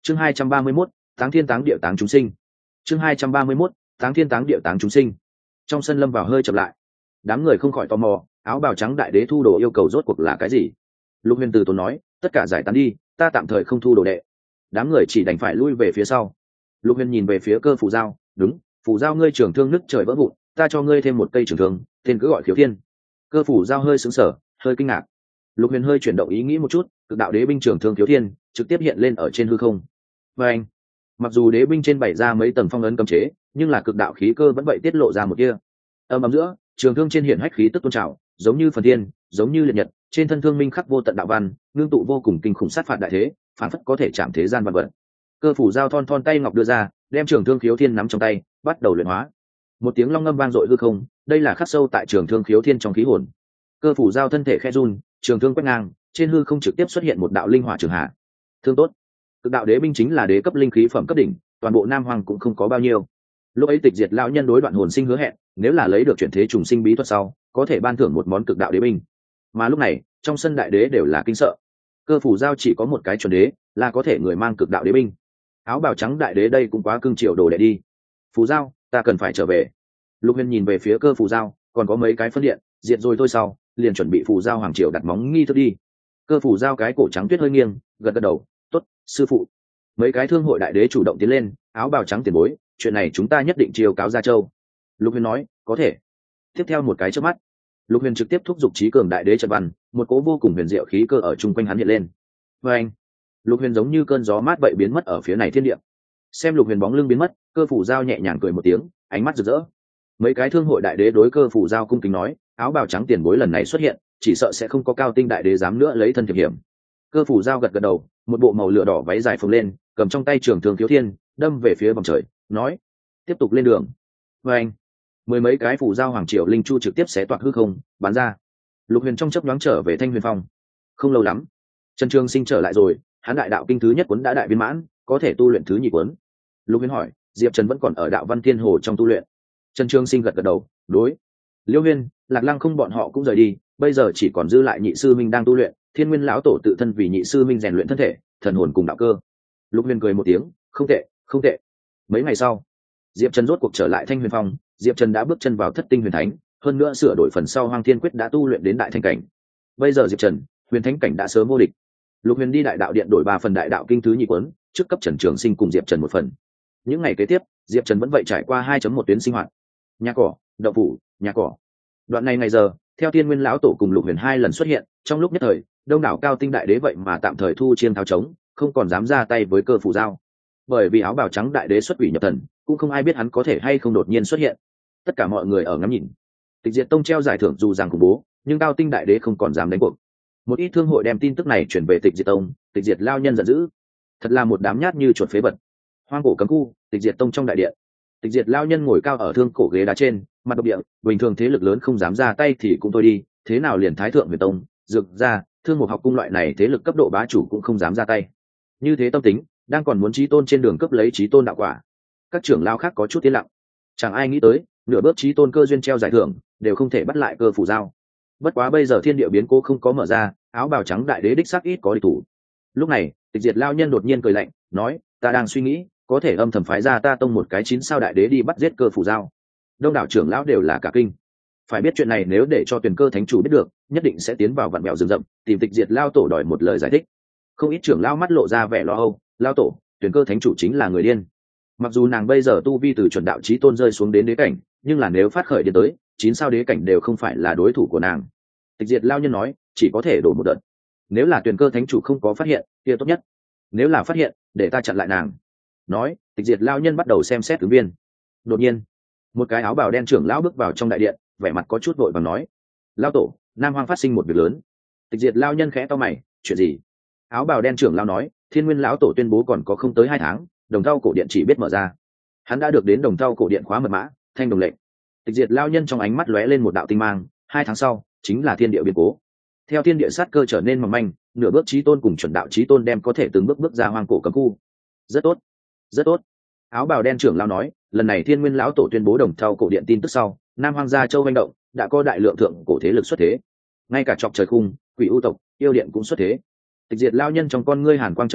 Chương 231, Táng Thiên Táng Địa Táng chúng sinh. Chương 231, Táng Thiên Táng Địa Táng chúng sinh. Trong sân lâm vào hơi chậm lại. Đám người không khỏi tò mò, áo bào trắng đại đế thu đồ yêu cầu rốt cuộc là cái gì? Lục Huyền từ tốn nói, tất cả giải tán đi, ta tạm thời không thu đồ đệ. Đám người chỉ đành phải lui về phía sau. Lục Huyền nhìn về phía Cơ Phù Giao, đúng, Phù Giao ngươi trường thương nứt trời vỡ vụn, ta cho ngươi thêm một cây trường thương, tên cứ gọi Khiếu Thiên. Cơ Phù Giao hơi sững sờ, hơi kinh ngạc. Lục Huyền hơi chuyển động ý nghĩ một chút, cực đạo đế binh trường thương Khiếu Thiên trực tiếp hiện lên ở trên hư không. Và anh, mặc dù đế binh trên bày ra mấy tầng phong ấn cấm chế, nhưng là cực đạo khí cơ vẫn vậy tiết lộ ra một kia. Ầm ầm giữa, trường thương trên hiển hách khí tức tôn trào, giống như phần thiên, giống như liệt nhật, trên thân thương minh khắc vô tận đạo văn, ngưng tụ vô cùng kinh khủng sát phạt đại thế, phản phất có thể chạm thế gian vạn vật. Cơ Phủ Giao thon thon tay ngọc đưa ra, đem trường thương Khiếu Thiên nắm trong tay, bắt đầu luyện hóa. Một tiếng long ngâm vang dội hư không, đây là khắc sâu tại trường thương Khiếu Thiên trong khí hồn. Cơ Phủ Giao thân thể khẽ run, trường thương quét ngang, trên hư không trực tiếp xuất hiện một đạo linh hỏa trường hạ. Thương tốt. Cực đạo đế binh chính là đế cấp linh khí phẩm cấp đỉnh, toàn bộ Nam Hoàng cũng không có bao nhiêu. Lúc ấy Tịch Diệt lão nhân đối Đoạn Hồn Sinh hứa hẹn, nếu là lấy được chuyển thế trùng sinh bí thuật sau, có thể ban thưởng một món cực đạo đế binh. Mà lúc này, trong sân đại đế đều là kinh sợ. Cơ Phủ Giao chỉ có một cái chuẩn đế, là có thể người mang cực đạo đế binh. Áo bào trắng đại đế đây cũng quá cưng chiều đồ đệ đi. Phủ Giao, ta cần phải trở về. Lục Huyền nhìn về phía Cơ Phủ Giao, còn có mấy cái phân điện, diệt rồi thôi sau, liền chuẩn bị Phủ Giao hoàng triều đặt móng nghi thức đi. Cơ Phủ Giao cái cổ trắng tuyết hơi nghiêng, gật gật đầu, tốt, sư phụ. Mấy cái thương hội đại đế chủ động tiến lên, áo bào trắng tiền bối, chuyện này chúng ta nhất định chiêu cáo Gia Châu. Lục Huyền nói, có thể. Tiếp theo một cái chớp mắt, Lục Huyền trực tiếp thúc giục trí cường đại đế trận văn, một cỗ vô cùng huyền diệu khí cơ ở chung quanh hắn hiện lên. Và anh, Lục Huyền giống như cơn gió mát vậy biến mất ở phía này thiên địa. Xem Lục Huyền bóng lưng biến mất, Cơ Phủ Giao nhẹ nhàng cười một tiếng, ánh mắt rực rỡ. Mấy cái thương hội đại đế đối Cơ Phủ Giao cung kính nói, áo bào trắng tiền bối lần này xuất hiện, chỉ sợ sẽ không có cao tinh đại đế dám nữa lấy thân thiệp hiểm. Cơ Phủ Giao gật gật đầu, một bộ màu lửa đỏ váy dài phồng lên, cầm trong tay trường thương Khiếu Thiên, đâm về phía vòng trời, nói, tiếp tục lên đường. Và anh, mười mấy cái Phủ Giao hoàng triều linh chu trực tiếp xé toạc hư không, bắn ra. Lục Huyền trong chớp nhoáng trở về Thanh Huyền Phong. Không lâu lắm, Trần Trường Sinh trở lại rồi, hắn đại đạo kinh thứ nhất cuốn đã đại viên mãn, có thể tu luyện thứ nhị cuốn. Lục Huyền hỏi, Diệp Trần vẫn còn ở đạo Văn Thiên Hồ trong tu luyện. Trần Trường Sinh gật gật đầu, đối. Liêu Huyên, Lạc Lăng không bọn họ cũng rời đi, bây giờ chỉ còn dư lại nhị sư minh đang tu luyện. Thiên Nguyên lão tổ tự thân vì nhị sư minh rèn luyện thân thể, thần hồn cùng đạo cơ. Lục Huyền cười một tiếng, không tệ, không tệ. Mấy ngày sau, Diệp Trần rốt cuộc trở lại Thanh Huyền Phong. Diệp Trần đã bước chân vào Thất Tinh Huyền Thánh, hơn nữa sửa đổi phần sau Hoang Thiên Quyết đã tu luyện đến đại thành cảnh. Bây giờ Diệp Trần, Huyền Thánh cảnh đã sớm vô địch. Lục Huyền đi đại đạo điện đổi 3 phần đại đạo kinh thứ nhị cuốn, trước cấp Trần Trường Sinh cùng Diệp Trần một phần. Những ngày kế tiếp, Diệp Trần vẫn vậy trải qua 2.1 tuyến sinh hoạt. Nhà cỏ, đậu phủ, nhà cỏ. Đoạn này ngày giờ, theo Thiên Nguyên lão tổ cùng Lục Huyền 2 lần xuất hiện, trong lúc nhất thời, đông đảo cao tinh đại đế vậy mà tạm thời thu chiên tháo trống, không còn dám ra tay với Cơ Phủ Giao. Bởi vì áo bào trắng đại đế xuất quỷ nhập thần, cũng không ai biết hắn có thể hay không đột nhiên xuất hiện. Tất cả mọi người ở ngắm nhìn. Tịch Diệt Tông treo giải thưởng dù rằng khủng bố, nhưng cao tinh đại đế không còn dám đánh cuộc. Một ít thương hội đem tin tức này chuyển về Tịch Diệt Tông, Tịch Diệt lao nhân giận dữ. Thật là một đám nhát như chuột phế vật. Hoang cổ cấm khu, Tịch Diệt Tông trong đại điện. Tịch Diệt lao nhân ngồi cao ở thương cổ ghế đá trên, mặt độc địa, bình thường thế lực lớn không dám ra tay thì cũng thôi đi, thế nào liền Thái Thượng Huyền Tông, Dược gia, Thương Mục học cung loại này thế lực cấp độ bá chủ cũng không dám ra tay. Như thế tâm tính, đang còn muốn chí tôn trên đường cấp lấy chí tôn đạo quả. Các trưởng lao khác có chút tiến lặng. Chẳng ai nghĩ tới, nửa bước chí tôn cơ duyên treo giải thưởng, đều không thể bắt lại Cơ Phủ Giao. Bất quá bây giờ thiên địa biến cố không có mở ra, áo bào trắng đại đế đích xác ít có địch thủ. Lúc này, Tịch Diệt lao nhân đột nhiên cười lạnh, nói, ta đang suy nghĩ, có thể âm thầm phái ra ta tông một cái 9 sao đại đế đi bắt giết Cơ Phủ Giao. Đông đảo trưởng lão đều là cả kinh. Phải biết chuyện này nếu để cho Tuyền Cơ thánh chủ biết được, nhất định sẽ tiến vào vạn mèo rừng rậm, tìm Tịch Diệt lao tổ đòi một lời giải thích. Không ít trưởng lão mắt lộ ra vẻ lo âu, lao tổ, Tuyền Cơ thánh chủ chính là người điên. Mặc dù nàng bây giờ tu vi từ chuẩn đạo chí tôn rơi xuống đến đế cảnh, nhưng là nếu phát khởi đến tới 9 sao đế cảnh đều không phải là đối thủ của nàng. Tịch Diệt lao nhân nói, chỉ có thể đổ một đợt. Nếu là Tuyền Cơ thánh chủ không có phát hiện, kia tốt nhất. Nếu là phát hiện, để ta chặn lại nàng. Nói, Tịch Diệt lao nhân bắt đầu xem xét ứng viên. Đột nhiên, một cái áo bào đen trưởng lão bước vào trong đại điện, vẻ mặt có chút vội vàng nói, lao tổ, Nam Hoang phát sinh một việc lớn. Tịch Diệt lao nhân khẽ to mày, chuyện gì? Áo bào đen trưởng lão nói, Thiên Nguyên lão tổ tuyên bố còn có không tới 2 tháng, Đồng Thau cổ điện chỉ biết mở ra. Hắn đã được đến Đồng Thau cổ điện khóa mật mã, thanh đồng lệnh. Tịch Diệt lao nhân trong ánh mắt lóe lên một đạo tinh mang, 2 tháng sau, chính là thiên địa biến cố. Theo thiên địa sát cơ trở nên mỏng manh, nửa bước chí tôn cùng chuẩn đạo chí tôn đem có thể từng bước bước ra hoang cổ cấm khu. Rất tốt, rất tốt. Áo bào đen trưởng lão nói, lần này Thiên Nguyên lão tổ tuyên bố Đồng Thau cổ điện tin tức sau, Nam Hoang gia châu hành động, đã có đại lượng thượng cổ thế lực xuất thế. Ngay cả chọc trời khung, Quỷ U tộc, yêu điện cũng xuất thế. Tịch Diệt lao nhân trong con ngươi hàn quang chợt hiện,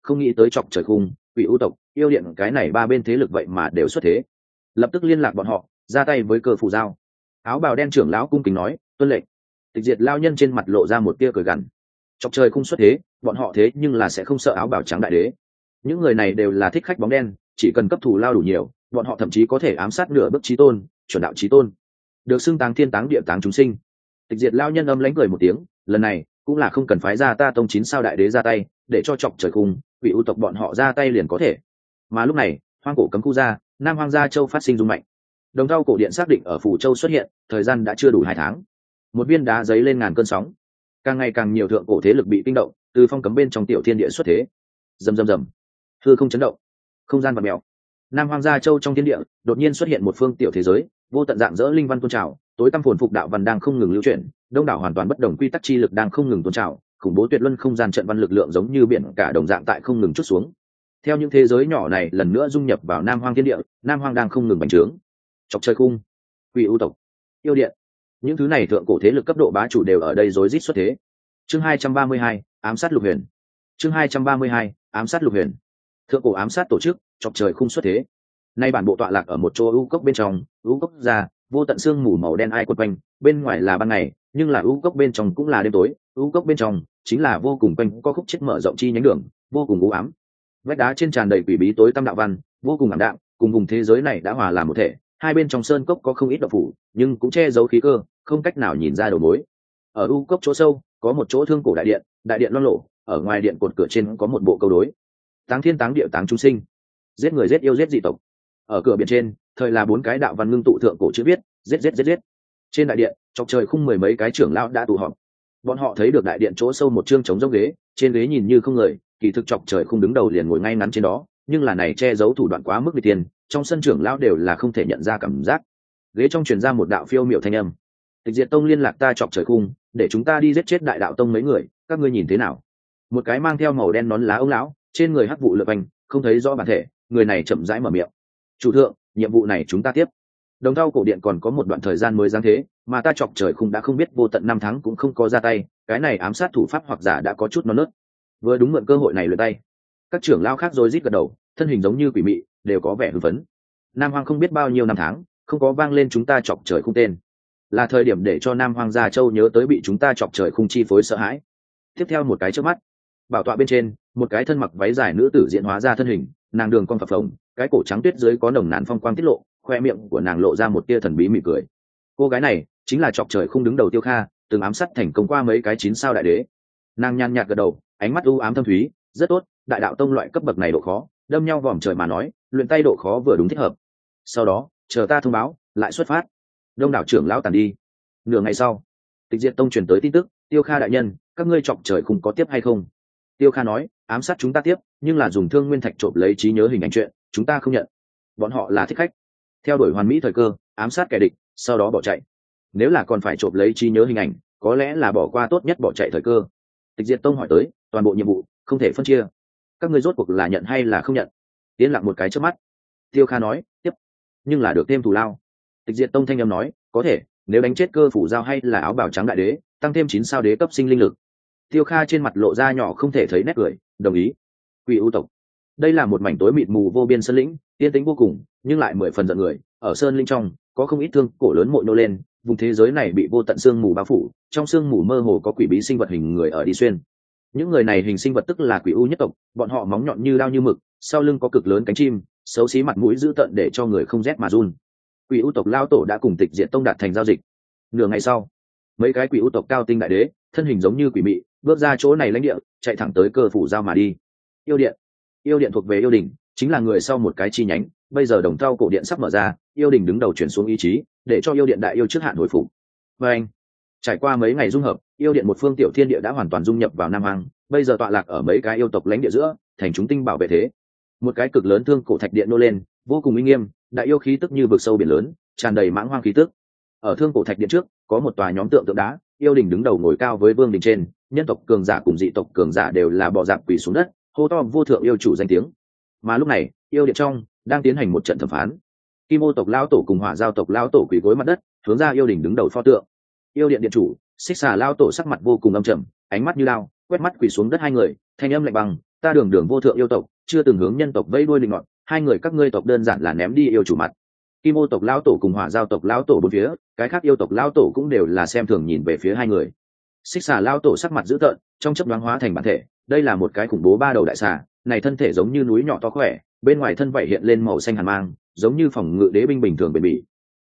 không nghĩ tới chọc trời khung, quỷ u tộc, yêu điện cái này ba bên thế lực vậy mà đều xuất thế. Lập tức liên lạc bọn họ, ra tay với Cơ Phủ Giao. Áo bào đen trưởng lão cung kính nói, tuân lệnh. Tịch Diệt lao nhân trên mặt lộ ra một tia cười gằn. Chọc trời khung xuất thế, bọn họ thế nhưng là sẽ không sợ áo bào trắng đại đế. Những người này đều là thích khách bóng đen, chỉ cần cấp thù lao đủ nhiều, bọn họ thậm chí có thể ám sát nửa bước chí tôn, chuẩn đạo chí tôn, được xưng táng thiên táng địa táng chúng sinh. Tịch Diệt lao nhân âm lãnh cười một tiếng, lần này cũng là không cần phái ra ta tông 9 sao đại đế ra tay, để cho chọc trời khung, vị u tộc bọn họ ra tay liền có thể. Mà lúc này, hoang cổ cấm khu ra, Nam Hoang Gia Châu phát sinh rung mạnh. Đồng thau cổ điện xác định ở Phủ Châu xuất hiện, thời gian đã chưa đủ 2 tháng. Một viên đá giấy lên ngàn cơn sóng, càng ngày càng nhiều thượng cổ thế lực bị kinh động, từ phong cấm bên trong tiểu thiên địa xuất thế. Rầm rầm rầm, hư không chấn động, không gian vặn mèo. Nam Hoang Gia Châu trong thiên địa đột nhiên xuất hiện một phương tiểu thế giới, vô tận dạng dỡ linh văn tôn trào, tối tăm phồn phục đạo văn đang không ngừng lưu chuyển, đông đảo hoàn toàn bất đồng quy tắc chi lực đang không ngừng tôn trào, khủng bố tuyệt luân không gian trận văn lực lượng giống như biển cả đồng dạng tại không ngừng chút xuống. Theo những thế giới nhỏ này lần nữa dung nhập vào Nam Hoang thiên địa, Nam Hoang đang không ngừng bành trướng. Chọc trời khung, quỷ u tộc, yêu điện, những thứ này thượng cổ thế lực cấp độ bá chủ đều ở đây rối rít xuất thế. Chương 232, ám sát lục huyền. Chương 232, ám sát lục huyền. Thượng cổ ám sát tổ chức, chọc trời khung xuất thế. Nay bản bộ tọa lạc ở một chỗ u cốc bên trong, u cốc ra, vô tận sương mù màu đen ai quật quanh, bên ngoài là ban ngày, nhưng là u cốc bên trong cũng là đêm tối, u cốc bên trong chính là vô cùng quanh có khúc chết mở rộng chi nhánh đường, vô cùng u ám. Vách đá trên tràn đầy quỷ bí tối tăm đạo văn, vô cùng ảm đạm, cùng vùng thế giới này đã hòa làm một thể. Hai bên trong sơn cốc có không ít động phủ, nhưng cũng che giấu khí cơ, không cách nào nhìn ra đầu mối. Ở u cốc chỗ sâu, có một chỗ thương cổ đại điện loang lổ, ở ngoài điện cột cửa trên có một bộ câu đối: táng thiên táng địa táng chúng sinh, giết người giết yêu giết dị tộc. Ở cửa biển trên, thời là 4 cái đạo văn ngưng tụ thượng cổ chữ viết: giết giết giết giết. Trên đại điện, chọc trời khung 10 mấy cái trưởng lão đã tụ họp. Bọn họ thấy được đại điện chỗ sâu một chương trống rỗng ghế, trên ghế nhìn như không người, kỳ thực chọc trời khung đứng đầu liền ngồi ngay ngắn trên đó, nhưng là này che giấu thủ đoạn quá mức nghịch tiền, trong sân trưởng lão đều là không thể nhận ra cảm giác. Ghế trong truyền ra một đạo phiêu miệu thanh âm: Tịch Diệt Tông liên lạc ta chọc trời khung, để chúng ta đi giết chết đại đạo tông mấy người, các ngươi nhìn thế nào? Một cái mang theo màu đen nón lá ông lão, trên người hắc vụ lượn quanh, không thấy rõ bản thể, người này chậm rãi mở miệng: chủ thượng, nhiệm vụ này chúng ta tiếp. Đồng thau cổ điện còn có một đoạn thời gian mới giáng thế, mà ta chọc trời khung đã không biết vô tận 5 tháng cũng không có ra tay, cái này ám sát thủ pháp hoặc giả đã có chút non nớt. Vừa đúng mượn cơ hội này luyện tay. Các trưởng lão khác rồi rít gật đầu, thân hình giống như quỷ mị, đều có vẻ hưng phấn. Nam Hoang không biết bao nhiêu năm tháng, không có vang lên chúng ta chọc trời khung tên, là thời điểm để cho Nam Hoang Gia Châu nhớ tới bị chúng ta chọc trời khung chi phối sợ hãi. Tiếp theo một cái chớp mắt, bảo tọa bên trên, một cái thân mặc váy dài nữ tử diễn hóa ra thân hình, nàng đường cong phập phồng, cái cổ trắng tuyết dưới có nồng nàn phong quang tiết lộ, khoe miệng của nàng lộ ra một tia thần bí mỉm cười. Cô gái này chính là chọc trời khung đứng đầu Tiêu Kha, từng ám sát thành công qua mấy cái 9 sao đại đế. Nàng nhàn nhạt gật đầu, ánh mắt u ám thâm thúy, rất tốt, đại đạo tông loại cấp bậc này độ khó, đâm nhau vòm trời mà nói, luyện tay độ khó vừa đúng thích hợp. Sau đó, chờ ta thông báo, lại xuất phát. Đông đảo trưởng lão tàn đi. Nửa ngày sau, Tịch Diệt Tông truyền tới tin tức: Tiêu Kha đại nhân, các ngươi chọc trời khung có tiếp hay không? Tiêu Kha nói: ám sát chúng ta tiếp, nhưng là dùng thương nguyên thạch trộm lấy trí nhớ hình ảnh chuyện, chúng ta không nhận. Bọn họ là thích khách, theo đuổi hoàn mỹ thời cơ, ám sát kẻ địch, sau đó bỏ chạy. Nếu là còn phải trộm lấy trí nhớ hình ảnh, có lẽ là bỏ qua tốt nhất bỏ chạy thời cơ. Tịch Diệt Tông hỏi tới: toàn bộ nhiệm vụ không thể phân chia, các ngươi rốt cuộc là nhận hay là không nhận? Yên lặng một cái trước mắt, Tiêu Kha nói: tiếp, nhưng là được thêm thù lao. Tịch Diệt Tông thanh âm nói: có thể, nếu đánh chết Cơ Phủ Giao hay là áo bào trắng đại đế, tăng thêm 9 sao đế cấp sinh linh lực. Tiêu Kha trên mặt lộ ra nhỏ không thể thấy nét cười, đồng ý. Quỷ u tộc, đây là một mảnh tối mịt mù vô biên sơn lĩnh, yên tĩnh vô cùng, nhưng lại 10 phần giận người. Ở sơn linh trong có không ít thương cổ lớn mộ nô lên, vùng thế giới này bị vô tận sương mù bao phủ, trong sương mù mơ hồ có quỷ bí sinh vật hình người ở đi xuyên. Những người này hình sinh vật tức là quỷ u nhất tộc, bọn họ móng nhọn như đao như mực, sau lưng có cực lớn cánh chim, xấu xí mặt mũi dữ tợn để cho người không rét mà run. Quỷ u tộc lao tổ đã cùng Tịch Diệt Tông đạt thành giao dịch. Nửa ngày sau, mấy cái quỷ u tộc cao tinh đại đế, thân hình giống như quỷ mị, bước ra chỗ này lãnh địa, chạy thẳng tới Cơ Phủ Giao mà đi. Yêu điện thuộc về yêu đình, chính là người sau một cái chi nhánh. Bây giờ đồng thau cổ điện sắp mở ra, yêu đình đứng đầu chuyển xuống ý chí, để cho yêu điện đại yêu trước hạn hồi phục. Và anh, trải qua mấy ngày dung hợp, yêu điện một phương tiểu thiên địa đã hoàn toàn dung nhập vào Nam Hoang, bây giờ tọa lạc ở mấy cái yêu tộc lãnh địa giữa, thành chúng tinh bảo vệ thế. Một cái cực lớn thương cổ thạch điện nô lên, vô cùng uy nghiêm, đại yêu khí tức như vực sâu biển lớn, tràn đầy mãng hoang khí tức. Ở thương cổ thạch điện trước có một tòa nhóm tượng đá, yêu đình đứng đầu ngồi cao với vương đình trên, nhân tộc cường giả cùng dị tộc cường giả đều là bò dạp quỳ xuống đất, hô to vô thượng yêu chủ danh tiếng. Mà lúc này, yêu điện trong đang tiến hành một trận thẩm phán. Kim ô tộc lão tổ cùng hỏa giao tộc lão tổ quỳ gối mặt đất, hướng ra yêu đình đứng đầu pho tượng. Yêu điện điện chủ xích xà lão tổ sắc mặt vô cùng âm trầm, ánh mắt như lao, quét mắt quỳ xuống đất hai người, thanh âm lạnh băng: ta đường đường vô thượng yêu tộc chưa từng hướng nhân tộc vây đuôi định ngọn, hai người các ngươi tộc đơn giản là ném đi yêu chủ mặt. Kim ô tộc lão tổ cùng hỏa giao tộc lão tổ bốn phía, cái khác yêu tộc lão tổ cũng đều là xem thường nhìn về phía hai người. Xích xà lão tổ sắc mặt dữ tợn, trong chớp nhoáng hóa thành bản thể, đây là một cái khủng bố ba đầu đại xà, này thân thể giống như núi nhỏ to khỏe, bên ngoài thân vảy hiện lên màu xanh hàn mang, giống như phòng ngự đế binh bình thường bền bỉ.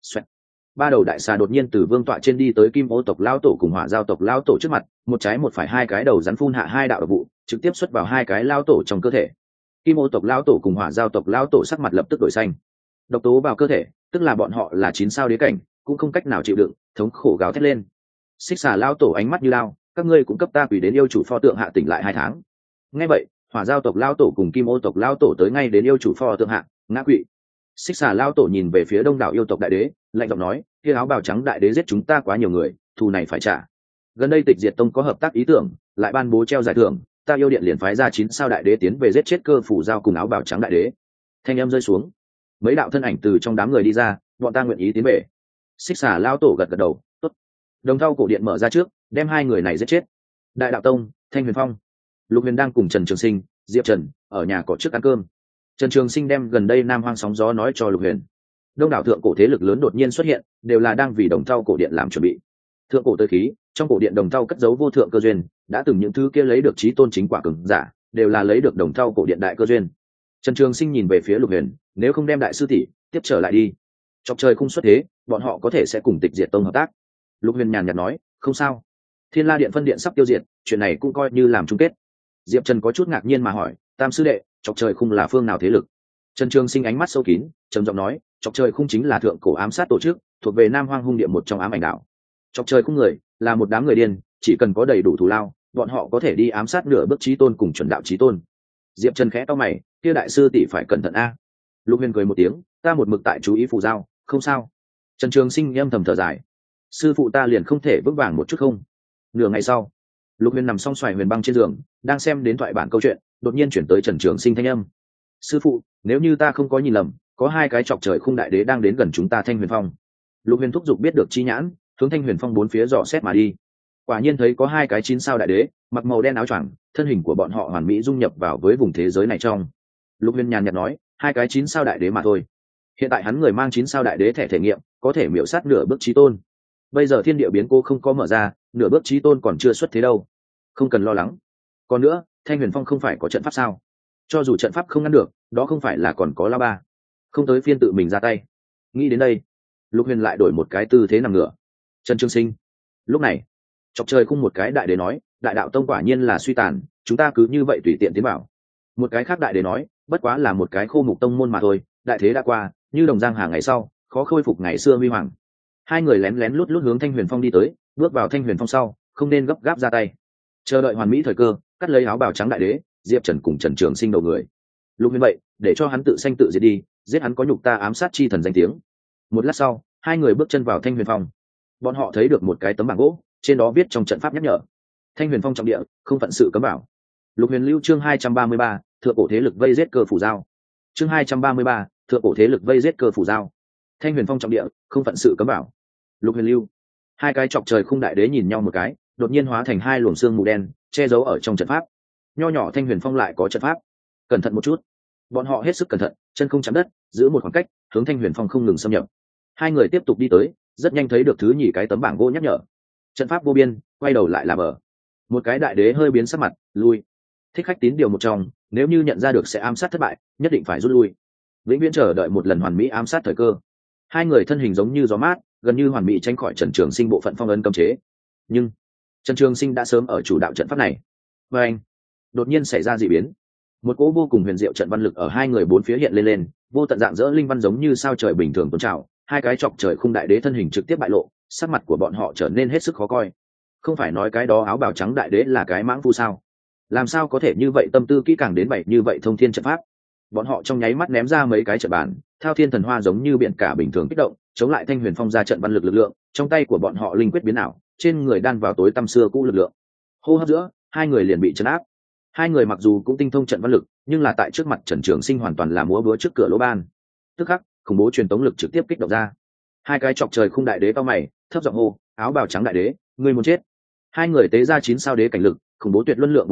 Ba đầu đại xà đột nhiên từ vương tọa trên đi tới kim ô tộc lão tổ cùng hỏa giao tộc lão tổ trước mặt, một trái một phải hai cái đầu rắn phun hạ hai đạo độc vụ, trực tiếp xuất vào hai cái lão tổ trong cơ thể. Kim ô tộc lão tổ cùng hỏa giao tộc lão tổ sắc mặt lập tức đổi xanh. Độc tố vào cơ thể, tức là bọn họ là 9 sao đế cảnh, cũng không cách nào chịu đựng, thống khổ gào thét lên. Xích xà lão tổ ánh mắt như lao, các ngươi cũng cấp ta quỷ đến yêu chủ pho tượng hạ tỉnh lại 2 tháng. Nghe vậy, hỏa giao tộc lão tổ cùng kim ô tộc lão tổ tới ngay đến yêu chủ pho tượng hạ, ngã quỵ. Xích xà lão tổ nhìn về phía đông đảo yêu tộc đại đế, lạnh giọng nói, kia áo bào trắng đại đế giết chúng ta quá nhiều người, thù này phải trả. Gần đây Tịch Diệt Tông có hợp tác ý tưởng, lại ban bố treo giải thưởng, ta yêu điện liền phái ra 9 sao đại đế tiến về giết chết Cơ Phủ Giao cùng áo bào trắng đại đế. Thanh âm rơi xuống, mấy đạo thân ảnh từ trong đám người đi ra, bọn ta nguyện ý tiến về. Xích xà lão tổ gật gật đầu, tốt. Đồng thau cổ điện mở ra trước, đem hai người này giết chết. Đại đạo tông, Thanh Huyền Phong, Lục Huyền đang cùng Trần Trường Sinh, Diệp Trần ở nhà cỏ trước ăn cơm. Trần Trường Sinh đem gần đây Nam Hoang sóng gió nói cho Lục Huyền. Đông đảo thượng cổ thế lực lớn đột nhiên xuất hiện, đều là đang vì đồng thau cổ điện làm chuẩn bị. Thượng cổ tới khí, trong cổ điện đồng thau cất giấu vô thượng cơ duyên, đã từng những thứ kia lấy được chí tôn chính quả cường giả, đều là lấy được đồng thau cổ điện đại cơ duyên. Trần Trường Sinh nhìn về phía Lục Huyền, nếu không đem đại sư tỷ tiếp trở lại đi. Chọc trời không xuất thế, bọn họ có thể sẽ cùng Tịch Diệt Tông hợp tác. Lục Huyền nhàn nhạt nói, không sao. Thiên La Điện phân điện sắp tiêu diệt, chuyện này cũng coi như làm chung kết. Diệp Trần có chút ngạc nhiên mà hỏi, Tam sư đệ, chọc trời không là phương nào thế lực? Trần Trường Sinh ánh mắt sâu kín, trầm giọng nói, chọc trời không chính là thượng cổ ám sát tổ chức, thuộc về Nam Hoang hung địa một trong ám ảnh đạo. Chọc trời không người, là một đám người điên, chỉ cần có đầy đủ thù lao, bọn họ có thể đi ám sát nửa bước chí tôn cùng chuẩn đạo chí tôn. Diệp Trần khẽ cau mày, kia đại sư tỷ phải cẩn thận a. Lục Huyền cười một tiếng, ta một mực tại chú ý phù giao, không sao. Trần Trường Sinh âm thầm thở dài, sư phụ ta liền không thể vững vàng một chút không? Nửa ngày sau, Lục Huyền nằm song xoài huyền băng trên giường, đang xem đến thoại bản câu chuyện, đột nhiên chuyển tới Trần Trường Sinh thanh âm. Sư phụ, nếu như ta không có nhìn lầm, có hai cái chọc trời khung đại đế đang đến gần chúng ta Thanh Huyền Phong. Lục Huyền thúc giục biết được chi nhãn, hướng Thanh Huyền Phong bốn phía dò xét mà đi. Quả nhiên thấy có hai cái 9 sao đại đế, mặc màu đen áo choàng, thân hình của bọn họ hoàn mỹ dung nhập vào với vùng thế giới này trong. Lục Huyền nhàn nhạt nói, hai cái 9 sao đại đế mà thôi. Hiện tại hắn người mang 9 sao đại đế thẻ thể nghiệm, có thể miểu sát nửa bước chí tôn. Bây giờ thiên địa biến cố không có mở ra, nửa bước chí tôn còn chưa xuất thế đâu. Không cần lo lắng. Còn nữa, Thanh Huyền Phong không phải có trận pháp sao? Cho dù trận pháp không ngăn được, đó không phải là còn có la ba. Không tới phiên tự mình ra tay. Nghĩ đến đây, Lục Huyền lại đổi một cái tư thế nằm ngửa. Trần Trường Sinh. Lúc này, chọc trời khung một cái đại đế nói, đại đạo tông quả nhiên là suy tàn, chúng ta cứ như vậy tùy tiện tiến vào. Một cái khác đại đế nói, bất quá là một cái khô mục tông môn mà thôi, đại thế đã qua, như đồng giang hà ngày sau, khó khôi phục ngày xưa huy hoàng. Hai người lén lén lút lút hướng Thanh Huyền Phong đi tới, bước vào Thanh Huyền Phong sau, không nên gấp gáp ra tay, chờ đợi hoàn mỹ thời cơ, cắt lấy áo bào trắng đại đế, Diệp Trần cùng Trần Trường Sinh đầu người. Lục Huyền vậy, để cho hắn tự sanh tự diệt đi, giết hắn có nhục ta ám sát chi thần danh tiếng. Một lát sau, hai người bước chân vào Thanh Huyền Phong. Bọn họ thấy được một cái tấm bảng gỗ, trên đó viết trong trận pháp nhắc nhở: Thanh Huyền Phong trọng địa, không phận sự cấm bảo. Lục Huyền lưu chương 233, thượng cổ thế lực vây giết Cơ Phủ Giao. Chương 233, thượng cổ thế lực vây giết Cơ Phủ Giao. Thanh Huyền Phong trọng địa, không phận sự cấm bảo. Lục Huyền lưu. Hai cái chọc trời khung đại đế nhìn nhau một cái, đột nhiên hóa thành hai luồng xương mù đen, che giấu ở trong trận pháp. Nho nhỏ Thanh Huyền Phong lại có trận pháp. Cẩn thận một chút. Bọn họ hết sức cẩn thận, chân không chạm đất, giữ một khoảng cách, hướng Thanh Huyền Phong không ngừng xâm nhập. Hai người tiếp tục đi tới, rất nhanh thấy được thứ nhì cái tấm bảng gỗ nhắc nhở: trận pháp vô biên, quay đầu lại là bờ. Một cái đại đế hơi biến sắc mặt, lui. Thích khách tín điều một trong, nếu như nhận ra được sẽ ám sát thất bại, nhất định phải rút lui. Vĩnh viễn chờ đợi một lần hoàn mỹ ám sát thời cơ. Hai người thân hình giống như gió mát, gần như hoàn mỹ tránh khỏi Trần Trường Sinh bộ phận phong ấn cấm chế. Nhưng Trần Trường Sinh đã sớm ở chủ đạo trận pháp này. Và anh, đột nhiên xảy ra dị biến. Một cỗ vô cùng huyền diệu trận văn lực ở hai người bốn phía hiện lên, vô tận dạng dỡ linh văn giống như sao trời bình thường tôn trào. Hai cái chọc trời khung đại đế thân hình trực tiếp bại lộ, sắc mặt của bọn họ trở nên hết sức khó coi. Không phải nói cái đó áo bào trắng đại đế là cái mãng phu sao? Làm sao có thể như vậy, tâm tư kỹ càng đến vậy như vậy thông thiên trận pháp? Bọn họ trong nháy mắt ném ra mấy cái trận bàn, thao thiên thần hoa giống như biển cả bình thường kích động, chống lại Thanh Huyền Phong ra trận văn lực lượng. Trong tay của bọn họ linh quyết biến ảo, trên người đan vào tối tăm xưa cũ lực lượng. Hô hấp giữa, hai người liền bị trấn áp. Hai người mặc dù cũng tinh thông trận văn lực, nhưng là tại trước mặt Trần Trường Sinh hoàn toàn là múa búa trước cửa lỗ ban. Tức khắc, khủng bố truyền tống lực trực tiếp kích động ra. Hai cái chọc trời khung đại đế cao mày, thấp giọng hô, áo bào trắng đại đế, ngươi muốn chết. Hai người tế ra 9 sao đế cảnh lực, khủng bố tuyệt luân lượng bùng nổ,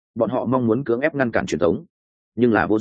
bọn họ mong muốn cưỡng ép ngăn cản truyền thống, nhưng là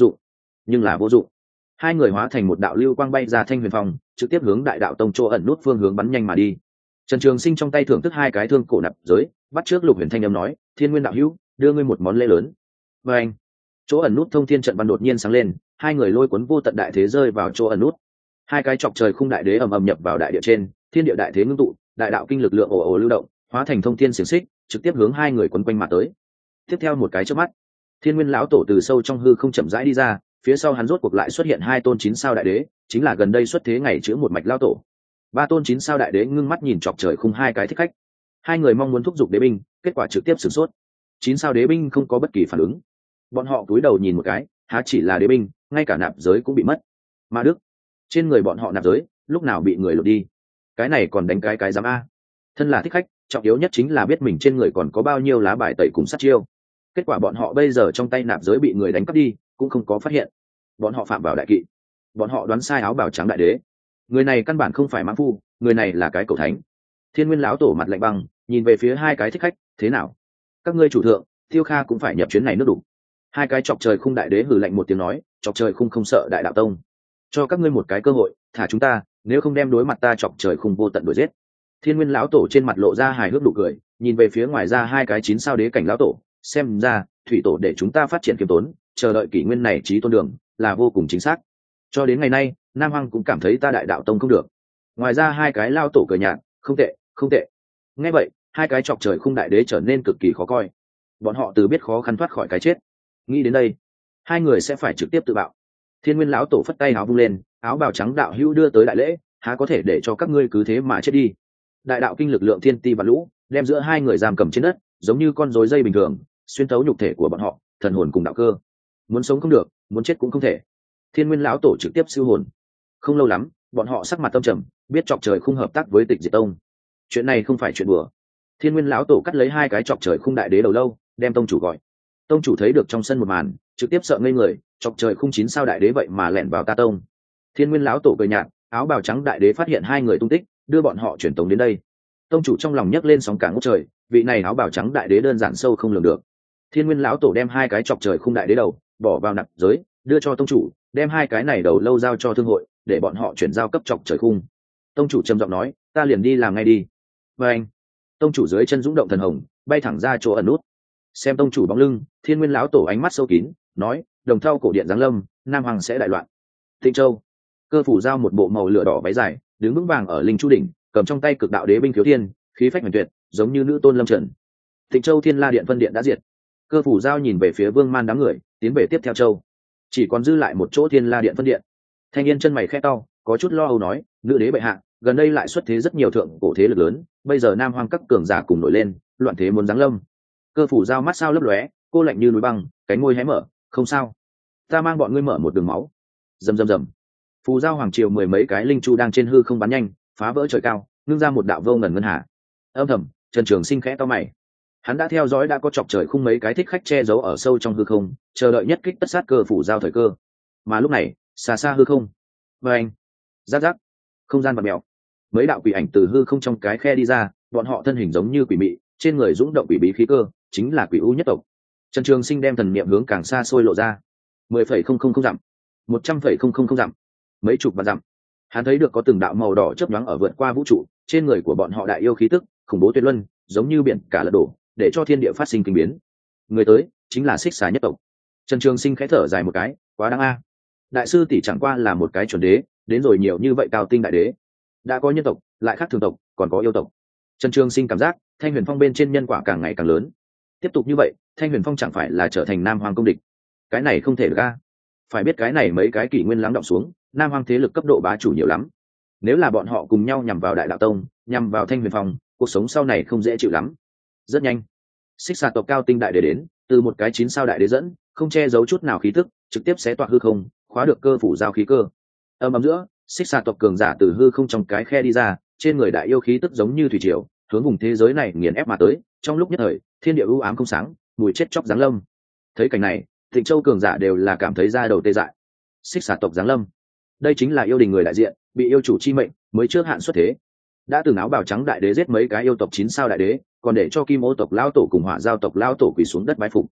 vô dụng. Hai người hóa thành một đạo lưu quang bay ra Thanh Huyền Phong, trực tiếp hướng Đại Đạo Tông chỗ ẩn nút phương hướng bắn nhanh mà đi. Trần Trường Sinh trong tay thưởng thức hai cái thương cổ nạp giới, bắt trước Lục Huyền thanh âm nói, Thiên Nguyên đạo hữu, đưa ngươi một món lễ lớn. Và anh, chỗ ẩn nút thông thiên trận văn đột nhiên sáng lên, hai người lôi cuốn vô tận đại thế rơi vào chỗ ẩn nút. Hai cái chọc trời khung đại đế ầm ầm nhập vào đại địa trên, thiên địa đại thế ngưng tụ, đại đạo kinh lực lượng ồ ồ lưu động, hóa thành thông thiên xiềng xích, trực tiếp hướng hai người quấn quanh mà tới. Tiếp theo một cái chớp mắt, Thiên Nguyên lão tổ từ sâu trong hư không chậm rãi đi ra, phía sau hắn rốt cuộc lại xuất hiện hai tôn 9 sao đại đế, chính là gần đây xuất thế ngày chữa một mạch lão tổ. Ba tôn 9 sao đại đế ngưng mắt nhìn chọc trời khung hai cái thích khách. Hai người mong muốn thúc giục đế binh, kết quả trực tiếp sử sốt. 9 sao đế binh không có bất kỳ phản ứng. Bọn họ cúi đầu nhìn một cái, há chỉ là đế binh, ngay cả nạp giới cũng bị mất. Ma đức, trên người bọn họ nạp giới, lúc nào bị người lột đi? Cái này còn đánh cái dám a? Thân là thích khách, trọng yếu nhất chính là biết mình trên người còn có bao nhiêu lá bài tẩy cùng sát chiêu. Kết quả bọn họ bây giờ trong tay nạp giới bị người đánh cắp đi, cũng không có phát hiện. Bọn họ phạm vào đại kỵ. Bọn họ đoán sai áo bào trắng đại đế. Người này căn bản không phải mãng phu, người này là cái cẩu thánh. Thiên Nguyên lão tổ mặt lạnh băng, nhìn về phía hai cái thích khách, thế nào? Các ngươi chủ thượng, Tiêu Kha cũng phải nhập chuyến này nước đủ. Hai cái chọc trời khung đại đế hừ lạnh một tiếng nói, chọc trời khung không sợ Đại Đạo Tông, cho các ngươi một cái cơ hội, thả chúng ta, nếu không đem đối mặt ta chọc trời khung vô tận đuổi giết. Thiên Nguyên lão tổ trên mặt lộ ra hài hước nụ cười, nhìn về phía ngoài ra hai cái 9 sao đế cảnh lão tổ, xem ra thủy tổ để chúng ta phát triển kiêm tốn, chờ đợi kỷ nguyên này chí tôn đường là vô cùng chính xác. Cho đến ngày nay, Nam Hoang cũng cảm thấy ta Đại Đạo Tông không được. Ngoài ra hai cái lao tổ cười nhạt, không tệ, không tệ. Nghe vậy, hai cái chọc trời khung đại đế trở nên cực kỳ khó coi. Bọn họ từ biết khó khăn thoát khỏi cái chết, nghĩ đến đây, hai người sẽ phải trực tiếp tự bạo. Thiên Nguyên lão tổ phất tay áo vung lên, áo bào trắng đạo hữu đưa tới đại lễ, há có thể để cho các ngươi cứ thế mà chết đi. Đại đạo kinh lực lượng thiên ti và lũ, đem giữa hai người giam cầm trên đất, giống như con rối dây bình thường, xuyên thấu nhục thể của bọn họ, thần hồn cùng đạo cơ. Muốn sống không được, muốn chết cũng không thể. Thiên Nguyên lão tổ trực tiếp siêu hồn. Không lâu lắm, bọn họ sắc mặt tâm trầm, biết chọc trời khung hợp tác với Tịch Diệt Tông. Chuyện này không phải chuyện đùa. Thiên Nguyên lão tổ cắt lấy hai cái chọc trời khung đại đế đầu lâu, đem tông chủ gọi. Tông chủ thấy được trong sân một màn, trực tiếp sợ ngây người, chọc trời khung 9 sao đại đế vậy mà lẻn vào ta tông. Thiên Nguyên lão tổ cười nhạt, áo bào trắng đại đế phát hiện hai người tung tích, đưa bọn họ chuyển tống đến đây. Tông chủ trong lòng nhấc lên sóng cả ngút trời, vị này áo bào trắng đại đế đơn giản sâu không lường được. Thiên Nguyên lão tổ đem hai cái chọc trời khung đại đế đầu bỏ vào nạp giới, đưa cho tông chủ, đem hai cái này đầu lâu giao cho thương hội, để bọn họ chuyển giao cấp chọc trời khung. Tông chủ trầm giọng nói, ta liền đi làm ngay đi. Và anh, tông chủ dưới chân dũng động thần hồng, bay thẳng ra chỗ ẩn nút. Xem tông chủ bóng lưng, Thiên Nguyên lão tổ ánh mắt sâu kín, nói, đồng thau cổ điện giáng lâm, Nam Hoàng sẽ đại loạn. Tịnh Châu, Cơ Phủ Giao một bộ màu lửa đỏ váy dài, đứng vững vàng ở linh chu đỉnh, cầm trong tay cực đạo đế binh khiếu thiên, khí phách huyền tuyệt, giống như nữ tôn lâm trần. Tịnh Châu Thiên La Điện phân điện đã diệt. Cơ Phủ Giao nhìn về phía Vương Man đám người, tiến về tiếp theo châu. Chỉ còn dư lại một chỗ Thiên La Điện phân điện. Thanh niên chân mày khẽ cau, có chút lo âu nói, nữ đế bệ hạ, gần đây lại xuất thế rất nhiều thượng cổ thế lực lớn, bây giờ Nam Hoang các cường giả cùng nổi lên, loạn thế muốn giáng lâm. Cơ Phủ Giao mắt sao lấp lóe, cô lạnh như núi băng, cánh môi hé mở, không sao, ta mang bọn ngươi mở một đường máu. Rầm rầm rầm. Phù Giao hoàng triều mười mấy cái linh chu đang trên hư không bắn nhanh, phá vỡ trời cao, ngưng ra một đạo vô ngần ngân hà. Âm thầm, Trần Trường Sinh khẽ to mày. Hắn đã theo dõi đã có chọc trời khung mấy cái thích khách che giấu ở sâu trong hư không, chờ đợi nhất kích tất sát Cơ Phủ Giao thời cơ. Mà lúc này, xa xa hư không, và anh, rắc rắc, không gian vặn mèo, mấy đạo quỷ ảnh từ hư không trong cái khe đi ra, bọn họ thân hình giống như quỷ mị, trên người dũng động quỷ bí khí cơ, chính là quỷ u nhất tộc. Trần Trường Sinh đem thần niệm hướng càng xa xôi lộ ra, 10,000 dặm, 100,000 dặm, mấy chục vạn dặm. Hắn thấy được có từng đạo màu đỏ chớp nhoáng ở vượt qua vũ trụ, trên người của bọn họ đại yêu khí tức khủng bố tuyệt luân, giống như biển cả lật đổ, để cho thiên địa phát sinh kinh biến. Người tới chính là Xích Xà nhất tộc. Trần Trường Sinh khẽ thở dài một cái, quá đáng a. Đại sư tỷ chẳng qua là một cái chuẩn đế, đến rồi nhiều như vậy cao tinh đại đế, đã có nhân tộc, lại khác thường tộc, còn có yêu tộc. Trần Trường Sinh cảm giác Thanh Huyền Phong bên trên nhân quả càng ngày càng lớn. Tiếp tục như vậy, Thanh Huyền Phong chẳng phải là trở thành Nam Hoang công địch? Cái này không thể được a. Phải biết cái này mấy cái kỷ nguyên lắng đọng xuống, Nam Hoang thế lực cấp độ bá chủ nhiều lắm. Nếu là bọn họ cùng nhau nhằm vào Đại Đạo Tông, nhằm vào Thanh Huyền Phong, cuộc sống sau này không dễ chịu lắm. Rất nhanh, Xích Xà tộc cao tinh đại đế đến, từ một cái 9 sao đại đế dẫn, không che giấu chút nào khí tức, trực tiếp xé toạc hư không, khóa được Cơ Phủ Giao khí cơ. Ầm ầm giữa, Xích Xà tộc cường giả từ hư không trong cái khe đi ra, trên người đại yêu khí tức giống như thủy triều, hướng vùng thế giới này nghiền ép mà tới. Trong lúc nhất thời, thiên địa u ám không sáng, mùi chết chóc giáng lâm. Thấy cảnh này, Thịnh Châu cường giả đều là cảm thấy da đầu tê dại. Xích Xà tộc giáng lâm, đây chính là yêu đình người đại diện, bị yêu chủ chi mệnh mới trước hạn xuất thế. Đã từng áo bào trắng đại đế giết mấy cái yêu tộc 9 sao đại đế, còn để cho Kim Ô tộc lão tổ cùng Hỏa Giao tộc lão tổ quỳ xuống đất bái phục.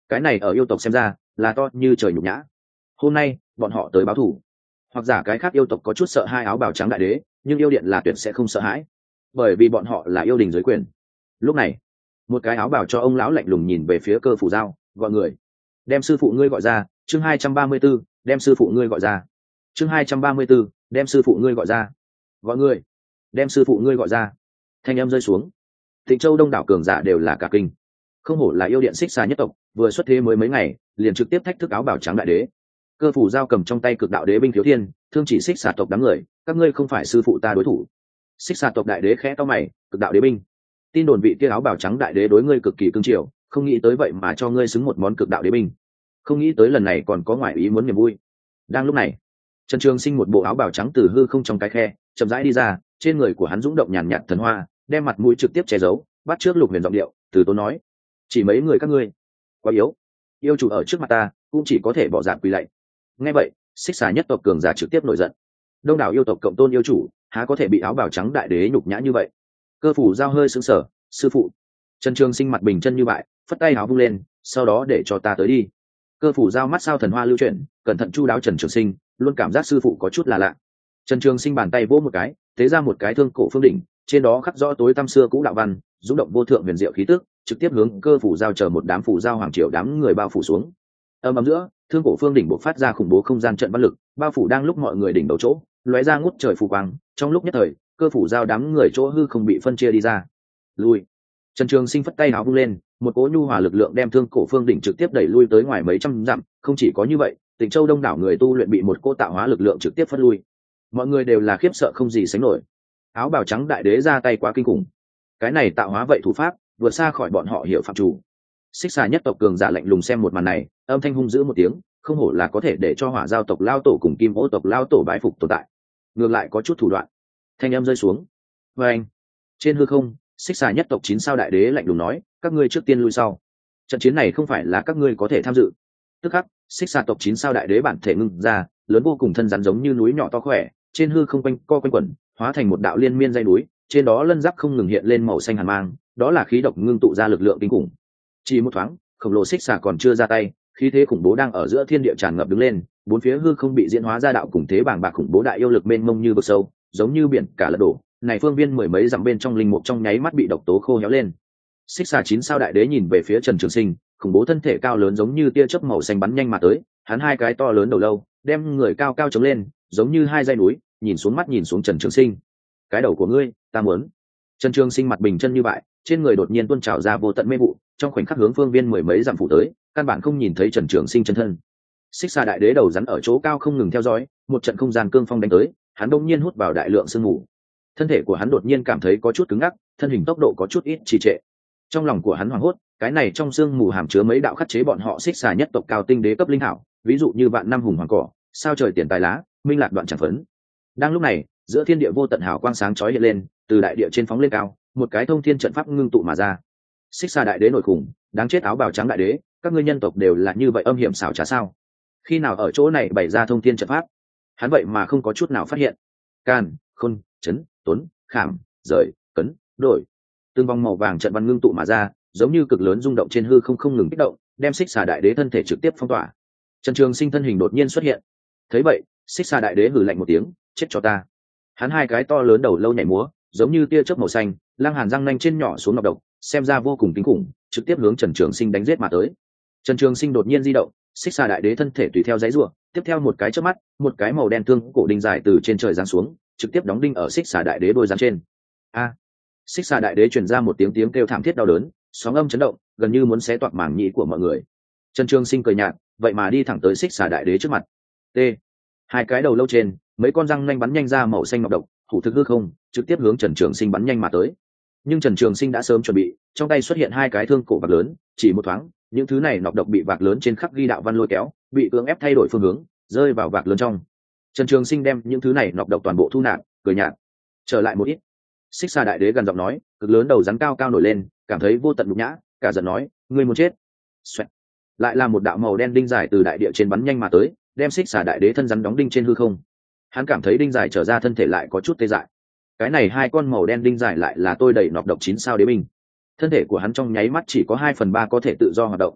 cái này ở yêu tộc xem ra là to như trời nhục nhã. Hôm nay bọn họ tới báo thù, hoặc giả cái khác yêu tộc có chút sợ hai áo bào trắng đại đế, nhưng yêu điện là tuyệt sẽ không sợ hãi, bởi vì bọn họ là yêu đình dưới quyền. Lúc này một cái áo bào cho ông lão lạnh lùng nhìn về phía Cơ Phủ Giao, gọi người đem sư phụ ngươi gọi ra. Chương 234, đem sư phụ ngươi gọi ra. Chương 234, đem sư phụ ngươi gọi ra. Gọi người đem sư phụ ngươi gọi ra. Thanh âm rơi xuống, Tịnh Châu đông đảo cường giả đều là cả kinh. Không hổ là yêu điện Xích Xà nhất tộc, vừa xuất thế mới mấy ngày liền trực tiếp thách thức áo bào trắng đại đế. Cơ Phủ Giao cầm trong tay cực đạo đế binh thiếu thiên, thương chỉ Xích Xà tộc đám người, các ngươi không phải sư phụ ta đối thủ. Xích Xà tộc đại đế khẽ to mày, cực đạo đế binh. Tin đồn vị kia áo bào trắng đại đế đối ngươi cực kỳ cương triều, không nghĩ tới vậy mà cho ngươi xứng một món cực đạo đế binh. Không nghĩ tới lần này còn có ngoại ý muốn niềm vui. Đang lúc này, Trần Trường Sinh một bộ áo bào trắng từ hư không trong cái khe chậm rãi đi ra, trên người của hắn dũng động nhàn nhạt thần hoa, đem mặt mũi trực tiếp che giấu, bắt trước Lục Huyền giọng điệu, từ tốn nói: chỉ mấy người các ngươi quá yếu, yêu chủ ở trước mặt ta cũng chỉ có thể bỏ dạng quỳ lạy. Nghe vậy, Xích Xà nhất tộc cường giả trực tiếp nổi giận. Đông đảo yêu tộc cộng tôn yêu chủ, há có thể bị áo bào trắng đại đế nhục nhã như vậy? Cơ Phủ Giao hơi sững sờ, sư phụ. Trần Trường Sinh mặt bình chân như vậy, phất tay áo vung lên, sau đó để cho ta tới đi. Cơ Phủ Giao mắt sao thần hoa lưu chuyển, cẩn thận chu đáo Trần Trường Sinh, luôn cảm giác sư phụ có chút là lạ. Trần Trường Sinh bàn tay vỗ một cái, tế ra một cái thương cổ phương đỉnh, trên đó khắc rõ tối tăm xưa cũ đạo văn, rung động vô thượng huyền diệu khí tức, trực tiếp hướng Cơ Phủ Giao chờ một đám phủ giao hoàng triều đám người bao phủ xuống. Ầm ầm giữa, thương cổ phương đỉnh bộc phát ra khủng bố không gian trận văn lực, bao phủ đang lúc mọi người đỉnh đầu chỗ, lóe ra ngút trời phù quang, trong lúc nhất thời, Cơ Phủ Giao đám người chỗ hư không bị phân chia đi ra. Lui. Trần Trường Sinh phất tay áo vung lên, một cỗ nhu hòa lực lượng đem thương cổ phương đỉnh trực tiếp đẩy lui tới ngoài mấy trăm dặm. Không chỉ có như vậy, Tịnh Châu đông đảo người tu luyện bị một cỗ tạo hóa lực lượng trực tiếp phất lui. Mọi người đều là khiếp sợ không gì sánh nổi. Áo bào trắng đại đế ra tay quá kinh khủng, cái này tạo hóa vậy thủ pháp vượt xa khỏi bọn họ hiểu phạm chủ. Xích Xà nhất tộc cường giả lạnh lùng xem một màn này, âm thanh hung dữ một tiếng, không hổ là có thể để cho Hỏa Giao tộc lao tổ cùng Kim Ô tộc lao tổ bái phục tồn tại, ngược lại có chút thủ đoạn. Thanh âm rơi xuống, và anh trên hư không, Xích Xà nhất tộc 9 sao đại đế lạnh lùng nói: các ngươi trước tiên lui sau, trận chiến này không phải là các ngươi có thể tham dự. Tức khắc, Xích Xà tộc 9 sao đại đế bản thể ngưng ra, lớn vô cùng thân rắn giống như núi nhỏ to khỏe, trên hư không quanh co quanh quẩn, hóa thành một đạo liên miên dây núi, trên đó lân giáp không ngừng hiện lên màu xanh hàn mang, đó là khí độc ngưng tụ ra lực lượng kinh khủng. Chỉ một thoáng, khổng lồ Xích Xà còn chưa ra tay, khí thế khủng bố đang ở giữa thiên địa tràn ngập đứng lên, bốn phía hư không bị diễn hóa ra đạo cùng thế bàng bạc khủng bố đại yêu lực mênh mông như vực sâu, giống như biển cả lật đổ. Này phương viên mười mấy dặm bên trong linh mục trong nháy mắt bị độc tố khô héo lên. Xích Xà 9 sao đại đế nhìn về phía Trần Trường Sinh, khủng bố thân thể cao lớn giống như tia chớp màu xanh bắn nhanh mà tới, hắn hai cái to lớn đầu lâu, đem người cao cao chống lên, giống như hai dãy núi, nhìn xuống Trần Trường Sinh. Cái đầu của ngươi, ta muốn. Trần Trường Sinh mặt bình chân như vậy, trên người đột nhiên tuôn trào ra vô tận mê vụ, trong khoảnh khắc hướng phương viên mười mấy dặm phủ tới, căn bản không nhìn thấy Trần Trường Sinh chân thân. Xích Xà đại đế đầu rắn ở chỗ cao không ngừng theo dõi, một trận không gian cương phong đánh tới, hắn đột nhiên hút vào đại lượng sương mù. Thân thể của hắn đột nhiên cảm thấy có chút cứng ngắc, thân hình tốc độ có chút ít trì trệ. Trong lòng của hắn hoảng hốt, cái này trong sương mù hàm chứa mấy đạo khắc chế bọn họ Xích Xà nhất tộc cao tinh đế cấp linh hảo, ví dụ như vạn năm hùng hoàng cỏ, sao trời tiền tài lá, minh lạc đoạn chẳng phấn. Đang lúc này, giữa thiên địa vô tận hào quang sáng chói hiện lên, từ đại địa trên phóng lên cao, một cái thông thiên trận pháp ngưng tụ mà ra. Xích Xà đại đế nổi khủng, đáng chết áo bào trắng đại đế, các ngươi nhân tộc đều là như vậy âm hiểm xảo trá sao? Khi nào ở chỗ này bày ra thông thiên trận pháp? Hắn vậy mà không có chút nào phát hiện. Can, Khôn, Chấn, Tuấn, Khảm, Rời, Cấn, Đổi, từng vòng màu vàng trận văn ngưng tụ mà ra, giống như cực lớn rung động trên hư không không ngừng kích động, đem Xích Xà đại đế thân thể trực tiếp phong tỏa. Trần Trường Sinh thân hình đột nhiên xuất hiện. Thấy vậy, Xích Xà đại đế hừ lạnh một tiếng: chết cho ta. Hắn hai cái to lớn đầu lâu nhảy múa, giống như tia chớp màu xanh, lăng hàn răng nanh trên nhỏ xuống nọc độc, xem ra vô cùng kinh khủng, trực tiếp hướng Trần Trường Sinh đánh giết mà tới. Trần Trường Sinh đột nhiên di động, Xích Xà đại đế thân thể tùy theo giãy giụa, tiếp theo một cái chớp mắt, một cái màu đen thương cổ đinh dài từ trên trời giáng xuống, trực tiếp đóng đinh ở Xích Xà đại đế đôi rắn trên. A! Xích Xà đại đế truyền ra một tiếng kêu thảm thiết đau đớn, sóng âm chấn động, gần như muốn xé toạc màng nhĩ của mọi người. Trần Trường Sinh cười nhạt, vậy mà đi thẳng tới Xích Xà đại đế trước mặt. T. Hai cái đầu lâu trên, mấy con răng nanh bắn nhanh ra màu xanh ngọc độc, thủ thực hư không, trực tiếp hướng Trần Trường Sinh bắn nhanh mà tới. Nhưng Trần Trường Sinh đã sớm chuẩn bị, trong tay xuất hiện hai cái thương cổ vạc lớn, chỉ một thoáng, những thứ này nọc độc bị vạc lớn trên khắc ghi đạo văn lôi kéo, bị cưỡng ép thay đổi phương hướng, rơi vào vạc lớn trong. Trần Trường Sinh đem những thứ này nọc độc toàn bộ thu nạp, cười nhạt, trở lại một ít. Xích Xà đại đế gần giọng nói, cực lớn đầu rắn cao cao nổi lên, cảm thấy vô tận nhục nhã, cả giận nói: ngươi muốn chết. Xoẹt. Lại là một đạo màu đen đinh dài từ đại địa trên bắn nhanh mà tới, đem Xích Xà đại đế thân rắn đóng đinh trên hư không. Hắn cảm thấy đinh dài trở ra thân thể lại có chút tê dại. Cái này hai con màu đen đinh dài lại là tôi đầy nọc độc 9 sao đế binh. Thân thể của hắn trong nháy mắt chỉ có 2/3 có thể tự do hoạt động.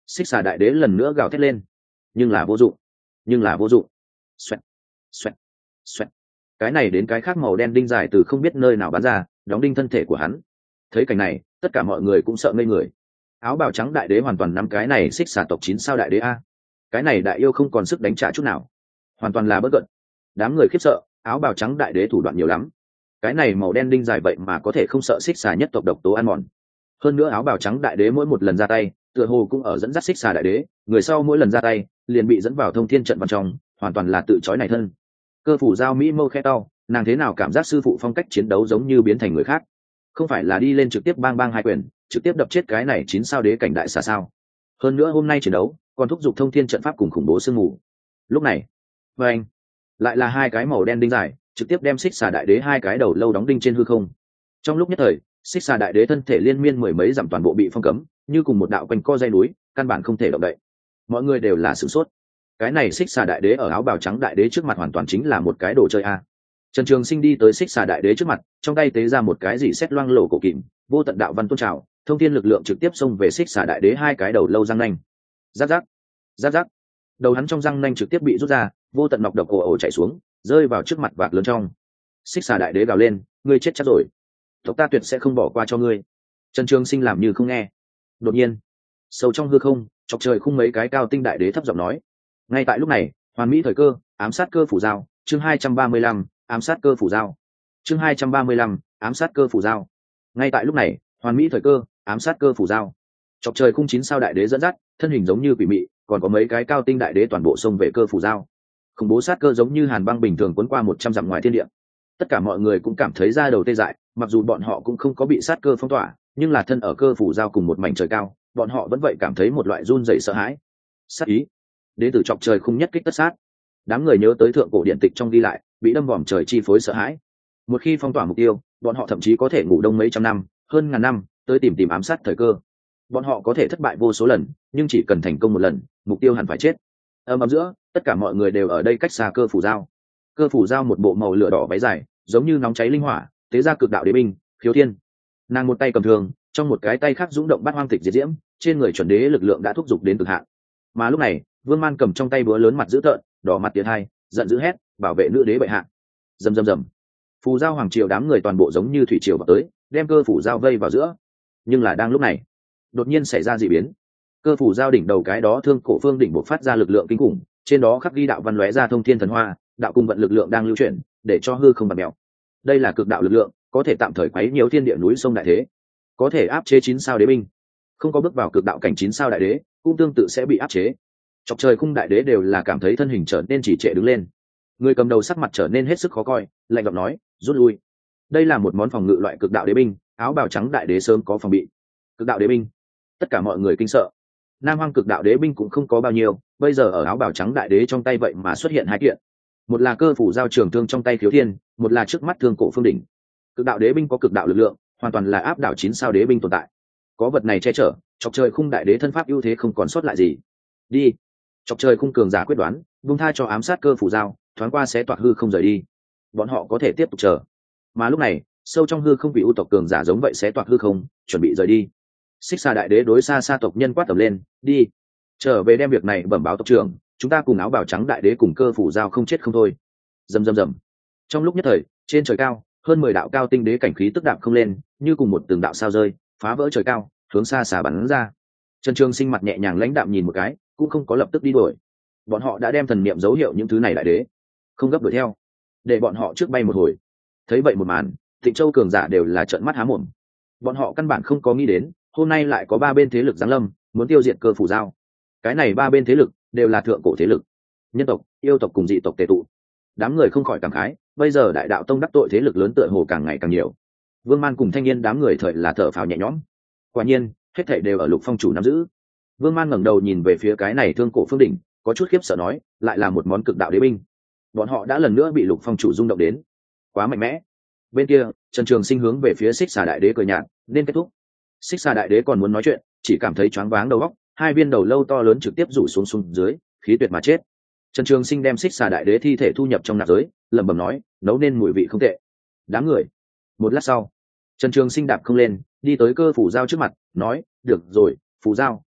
xích xà đại đế lần nữa gào thét lên, nhưng là vô dụng, nhưng là vô dụng. Xoẹt, xoẹt, xoẹt. Cái này đến cái khác màu đen đinh dài từ không biết nơi nào bắn ra, đóng đinh thân thể của hắn. Thấy cảnh này, tất cả mọi người cũng sợ ngây người. Áo bào trắng đại đế hoàn toàn nắm cái này xích xà tộc 9 sao đại đế a. Cái này đại yêu không còn sức đánh trả chút nào, hoàn toàn là bất cận. Đám người khiếp sợ, áo bào trắng đại đế thủ đoạn nhiều lắm. Cái này màu đen đinh dài vậy mà có thể không sợ xích xà nhất tộc độc tố ăn mòn. Hơn nữa áo bào trắng đại đế mỗi một lần ra tay, tựa hồ cũng ở dẫn dắt xích xà đại đế, người sau mỗi lần ra tay, liền bị dẫn vào thông thiên trận vào trong, hoàn toàn là tự chói này thân. Cơ phủ giao mỹ mâu khẽ to, nàng thế nào cảm giác sư phụ phong cách chiến đấu giống như biến thành người khác, không phải là đi lên trực tiếp bang bang hai quyền, trực tiếp đập chết cái này 9 sao đế cảnh đại xà sao? Hơn nữa hôm nay chiến đấu còn thúc giục thông thiên trận pháp cùng khủng bố sương mù. Lúc này, với anh lại là hai cái màu đen đinh dài, trực tiếp đem xích xà đại đế hai cái đầu lâu đóng đinh trên hư không. Trong lúc nhất thời, xích xà đại đế thân thể liên miên mười mấy dặm toàn bộ bị phong cấm, như cùng một đạo quanh co dây núi, căn bản không thể động đậy. Mọi người đều là sửng sốt. Cái này xích xà đại đế ở áo bào trắng đại đế trước mặt hoàn toàn chính là một cái đồ chơi a. Trần Trường Sinh đi tới xích xà đại đế trước mặt, trong tay tế ra một cái gì xét loang lổ cổ kìm, vô tận đạo văn tôn trào, thông thiên lực lượng trực tiếp xông về xích xà đại đế hai cái đầu lâu răng nanh. Rắc rắc, rắc rắc. Đầu hắn trong răng nanh trực tiếp bị rút ra, vô tận nọc độc ồ ồ chảy xuống, rơi vào trước mặt vạc lớn trong. Xích xà đại đế gào lên, ngươi chết chắc rồi, tộc ta tuyệt sẽ không bỏ qua cho ngươi. Trần Trường Sinh làm như không nghe. Đột nhiên, sâu trong hư không, chọc trời khung mấy cái cao tinh đại đế thấp giọng nói. Ngay tại lúc này, hoàn mỹ thời cơ, ám sát cơ phủ giao, chương 235, ám sát cơ phủ giao. Chương 235, ám sát cơ phủ giao. Ngay tại lúc này, hoàn mỹ thời cơ, ám sát cơ phủ giao. Chọc trời khung 9 sao đại đế dẫn dắt, thân hình giống như quỷ mị, còn có mấy cái cao tinh đại đế toàn bộ xông về cơ phủ giao. Khủng bố sát cơ giống như hàn băng bình thường cuốn qua 100 dặm ngoài thiên địa. Tất cả mọi người cũng cảm thấy da đầu tê dại, mặc dù bọn họ cũng không có bị sát cơ phong tỏa, nhưng là thân ở cơ phủ giao cùng một mảnh trời cao, bọn họ vẫn vậy cảm thấy một loại run rẩy sợ hãi. Sát ý đến từ chọc trời khung nhất kích tất sát. Đám người nhớ tới thượng cổ điện tịch trong ghi lại, bị đâm vòm trời chi phối sợ hãi. Một khi phong tỏa mục tiêu, bọn họ thậm chí có thể ngủ đông mấy trăm năm, hơn ngàn năm, tới tìm ám sát thời cơ. Bọn họ có thể thất bại vô số lần, nhưng chỉ cần thành công một lần, mục tiêu hẳn phải chết. Ầm ầm giữa, tất cả mọi người đều ở đây cách xa cơ phủ giao. Cơ phủ giao một bộ màu lửa đỏ váy dài, giống như nóng cháy linh hỏa, tế ra cực đạo đế binh, khiếu thiên. Nàng một tay cầm thương, trong một cái tay khác dũng động bát hoang tịch diệt diễm, trên người chuẩn đế lực lượng đã thúc giục đến cực hạn. Mà lúc này, Vương Man cầm trong tay búa lớn mặt dữ tợn, đỏ mặt tiến hai, giận dữ hét, bảo vệ nữ đế bệ hạ. Rầm rầm rầm. Phù giao hoàng triều đám người toàn bộ giống như thủy triều vào tới, đem cơ phủ giao vây vào giữa. Nhưng là đang lúc này, đột nhiên xảy ra dị biến. Cơ phủ giao đỉnh đầu cái đó thương cổ phương đỉnh bộc phát ra lực lượng kinh khủng, trên đó khắc ghi đạo văn lóe ra thông thiên thần hoa, đạo cung vận lực lượng đang lưu chuyển, để cho hư không bạt mèo. Đây là cực đạo lực lượng, có thể tạm thời quấy nhiều thiên địa núi sông đại thế, có thể áp chế 9 sao đế binh. Không có bước vào cực đạo cảnh 9 sao đại đế, cũng tương tự sẽ bị áp chế. Chọc trời khung đại đế đều là cảm thấy thân hình trở nên chỉ trệ đứng lên. Người cầm đầu sắc mặt trở nên hết sức khó coi, lạnh giọng nói, rút lui. Đây là một món phòng ngự loại cực đạo đế binh, áo bào trắng đại đế sớm có phòng bị. Cực đạo đế binh, tất cả mọi người kinh sợ. Nam Hoang cực đạo đế binh cũng không có bao nhiêu, bây giờ ở áo bào trắng đại đế trong tay vậy mà xuất hiện hai kiện. Một là cơ phủ giao trường thương trong tay thiếu thiên, một là trước mắt thương cổ phương đỉnh. Cực đạo đế binh có cực đạo lực lượng, hoàn toàn là áp đảo 9 sao đế binh tồn tại. Có vật này che chở, chọc trời khung đại đế thân pháp ưu thế không còn sót lại gì. Đi. Chọc trời khung cường giả quyết đoán, buông tha cho ám sát cơ phủ giao, thoáng qua sẽ toạc hư không rời đi. Bọn họ có thể tiếp tục chờ. Mà lúc này, sâu trong hư không vị ưu tộc cường giả giống vậy sẽ toạc hư không, chuẩn bị rời đi. Xích Xà đại đế đối xa xa tộc nhân quát tầm lên, đi, trở về đem việc này bẩm báo tộc trưởng, chúng ta cùng áo bào trắng đại đế cùng cơ phủ giao không chết không thôi. Rầm rầm rầm. Trong lúc nhất thời, trên trời cao, hơn 10 đạo cao tinh đế cảnh khí tức đạp không lên, như cùng một từng đạo sao rơi, phá vỡ trời cao, hướng xa xa bắn ra. Trần Trường Sinh mặt nhẹ nhàng lãnh đạm nhìn một cái, cũng không có lập tức đi đuổi. Bọn họ đã đem thần niệm dấu hiệu những thứ này đại đế, không gấp đuổi theo, để bọn họ trước bay một hồi. Thấy vậy một màn, Thịnh Châu cường giả đều là trợn mắt há mồm. Bọn họ căn bản không có nghĩ đến, hôm nay lại có 3 bên thế lực giáng lâm, muốn tiêu diệt cơ phủ giao. Cái này 3 bên thế lực đều là thượng cổ thế lực, nhân tộc, yêu tộc cùng dị tộc tề tụ. Đám người không khỏi cảm khái, bây giờ đại đạo tông đắc tội thế lực lớn tựa hồ càng ngày càng nhiều. Vương Man cùng Thanh Niên đám người thời là thở phào nhẹ nhõm. Quả nhiên, hết thảy đều ở Lục Phong chủ nắm giữ. Vương Man ngẩng đầu nhìn về phía cái này thương cổ phương đỉnh, có chút khiếp sợ nói, lại là một món cực đạo đế binh. Bọn họ đã lần nữa bị Lục Phong chủ rung động đến. Quá mạnh mẽ. Bên kia, Trần Trường Sinh hướng về phía Xích Xà đại đế cười nhạt, nên kết thúc. Xích Xà đại đế còn muốn nói chuyện, chỉ cảm thấy choáng váng đầu óc, hai viên đầu lâu to lớn trực tiếp rủ xuống dưới, khí tuyệt mà chết. Trần Trường Sinh đem Xích Xà đại đế thi thể thu nhập trong nạp giới, lẩm bẩm nói, nấu nên mùi vị không tệ. Đám người. Một lát sau, Trần Trường Sinh đạp không lên, đi tới cơ phủ giao trước mặt, nói, được rồi, phủ giao,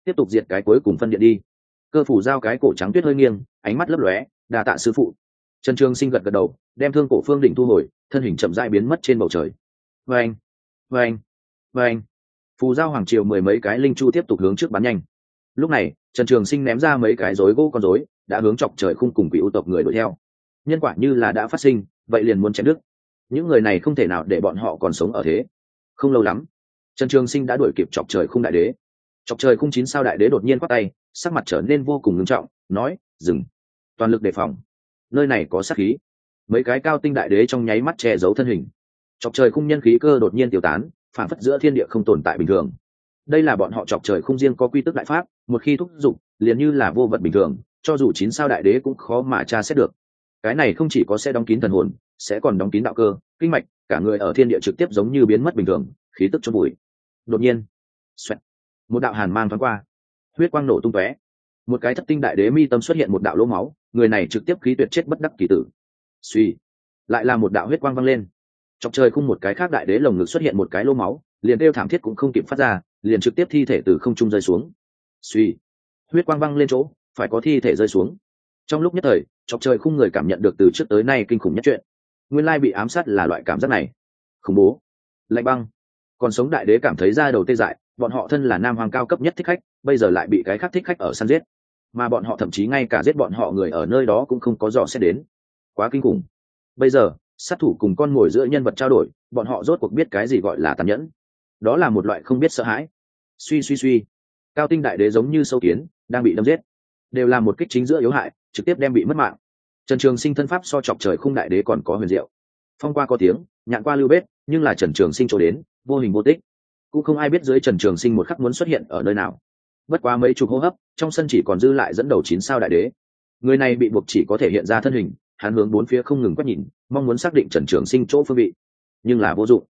tiếp tục diệt cái cuối cùng phân điện đi. Cơ phủ giao cái cổ trắng tuyết hơi nghiêng, ánh mắt lấp lóe, đa tạ sư phụ. Trần Trường Sinh gật gật đầu, đem thương cổ phương đỉnh thu hồi, thân hình chậm rãi biến mất trên bầu trời. Vâng, vâng, vâng. Phù giao hoàng triều mười mấy cái linh chu tiếp tục hướng trước bắn nhanh. Lúc này, Trần Trường Sinh ném ra mấy cái rối gỗ con rối, đã hướng chọc trời khung cùng quỷ u tộc người đuổi theo. Nhân quả như là đã phát sinh, vậy liền muốn chém đứt. Những người này không thể nào để bọn họ còn sống ở thế. Không lâu lắm, Trần Trường Sinh đã đuổi kịp chọc trời khung đại đế. Chọc trời khung 9 sao đại đế đột nhiên quát tay, sắc mặt trở nên vô cùng nghiêm trọng, nói: "Dừng, toàn lực đề phòng. Nơi này có sát khí." Mấy cái cao tinh đại đế trong nháy mắt che giấu thân hình. Chọc trời khung nhân khí cơ đột nhiên tiêu tán, phản phất giữa thiên địa không tồn tại bình thường. Đây là bọn họ chọc trời khung riêng có quy tắc đại pháp, một khi thúc dụng, liền như là vô vật bình thường, cho dù 9 sao đại đế cũng khó mà tra xét được. Cái này không chỉ có sẽ đóng kín thần hồn, sẽ còn đóng kín đạo cơ, kinh mạch, cả người ở thiên địa trực tiếp giống như biến mất bình thường, khí tức chôn bụi. Đột nhiên, xoẹt, một đạo hàn mang thoáng qua, huyết quang nổ tung tóe. Một cái thất tinh đại đế mi tâm xuất hiện một đạo lỗ máu, người này trực tiếp khí tuyệt chết bất đắc kỳ tử. Suy, lại là một đạo huyết quang văng lên. Chọc trời khung một cái khác đại đế lồng ngực xuất hiện một cái lỗ máu, liền kêu thảm thiết cũng không kịp phát ra, liền trực tiếp thi thể từ không trung rơi xuống. Suy, huyết quang văng lên chỗ, phải có thi thể rơi xuống. Trong lúc nhất thời, chọc trời khung người cảm nhận được từ trước tới nay kinh khủng nhất chuyện. Nguyên lai bị ám sát là loại cảm giác này. Khủng bố, lạnh băng. Còn sống đại đế cảm thấy da đầu tê dại, bọn họ thân là nam hoàng cao cấp nhất thích khách, bây giờ lại bị cái khác thích khách ở săn giết, mà bọn họ thậm chí ngay cả giết bọn họ người ở nơi đó cũng không có dò xét đến. Quá kinh khủng. Bây giờ sát thủ cùng con mồi giữa nhân vật trao đổi, bọn họ rốt cuộc biết cái gì gọi là tàn nhẫn. Đó là một loại không biết sợ hãi. Suy, cao tinh đại đế giống như sâu kiến đang bị đâm giết, đều là một kích chính giữa yếu hại, trực tiếp đem bị mất mạng. Trần Trường Sinh thân pháp so chọc trời khung đại đế còn có huyền diệu. Phong qua có tiếng, nhạn qua lưu bết, nhưng là Trần Trường Sinh chỗ đến vô hình vô tích, cũng không ai biết dưới Trần Trường Sinh một khắc muốn xuất hiện ở nơi nào. Bất quá mấy chục hô hấp, trong sân chỉ còn dư lại dẫn đầu 9 sao đại đế. Người này bị buộc chỉ có thể hiện ra thân hình, hắn hướng bốn phía không ngừng quét nhìn, mong muốn xác định Trần Trường Sinh chỗ phương vị, nhưng là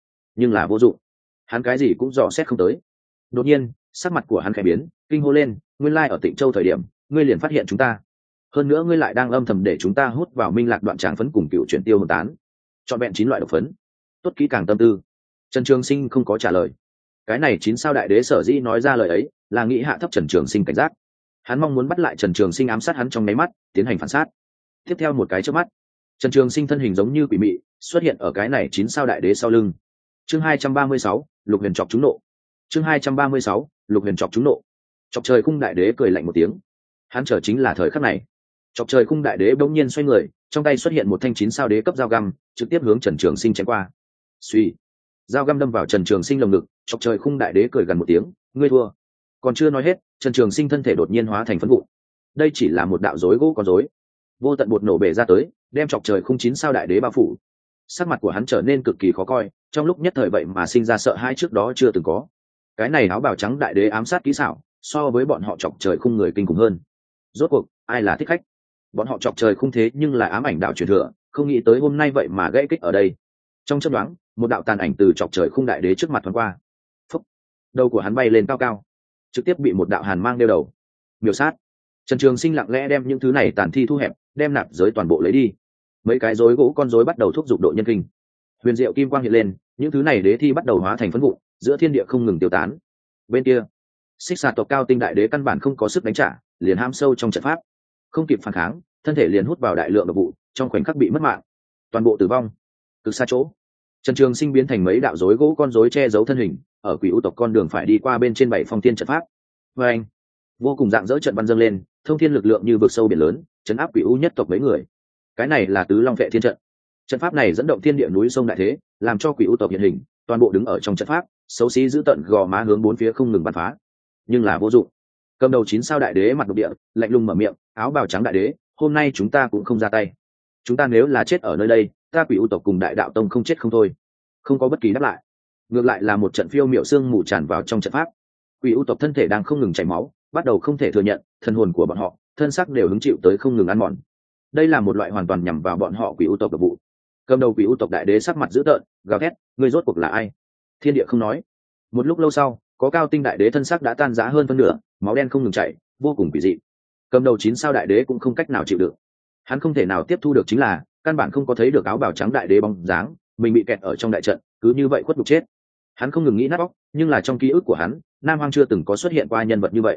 vô dụng. Hắn cái gì cũng dò xét không tới. Đột nhiên, sắc mặt của hắn khẽ biến, kinh hô lên: "Nguyên lai ở Tịnh Châu thời điểm, ngươi liền phát hiện chúng ta. Hơn nữa ngươi lại đang âm thầm để chúng ta hút vào Minh Lạc đoạn tràng phấn cùng cựu chuyển tiêu hồn tán, chọn vẹn 9 loại độc phấn." Tốt kỹ càng tâm tư. Trần Trường Sinh không có trả lời. Cái này 9 sao đại đế sở dĩ nói ra lời ấy, là nghĩ hạ thấp Trần Trường Sinh cảnh giác. Hắn mong muốn bắt lại Trần Trường Sinh ám sát hắn trong nháy mắt, tiến hành phản sát. Tiếp theo một cái chớp mắt, Trần Trường Sinh thân hình giống như quỷ mị xuất hiện ở cái này 9 sao đại đế sau lưng. Chương 236, Lục Huyền chọc trúng nộ. Chương 236, Lục Huyền chọc trúng nộ. Chọc trời khung đại đế cười lạnh một tiếng. Hắn chờ chính là thời khắc này. Chọc trời khung đại đế bỗng nhiên xoay người, trong tay xuất hiện một thanh 9 sao đế cấp dao găm, trực tiếp hướng Trần Trường Sinh chém qua. Suy, dao găm đâm vào Trần Trường Sinh lồng ngực. Chọc trời khung đại đế cười gần một tiếng: "Ngươi thua." Còn chưa nói hết, Trần Trường Sinh thân thể đột nhiên hóa thành phấn vụn. Đây chỉ là một đạo rối gỗ con rối, vô tận bột nổ bể ra tới, đem chọc trời khung 9 sao đại đế bao phủ. Sắc mặt của hắn trở nên cực kỳ khó coi, trong lúc nhất thời vậy mà sinh ra sợ hãi trước đó chưa từng có. Cái này áo bào trắng đại đế ám sát kỹ xảo, so với bọn họ chọc trời khung người kinh khủng hơn. Rốt cuộc ai là thích khách? Bọn họ chọc trời khung thế nhưng là ám ảnh đạo truyền thừa, không nghĩ tới hôm nay vậy mà gãy kích ở đây. Trong chớp nhoáng, một đạo tàn ảnh từ chọc trời khung đại đế trước mặt thoáng qua. Phúc, đầu của hắn bay lên cao cao, trực tiếp bị một đạo hàn mang đeo đầu. Miểu sát. Trần Trường Sinh lặng lẽ đem những thứ này tàn thi thu hẹp, đem nạp giới toàn bộ lấy đi. Mấy cái rối gỗ con rối bắt đầu thúc giục độ nhân kinh. Huyền diệu kim quang hiện lên, những thứ này đế thi bắt đầu hóa thành phấn vụ, giữa thiên địa không ngừng tiêu tán. Bên kia, Xích Xà tộc cao tinh đại đế căn bản không có sức đánh trả, liền ham sâu trong trận pháp, không kịp phản kháng, thân thể liền hút vào đại lượng độc vụ, trong khoảnh khắc bị mất mạng, toàn bộ tử vong. Cực xa chỗ, Trần Trường Sinh biến thành mấy đạo rối gỗ con rối che giấu thân hình, ở Quỷ U tộc con đường phải đi qua bên trên 7 phong thiên trận pháp. Và anh, vô cùng dạng dỡ trận văn dâng lên, thông thiên lực lượng như vực sâu biển lớn, chấn áp Quỷ U nhất tộc mấy người. Cái này là Tứ Long Vệ Thiên trận. Trận pháp này dẫn động thiên địa núi sông đại thế, làm cho Quỷ U tộc hiện hình, toàn bộ đứng ở trong trận pháp, xấu xí giữ tận gò má hướng bốn phía không ngừng bắn phá. Nhưng là vô dụng. Cầm đầu 9 sao đại đế mặt độc địa, lạnh lùng mở miệng: "Áo bào trắng đại đế, hôm nay chúng ta cũng không ra tay. Chúng ta nếu là chết ở nơi đây, ta Quỷ U tộc cùng Đại Đạo Tông không chết không thôi." Không có bất kỳ đáp lại, ngược lại là một trận phiêu miểu sương mù tràn vào trong trận pháp. Quỷ U tộc thân thể đang không ngừng chảy máu, bắt đầu không thể thừa nhận, thân hồn của bọn họ, thân xác đều hứng chịu tới không ngừng ăn mòn. Đây là một loại hoàn toàn nhằm vào bọn họ Quỷ U tộc độc vụ. Cầm đầu Quỷ U tộc đại đế sắc mặt dữ tợn, gào thét: "Ngươi rốt cuộc là ai?" Thiên địa không nói. Một lúc lâu sau, có cao tinh đại đế thân xác đã tan rã hơn phân nửa, máu đen không ngừng chảy, vô cùng quỷ dị. Cầm đầu 9 sao đại đế cũng không cách nào chịu đựng. Hắn không thể nào tiếp thu được chính là, căn bản không có thấy được áo bào trắng đại đế bóng dáng, mình bị kẹt ở trong đại trận, cứ như vậy khuất nhục chết. Hắn không ngừng nghĩ nát óc, nhưng là trong ký ức của hắn, Nam Hoang chưa từng có xuất hiện qua nhân vật như vậy.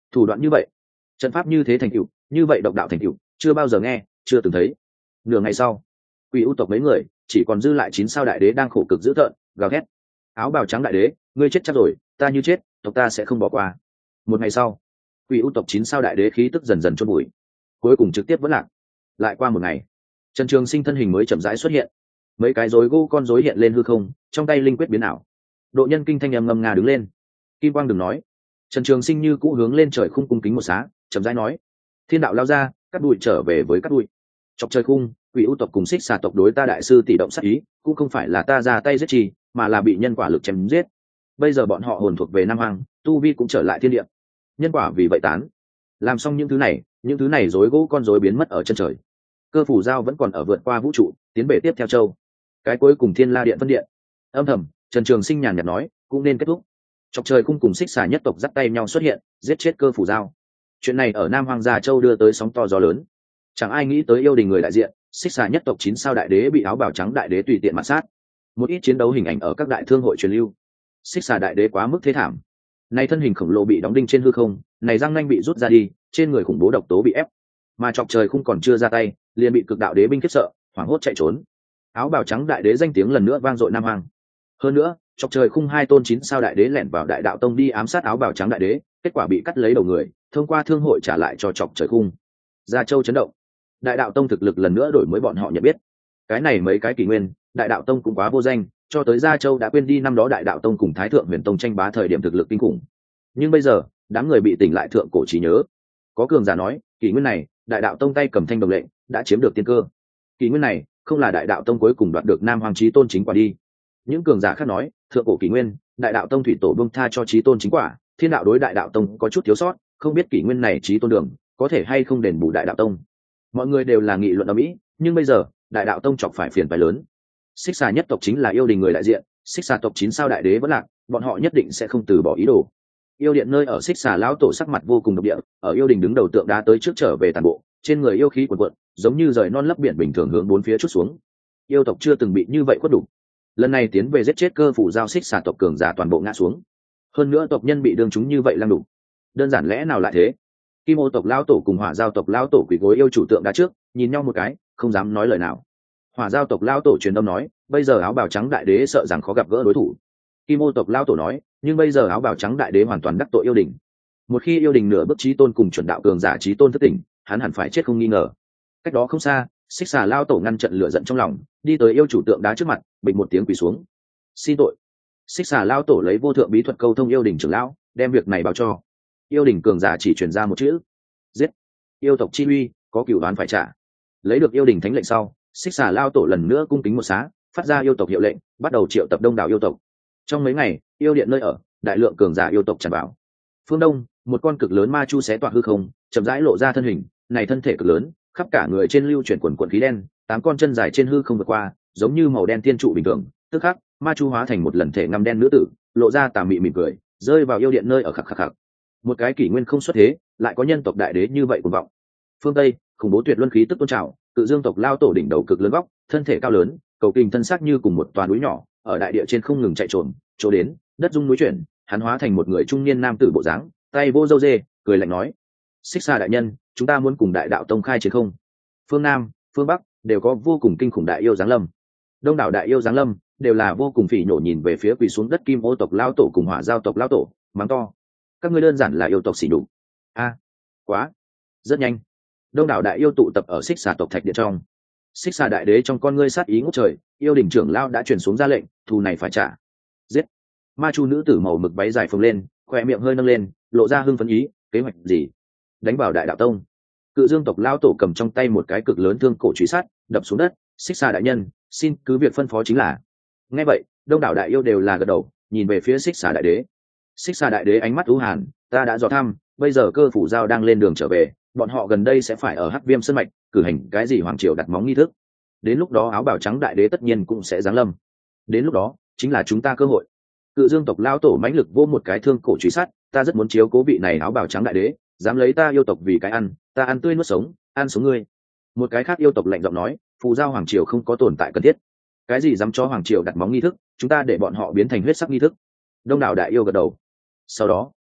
Thủ đoạn như vậy, trận pháp như thế thành tựu, như vậy độc đạo thành tựu, chưa bao giờ nghe, chưa từng thấy. Nửa ngày sau, quỷ u tộc mấy người chỉ còn dư lại 9 sao đại đế đang khổ cực dữ tợn gào thét. Áo bào trắng đại đế, ngươi chết chắc rồi, ta như chết, tộc ta sẽ không bỏ qua. Một ngày sau, quỷ u tộc 9 sao đại đế khí tức dần dần chôn bụi, cuối cùng trực tiếp vẫn lạc. Lại qua một ngày, Trần Trường Sinh thân hình mới chậm rãi xuất hiện, mấy cái rối gỗ con rối hiện lên hư không, trong tay linh quyết biến ảo. Độ nhân kinh thanh âm ngâm nga đứng lên. Kim quang đừng nói. Trần Trường Sinh như cũ hướng lên trời khung cung kính một xá, chậm rãi nói: Thiên đạo lao ra, cắt đuôi trở về với cắt đuôi. Chọc trời khung, quỷ u tộc cùng xích xà tộc đối ta đại sư tỷ động sát ý, cũng không phải là ta ra tay giết chi, mà là bị nhân quả lực chém giết. Bây giờ bọn họ hồn thuộc về Nam Hoàng, tu vi cũng trở lại thiên địa. Nhân quả vì vậy tán. Làm xong những thứ này rối gỗ con rối biến mất ở chân trời. Cơ phủ giao vẫn còn ở vượt qua vũ trụ, tiến về tiếp theo châu. Cái cuối cùng Thiên La Điện phân điện. Âm thầm, Trần Trường Sinh nhàn nhạt nói, cũng nên kết thúc. Chọc trời cung cùng xích xà nhất tộc dắt tay nhau xuất hiện, giết chết cơ phủ giao. Chuyện này ở Nam Hoàng Gia Châu đưa tới sóng to gió lớn. Chẳng ai nghĩ tới yêu đình người đại diện, xích xà nhất tộc 9 sao đại đế bị áo bào trắng đại đế tùy tiện mạt sát. Một ít chiến đấu hình ảnh ở các đại thương hội truyền lưu. Xích xà đại đế quá mức thế thảm. Này thân hình khổng lồ bị đóng đinh trên hư không, này răng nanh bị rút ra đi, trên người khủng bố độc tố bị ép. Mà chọc trời không còn chưa ra tay, liền bị cực đạo đế binh khiếp sợ, hoảng hốt chạy trốn. Áo bào trắng đại đế danh tiếng lần nữa vang dội Nam Hoàng. Hơn nữa, chọc trời khung 2 tôn 9 sao đại đế lẻn vào đại đạo tông đi ám sát áo bào trắng đại đế, kết quả bị cắt lấy đầu người, thông qua thương hội trả lại cho chọc trời khung. Gia Châu chấn động. Đại đạo tông thực lực lần nữa đổi mới bọn họ nhận biết. Cái này mấy cái kỷ nguyên, đại đạo tông cũng quá vô danh, cho tới Gia Châu đã quên đi năm đó đại đạo tông cùng Thái Thượng Huyền Tông tranh bá thời điểm thực lực kinh khủng. Nhưng bây giờ, đám người bị tỉnh lại thượng cổ trí nhớ. Có cường giả nói, kỷ nguyên này, đại đạo tông tay cầm thanh đồng lệnh, đã chiếm được tiên cơ. Kỷ nguyên này, không là đại đạo tông cuối cùng đoạt được Nam Hoàng chí tôn chính quả đi. Những cường giả khác nói, thượng cổ kỷ nguyên, đại đạo tông thủy tổ buông tha cho chí tôn chính quả, thiên đạo đối đại đạo tông có chút thiếu sót, không biết kỷ nguyên này chí tôn đường có thể hay không đền bù đại đạo tông. Mọi người đều là nghị luận ầm ĩ, nhưng bây giờ, đại đạo tông chọc phải phiền phải lớn. Xích xà nhất tộc chính là yêu đình người đại diện, xích xà tộc 9 sao đại đế vẫn lạc, bọn họ nhất định sẽ không từ bỏ ý đồ. Yêu điện nơi ở xích xà lão tổ sắc mặt vô cùng độc địa, ở yêu đình đứng đầu tượng đá tới trước trở về toàn bộ, trên người yêu khí cuồn cuộn, giống như rời non lấp biển bình thường hướng bốn phía trút xuống. Yêu tộc chưa từng bị như vậy quất đủ. Lần này tiến về giết chết cơ phủ giao xích xà tộc cường giả toàn bộ ngã xuống. Hơn nữa tộc nhân bị đương chúng như vậy lăng đủ. Đơn giản lẽ nào lại thế? Kim ô tộc lão tổ cùng hỏa giao tộc lão tổ quỳ gối yêu chủ tượng đá trước, nhìn nhau một cái, không dám nói lời nào. Hỏa giao tộc lão tổ truyền âm nói, bây giờ áo bào trắng đại đế sợ rằng khó gặp gỡ đối thủ. Kim ô tộc lão tổ nói, nhưng bây giờ áo bào trắng đại đế hoàn toàn đắc tội yêu đình. Một khi yêu đình nửa bước chí tôn cùng chuẩn đạo cường giả chí tôn thất tỉnh, hắn hẳn phải chết không nghi ngờ. Cách đó không xa, xích xà lão tổ ngăn trận lửa giận trong lòng, đi tới yêu chủ tượng đá trước mặt, bịch một tiếng quỳ xuống. Xin tội. Xích xà lão tổ lấy vô thượng bí thuật câu thông yêu đình trưởng lão, đem việc này báo cho. Yêu đình cường giả chỉ truyền ra một chữ: giết. Yêu tộc chi uy, có cửu đoán phải trả. Lấy được yêu đình thánh lệnh sau, xích xà lão tổ lần nữa cung kính một xá, phát ra yêu tộc hiệu lệnh, bắt đầu triệu tập đông đảo yêu tộc. Trong mấy ngày, yêu điện nơi ở, đại lượng cường giả yêu tộc tràn vào. Phương đông, một con cực lớn ma chu xé toạc hư không, chậm rãi lộ ra thân hình, này thân thể cực lớn, khắp cả người trên lưu chuyển quần quần khí đen, 8 con chân dài trên hư không vượt qua, giống như màu đen tiên trụ bình thường. Tức khắc, ma chu hóa thành một lần thể ngăm đen nữ tử, lộ ra tà mị mỉm cười, rơi vào yêu điện nơi ở khắc khắc khắc. Một cái kỷ nguyên không xuất thế, lại có nhân tộc đại đế như vậy cuồng vọng. Phương tây, khủng bố tuyệt luân khí tức tôn trào, Cự Dương tộc lao tổ đỉnh đầu cực lớn góc, thân thể cao lớn, cầu kình thân xác như cùng một toà núi nhỏ, ở đại địa trên không ngừng chạy trốn, chỗ đến, đất rung núi chuyển, hắn hóa thành một người trung niên nam tử bộ dáng, tay vô râu dê, cười lạnh nói: xích xa đại nhân, chúng ta muốn cùng đại đạo tông khai chiến không? Phương nam, phương bắc đều có vô cùng kinh khủng đại yêu giáng lâm. Đông đảo đại yêu giáng lâm đều là vô cùng phỉ nhổ nhìn về phía quỳ xuống đất kim ô tộc lao tổ cùng hỏa giao tộc lao tổ, mắng to: các ngươi đơn giản là yêu tộc xỉ nhục. A, quá, rất nhanh, đông đảo đại yêu tụ tập ở xích xà tộc thạch điện trong. Xích xà đại đế trong con ngươi sát ý ngút trời, yêu đỉnh trưởng lao đã truyền xuống ra lệnh, thù này phải trả. Giết. Ma chu nữ tử màu mực váy dài phồng lên, khỏe miệng hơi nâng lên, lộ ra hưng phấn ý. Kế hoạch gì? Đánh vào đại đạo tông. Cự Dương tộc lao tổ cầm trong tay một cái cực lớn thương cổ truy sát, đập xuống đất. Xích xà đại nhân, xin cứ việc phân phó chính là. Nghe vậy, đông đảo đại yêu đều là gật đầu, nhìn về phía xích xà đại đế. Xích xà đại đế ánh mắt u hàn, ta đã dò thăm, bây giờ cơ phủ giao đang lên đường trở về, bọn họ gần đây sẽ phải ở Hắc Viêm Sơn mạch cử hành cái gì hoàng triều đặt móng nghi thức. Đến lúc đó áo bào trắng đại đế tất nhiên cũng sẽ giáng lâm. Đến lúc đó, chính là chúng ta cơ hội. Cự Dương tộc lao tổ mãnh lực vô một cái thương cổ truy sát, ta rất muốn chiếu cố vị này áo bào trắng đại đế, dám lấy ta yêu tộc vì cái ăn, ta ăn tươi nuốt sống, ăn sống ngươi. Một cái khác yêu tộc lạnh giọng nói, phù giao hoàng triều không có tồn tại cần thiết. Cái gì dám cho hoàng triều đặt móng nghi thức, chúng ta để bọn họ biến thành huyết sắc nghi thức. Đông đảo đại yêu gật đầu. Sau đó,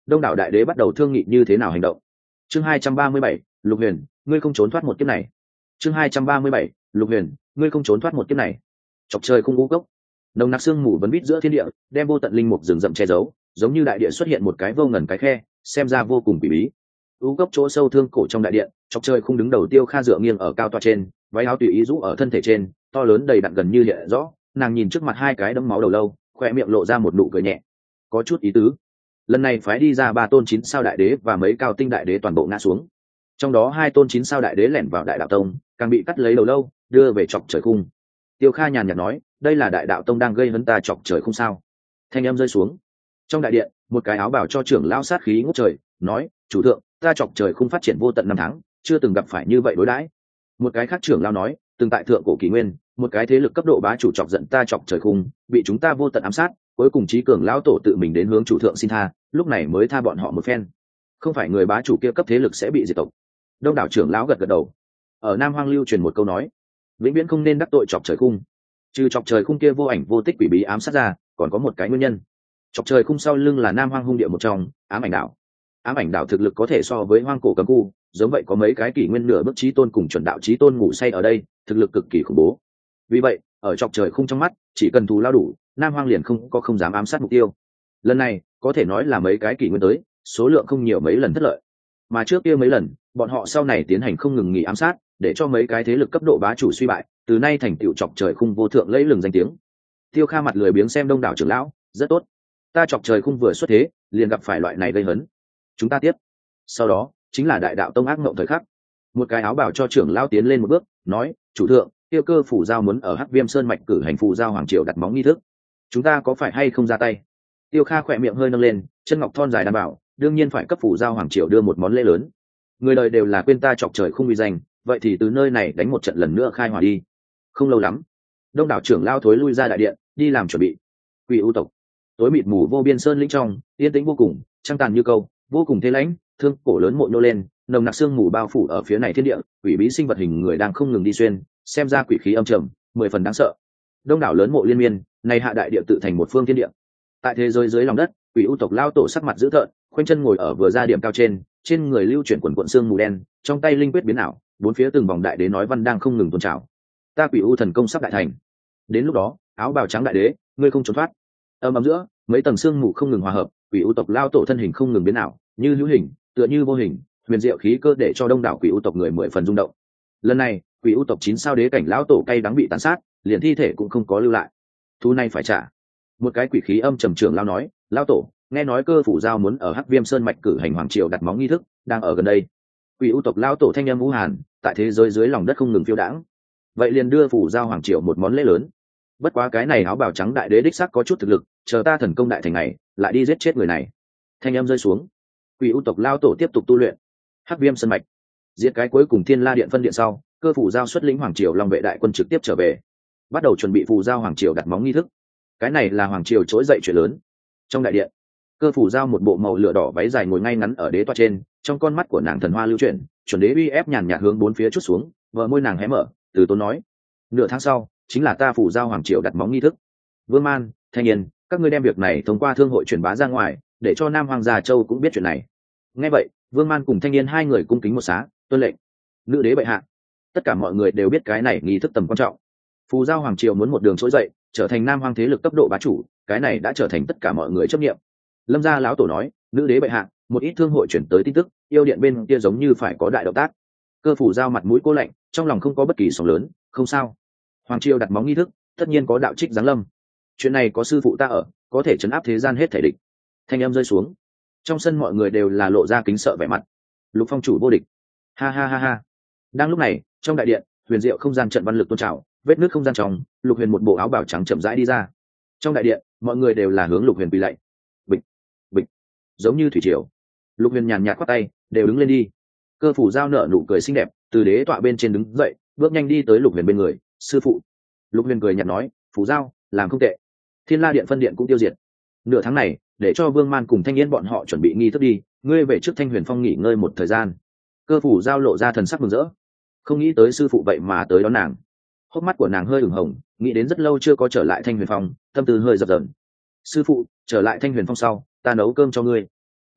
đông đảo đại đế bắt đầu thương nghị như thế nào hành động. Chương 237, Lục Huyền, ngươi không trốn thoát một kiếp này. Chương 237, Lục Huyền, ngươi không trốn thoát một kiếp này. Chọc trời không ngũ gốc, nồng nặc sương mù vấn vít giữa thiên địa, đem vô tận linh mục rừng rậm che giấu, giống như đại địa xuất hiện một cái vô ngần cái khe, xem ra vô cùng kỳ bí. U gốc chỗ sâu thương cổ trong đại điện, chọc trời không đứng đầu Tiêu Kha dựa nghiêng ở cao tọa trên, váy áo tùy ý rũ ở thân thể trên, to lớn đầy đặn gần như hiện rõ. Nàng nhìn trước mặt hai cái đấm máu đầu lâu, khoe miệng lộ ra một nụ cười nhẹ, có chút ý tứ. Lần này phái đi ra 3 tôn 9 sao đại đế và mấy cao tinh đại đế toàn bộ ngã xuống, trong đó 2 tôn 9 sao đại đế lẻn vào đại đạo tông, càng bị cắt lấy đầu lâu đưa về chọc trời khung. Tiêu Kha nhàn nhạt nói, đây là đại đạo tông đang gây hấn ta chọc trời khung sao? Thanh âm rơi xuống, trong đại điện một cái áo bào cho trưởng lão sát khí ngút trời nói, chủ thượng, ta chọc trời khung phát triển vô tận 5 tháng, chưa từng gặp phải như vậy đối đãi. Một cái khác trưởng lão nói, từng tại thượng cổ kỷ nguyên, một cái thế lực cấp độ bá chủ chọc giận ta chọc trời khung, bị chúng ta vô tận ám sát, cuối cùng chí cường lão tổ tự mình đến hướng chủ thượng xin tha, lúc này mới tha bọn họ một phen. Không phải người bá chủ kia cấp thế lực sẽ bị diệt tộc. Đông đảo trưởng lão gật gật đầu. Ở Nam Hoang lưu truyền một câu nói, vĩnh viễn không nên đắc tội chọc trời khung. Trừ chọc trời khung kia vô ảnh vô tích quỷ bí ám sát ra, còn có một cái nguyên nhân. Chọc trời khung sau lưng là Nam Hoang hung địa một trong, Ám Ảnh Đảo. Ám Ảnh Đảo thực lực có thể so với Hoang cổ cấm khu, giống vậy có mấy cái kỷ nguyên nửa bước chí tôn cùng chuẩn đạo chí tôn ngủ say ở đây, thực lực cực kỳ khủng bố. Vì vậy, ở chọc trời khung trong mắt, chỉ cần thù lao đủ, Nam Hoang liền không dám ám sát mục tiêu. Lần này, có thể nói là mấy cái kỷ nguyên tới, số lượng không nhiều mấy lần thất lợi. Mà trước kia mấy lần, bọn họ sau này tiến hành không ngừng nghỉ ám sát, để cho mấy cái thế lực cấp độ bá chủ suy bại, từ nay thành tựu chọc trời khung vô thượng lẫy lừng danh tiếng. Tiêu Kha mặt lười biếng xem đông đảo trưởng lão, rất tốt. Ta chọc trời khung vừa xuất thế, liền gặp phải loại này gây hấn. Chúng ta tiếp. Sau đó, chính là đại đạo tông ác ngộng thời khắc. Một cái áo bào cho trưởng lão tiến lên một bước, nói, chủ thượng, Tiêu Cơ phủ giao muốn ở Hắc Viêm Sơn mạch cử hành phù giao hoàng triều đặt móng nghi thức. Chúng ta có phải hay không ra tay? Tiêu Kha khỏe miệng hơi nâng lên, chân ngọc thon dài đảm bảo, đương nhiên phải cấp phủ giao hoàng triều đưa một món lễ lớn. Người đời đều là quên ta chọc trời không uy danh, vậy thì từ nơi này đánh một trận lần nữa khai hỏa đi. Không lâu lắm, đông đảo trưởng lao thối lui ra đại điện, đi làm chuẩn bị. Quỷ u tộc, tối mịt mù vô biên sơn lĩnh trong, yên tĩnh vô cùng, trăng tàn như câu, vô cùng thế lãnh, thương cổ lớn mộ nô lên, nồng nặc sương mù bao phủ ở phía này thiên địa, quỷ bí sinh vật hình người đang không ngừng đi xuyên, xem ra quỷ khí âm trầm, 10 phần đáng sợ. Đông đảo lớn mộ liên miên, này hạ đại địa tự thành một phương thiên địa. Tại thế giới dưới lòng đất, quỷ u tộc lao tổ sắc mặt dữ tợn, khoanh chân ngồi ở vừa ra điểm cao trên người lưu chuyển quần quận xương mù đen, trong tay linh quyết biến ảo, bốn phía từng vòng đại đế nói văn đang không ngừng tuôn trào. Ta quỷ u thần công sắp đại thành. Đến lúc đó, áo bào trắng đại đế, ngươi không trốn thoát. Âm ầm giữa, mấy tầng xương mù không ngừng hòa hợp, quỷ u tộc lao tổ thân hình không ngừng biến ảo, như hữu hình, tựa như vô hình, huyền diệu khí cơ để cho đông đảo quỷ u tộc người 10 phần rung động. Lần này, quỷ u tộc 9 sao đế cảnh lão tổ cay đắng bị tàn sát, liền thi thể cũng không có lưu lại. Thu này phải trả. Một cái quỷ khí âm trầm trưởng lao nói, lao tổ, nghe nói Cơ phủ giao muốn ở Hắc Viêm Sơn mạch cử hành hoàng triều đặt móng nghi thức, đang ở gần đây. Quỷ u tộc lao tổ thanh âm u hàn, tại thế giới dưới lòng đất không ngừng phiêu đãng. Vậy liền đưa phủ giao hoàng triều một món lễ lớn. Bất quá cái này áo bào trắng đại đế đích xác có chút thực lực, chờ ta thần công đại thành này, lại đi giết chết người này. Thanh âm rơi xuống, quỷ u tộc lao tổ tiếp tục tu luyện. Hắc Viêm Sơn mạch, diệt cái cuối cùng Thiên La điện phân điện sau, Cơ phủ giao xuất lĩnh hoàng triều long vệ đại quân trực tiếp trở về, bắt đầu chuẩn bị phù giao hoàng triều đặt móng nghi thức. Cái này là hoàng triều trỗi dậy chuyện lớn. Trong đại điện, Cơ phủ giao một bộ màu lửa đỏ váy dài ngồi ngay ngắn ở đế toa trên, trong con mắt của nàng thần hoa lưu chuyển, chuẩn đế uy ép nhàn nhạt hướng bốn phía chút xuống, vợ môi nàng hé mở, từ tốn nói, nửa tháng sau chính là ta phủ giao hoàng triều đặt móng nghi thức. Vương Man, Thanh Niên, các ngươi đem việc này thông qua thương hội truyền bá ra ngoài, để cho Nam Hoàng Gia Châu cũng biết chuyện này. Nghe vậy, Vương Man cùng Thanh Niên hai người cung kính một xá, tuân lệnh. Nữ đế bệ hạ. Tất cả mọi người đều biết cái này nghi thức tầm quan trọng. Phù giao hoàng triều muốn một đường trỗi dậy, trở thành Nam Hoang thế lực cấp độ bá chủ, cái này đã trở thành tất cả mọi người chấp nhận. Lâm gia lão tổ nói, nữ đế bệ hạ, một ít thương hội chuyển tới tin tức, yêu điện bên kia giống như phải có đại động tác. Cơ phủ giao mặt mũi cố lạnh, trong lòng không có bất kỳ sóng lớn, không sao. Hoàng triều đặt móng nghi thức, tất nhiên có đạo trích giáng lâm. Chuyện này có sư phụ ta ở, có thể chấn áp thế gian hết thể địch. Thanh âm rơi xuống, trong sân mọi người đều là lộ ra kính sợ vẻ mặt. Lục Phong chủ vô địch. Ha ha ha ha. Đang lúc này, trong đại điện, huyền diệu không gian trận văn lực tôn trào, vết nước không gian trong, Lục Huyền một bộ áo bào trắng chậm rãi đi ra. Trong đại điện, mọi người đều là hướng Lục Huyền quỳ lạy. Bịch, bịch, giống như thủy triều. Lục Huyền nhàn nhạt quát tay, đều đứng lên đi. Cơ phủ giao nở nụ cười xinh đẹp, từ đế tọa bên trên đứng dậy, bước nhanh đi tới Lục Huyền bên người, sư phụ. Lục Huyền cười nhạt nói, phủ giao, làm không tệ. Thiên La điện phân điện cũng tiêu diệt. Nửa tháng này, để cho Vương Man cùng Thanh Niên bọn họ chuẩn bị nghi thức đi, ngươi về trước Thanh Huyền Phong nghỉ ngơi một thời gian. Cơ phủ giao lộ ra thần sắc mừng rỡ, không nghĩ tới sư phụ vậy mà tới đón nàng. Hốc mắt của nàng hơi ửng hồng, nghĩ đến rất lâu chưa có trở lại Thanh Huyền Phong, tâm tư hơi dập dờn. Sư phụ, trở lại Thanh Huyền Phong sau, ta nấu cơm cho ngươi.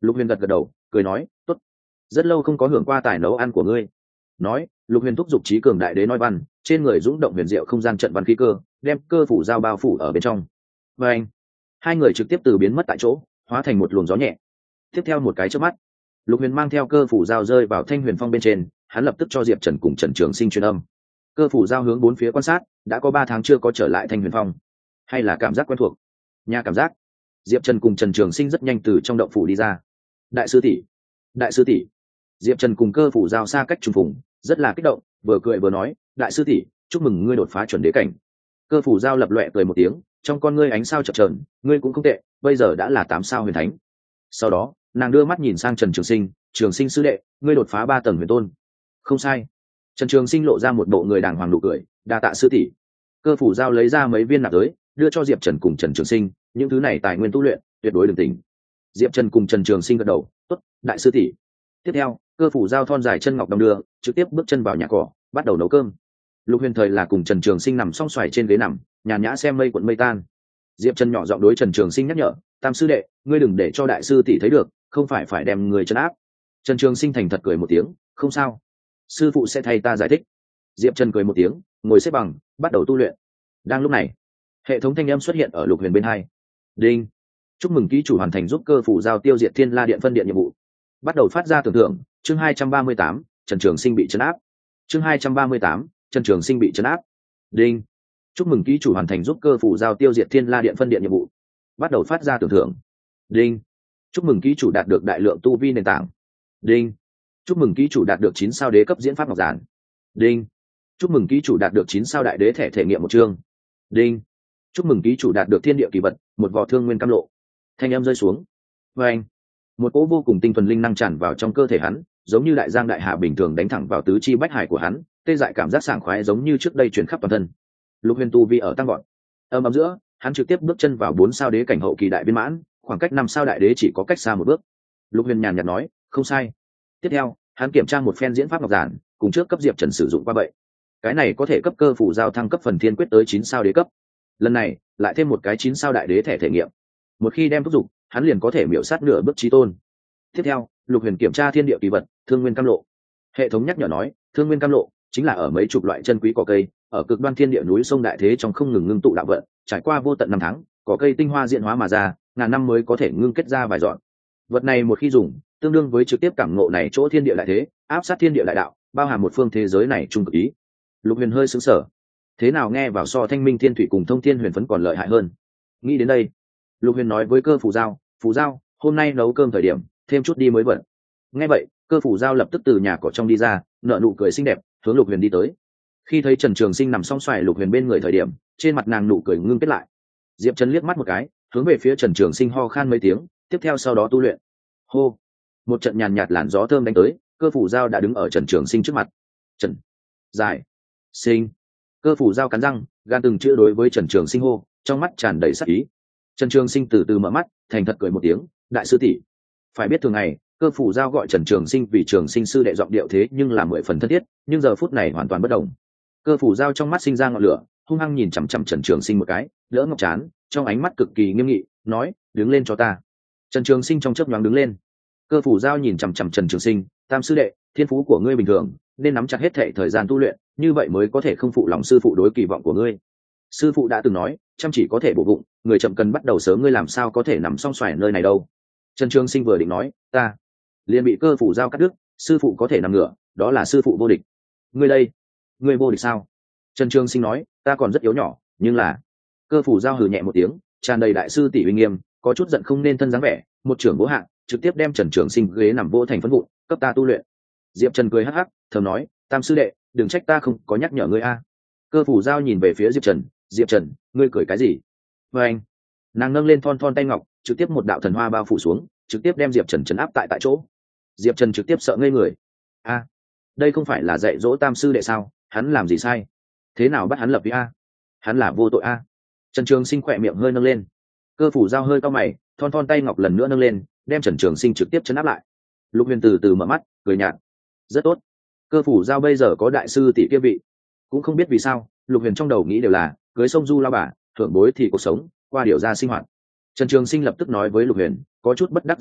Lục Huyền gật gật đầu cười nói tốt, rất lâu không có hưởng qua tài nấu ăn của ngươi. Nói Lục Huyền thúc giục trí cường đại đế nói văn, trên người dũng động huyền diệu không gian trận văn khí cơ, đem cơ phủ dao bao phủ ở bên trong. Và anh hai người trực tiếp từ biến mất tại chỗ hóa thành một luồng gió nhẹ. Tiếp theo một cái chớp mắt, Lục Huyền mang theo cơ phủ dao rơi vào Thanh Huyền Phong bên trên, hắn lập tức cho Diệp Trần cùng Trần Trường Sinh truyền âm. Cơ phủ dao hướng bốn phía quan sát, đã có 3 tháng chưa có trở lại Thanh Huyền Phong, hay là cảm giác quen thuộc. Nhà cảm giác. Diệp Trần cùng Trần Trường Sinh rất nhanh từ trong động phủ đi ra. Đại sư tỷ, đại sư tỷ. Diệp Trần cùng cơ phủ giao xa cách trùng phùng, rất là kích động, vừa cười vừa nói, đại sư tỷ, chúc mừng ngươi đột phá chuẩn đế cảnh. Cơ phủ giao lập loè cười một tiếng, trong con ngươi ánh sao chập chờn, ngươi cũng không tệ, bây giờ đã là 8 sao huyền thánh. Sau đó nàng đưa mắt nhìn sang Trần Trường Sinh, Trường Sinh sư đệ, ngươi đột phá 3 tầng huyền tôn. Không sai. Trần Trường Sinh lộ ra một bộ người đàng hoàng nụ cười, đa tạ sư tỷ. Cơ phủ giao lấy ra mấy viên nạp giới, đưa cho Diệp Trần cùng Trần Trường Sinh, những thứ này tài nguyên tu luyện tuyệt đối đừng tỉnh. Diệp Trần cùng Trần Trường Sinh gật đầu, tốt, đại sư tỷ. Tiếp theo cơ phủ giao thon dài chân ngọc đồng đưa, trực tiếp bước chân vào nhà cỏ, bắt đầu nấu cơm. Lục Huyền thời là cùng Trần Trường Sinh nằm song xoài trên ghế nằm, nhàn nhã xem mây cuộn mây tan. Diệp Trần nhỏ giọng đối Trần Trường Sinh nhắc nhở, tam sư đệ, ngươi đừng để cho đại sư tỷ thấy được, không phải đem người trấn áp. Trần Trường Sinh thành thật cười một tiếng, không sao, sư phụ sẽ thay ta giải thích. Diệp Trần cười một tiếng, ngồi xếp bằng, bắt đầu tu luyện. Đang lúc này, hệ thống thanh âm xuất hiện ở Lục Huyền bên hai. Đinh, chúc mừng ký chủ hoàn thành giúp cơ phủ giao tiêu diệt Thiên La Điện phân điện nhiệm vụ. Bắt đầu phát ra tưởng thưởng. Chương 238, Trần Trường Sinh bị trấn áp. Chương 238, Trần Trường Sinh bị trấn áp. Đinh, chúc mừng ký chủ hoàn thành giúp cơ phủ giao tiêu diệt Thiên La Điện phân điện nhiệm vụ. Bắt đầu phát ra tưởng thưởng. Đinh, chúc mừng ký chủ đạt được đại lượng tu vi nền tảng. Đinh, chúc mừng ký chủ đạt được 9 sao đế cấp diễn pháp ngọc giản. Đinh, chúc mừng ký chủ đạt được 9 sao đại đế thẻ thể nghiệm một chương. Đinh, chúc mừng ký chủ đạt được thiên địa kỳ vật, một vỏ thương nguyên cam lộ. Thanh âm rơi xuống. Và anh, một cỗ vô cùng tinh thuần linh năng tràn vào trong cơ thể hắn, giống như đại giang đại hà bình thường đánh thẳng vào tứ chi bách hải của hắn, tê dại cảm giác sảng khoái giống như trước đây truyền khắp toàn thân. Lục Huyền tu vi ở tăng vọt. Âm ầm giữa, hắn trực tiếp bước chân vào 4 sao đế cảnh hậu kỳ đại viên mãn, khoảng cách 5 sao đại đế chỉ có cách xa một bước. Lục Huyền nhàn nhạt nói, không sai. Tiếp theo, hắn kiểm tra một phen diễn pháp ngọc giản, cùng trước cấp Diệp Trần sử dụng qua vậy. Cái này có thể cấp cơ phủ giao thăng cấp phần thiên quyết tới 9 sao đế cấp. Lần này, lại thêm một cái 9 sao đại đế thẻ thể nghiệm. Một khi đem thúc dục, hắn liền có thể miểu sát nửa bước chí tôn. Tiếp theo, Lục Huyền kiểm tra thiên địa kỳ vật, thương nguyên cam lộ. Hệ thống nhắc nhở nói, thương nguyên cam lộ chính là ở mấy chục loại chân quý cỏ cây, ở cực đoan thiên địa núi sông đại thế trong không ngừng ngưng tụ đạo vận, trải qua vô tận năm tháng, cỏ cây tinh hoa diễn hóa mà ra, ngàn năm mới có thể ngưng kết ra vài dọn. Vật này một khi dùng, tương đương với trực tiếp cảm ngộ này chỗ thiên địa đại thế, áp sát thiên địa đại đạo, bao hàm một phương thế giới này trung cực ý. Lục Huyền hơi sững sờ, thế nào nghe vào so Thanh Minh Thiên Thủy cùng Thông Thiên Huyền Phấn còn lợi hại hơn. Nghĩ đến đây, Lục Huyền nói với cơ phủ giao, hôm nay nấu cơm thời điểm thêm chút đi mới bận. Nghe vậy, cơ phủ giao lập tức từ nhà cỏ trong đi ra, nở nụ cười xinh đẹp, hướng Lục Huyền đi tới. Khi thấy Trần Trường Sinh nằm song xoài Lục Huyền bên người thời điểm, trên mặt nàng nụ cười ngưng kết lại. Diệp Trần liếc mắt một cái, hướng về phía Trần Trường Sinh ho khan mấy tiếng, tiếp theo sau đó tu luyện. Hô, một trận nhàn nhạt làn gió thơm đánh tới, cơ phủ giao đã đứng ở Trần Trường Sinh trước mặt. Trần, giải, sinh. Cơ phủ giao cắn răng, gan từng chữ đối với Trần Trường Sinh hô, trong mắt tràn đầy sát ý. Trần Trường Sinh từ từ mở mắt, thành thật cười một tiếng, đại sư tỷ. Phải biết thường ngày, cơ phủ giao gọi Trần Trường Sinh vì Trường Sinh sư đệ giọng điệu thế nhưng là 10 phần thân thiết, nhưng giờ phút này hoàn toàn bất đồng. Cơ phủ giao trong mắt sinh ra ngọn lửa, hung hăng nhìn chằm chằm Trần Trường Sinh một cái, đỡ ngọc trán, trong ánh mắt cực kỳ nghiêm nghị, nói, đứng lên cho ta. Trần Trường Sinh trong chớp nhoáng đứng lên. Cơ phủ giao nhìn chằm chằm Trần Trường Sinh, tam sư đệ, thiên phú của ngươi bình thường, nên nắm chặt hết thệ thời gian tu luyện, như vậy mới có thể không phụ lòng sư phụ đối kỳ vọng của ngươi. Sư phụ đã từng nói, chăm chỉ có thể bổ bụng, người chậm cần bắt đầu sớm, ngươi làm sao có thể nằm song xoài nơi này đâu. Trần Trường Sinh vừa định nói, ta liền bị cơ phủ giao cắt đứt, sư phụ có thể nằm ngửa, đó là sư phụ vô địch. Ngươi đây, ngươi vô địch sao? Trần Trường Sinh nói, ta còn rất yếu nhỏ, nhưng là... Cơ phủ giao hừ nhẹ một tiếng, tràn đầy đại sư tỷ uy nghiêm, có chút giận không nên thân dáng vẻ, một trưởng bố hạng, trực tiếp đem Trần Trường Sinh ghế nằm vô thành phấn vụn, cấp ta tu luyện. Diệp Trần cười hắc hắc, thầm nói, tam sư đệ, đừng trách ta không có nhắc nhở ngươi a. Cơ phủ giao nhìn về phía Diệp Trần, ngươi cười cái gì? Và anh, nàng nâng lên thon thon tay ngọc, trực tiếp một đạo thần hoa bao phủ xuống, trực tiếp đem Diệp Trần trấn áp tại chỗ. Diệp Trần trực tiếp sợ ngây người. A, đây không phải là dạy dỗ tam sư đệ sao? Hắn làm gì sai? Thế nào bắt hắn lập với a? Hắn là vô tội a. Trần Trường Sinh khỏe miệng hơi nâng lên. Cơ phủ giao hơi cau mày, thon thon tay ngọc lần nữa nâng lên, đem Trần Trường Sinh trực tiếp trấn áp lại. Lục Huyền từ từ mở mắt, cười nhạt. Rất tốt. Cơ phủ giao bây giờ có đại sư tỷ kia vị. Cũng không biết vì sao, Lục Huyền trong đầu nghĩ đều là cưới sông du lao bà, thưởng bối thì cuộc sống, qua điều ra sinh hoạt. Trần Trường Sinh lập tức nói với Lục Huyền, có chút bất đắc dĩ nói,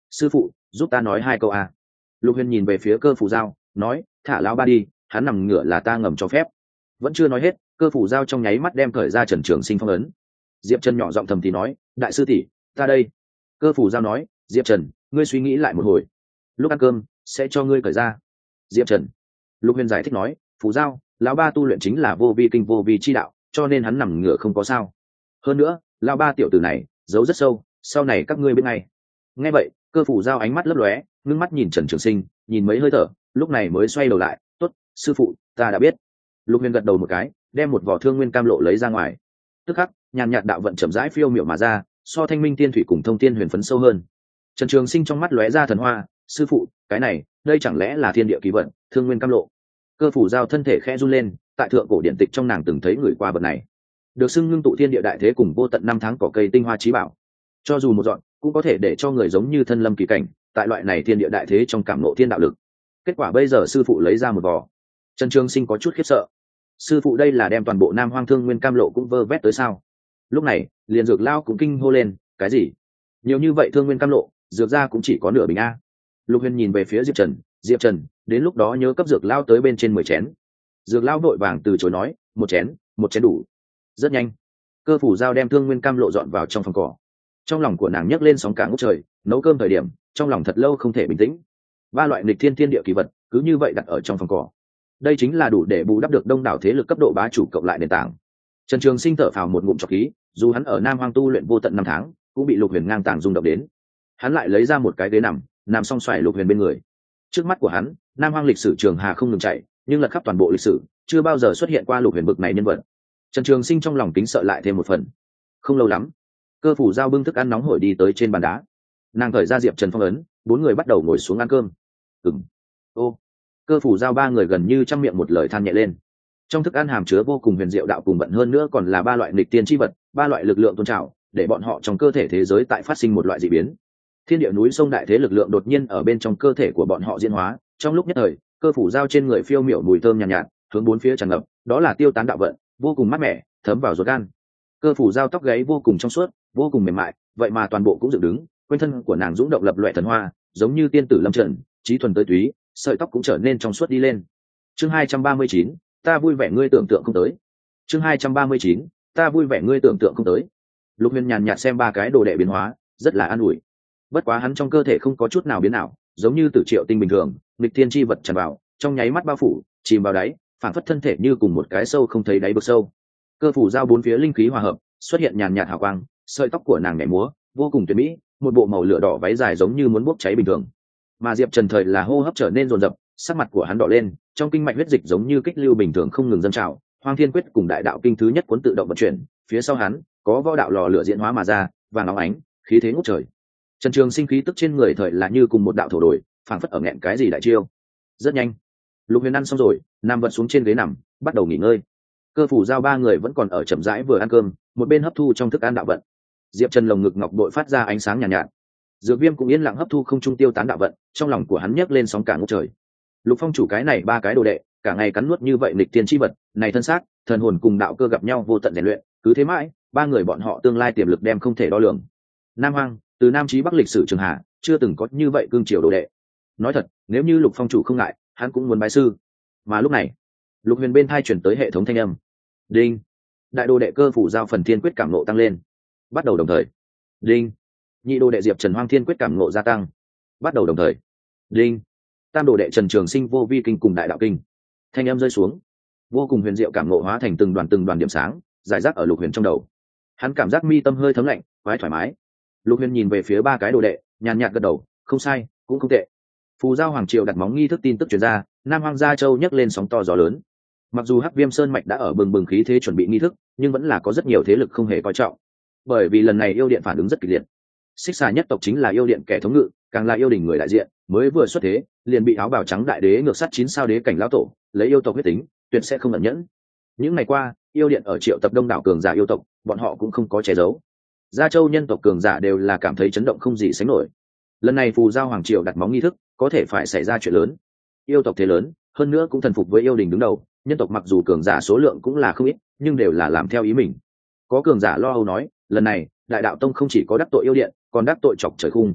sư phụ giúp ta nói hai câu a. Lục Huyền nhìn về phía Cơ Phủ Giao nói, thả lão ba đi, hắn nằm ngửa là ta ngầm cho phép. Vẫn chưa nói hết, Cơ Phủ Giao trong nháy mắt đem cởi ra Trần Trường Sinh phong ấn. Diệp Trần nhỏ giọng thầm thì nói, đại sư tỷ, ta đây. Cơ Phủ Giao nói, Diệp Trần, ngươi suy nghĩ lại một hồi, lúc ăn cơm sẽ cho ngươi cởi ra. Diệp Trần. Lục Huyền giải thích nói, Phủ Giao, lão ba tu luyện chính là vô vi kinh vô vi chi đạo, cho nên hắn nằm ngửa không có sao. Hơn nữa, lão ba tiểu tử này giấu rất sâu, sau này các ngươi biết ngay. Nghe vậy, Cơ Phủ Giao ánh mắt lấp lóe, ngưng mắt nhìn Trần Trường Sinh, nhìn mấy hơi thở, lúc này mới xoay đầu lại, tốt, sư phụ, ta đã biết. Lục Huyền gật đầu một cái, đem một vỏ thương nguyên cam lộ lấy ra ngoài. Tức khắc, nhàn nhạt đạo vận chậm rãi phiêu miểu mà ra, so thanh minh tiên thủy cùng thông tiên huyền phấn sâu hơn. Trần Trường Sinh trong mắt lóe ra thần hoa, sư phụ, cái này, đây chẳng lẽ là thiên địa kỳ vận, thương nguyên cam lộ? Cơ Phủ Giao thân thể khẽ run lên, tại thượng cổ điện tịch trong nàng từng thấy người qua vật này, được xưng ngưng tụ thiên địa đại thế cùng vô tận năm tháng cỏ cây tinh hoa trí bảo, cho dù một dọn cũng có thể để cho người giống như thân lâm kỳ cảnh, tại loại này thiên địa đại thế trong cảm ngộ thiên đạo lực. Kết quả bây giờ sư phụ lấy ra một vỏ. Trần Trường Sinh có chút khiếp sợ, sư phụ đây là đem toàn bộ Nam Hoang thương nguyên cam lộ cũng vơ vét tới sao? Lúc này liền Dược Lao cũng kinh hô lên, cái gì nhiều như vậy thương nguyên cam lộ, dược ra cũng chỉ có nửa bình a. Lục Huyền nhìn về phía Diệp Trần, Diệp Trần, đến lúc đó nhớ cấp Dược Lao tới bên trên 10 chén. Dược Lao vội vàng từ chối nói, một chén đủ. Rất nhanh, Cơ Phủ Giao đem thương nguyên cam lộ dọn vào trong phòng cỏ. Trong lòng của nàng nhấc lên sóng cả ngút trời, nấu cơm thời điểm trong lòng thật lâu không thể bình tĩnh. Ba loại nghịch thiên thiên địa kỳ vật cứ như vậy đặt ở trong phòng cỏ, đây chính là đủ để bù đắp được đông đảo thế lực cấp độ bá chủ cộng lại nền tảng. Trần Trường Sinh thở phào một ngụm trọc khí, dù hắn ở Nam Hoang tu luyện vô tận 5 tháng, cũng bị Lục Huyền ngang tàng rung động đến. Hắn lại lấy ra một cái ghế nằm song xoài Lục Huyền bên người. Trước mắt của hắn, Nam Hoang lịch sử trường hà không ngừng chạy, nhưng lật khắp toàn bộ lịch sử, chưa bao giờ xuất hiện qua Lục Huyền bực này nhân vật. Trần Trường Sinh trong lòng kính sợ lại thêm một phần. Không lâu lắm, Cơ Phủ Giao bưng thức ăn nóng hổi đi tới trên bàn đá. Nàng cởi ra Diệp Trần phong ấn, 4 người bắt đầu ngồi xuống ăn cơm. Ô. Cơ Phủ Giao 3 người gần như trăm miệng một lời than nhẹ lên. Trong thức ăn hàm chứa vô cùng huyền diệu đạo cùng bận, hơn nữa còn là 3 loại nghịch tiên chi vật, 3 loại lực lượng tôn trào, để bọn họ trong cơ thể thế giới tại phát sinh một loại dị biến. Thiên địa núi sông đại thế lực lượng đột nhiên ở bên trong cơ thể của bọn họ diễn hóa, trong lúc nhất thời, Cơ Phủ Giao trên người phiêu miểu mùi thơm nhàn nhạt, hướng 4 phía tràn ngập, đó là tiêu tán đạo vận, vô cùng mát mẻ, thấm vào ruột gan. Cơ Phủ Giao tóc gáy vô cùng trong suốt, vô cùng mềm mại, vậy mà toàn bộ cũng dựng đứng, quanh thân của nàng dũng động lập loè thần hoa, giống như tiên tử lâm trần, trí thuần tới túy, sợi tóc cũng trở nên trong suốt đi lên. Chương 239, ta vui vẻ ngươi tưởng tượng không tới. Chương 239, ta vui vẻ ngươi tưởng tượng không tới. Lục Huyền nhàn nhạt xem 3 cái đồ đệ biến hóa, rất là an ủi. Bất quá hắn trong cơ thể không có chút nào biến nào, giống như tử triệu tinh bình thường, nghịch thiên chi vật tràn vào, trong nháy mắt bao phủ, chìm vào đáy, phản phất thân thể như cùng một cái sâu không thấy đáy vực sâu. Cơ Phủ Giao 4 phía linh khí hòa hợp, xuất hiện nhàn nhạt hào quang, sợi tóc của nàng nhẹ múa, vô cùng tuyệt mỹ, một bộ màu lửa đỏ váy dài giống như muốn bốc cháy bình thường. Mà Diệp Trần thời là hô hấp trở nên rồn rập, sắc mặt của hắn đỏ lên, trong kinh mạch huyết dịch giống như kích lưu bình thường không ngừng dâng trào, Hoang Thiên Quyết cùng Đại Đạo Kinh thứ nhất cuốn tự động vận chuyển, phía sau hắn có võ đạo lò lửa diễn hóa mà ra, vàng óng ánh, khí thế ngút trời. Trần Trường Sinh khí tức trên người thời là như cùng một đạo thổ đổi, phảng phất ở nghẹn cái gì đại chiêu. Rất nhanh, Lục Huyền ăn xong rồi, nằm vật xuống trên ghế nằm, bắt đầu nghỉ ngơi. Cơ Phủ Giao 3 người vẫn còn ở chậm rãi vừa ăn cơm, một bên hấp thu trong thức ăn đạo vận. Diệp Trần lồng ngực ngọc bội phát ra ánh sáng nhàn nhạt. Dược Viêm cũng yên lặng hấp thu không trung tiêu tán đạo vận, trong lòng của hắn nhấc lên sóng cả ngút trời. Lục Phong chủ cái này 3 cái đồ đệ, cả ngày cắn nuốt như vậy nghịch tiên chi vật, này thân xác, thần hồn cùng đạo cơ gặp nhau vô tận rèn luyện, cứ thế mãi, 3 người bọn họ tương lai tiềm lực đem không thể đo lường. Nam Hoang, từ Nam chí Bắc lịch sử trường hạ, chưa từng có như vậy cương triều đồ đệ. Nói thật, nếu như Lục Phong chủ không ngại, hắn cũng muốn bái sư. Mà lúc này, Lục Huyền bên tai truyền tới hệ thống thanh âm. Đinh. Đại đồ đệ Cơ Phủ Giao phần thiên quyết cảm ngộ tăng lên. Bắt đầu đồng thời. Đinh. Nhị đồ đệ Diệp Trần Hoang thiên quyết cảm ngộ gia tăng. Bắt đầu đồng thời. Đinh. Tam đồ đệ Trần Trường Sinh vô vi kinh cùng Đại Đạo Kinh. Thanh âm rơi xuống, vô cùng huyền diệu cảm ngộ hóa thành từng đoàn điểm sáng, rải rác ở Lục Huyền trong đầu. Hắn cảm giác mi tâm hơi thấm lạnh, khoái thoải mái. Lục Huyền nhìn về phía 3 cái đồ đệ, nhàn nhạt gật đầu, không sai, cũng không tệ. Phù Giao Hoàng Triều đặt móng nghi thức tin tức truyền ra, Nam Hoang Gia Châu nhấc lên sóng to gió lớn. Mặc dù Hắc Viêm Sơn mạch đã ở bừng bừng khí thế chuẩn bị nghi thức, nhưng vẫn là có rất nhiều thế lực không hề coi trọng. Bởi vì lần này yêu điện phản ứng rất kịch liệt. Xích Xà nhất tộc chính là yêu điện kẻ thống ngự, càng là yêu đình người đại diện, mới vừa xuất thế, liền bị áo bào trắng đại đế ngược sát 9 sao đế cảnh lão tổ, lấy yêu tộc huyết tính, tuyệt sẽ không ẩn nhẫn. Những ngày qua, yêu điện ở triệu tập đông đảo cường giả yêu tộc, bọn họ cũng không có che giấu. Gia Châu nhân tộc cường giả đều là cảm thấy chấn động không gì sánh nổi. Lần này Phù Giao Hoàng Triều đặt móng nghi thức, có thể phải xảy ra chuyện lớn. Yêu tộc thế lớn, hơn nữa cũng thần phục với yêu đình đứng đầu, nhân tộc mặc dù cường giả số lượng cũng là không ít, nhưng đều là làm theo ý mình. Có cường giả lo âu nói, lần này Đại Đạo Tông không chỉ có đắc tội yêu điện, còn đắc tội chọc trời khung.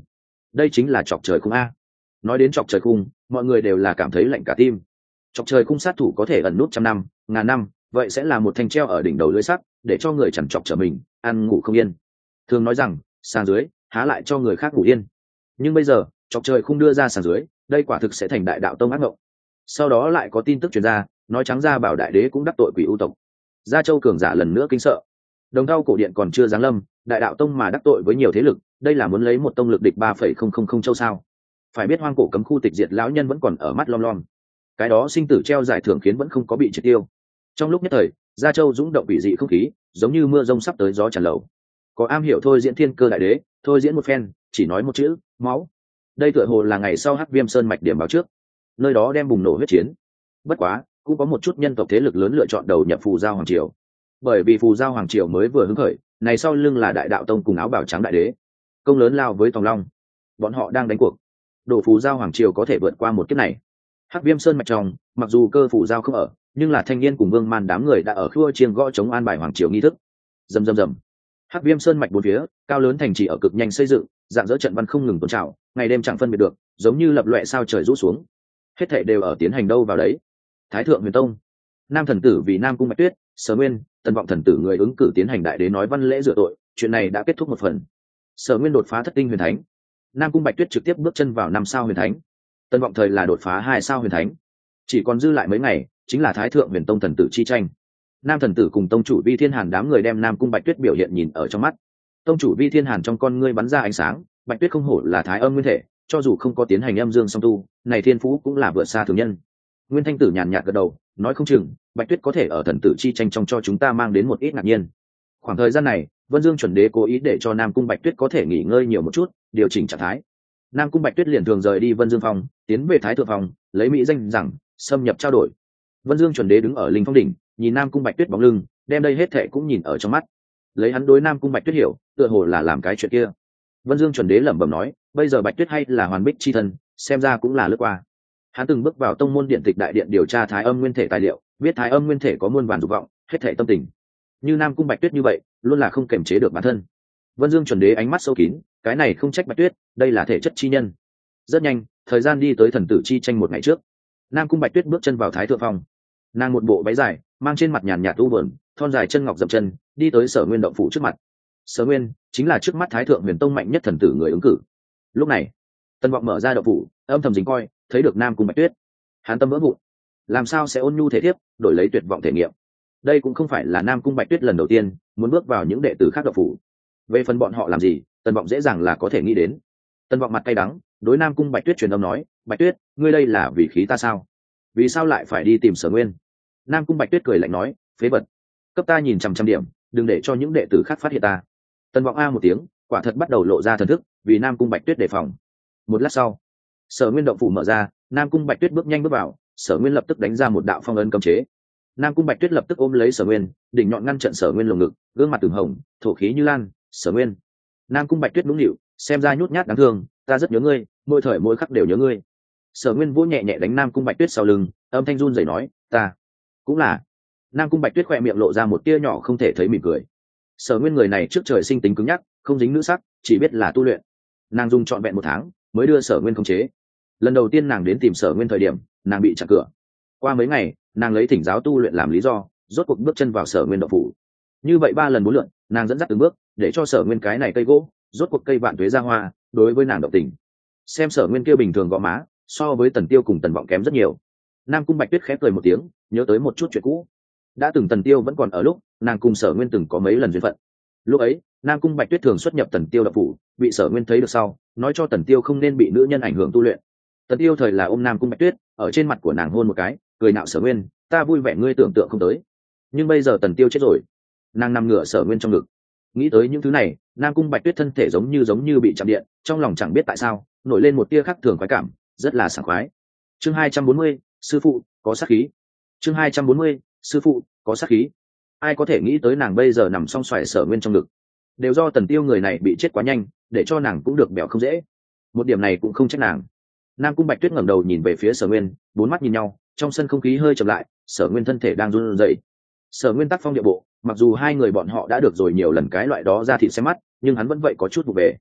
đây chính là chọc trời khung a. Nói đến chọc trời khung, mọi người đều là cảm thấy lạnh cả tim. Chọc trời khung sát thủ có thể ẩn nút trăm năm ngàn năm, vậy sẽ là một thanh treo ở đỉnh đầu lưới sắt, để cho người chẳng chọc trở mình ăn ngủ không yên. Thường nói rằng sàn dưới há lại cho người khác ngủ yên, nhưng bây giờ chọc trời khung đưa ra sàn dưới, đây quả thực sẽ thành đại đạo tông ác mộng. Sau đó lại có tin tức truyền ra, nói trắng ra bảo đại đế cũng đắc tội quỷ u tộc. Gia Châu cường giả lần nữa kinh sợ. Đồng thau cổ điện còn chưa giáng lâm, đại đạo tông mà đắc tội với nhiều thế lực, đây là muốn lấy một tông lực địch 3,000 châu sao? Phải biết hoang cổ cấm khu tịch diệt lão nhân vẫn còn ở mắt lom lom, cái đó sinh tử treo giải thưởng khiến vẫn không có bị triệt tiêu. Trong lúc nhất thời, Gia Châu dũng động bị dị không khí, giống như mưa rông sắp tới gió tràn lầu. Có am hiểu thôi diễn thiên cơ đại đế, thôi diễn một phen, chỉ nói một chữ, máu. Đây tựa hồ là ngày sau Hắc Viêm Sơn mạch điểm báo trước, nơi đó đem bùng nổ huyết chiến. Bất quá, cũng có một chút nhân tộc thế lực lớn lựa chọn đầu nhập Phù Giao Hoàng Triều, bởi vì Phù Giao Hoàng Triều mới vừa hứng khởi, này sau lưng là đại đạo tông cùng áo bào trắng đại đế, công lớn lao với Tòng Long, bọn họ đang đánh cuộc, đổ Phù Giao Hoàng Triều có thể vượt qua một kiếp này. Hắc Viêm Sơn mạch trong, mặc dù cơ Phù Giao không ở, nhưng là thanh niên cùng Vương Man đám người đã ở khua chiêng gõ chống an bài Hoàng Triều nghi thức. Rầm rầm rầm. Hắc Viêm Sơn mạch bốn phía, cao lớn thành trì ở cực nhanh xây dựng, dạng dỡ trận văn không ngừng tôn trào, ngày đêm chẳng phân biệt được, giống như lập loè sao trời rũ xuống. Hết thảy đều ở tiến hành đâu vào đấy. Thái thượng huyền tông, Nam thần tử vì Nam cung Bạch Tuyết, Sở Nguyên, Tân vọng thần tử người ứng cử tiến hành đại đế nói văn lễ rửa tội, chuyện này đã kết thúc một phần. Sở Nguyên đột phá thất tinh huyền thánh, Nam cung Bạch Tuyết trực tiếp bước chân vào 5 sao huyền thánh, Tân vọng thời là đột phá 2 sao huyền thánh. Chỉ còn dư lại mấy ngày, chính là Thái thượng huyền tông thần tử chi tranh. Nam thần tử cùng tông chủ Vi Thiên Hàn đám người đem Nam cung Bạch Tuyết biểu hiện nhìn ở trong mắt. Tông chủ Vi Thiên Hàn trong con ngươi bắn ra ánh sáng, Bạch Tuyết không hổ là thái âm nguyên thể, cho dù không có tiến hành âm dương song tu, này thiên phú cũng là vượt xa thường nhân. Nguyên Thanh Tử nhàn nhạt gật đầu, nói không chừng Bạch Tuyết có thể ở thần tử chi tranh trong cho chúng ta mang đến một ít ngạc nhiên. Khoảng thời gian này, Vân Dương chuẩn đế cố ý để cho Nam cung Bạch Tuyết có thể nghỉ ngơi nhiều một chút, điều chỉnh trạng thái. Nam cung Bạch Tuyết liền thường rời đi Vân Dương phòng, tiến về Thái thượng phòng, lấy mỹ danh rằng xâm nhập trao đổi. Vân Dương chuẩn đế đứng ở linh phong đỉnh, nhìn Nam cung Bạch Tuyết bóng lưng, đem đây hết thệ cũng nhìn ở trong mắt. Lấy hắn đối Nam cung Bạch Tuyết hiểu, tựa hồ là làm cái chuyện kia. Vân Dương chuẩn đế lẩm bẩm nói, bây giờ Bạch Tuyết hay là hoàn bích chi thân, xem ra cũng là lướt qua. Hắn từng bước vào tông môn điện tịch đại điện điều tra thái âm nguyên thể tài liệu, biết thái âm nguyên thể có muôn vàn dục vọng, hết thảy tâm tình. Như Nam cung Bạch Tuyết như vậy, luôn là không kềm chế được bản thân. Vân Dương chuẩn đế ánh mắt sâu kín, cái này không trách Bạch Tuyết, đây là thể chất chi nhân. Rất nhanh, thời gian đi tới thần tử chi tranh một ngày trước. Nam cung Bạch Tuyết bước chân vào Thái thượng phòng. Nàng một bộ váy dài, mang trên mặt nhàn nhạt u buồn, thon dài chân ngọc dậm chân, đi tới Sở Nguyên động phủ trước mặt. Sở Nguyên chính là trước mắt Thái thượng huyền tông mạnh nhất thần tử người ứng cử. Lúc này, Tân vọng mở ra động phủ, âm thầm dính coi, thấy được Nam cung Bạch Tuyết, hắn tâm vỡ vụn. Làm sao sẽ ôn nhu thể thiếp, đổi lấy tuyệt vọng thể nghiệm? Đây cũng không phải là Nam cung Bạch Tuyết lần đầu tiên muốn bước vào những đệ tử khác động phủ. Về phần bọn họ làm gì, Tân vọng dễ dàng là có thể nghĩ đến. Tân vọng mặt cay đắng, đối Nam cung Bạch Tuyết truyền âm nói, Bạch Tuyết, ngươi đây là vì khí ta sao? Vì sao lại phải đi tìm Sở Nguyên? Nam cung Bạch Tuyết cười lạnh nói, phế vật, cấp ta nhìn 100 điểm, đừng để cho những đệ tử khác phát hiện ta. Tân vọng a một tiếng, quả thật bắt đầu lộ ra thần thức, vì Nam cung Bạch Tuyết đề phòng. Một lát sau, Sở Nguyên động phủ mở ra, Nam cung Bạch Tuyết bước nhanh bước vào, Sở Nguyên lập tức đánh ra một đạo phong ấn cấm chế. Nam cung Bạch Tuyết lập tức ôm lấy Sở Nguyên, đỉnh nhọn ngăn trận Sở Nguyên lồng ngực, gương mặt từng hồng, thổ khí như lan. Sở Nguyên. Nam cung Bạch Tuyết đúng nịu, xem ra nhút nhát đáng thương, ta rất nhớ ngươi, mỗi thời mỗi khắc đều nhớ ngươi. Sở Nguyên vỗ nhẹ nhẹ đánh Nam cung Bạch Tuyết sau lưng, âm thanh run rẩy nói, ta cũng là. Nam cung Bạch Tuyết khỏe miệng lộ ra một tia nhỏ không thể thấy mỉm cười. Sở Nguyên người này trước trời sinh tính cứng nhắc, không dính nữ sắc, chỉ biết là tu luyện. Nàng dùng trọn vẹn 1 tháng mới đưa Sở Nguyên khống chế. Lần đầu tiên nàng đến tìm Sở Nguyên thời điểm, nàng bị chặn cửa. Qua mấy ngày, nàng lấy thỉnh giáo tu luyện làm lý do, rốt cuộc bước chân vào Sở Nguyên động phủ. Như vậy 3 lần 4 lượt, nàng dẫn dắt từng bước, để cho Sở Nguyên cái này cây gỗ, rốt cuộc cây vạn tuế ra hoa, đối với nàng động tình. Xem Sở Nguyên kia bình thường gõ má, so với Tần Tiêu cùng Tần Vọng kém rất nhiều. Nam cung Bạch Tuyết khép cười một tiếng, nhớ tới một chút chuyện cũ. Đã từng Tần Tiêu vẫn còn ở lúc, nàng cùng Sở Nguyên từng có mấy lần duyên phận. Lúc ấy, Nam cung Bạch Tuyết thường xuất nhập Tần Tiêu động phủ, bị Sở Nguyên thấy được sau, nói cho Tần Tiêu không nên bị nữ nhân ảnh hưởng tu luyện. Tần Tiêu thời là ôm Nam cung Bạch Tuyết, ở trên mặt của nàng hôn một cái, cười nạo Sở Nguyên, ta vui vẻ ngươi tưởng tượng không tới. Nhưng bây giờ Tần Tiêu chết rồi, nàng nằm ngửa Sở Nguyên trong ngực. Nghĩ tới những thứ này, Nam cung Bạch Tuyết thân thể giống như bị chạm điện, trong lòng chẳng biết tại sao, nổi lên một tia khác thường khoái cảm, rất là sảng khoái. Chương 240, sư phụ, có sát khí. Chương 240, sư phụ, có sát khí. Ai có thể nghĩ tới nàng bây giờ nằm song xoài Sở Nguyên trong ngực. Đều do Tần Tiêu người này bị chết quá nhanh, để cho nàng cũng được bèo không dễ. Một điểm này cũng không trách nàng. Nam cung Bạch Tuyết ngẩng đầu nhìn về phía Sở Nguyên, 4 mắt nhìn nhau, trong sân không khí hơi chậm lại, Sở Nguyên thân thể đang run rẩy. Sở Nguyên tác phong địa bộ, mặc dù hai người bọn họ đã được rồi nhiều lần cái loại đó ra thịt xem mắt, nhưng hắn vẫn vậy có chút vụ về.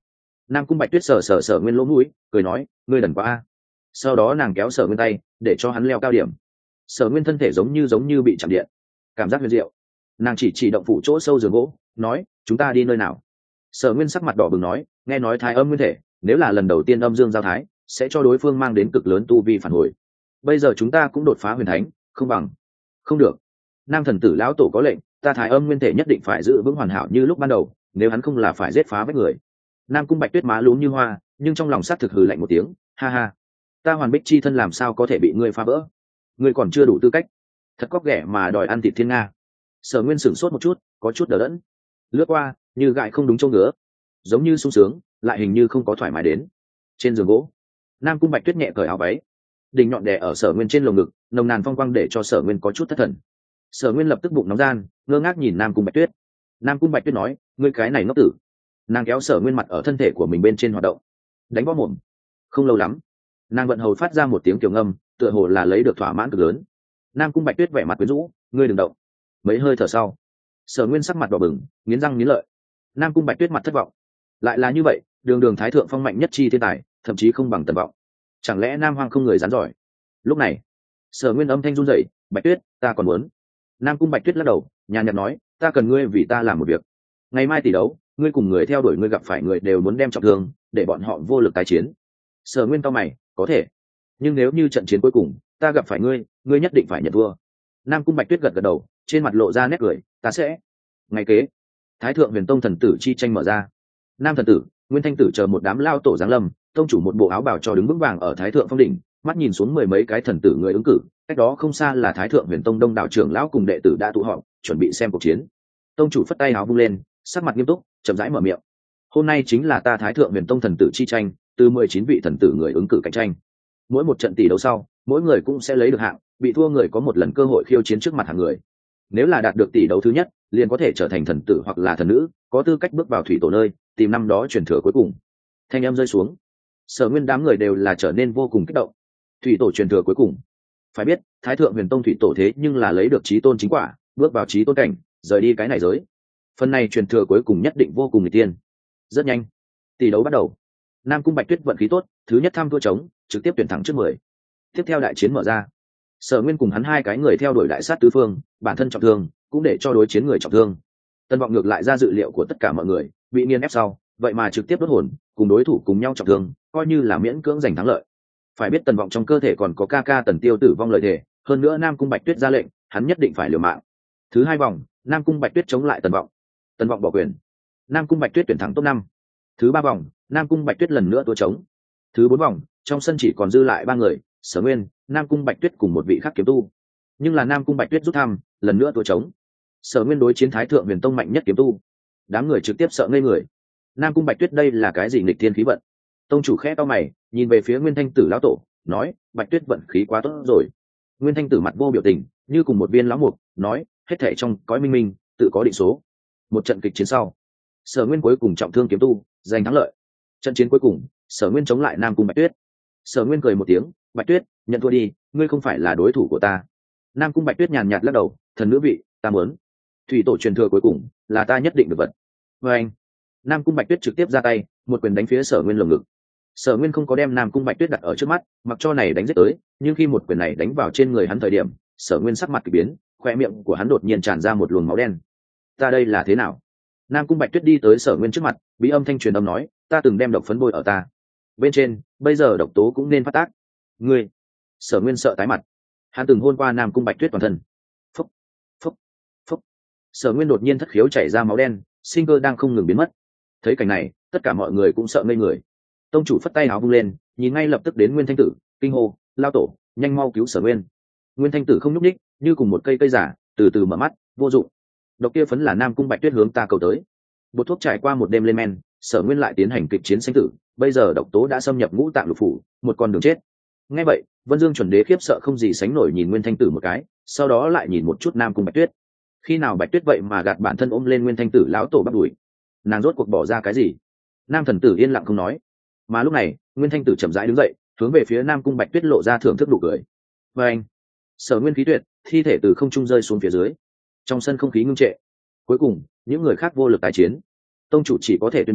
Nam Cung Bạch Tuyết sờ sờ Sở Nguyên lỗ mũi, cười nói, ngươi đần quá a. Sau đó nàng kéo Sở Nguyên tay, để cho hắn leo cao điểm. Sở Nguyên thân thể giống như bị chạm điện, cảm giác huyền diệu. Nàng chỉ động phủ chỗ sâu giường gỗ, nói, chúng ta đi nơi nào? Sở Nguyên sắc mặt đỏ bừng nói, nghe nói thái âm nguyên thể, nếu là lần đầu tiên âm dương giao thái, sẽ cho đối phương mang đến cực lớn tu vi phản hồi. Bây giờ chúng ta cũng đột phá huyền thánh, không bằng. Không được. Nam thần tử lão tổ có lệnh, ta thái âm nguyên thể nhất định phải giữ vững hoàn hảo như lúc ban đầu, nếu hắn không là phải giết phá vách người. Nam Cung Bạch Tuyết má lún như hoa, nhưng trong lòng sát thực hừ lạnh một tiếng, ha ha, ta Hoàn Bích chi thân làm sao có thể bị ngươi phá vỡ? Ngươi còn chưa đủ tư cách, thật cóc ghẻ mà đòi ăn thịt thiên nga. Sở Nguyên sửng sốt một chút, có chút đờ đẫn, lướt qua như gãi không đúng chỗ ngứa, giống như sung sướng lại hình như không có thoải mái đến. Trên giường gỗ, Nam Cung Bạch Tuyết nhẹ cởi áo váy, đỉnh nhọn đè ở Sở Nguyên trên lồng ngực, nồng nàn phong quang để cho Sở Nguyên có chút thất thần. Sở Nguyên lập tức bụng nóng gian, ngơ ngác nhìn Nam Cung Bạch Tuyết. Nam Cung Bạch Tuyết nói, ngươi cái này ngốc tử. Nàng kéo Sở Nguyên mặt ở thân thể của mình bên trên hoạt động, đánh võ mồm. Không lâu lắm, nàng vận hầu phát ra một tiếng kiều ngâm, tựa hồ là lấy được thỏa mãn cực lớn. Nam Cung Bạch Tuyết vẻ mặt quyến rũ, ngươi đừng động. Mấy hơi thở sau, Sở Nguyên sắc mặt đỏ bừng, nghiến răng nghiến lợi. Nam Cung Bạch Tuyết mặt thất vọng, lại là như vậy, đường đường thái thượng phong mạnh nhất chi thiên tài, thậm chí không bằng Tần Vọng. Chẳng lẽ Nam Hoang không người rắn giỏi? Lúc này, Sở Nguyên âm thanh run rẩy, Bạch Tuyết, ta còn muốn. Nam Cung Bạch Tuyết lắc đầu, nhàn nhạt nói, ta cần ngươi vì ta làm một việc. Ngày mai tỷ đấu, ngươi cùng người theo đuổi ngươi gặp phải người đều muốn đem trọng thương, để bọn họ vô lực tái chiến. Sở Nguyên cau mày, có thể, nhưng nếu như trận chiến cuối cùng ta gặp phải ngươi, ngươi nhất định phải nhận thua. Nam Cung Bạch Tuyết gật gật đầu, trên mặt lộ ra nét cười, ta sẽ. Ngày kế, Thái thượng Huyền Tông thần tử chi tranh mở ra. Nam thần tử, Nguyên Thanh tử chờ một đám lao tổ giáng lâm, tông chủ một bộ áo bào cho đứng vững vàng ở Thái thượng phong đỉnh, mắt nhìn xuống mười mấy cái thần tử người ứng cử, cách đó không xa là Thái thượng Huyền Tông đông đảo trưởng lão cùng đệ tử đã tụ họp, chuẩn bị xem cuộc chiến. Tông chủ phất tay áo vung lên, sắc mặt nghiêm túc, chậm rãi mở miệng. Hôm nay chính là ta Thái thượng Huyền Tông thần tử chi tranh, từ 19 vị thần tử người ứng cử cạnh tranh. Mỗi một trận tỷ đấu sau, mỗi người cũng sẽ lấy được hạng, bị thua người có một lần cơ hội khiêu chiến trước mặt hàng người. Nếu là đạt được tỷ đấu thứ nhất, liền có thể trở thành thần tử hoặc là thần nữ, có tư cách bước vào thủy tổ nơi, tìm năm đó truyền thừa cuối cùng. Thanh âm rơi xuống, Sở Nguyên đám người đều là trở nên vô cùng kích động. Thủy tổ truyền thừa cuối cùng. Phải biết, Thái thượng Huyền Tông thủy tổ thế nhưng là lấy được chí tôn chính quả, bước vào chí tôn cảnh, rời đi cái này giới. Phần này truyền thừa cuối cùng nhất định vô cùng nghịch tiên. Rất nhanh, tỷ đấu bắt đầu. Nam Cung Bạch Tuyết vận khí tốt, thứ nhất thăm thua trống, trực tiếp tuyển thẳng trước 10. Tiếp theo đại chiến mở ra. Sở Nguyên cùng hắn hai cái người theo đuổi đại sát tứ phương, bản thân trọng thương, cũng để cho đối chiến người trọng thương. Tân Vọng ngược lại ra dự liệu của tất cả mọi người, bị nghiền ép sau, vậy mà trực tiếp đốt hồn, cùng đối thủ cùng nhau trọng thương, coi như là miễn cưỡng giành thắng lợi. Phải biết Tần Vọng trong cơ thể còn có ca ca Tần Tiêu tử vong lợi thể, hơn nữa Nam Cung Bạch Tuyết ra lệnh, hắn nhất định phải liều mạng. Thứ hai vòng, Nam Cung Bạch Tuyết chống lại Tần Vọng. Tần Vọng bỏ quyền. Nam Cung Bạch Tuyết tuyển thẳng top 5. Thứ ba vòng, Nam Cung Bạch Tuyết lần nữa tua trống. Thứ bốn vòng, trong sân chỉ còn dư lại ba người, Sở Nguyên, Nam Cung Bạch Tuyết cùng một vị khác kiếm tu. Nhưng là Nam Cung Bạch Tuyết rút thăm, lần nữa tua trống. Sở Nguyên đối chiến Thái thượng Huyền Tông mạnh nhất kiếm tu. Đám người trực tiếp sợ ngây người. Nam Cung Bạch Tuyết đây là cái gì nghịch thiên khí vận? Tông chủ khẽ cau mày, nhìn về phía Nguyên Thanh tử lão tổ, nói, Bạch Tuyết vận khí quá tốt rồi. Nguyên Thanh tử mặt vô biểu tình, như cùng một viên lão mục, nói, hết thảy trong cõi minh minh, tự có định số. Một trận kịch chiến sau, Sở Nguyên cuối cùng trọng thương kiếm tu, giành thắng lợi. Trận chiến cuối cùng, Sở Nguyên chống lại Nam Cung Bạch Tuyết. Sở Nguyên cười một tiếng, Bạch Tuyết, nhận thua đi, ngươi không phải là đối thủ của ta. Nam Cung Bạch Tuyết nhàn nhạt lắc đầu, thần nữ vị, ta muốn. Thủy tổ truyền thừa cuối cùng, là ta nhất định được vật. Và anh, Nam Cung Bạch Tuyết trực tiếp ra tay, một quyền đánh phía Sở Nguyên lồng ngực. Sở Nguyên không có đem Nam Cung Bạch Tuyết đặt ở trước mắt, mặc cho này đánh giết tới, nhưng khi một quyền này đánh vào trên người hắn thời điểm, Sở Nguyên sắc mặt kỳ biến, khoe miệng của hắn đột nhiên tràn ra một luồng máu đen. Ta đây là thế nào? Nam Cung Bạch Tuyết đi tới Sở Nguyên trước mặt, bí âm thanh truyền âm nói, ta từng đem độc phấn bôi ở ta bên trên, bây giờ độc tố cũng nên phát tác. Ngươi. Sở Nguyên sợ tái mặt, hắn từng hôn qua Nam Cung Bạch Tuyết toàn thân. Phúc, phúc, phúc. Sở Nguyên đột nhiên thất khiếu chảy ra máu đen, sinh cơ đang không ngừng biến mất. Thấy cảnh này, tất cả mọi người cũng sợ ngây người. Tông chủ phất tay áo vung lên, nhìn ngay lập tức đến Nguyên Thanh tử, kinh hô, lao tổ, nhanh mau cứu Sở Nguyên. Nguyên Thanh tử không nhúc nhích, như cùng một cây cây giả, từ từ mở mắt, vô dụng. Độc kia phấn là Nam Cung Bạch Tuyết hướng ta cầu tới. Bột thuốc trải qua một đêm lên men, Sở Nguyên lại tiến hành kịch chiến sinh tử, bây giờ độc tố đã xâm nhập ngũ tạng lục phủ, một con đường chết. Nghe vậy, Vân Dương chuẩn đế khiếp sợ không gì sánh nổi nhìn Nguyên Thanh tử một cái, sau đó lại nhìn một chút Nam Cung Bạch Tuyết. Khi nào Bạch Tuyết vậy mà gạt bản thân ôm lên Nguyên Thanh tử lão tổ bắt đuổi, nàng rốt cuộc bỏ ra cái gì? Nam thần tử yên lặng không nói. Mà lúc này, Nguyên Thanh tử chậm rãi đứng dậy, hướng về phía Nam Cung Bạch Tuyết lộ ra thưởng thức nụ cười. Và anh, Sở Nguyên khí tuyệt, thi thể từ không trung rơi xuống phía dưới. Trong sân không khí ngưng trệ. Cuối cùng, những người khác vô lực tái chiến. Tông chủ chỉ có thể tuyên bố,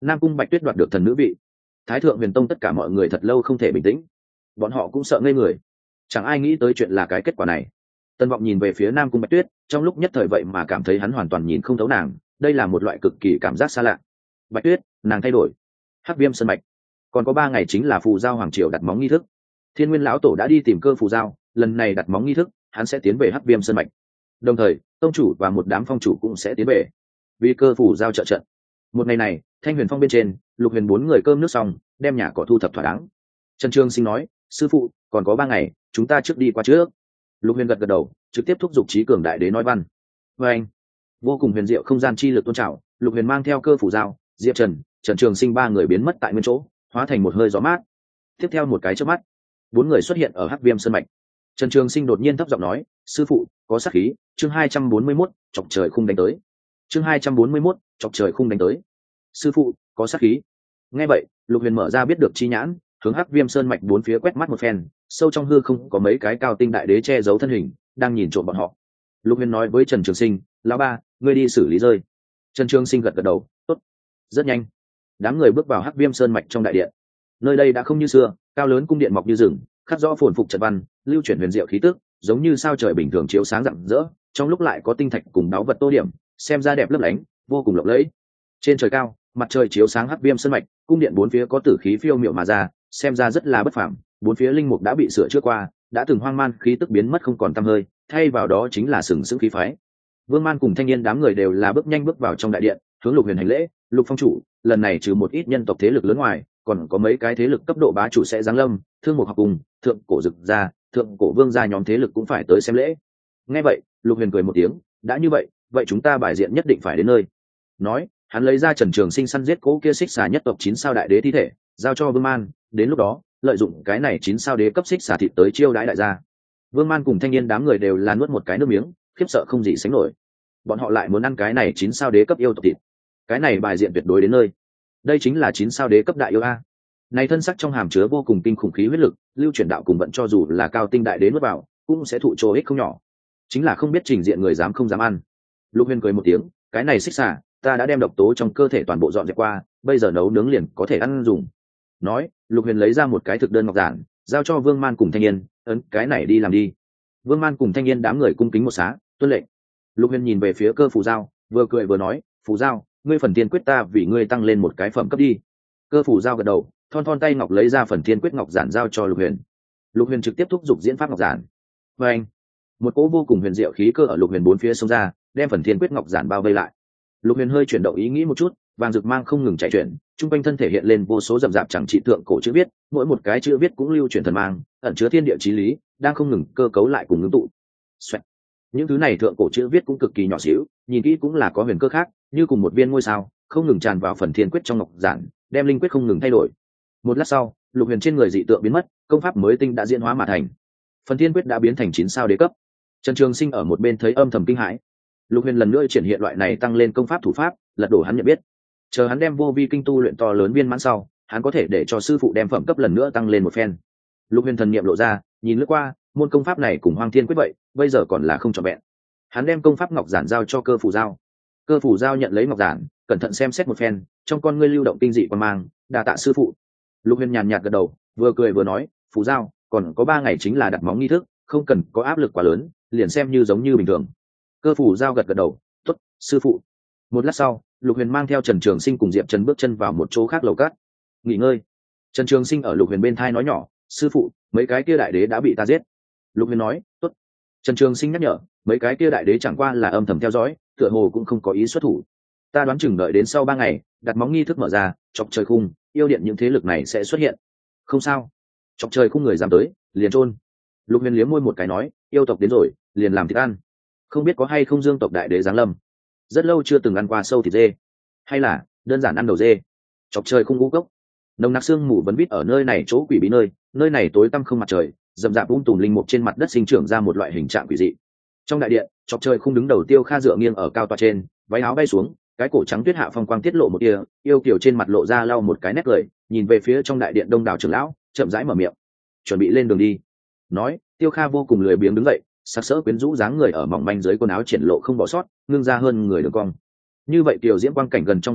Nam Cung Bạch Tuyết đoạt được thần nữ vị. Thái thượng huyền tông tất cả mọi người thật lâu không thể bình tĩnh, bọn họ cũng sợ ngây người, chẳng ai nghĩ tới chuyện là cái kết quả này. Tân Vọng nhìn về phía Nam Cung Bạch Tuyết, trong lúc nhất thời vậy mà cảm thấy hắn hoàn toàn nhìn không thấu nàng, đây là một loại cực kỳ cảm giác xa lạ. Bạch Tuyết, nàng thay đổi. Hắc Viêm Sơn mạch, còn có 3 ngày chính là phù giao hoàng triều đặt móng nghi thức. Thiên Nguyên lão tổ đã đi tìm Cơ phù giao, lần này đặt móng nghi thức, hắn sẽ tiến về Hắc Viêm Sơn mạch. Đồng thời, tông chủ và một đám phong chủ cũng sẽ tiến về, vì Cơ phù giao trợ trận. Một ngày này, Thanh Huyền Phong bên trên, Lục Huyền 4 người cơm nước xong, đem nhà cỏ thu thập thỏa đáng. Trần Trường Sinh nói, sư phụ, còn có 3 ngày, chúng ta trước đi qua trước. Lục Huyền gật gật đầu, trực tiếp thúc giục Chí Cường đại đế nói văn. Và anh, vô cùng huyền diệu không gian chi lực tôn trào, Lục Huyền mang theo Cơ phủ giao, Diệp Trần, Trần Trường Sinh 3 người biến mất tại nguyên chỗ, hóa thành một hơi gió mát. Tiếp theo một cái chớp mắt, 4 người xuất hiện ở Hắc Viêm Sơn mạch. Trần Trường Sinh đột nhiên thấp giọng nói, sư phụ, có sát khí. Chương 241, chọc trời khung đánh tới. Chương 241, chọc trời khung đánh tới. Sư phụ, có sát khí. Nghe vậy, Lục Huyền mở ra biết được chi nhãn, hướng Hắc Viêm Sơn mạch 4 phía quét mắt một phen, sâu trong hư không có mấy cái cao tinh đại đế che giấu thân hình, đang nhìn trộm bọn họ. Lục Huyền nói với Trần Trường Sinh, lão ba, ngươi đi xử lý rơi. Trần Trường Sinh gật gật đầu, tốt. Rất nhanh, đám người bước vào Hắc Viêm Sơn mạch trong đại điện. Nơi đây đã không như xưa, cao lớn cung điện mọc như rừng, khắc rõ phồn phục trận văn, lưu chuyển huyền diệu khí tức, giống như sao trời bình thường chiếu sáng rạng rỡ, trong lúc lại có tinh thạch cùng báu vật tô điểm, xem ra đẹp lấp lánh, vô cùng lộng lẫy. Trên trời cao, mặt trời chiếu sáng Hắc Viêm Sơn mạch, cung điện 4 phía có tử khí phiêu miệu mà ra, xem ra rất là bất phàm. 4 phía linh mục đã bị sửa chữa qua, đã từng hoang man khí tức biến mất không còn tăm hơi, thay vào đó chính là sừng sững khí phái. Vương Man cùng Thanh Niên đám người đều là bước nhanh bước vào trong đại điện, hướng Lục Huyền hành lễ. Lục phong chủ, lần này trừ một ít nhân tộc thế lực lớn ngoài, còn có mấy cái thế lực cấp độ bá chủ sẽ giáng lâm, Thương Mục học cùng Thượng Cổ Dực gia, Thượng Cổ Vương gia nhóm thế lực cũng phải tới xem lễ. Nghe vậy, Lục Huyền cười một tiếng, đã như vậy, vậy chúng ta bài diện nhất định phải đến nơi. Nói, hắn lấy ra Trần Trường Sinh săn giết cố kia xích xà nhất tộc 9 sao đại đế thi thể, giao cho Vương Man, đến lúc đó, lợi dụng cái này 9 sao đế cấp xích xà thịt tới chiêu đãi đại gia. Vương Man cùng Thanh Niên đám người đều là nuốt một cái nước miếng, khiếp sợ không gì sánh nổi. Bọn họ lại muốn ăn cái này 9 sao đế cấp yêu tộc thịt. Cái này bài diện tuyệt đối đến nơi. Đây chính là 9 sao đế cấp đại yêu a. Này thân sắc trong hàm chứa vô cùng kinh khủng khí huyết lực, lưu chuyển đạo cùng vận cho dù là cao tinh đại đế nuốt vào, cũng sẽ thụ chỗ ích không nhỏ. Chính là không biết trình diện người dám không dám ăn. Lục Huyền cười một tiếng, cái này xích xà, ta đã đem độc tố trong cơ thể toàn bộ dọn dẹp qua, bây giờ nấu nướng liền có thể ăn dùng. Nói, Lục Huyền lấy ra một cái thực đơn ngọc giản, giao cho Vương Man cùng Thanh Niên, ấn cái này đi làm đi. Vương Man cùng Thanh Niên đám người cung kính một xá, tuân lệnh. Lục Huyền nhìn về phía Cơ phù giao, vừa cười vừa nói, phù giao, ngươi phần tiên quyết ta vì ngươi tăng lên một cái phẩm cấp đi. Cơ phù giao gật đầu, thon thon tay ngọc lấy ra phần tiên quyết ngọc giản giao cho Lục Huyền. Lục Huyền trực tiếp thúc giục diễn pháp ngọc giản. Và anh, một cỗ vô cùng huyền diệu khí cơ ở Lục Huyền 4 phía xông ra, đem phần tiên quyết ngọc giản bao vây lại. Lục Huyền hơi chuyển động ý nghĩ một chút, vàng rực mang không ngừng chạy chuyển, trung quanh thân thể hiện lên vô số rậm rạp chẳng trị tượng cổ chữ viết, mỗi một cái chữ viết cũng lưu chuyển thần mang, ẩn chứa thiên địa chí lý, đang không ngừng cơ cấu lại cùng ngưng tụ. Xoẹt. Những thứ này thượng cổ chữ viết cũng cực kỳ nhỏ xíu, nhìn kỹ cũng là có huyền cơ khác, như cùng một viên ngôi sao, không ngừng tràn vào phần thiên quyết trong ngọc giản, đem linh quyết không ngừng thay đổi. Một lát sau, Lục Huyền trên người dị tượng biến mất, công pháp mới tinh đã diễn hóa mà thành. Phần thiên quyết đã biến thành 9 sao đế cấp. Trần Trường Sinh ở một bên thấy âm thầm kinh hãi. Lục Huyền lần nữa triển hiện loại này tăng lên công pháp thủ pháp, lật đổ hắn nhận biết. Chờ hắn đem vô vi kinh tu luyện to lớn viên mãn sau, hắn có thể để cho sư phụ đem phẩm cấp lần nữa tăng lên một phen. Lục Huyền thần niệm lộ ra, nhìn lướt qua, môn công pháp này cùng Hoang Thiên quyết vậy, bây giờ còn là không trọn vẹn. Hắn đem công pháp ngọc giản giao cho Cơ phù giao. Cơ phù giao nhận lấy ngọc giản, cẩn thận xem xét một phen, trong con ngươi lưu động tinh dị quan mang, đa tạ sư phụ. Lục Huyền nhàn nhạt gật đầu, vừa cười vừa nói, phù giao, còn có 3 ngày chính là đặt móng nghi thức, không cần có áp lực quá lớn, liền xem như giống như bình thường. Cơ phù giao gật gật đầu, tốt, sư phụ. Một lát sau, Lục Huyền mang theo Trần Trường Sinh cùng Diệp Trần bước chân vào một chỗ khác lầu cát nghỉ ngơi. Trần Trường Sinh ở Lục Huyền bên thai nói nhỏ, sư phụ, mấy cái kia đại đế đã bị ta giết. Lục Huyền nói, tốt. Trần Trường Sinh nhắc nhở, mấy cái kia đại đế chẳng qua là âm thầm theo dõi, tựa hồ cũng không có ý xuất thủ. Ta đoán chừng đợi đến sau 3 ngày, đặt móng nghi thức mở ra, chọc trời khung, yêu điện những thế lực này sẽ xuất hiện. Không sao, chọc trời khung người dám tới, liền chôn. Lục Huyền liếm môi một cái nói, yêu tộc đến rồi, liền làm thịt ăn. Không biết có hay không Dương tộc đại đế giáng lâm. Rất lâu chưa từng ăn qua sâu thịt dê, hay là đơn giản ăn đầu dê. Chọc trời khung ngũ cốc, nồng nặc sương mù vẫn bít ở nơi này chỗ quỷ bí nơi này tối tăm không mặt trời, rậm rạp tùm linh mục trên mặt đất sinh trưởng ra một loại hình trạng quỷ dị. Trong đại điện, chọc trời khung đứng đầu Tiêu Kha dựa nghiêng ở cao tọa trên, váy áo bay xuống, cái cổ trắng tuyết hạ phong quang tiết lộ một tia, yêu kiều trên mặt lộ ra lau một cái nét cười, nhìn về phía trong đại điện đông đảo trưởng lão, chậm rãi mở miệng, chuẩn bị lên đường đi. Nói, Tiêu Kha vô cùng lười biếng đứng dậy, sắc sỡ quyến rũ dáng người ở mỏng manh dưới quần áo triển lộ không bỏ sót, ngưng ra hơn người đường cong. Như vậy tiểu diễm quang cảnh gần trong gang tấc,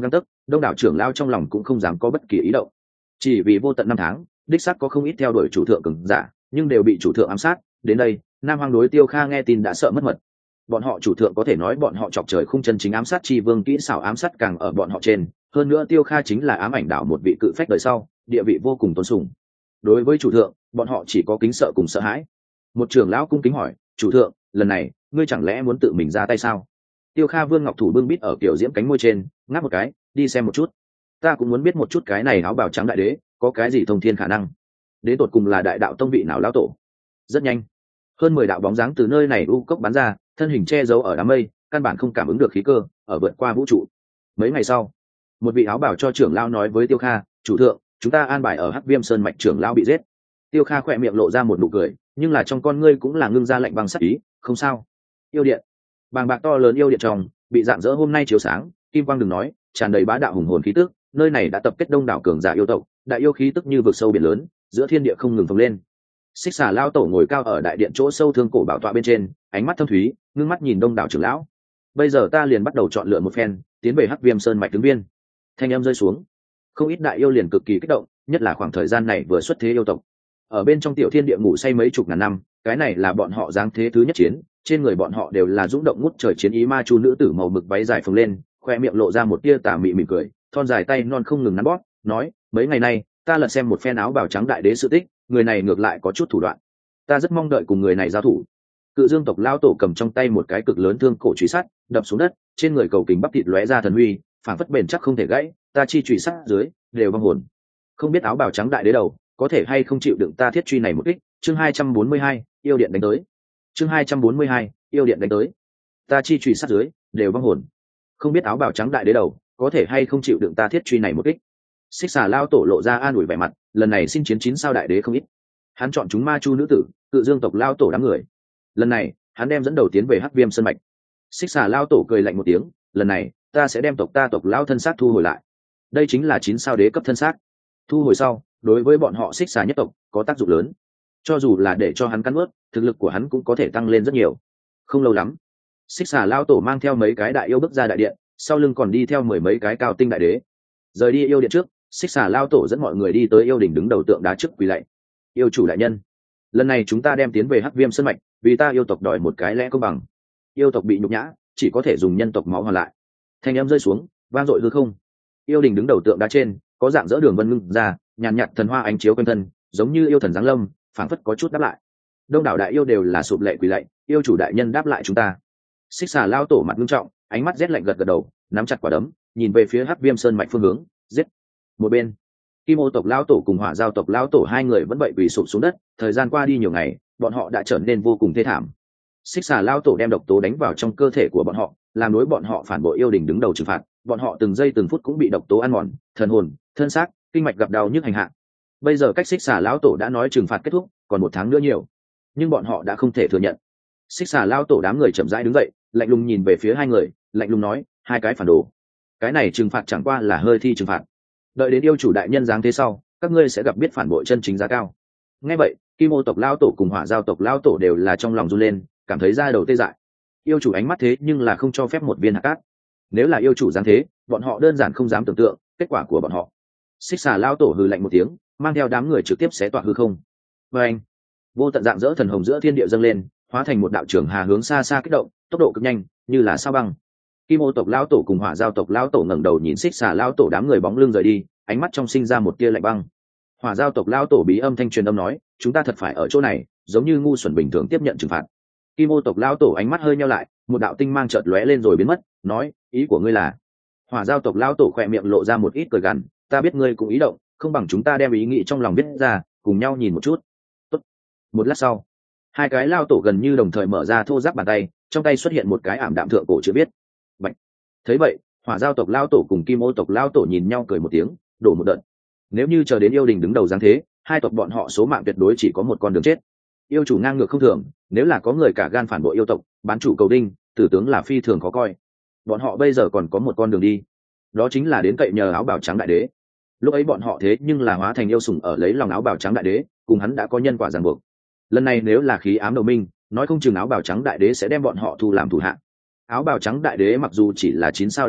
đông đảo trưởng lao trong lòng cũng không dám có bất kỳ ý động. Chỉ vì vô tận năm tháng, đích xác có không ít theo đuổi chủ thượng cường giả, nhưng đều bị chủ thượng ám sát. Đến đây, Nam Hoang đối Tiêu Kha nghe tin đã sợ mất mật. Bọn họ chủ thượng có thể nói bọn họ chọc trời không chân chính ám sát chi vương, kỹ xảo ám sát càng ở bọn họ trên. Hơn nữa Tiêu Kha chính là ám ảnh đảo một vị cự phách đời sau, địa vị vô cùng tôn sùng. Đối với chủ thượng, bọn họ chỉ có kính sợ cùng sợ hãi. Một trưởng lão cung kính hỏi, chủ thượng, lần này ngươi chẳng lẽ muốn tự mình ra tay sao? Tiêu Kha vương ngọc thủ bưng bít ở kiểu diễm cánh môi trên, ngáp một cái, đi xem một chút. Ta cũng muốn biết một chút cái này áo bào trắng đại đế có cái gì thông thiên khả năng, đến tột cùng là đại đạo tông vị nào lão tổ. Rất nhanh, hơn 10 đạo bóng dáng từ nơi này u cốc bắn ra, thân hình che giấu ở đám mây, căn bản không cảm ứng được khí cơ ở vượt qua vũ trụ. Mấy ngày sau, một vị áo bào cho trưởng lão nói với Tiêu Kha, chủ thượng, chúng ta an bài ở Hắc Viêm Sơn mạch trưởng lão bị giết. Tiêu Kha khỏe miệng lộ ra một nụ cười, nhưng là trong con ngươi cũng là ngưng ra lạnh băng sắc ý. Không sao. Yêu điện, bàng bạc to lớn yêu điện trong bị dạng dỡ hôm nay chiếu sáng, kim quang đừng nói, tràn đầy bá đạo hùng hồn khí tức. Nơi này đã tập kết đông đảo cường giả yêu tộc, đại yêu khí tức như vực sâu biển lớn, giữa thiên địa không ngừng phồng lên. Xích Xà lao tổ ngồi cao ở đại điện chỗ sâu thương cổ bảo tọa bên trên, ánh mắt thâm thúy, ngưng mắt nhìn đông đảo trưởng lão. Bây giờ ta liền bắt đầu chọn lựa một phen, tiến về Hắc Viêm Sơn mạch tướng viên. Thanh âm rơi xuống, không ít đại yêu liền cực kỳ kích động, nhất là khoảng thời gian này vừa xuất thế yêu tộc, ở bên trong tiểu thiên địa ngủ say mấy chục ngàn năm, cái này là bọn họ giáng thế thứ nhất chiến, trên người bọn họ đều là dũng động ngút trời chiến ý. Ma chu nữ tử màu mực váy dài phồng lên, khoe miệng lộ ra một tia tà mị mỉm cười, thon dài tay non không ngừng nắn bóp, nói, mấy ngày nay ta lật xem một phen áo bào trắng đại đế sự tích, người này ngược lại có chút thủ đoạn, ta rất mong đợi cùng người này giao thủ. Cự Dương tộc lao tổ cầm trong tay một cái cực lớn thương cổ chùy sắt, đập xuống đất, trên người cầu kình bắp thịt lóe ra thần huy, phảng phất bền chắc không thể gãy, ta chi chùy sắt dưới đều vong hồn. Không biết áo bào trắng đại đế đầu có thể hay không chịu đựng ta thiết truy này một kích. Chương 242, yêu điện đánh tới. Chương 242, yêu điện đánh tới. Ta chi chùy sắt dưới đều vong hồn. Không biết áo bào trắng đại đế đầu có thể hay không chịu đựng ta thiết truy này một kích. Xích Xà lao tổ lộ ra an ủi vẻ mặt, lần này xin chiến 9 sao đại đế không ít. Hắn chọn chúng Ma chu nữ tử, Cự Dương tộc lao tổ đám người. Lần này, hắn đem dẫn đầu tiến về Hắc Viêm Sơn mạch. Xích Xà lao tổ cười lạnh một tiếng, lần này, ta sẽ đem tộc ta tộc lao thân xác thu hồi lại. Đây chính là 9 sao đế cấp thân xác. Thu hồi sau, đối với bọn họ Xích Xà nhất tộc có tác dụng lớn. Cho dù là để cho hắn cắn nuốt, thực lực của hắn cũng có thể tăng lên rất nhiều. Không lâu lắm, Xích Xà lao tổ mang theo mấy cái đại yêu bước ra đại điện, sau lưng còn đi theo 10 mấy cái cao tinh đại đế. Rời đi yêu điện trước, Xích Xà lao tổ dẫn mọi người đi tới yêu đỉnh đứng đầu tượng đá trước quỳ lạy. Yêu chủ đại nhân, lần này chúng ta đem tiến về Hắc Viêm Sơn mạch, vì ta yêu tộc đòi một cái lẽ công bằng. Yêu tộc bị nhục nhã, chỉ có thể dùng nhân tộc máu hoàn lại. Thanh âm rơi xuống, vang dội hư không. Yêu đỉnh đứng đầu tượng đá trên có dạng dỡ đường vân ngưng ra, nhàn nhạt thần hoa ánh chiếu quanh thân, giống như yêu thần giáng lâm, phảng phất có chút đáp lại. Đông đảo đại yêu đều là sụp lệ quỳ lạy, yêu chủ đại nhân đáp lại chúng ta. Xích Xà lao tổ mặt nghiêm trọng, ánh mắt rét lạnh gật gật đầu, nắm chặt quả đấm, nhìn về phía Hắc Viêm Sơn mạch phương hướng, giết. Một bên, Kim Ô tộc lao tổ cùng Hỏa Giao tộc lao tổ hai người vẫn vậy quỳ sụp xuống đất, thời gian qua đi nhiều ngày, bọn họ đã trở nên vô cùng thê thảm. Xích Xà lao tổ đem độc tố đánh vào trong cơ thể của bọn họ, làm đối bọn họ phản bội yêu đình đứng đầu trừng phạt, bọn họ từng giây từng phút cũng bị độc tố ăn mòn, thần hồn, thân xác, kinh mạch gặp đau nhức hành hạ. Bây giờ cách Xích Xà lão tổ đã nói trừng phạt kết thúc, còn 1 tháng nữa nhiều, nhưng bọn họ đã không thể thừa nhận. Xích Xà lao tổ đám người chậm rãi đứng dậy, lạnh lùng nhìn về phía hai người, lạnh lùng nói, hai cái phản đồ, cái này trừng phạt chẳng qua là hơi thi trừng phạt, đợi đến yêu chủ đại nhân giáng thế sau, các ngươi sẽ gặp biết phản bội chân chính giá cao. Nghe vậy, Kim Ô tộc lao tổ cùng Hỏa Giao tộc lao tổ đều là trong lòng run lên, cảm thấy da đầu tê dại. Yêu chủ ánh mắt thế nhưng là không cho phép một viên hạt cát. Nếu là yêu chủ giáng thế, bọn họ đơn giản không dám tưởng tượng kết quả của bọn họ. Xích Xà lao tổ hừ lạnh một tiếng, mang theo đám người trực tiếp xé toạc hư không. Và anh, vô tận dạng dỡ thần hồng giữa thiên địa dâng lên, hóa thành một đạo trường hà hướng xa xa kích động, tốc độ cực nhanh, như là sao băng. Kim Ô tộc lao tổ cùng Hỏa Giao tộc lao tổ ngẩng đầu nhìn Xích Xà lao tổ đám người bóng lưng rời đi, ánh mắt trong sinh ra một tia lạnh băng. Hỏa Giao tộc lao tổ bí âm thanh truyền âm nói, chúng ta thật phải ở chỗ này, giống như ngu xuẩn bình thường tiếp nhận trừng phạt. Kim Ô tộc lao tổ ánh mắt hơi nheo lại, một đạo tinh mang chợt lóe lên rồi biến mất, nói, ý của ngươi là? Hỏa Giao tộc lao tổ khỏe miệng lộ ra một ít cười gằn, ta biết ngươi cũng ý động, không bằng chúng ta đem ý nghĩ trong lòng viết ra, cùng nhau nhìn một chút. Tốt. Một lát sau, hai cái lao tổ gần như đồng thời mở ra thô ráp bàn tay, trong tay xuất hiện một cái ảm đạm thượng cổ chữ viết. Bạch. Thấy vậy, Hỏa Giao tộc lao tổ cùng Kim Ô tộc lao tổ nhìn nhau cười một tiếng, đổ một đợt. Nếu như chờ đến yêu đình đứng đầu giáng thế, hai tộc bọn họ số mạng tuyệt đối chỉ có một con đường chết. Yêu chủ ngang ngược không thường, nếu là có người cả gan phản bội yêu tộc, bán chủ cầu đinh, tử tướng là phi thường khó coi. Bọn họ bây giờ còn có một con đường đi, đó chính là đến cậy nhờ áo bào trắng đại đế. Lúc ấy bọn họ thế nhưng là hóa thành yêu sủng ở lấy lòng áo bào trắng đại đế, cùng hắn đã có nhân quả ràng buộc. Lần này nếu là khí ám đầu minh, nói không chừng áo bào trắng đại đế sẽ đem bọn họ thu làm thủ hạ. Áo bào trắng đại đế mặc dù chỉ là 9 sao đại đế,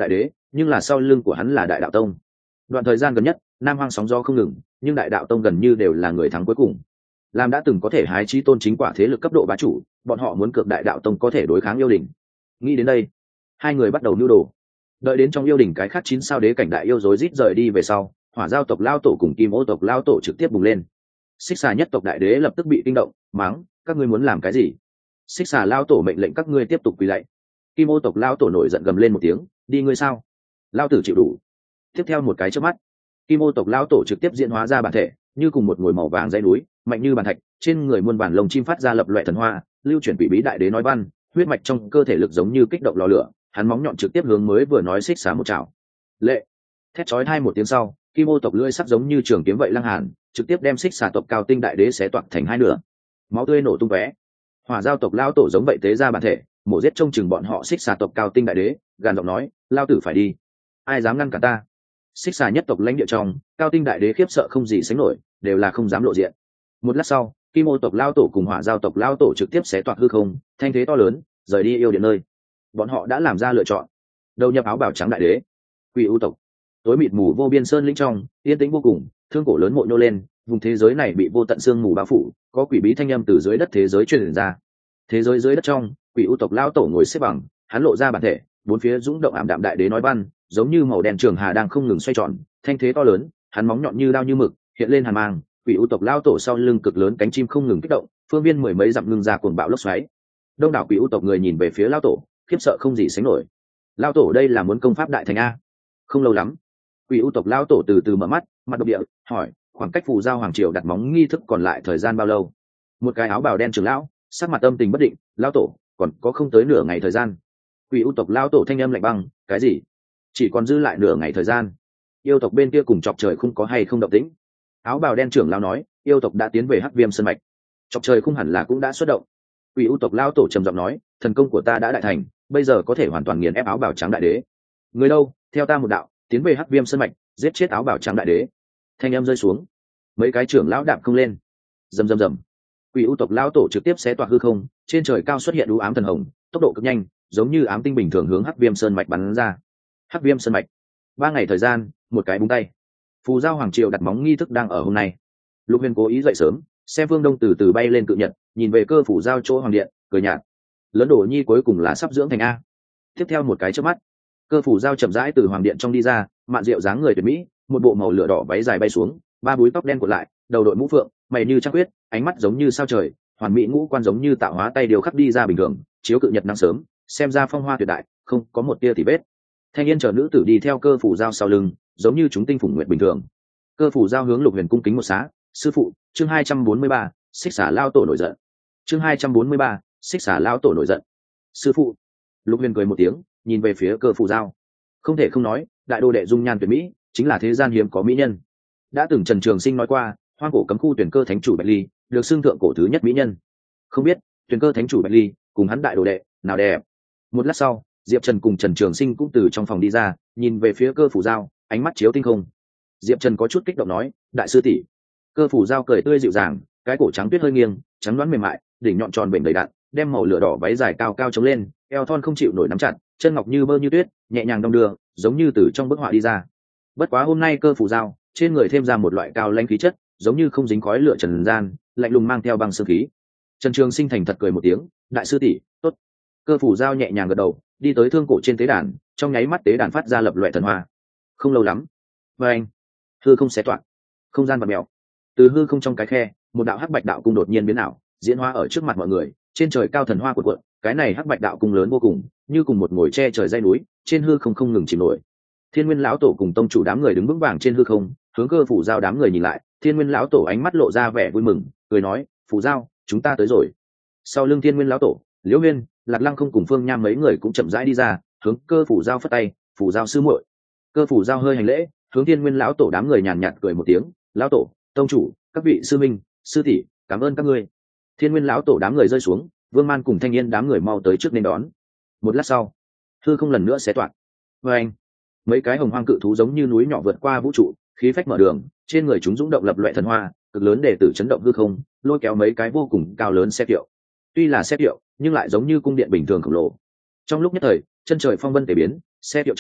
nhưng là sau lưng của hắn là đại đạo tông. Đoạn thời gian gần nhất nam hoang sóng gió không ngừng, nhưng đại đạo tông gần như đều là người thắng cuối cùng. Làm đã từng có thể hái chí tôn chính quả thế lực cấp độ bá chủ, bọn họ muốn cược đại đạo tông có thể đối kháng yêu đình. Nghĩ đến đây, hai người bắt đầu nưu đồ. Đợi đến trong yêu đình cái khác 9 sao đế cảnh đại yêu rối rít rời đi về sau, hỏa giao tộc lao tổ cùng kim ô tộc lao tổ trực tiếp bùng lên. Xích xà nhất tộc đại đế lập tức bị kinh động, mắng: các ngươi muốn làm cái gì? Xích xà lao tổ mệnh lệnh các ngươi tiếp tục quỳ lạy. Kim ô tộc lao tổ nổi giận gầm lên một tiếng: đi ngươi sao? Lao tử chịu đủ. Tiếp theo một cái chớp mắt, kim ô tộc lao tổ trực tiếp diễn hóa ra bản thể, như cùng một ngôi màu vàng dãy núi, mạnh như bàn thạch, trên người muôn bản lồng chim phát ra lập loè thần hoa, lưu chuyển quỷ bí đại đế nói văn, huyết mạch trong cơ thể lực giống như kích động lò lửa, hắn móng nhọn trực tiếp hướng mới vừa nói xích xà một chảo. Lệ. Thét chói tai một tiếng sau, kim ô tộc lưỡi sắc giống như trường kiếm vậy lăng hàn, trực tiếp đem xích xà tộc cao tinh đại đế xé toạc thành hai nửa, máu tươi nổ tung tóe. Hỏa giao tộc lao tổ giống vậy tế ra bản thể, mổ giết trông chừng bọn họ xích xà tộc cao tinh đại đế, gàn giọng nói: lao tử phải đi, ai dám ngăn cản ta? Xích xà nhất tộc lãnh địa trong, cao tinh đại đế khiếp sợ không gì sánh nổi, đều là không dám lộ diện. Một lát sau, kim ô tộc lao tổ cùng hỏa giao tộc lao tổ trực tiếp xé toạc hư không, thanh thế to lớn, rời đi yêu điện nơi. Bọn họ đã làm ra lựa chọn, đầu nhập áo bào trắng đại đế. Quỷ u tộc, tối mịt mù vô biên sơn lĩnh trong, yên tĩnh vô cùng, thương cổ lớn mộ nhô lên, vùng thế giới này bị vô tận sương mù bao phủ, có quỷ bí thanh âm từ dưới đất thế giới truyền ra. Thế giới dưới đất trong, quỷ u tộc lao tổ ngồi xếp bằng, hắn lộ ra bản thể, bốn phía dũng động ảm đạm đại đế nói văn, giống như màu đen trường hà đang không ngừng xoay tròn, thanh thế to lớn, hắn móng nhọn như đao như mực, hiện lên hàn mang. Quỷ u tộc lao tổ sau lưng cực lớn cánh chim không ngừng kích động, phương viên mười mấy dặm ngưng ra cuồng bạo lốc xoáy. Đông đảo quỷ u tộc người nhìn về phía lao tổ, khiếp sợ không gì sánh nổi. Lao tổ đây là muốn công pháp đại thành a? Không lâu lắm, quỷ u tộc lao tổ từ từ mở mắt, mặt độc địa, hỏi: khoảng cách phù giao hoàng triều đặt móng nghi thức còn lại thời gian bao lâu? Một cái áo bào đen trưởng lão, sắc mặt âm tình bất định: lao tổ, còn có không tới nửa ngày thời gian. Quỷ u tộc lao tổ thanh âm lạnh băng: cái gì? Chỉ còn dư lại nửa ngày thời gian? Yêu tộc bên kia cùng chọc trời không có hay không động tĩnh? Áo bào đen trưởng lão nói: yêu tộc đã tiến về hắc viêm sơn mạch, chọc trời không hẳn là cũng đã xuất động. Quỷ u tộc lao tổ trầm giọng nói: thần công của ta đã đại thành, bây giờ có thể hoàn toàn nghiền ép áo bào trắng đại đế. Người đâu, theo ta một đạo, tiến về hắc viêm sơn mạch, giết chết áo bào trắng đại đế. Thanh âm rơi xuống, mấy cái trưởng lão đạp không lên. Rầm rầm rầm. Quỷ u tộc lao tổ trực tiếp xé toạc hư không, trên trời cao xuất hiện u ám thần hồng, tốc độ cực nhanh, giống như ám tinh bình thường hướng hắc viêm sơn mạch bắn ra. Hắc viêm sơn mạch, 3 ngày thời gian, một cái búng tay. Phù giao hoàng triều đặt móng nghi thức đang ở hôm nay. Lục Huyền cố ý dậy sớm, xem Vương Đông từ từ bay lên cự nhật, nhìn về cơ phủ giao chỗ hoàng điện, cười nhạt: lớn đồ nhi cuối cùng là sắp dưỡng thành a. Tiếp theo một cái chớp mắt, cơ phủ giao chậm rãi từ hoàng điện trong đi ra, mạn rượu dáng người tuyệt mỹ, một bộ màu lửa đỏ váy dài bay xuống, ba búi tóc đen cuộn lại, đầu đội mũ phượng, mày như trăng khuyết, ánh mắt giống như sao trời, hoàn mỹ ngũ quan giống như tạo hóa tay điều khắc đi ra bình thường, chiếu cự nhật nắng sớm, xem ra phong hoa tuyệt đại, không có một tia tì vết. Thanh niên chờ nữ tử đi theo cơ phủ giao sau lưng, giống như chúng tinh phủng nguyệt bình thường. Cơ phủ giao hướng Lục Huyền cung kính một xá: sư phụ. Chương 243, xích xả lao tổ nổi giận. Chương 243, xích xả lao tổ nổi giận. Sư phụ. Lục Huyền cười một tiếng, nhìn về phía cơ phủ giao. Không thể không nói, đại đô đệ dung nhan tuyệt mỹ, chính là thế gian hiếm có mỹ nhân. Đã từng Trần Trường Sinh nói qua, hoang cổ cấm khu tuyển cơ thánh chủ Bạch Ly, được xưng thượng cổ thứ nhất mỹ nhân. Không biết, tuyển cơ thánh chủ Bạch Ly cùng hắn đại đồ đệ nào đẹp. Một lát sau, Diệp Trần cùng Trần Trường Sinh cũng từ trong phòng đi ra, nhìn về phía cơ phủ giao, ánh mắt chiếu tinh không. Diệp Trần có chút kích động nói: đại sư tỷ. Cơ phủ giao cười tươi dịu dàng, cái cổ trắng tuyết hơi nghiêng, trắng đoán mềm mại, đỉnh nhọn tròn bệnh đầy đặn, đem màu lửa đỏ váy dài cao cao chống lên, eo thon không chịu nổi nắm chặt, chân ngọc như bơ như tuyết, nhẹ nhàng đong đưa, giống như từ trong bức họa đi ra. Bất quá hôm nay cơ phủ giao trên người thêm ra một loại cao lãnh khí chất, giống như không dính khói lửa trần gian, lạnh lùng mang theo băng sương khí. Trần Trường Sinh thành thật cười một tiếng: đại sư tỷ, tốt. Cơ phủ giao nhẹ nhàng gật đầu, đi tới thương cổ trên tế đàn, trong nháy mắt tế đàn phát ra lập loè thần hoa. Không lâu lắm, anh hư không xé toạc, không gian vặn mèo. Từ hư không trong cái khe, một đạo hắc bạch đạo cung đột nhiên biến ảo, diễn hóa ở trước mặt mọi người. Trên trời cao thần hoa cuộn cuộn, cái này hắc bạch đạo cung lớn vô cùng, như cùng một ngồi che trời dây núi, trên hư không ngừng chìm nổi. Thiên Nguyên lão tổ cùng tông chủ đám người đứng vững vàng trên hư không, hướng cơ phủ giao đám người nhìn lại. Thiên Nguyên lão tổ ánh mắt lộ ra vẻ vui mừng, cười nói: phủ giao, chúng ta tới rồi. Sau lưng Thiên Nguyên lão tổ, Liễu Huyên, Lạc Lăng không cùng Phương Nham mấy người cũng chậm rãi đi ra, hướng cơ phủ giao phất tay: phủ giao sư muội. Cơ phủ giao hơi hành lễ, hướng Thiên Nguyên lão tổ đám người nhàn nhạt cười một tiếng: lão tổ, tông chủ, các vị sư minh, sư tỷ, cảm ơn các ngươi. Thiên Nguyên lão tổ đám người rơi xuống, Vương Man cùng Thanh Niên đám người mau tới trước nên đón. Một lát sau, hư không lần nữa xé toạc. Anh, mấy cái hồng hoang cự thú giống như núi nhỏ vượt qua vũ trụ, khí phách mở đường, trên người chúng dũng động lập loè thần hoa, cực lớn để tử chấn động hư không, lôi kéo mấy cái vô cùng cao lớn xe kiệu. Tuy là xe kiệu, nhưng lại giống như cung điện bình thường khổng lồ. Trong lúc nhất thời, chân trời phong vân tề biến, xe kiệu trong,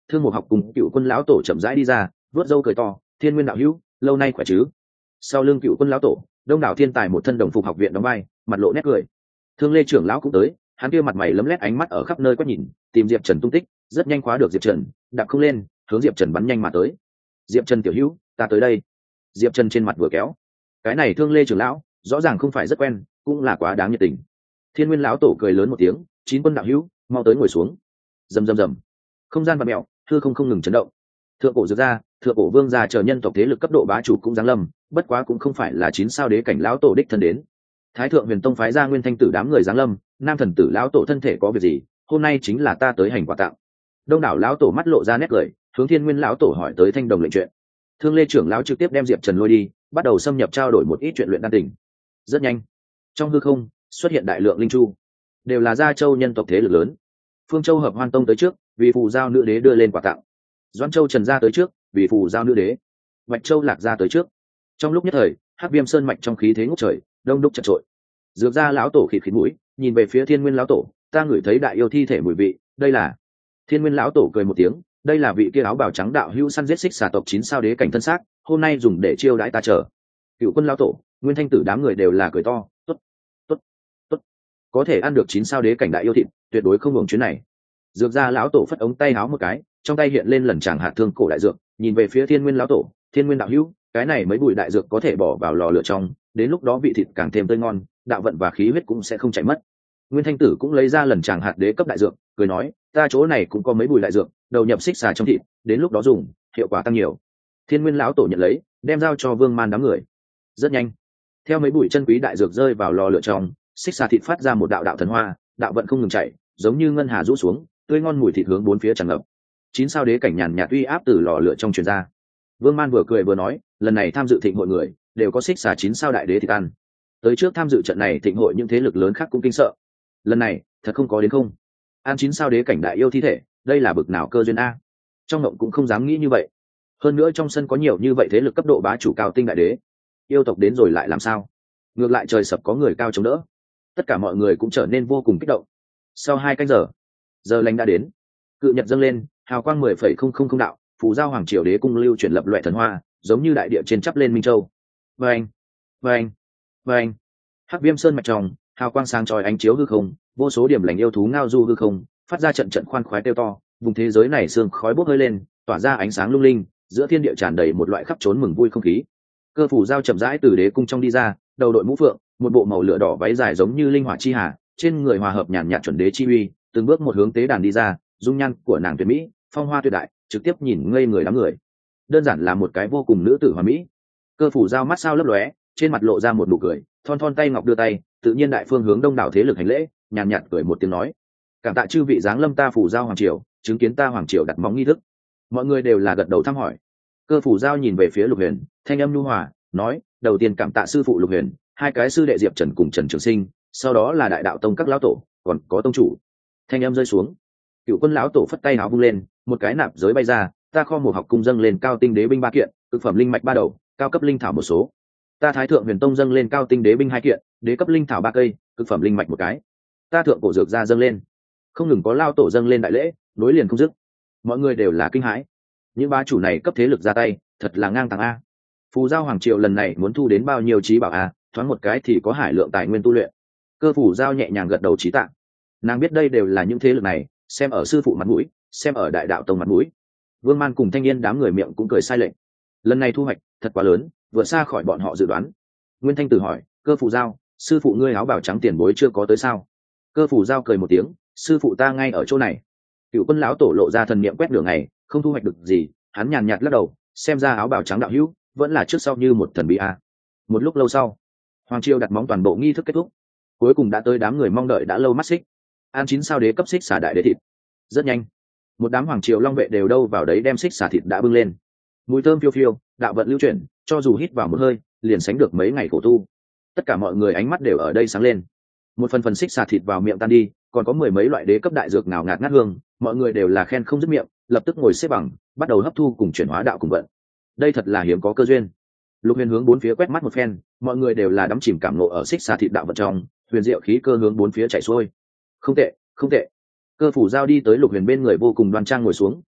Thương Mục Học cùng Cựu Quân lão tổ chậm rãi đi ra, vớt râu cười to, Thiên Nguyên đạo hữu, lâu nay khỏe chứ? Sau lưng Cựu Quân lão tổ, đông đảo thiên tài một thân đồng phục học viện đóng vai, mặt lộ nét cười. Thương Lê trưởng lão cũng tới, hắn kia mặt mày lấm lét, ánh mắt ở khắp nơi quét nhìn, tìm Diệp Trần tung tích, rất nhanh khóa được Diệp Trần, đạp không lên, hướng Diệp Trần bắn nhanh mà tới. Diệp Trần tiểu hữu, ta tới đây. Diệp Trần trên mặt vừa kéo, cái này Thương Lê trưởng lão rõ ràng không phải rất quen, cũng là quá đáng nhiệt tình. Thiên Nguyên lão tổ cười lớn một tiếng, Chín Quân đạo hữu, mau tới ngồi xuống. Rầm rầm rầm, không gian vặn mèo, hư không ngừng chấn động. Thượng cổ Dược gia, thượng cổ Vương gia chờ nhân tộc thế lực cấp độ bá chủ cũng giáng lâm, bất quá cũng không phải là 9 sao đế cảnh lão tổ đích thân đến. Thái Thượng Huyền Tông phái ra Nguyên Thanh Tử đám người giáng lâm, Nam Thần Tử lão tổ thân thể có việc gì, hôm nay chính là ta tới hành quà tặng. Đông đảo lão tổ mắt lộ ra nét cười, hướng Thiên Nguyên lão tổ hỏi tới thanh đồng lệnh chuyện. Thương Lê trưởng lão trực tiếp đem Diệp Trần lôi đi, bắt đầu xâm nhập trao đổi một ít chuyện luyện đan tình. Rất nhanh, trong hư không xuất hiện đại lượng linh chu, đều là gia châu nhân tộc thế lực lớn. Phương Châu Hợp Hoan Tông tới trước, vì phù giao nữ đế đưa lên quà tặng. Doãn Châu Trần gia tới trước, vì phù giao nữ đế. Bạch Châu Lạc gia tới trước. Trong lúc nhất thời, Hắc Viêm Sơn mạch trong khí thế ngút trời, đông đúc chật chội. Dược gia lão tổ khịt khịt mũi, nhìn về phía Thiên Nguyên lão tổ, ta ngửi thấy đại yêu thi thể mùi vị, đây là. Thiên Nguyên lão tổ cười một tiếng, đây là vị kia áo bào trắng đạo hữu săn giết xích xà tộc 9 sao đế cảnh thân xác, hôm nay dùng để chiêu đãi ta chờ. Cựu Quân lão tổ, Nguyên Thanh Tử đám người đều là cười to, tốt, tốt, tốt, có thể ăn được 9 sao đế cảnh đại yêu thịt, tuyệt đối không hưởng chuyến này. Dược gia lão tổ phất ống tay áo một cái, trong tay hiện lên lần tràng hạt thương cổ đại dược, nhìn về phía Thiên Nguyên lão tổ, Thiên Nguyên đạo hữu, cái này mấy bụi đại dược có thể bỏ vào lò lửa trong, đến lúc đó vị thịt càng thêm tươi ngon, đạo vận và khí huyết cũng sẽ không chảy mất. Nguyên Thanh Tử cũng lấy ra lần tràng hạt đế cấp đại dược, cười nói, ta chỗ này cũng có mấy bụi đại dược, đầu nhập xích xà trong thịt, đến lúc đó dùng, hiệu quả tăng nhiều. Thiên Nguyên lão tổ nhận lấy, đem giao cho Vương Man đám người. Rất nhanh, theo mấy bụi chân quý đại dược rơi vào lò lửa trong, xích xà thịt phát ra một đạo đạo thần hoa, đạo vận không ngừng chảy, giống như ngân hà rũ xuống, tươi ngon mùi thịt hướng bốn phía tràn ngập. 9 sao đế cảnh nhàn nhạt uy áp từ lò lửa trong truyền ra. Vương Man vừa cười vừa nói, lần này tham dự thịnh hội người đều có xích xà 9 sao đại đế thịt ăn. Tới trước tham dự trận này thịnh hội những thế lực lớn khác cũng kinh sợ. Lần này thật không có đến không ăn 9 sao đế cảnh đại yêu thi thể, đây là bực nào cơ duyên a. Trong ngộng cũng không dám nghĩ như vậy. Hơn nữa trong sân có nhiều như vậy thế lực cấp độ bá chủ cao tinh đại đế, yêu tộc đến rồi lại làm sao? Ngược lại trời sập có người cao chống đỡ. Tất cả mọi người cũng trở nên vô cùng kích động. Sau 2 canh giờ, giờ lành đã đến. Cự nhật dâng lên, hào quang 10,000 đạo, phù giao hoàng triều đế cung lưu chuyển lập loại thần hoa, giống như đại địa trên chắp lên minh châu. Vâng, vâng, vâng. Hắc Viêm Sơn mạch trong, hào quang sáng chói ánh chiếu hư không, vô số điểm lành yêu thú ngao du hư không, phát ra trận trận khoan khoái kêu to, vùng thế giới này sương khói bốc hơi lên, tỏa ra ánh sáng lung linh, giữa thiên địa tràn đầy một loại khắp trốn mừng vui không khí. Cơ phủ giao chậm rãi từ đế cung trong đi ra, đầu đội mũ phượng, một bộ màu lửa đỏ váy dài giống như linh hỏa chi hà, trên người hòa hợp nhàn nhạt chuẩn đế chi uy, từng bước một hướng tế đàn đi ra, dung nhan của nàng tuyệt mỹ, phong hoa tuyệt đại, trực tiếp nhìn ngây người đám người. Đơn giản là một cái vô cùng nữ tử hoàn mỹ. Cơ phủ giao mắt sao lấp lóe, trên mặt lộ ra một nụ cười, thon thon tay ngọc đưa tay, tự nhiên đại phương hướng đông đảo thế lực hành lễ, nhàn nhạt cười một tiếng nói: cảm tạ chư vị giáng lâm ta phủ giao hoàng triều, chứng kiến ta hoàng triều đặt móng nghi thức. Mọi người đều là gật đầu thăm hỏi. Cơ phủ giao nhìn về phía Lục Huyền, thanh âm nhu hòa nói: đầu tiên cảm tạ sư phụ Lục Huyền, hai cái sư đệ Diệp Trần cùng Trần Trường Sinh, sau đó là đại đạo tông các lão tổ, còn có tông chủ. Thanh âm rơi xuống, Cựu Quân lão tổ phất tay áo vung lên, một cái nạp giới bay ra, ta kho một học cung dâng lên cao tinh đế binh 3 kiện, cực phẩm linh mạch 3 đầu, cao cấp linh thảo một số. Ta Thái Thượng Huyền Tông dâng lên cao tinh đế binh 2 kiện, đế cấp linh thảo 3 cây, cực phẩm linh mạch 1 cái. Ta Thượng cổ dược gia dâng lên, không ngừng có lao tổ dâng lên đại lễ, nối liền không dứt. Mọi người đều là kinh hãi. Những bá chủ này cấp thế lực ra tay, thật là ngang tàng a. Phù giao hoàng triều lần này muốn thu đến bao nhiêu trí bảo a, thoáng một cái thì có hải lượng tài nguyên tu luyện. Cơ phủ giao nhẹ nhàng gật đầu trí tạ. Nàng biết đây đều là những thế lực này, xem ở sư phụ mặt mũi, xem ở đại đạo tông mặt mũi. Vương Man cùng thanh niên đám người miệng cũng cười sai lệch. Lần này thu hoạch thật quá lớn, vượt xa khỏi bọn họ dự đoán. Nguyên Thanh Tử hỏi: cơ phủ giao, sư phụ ngươi áo bào trắng tiền bối chưa có tới sao? Cơ phủ giao cười một tiếng: sư phụ ta ngay ở chỗ này. Cựu Quân lão tổ lộ ra thần niệm quét đường này, không thu hoạch được gì, hắn nhàn nhạt lắc đầu, xem ra áo bào trắng đạo hữu vẫn là trước sau như một thần bí a. Một lúc lâu sau, hoàng triều đặt móng toàn bộ nghi thức kết thúc, cuối cùng đã tới đám người mong đợi đã lâu mắt xích. An 9 sao đế cấp xích xả đại đế thịt. Rất nhanh, một đám hoàng triều long vệ đều đâu vào đấy đem xích xả thịt đã bưng lên. Mùi thơm phiêu phiêu, đạo vận lưu chuyển, cho dù hít vào một hơi, liền sánh được mấy ngày khổ tu. Tất cả mọi người ánh mắt đều ở đây sáng lên. Một phần xích xả thịt vào miệng tan đi, còn có 10 mấy loại đế cấp đại dược nào ngạt ngát hương, mọi người đều là khen không dứt miệng, lập tức ngồi xếp bằng, bắt đầu hấp thu cùng chuyển hóa đạo cùng vận. Đây thật là hiếm có cơ duyên. Lục Huyền hướng bốn phía quét mắt một phen, mọi người đều là đắm chìm cảm ngộ ở xích xà thịt đạo vận trong, huyền diệu khí cơ hướng bốn phía chảy xuôi. Không tệ, không tệ. Cơ phủ giao đi tới Lục Huyền bên người vô cùng đoan trang ngồi xuống,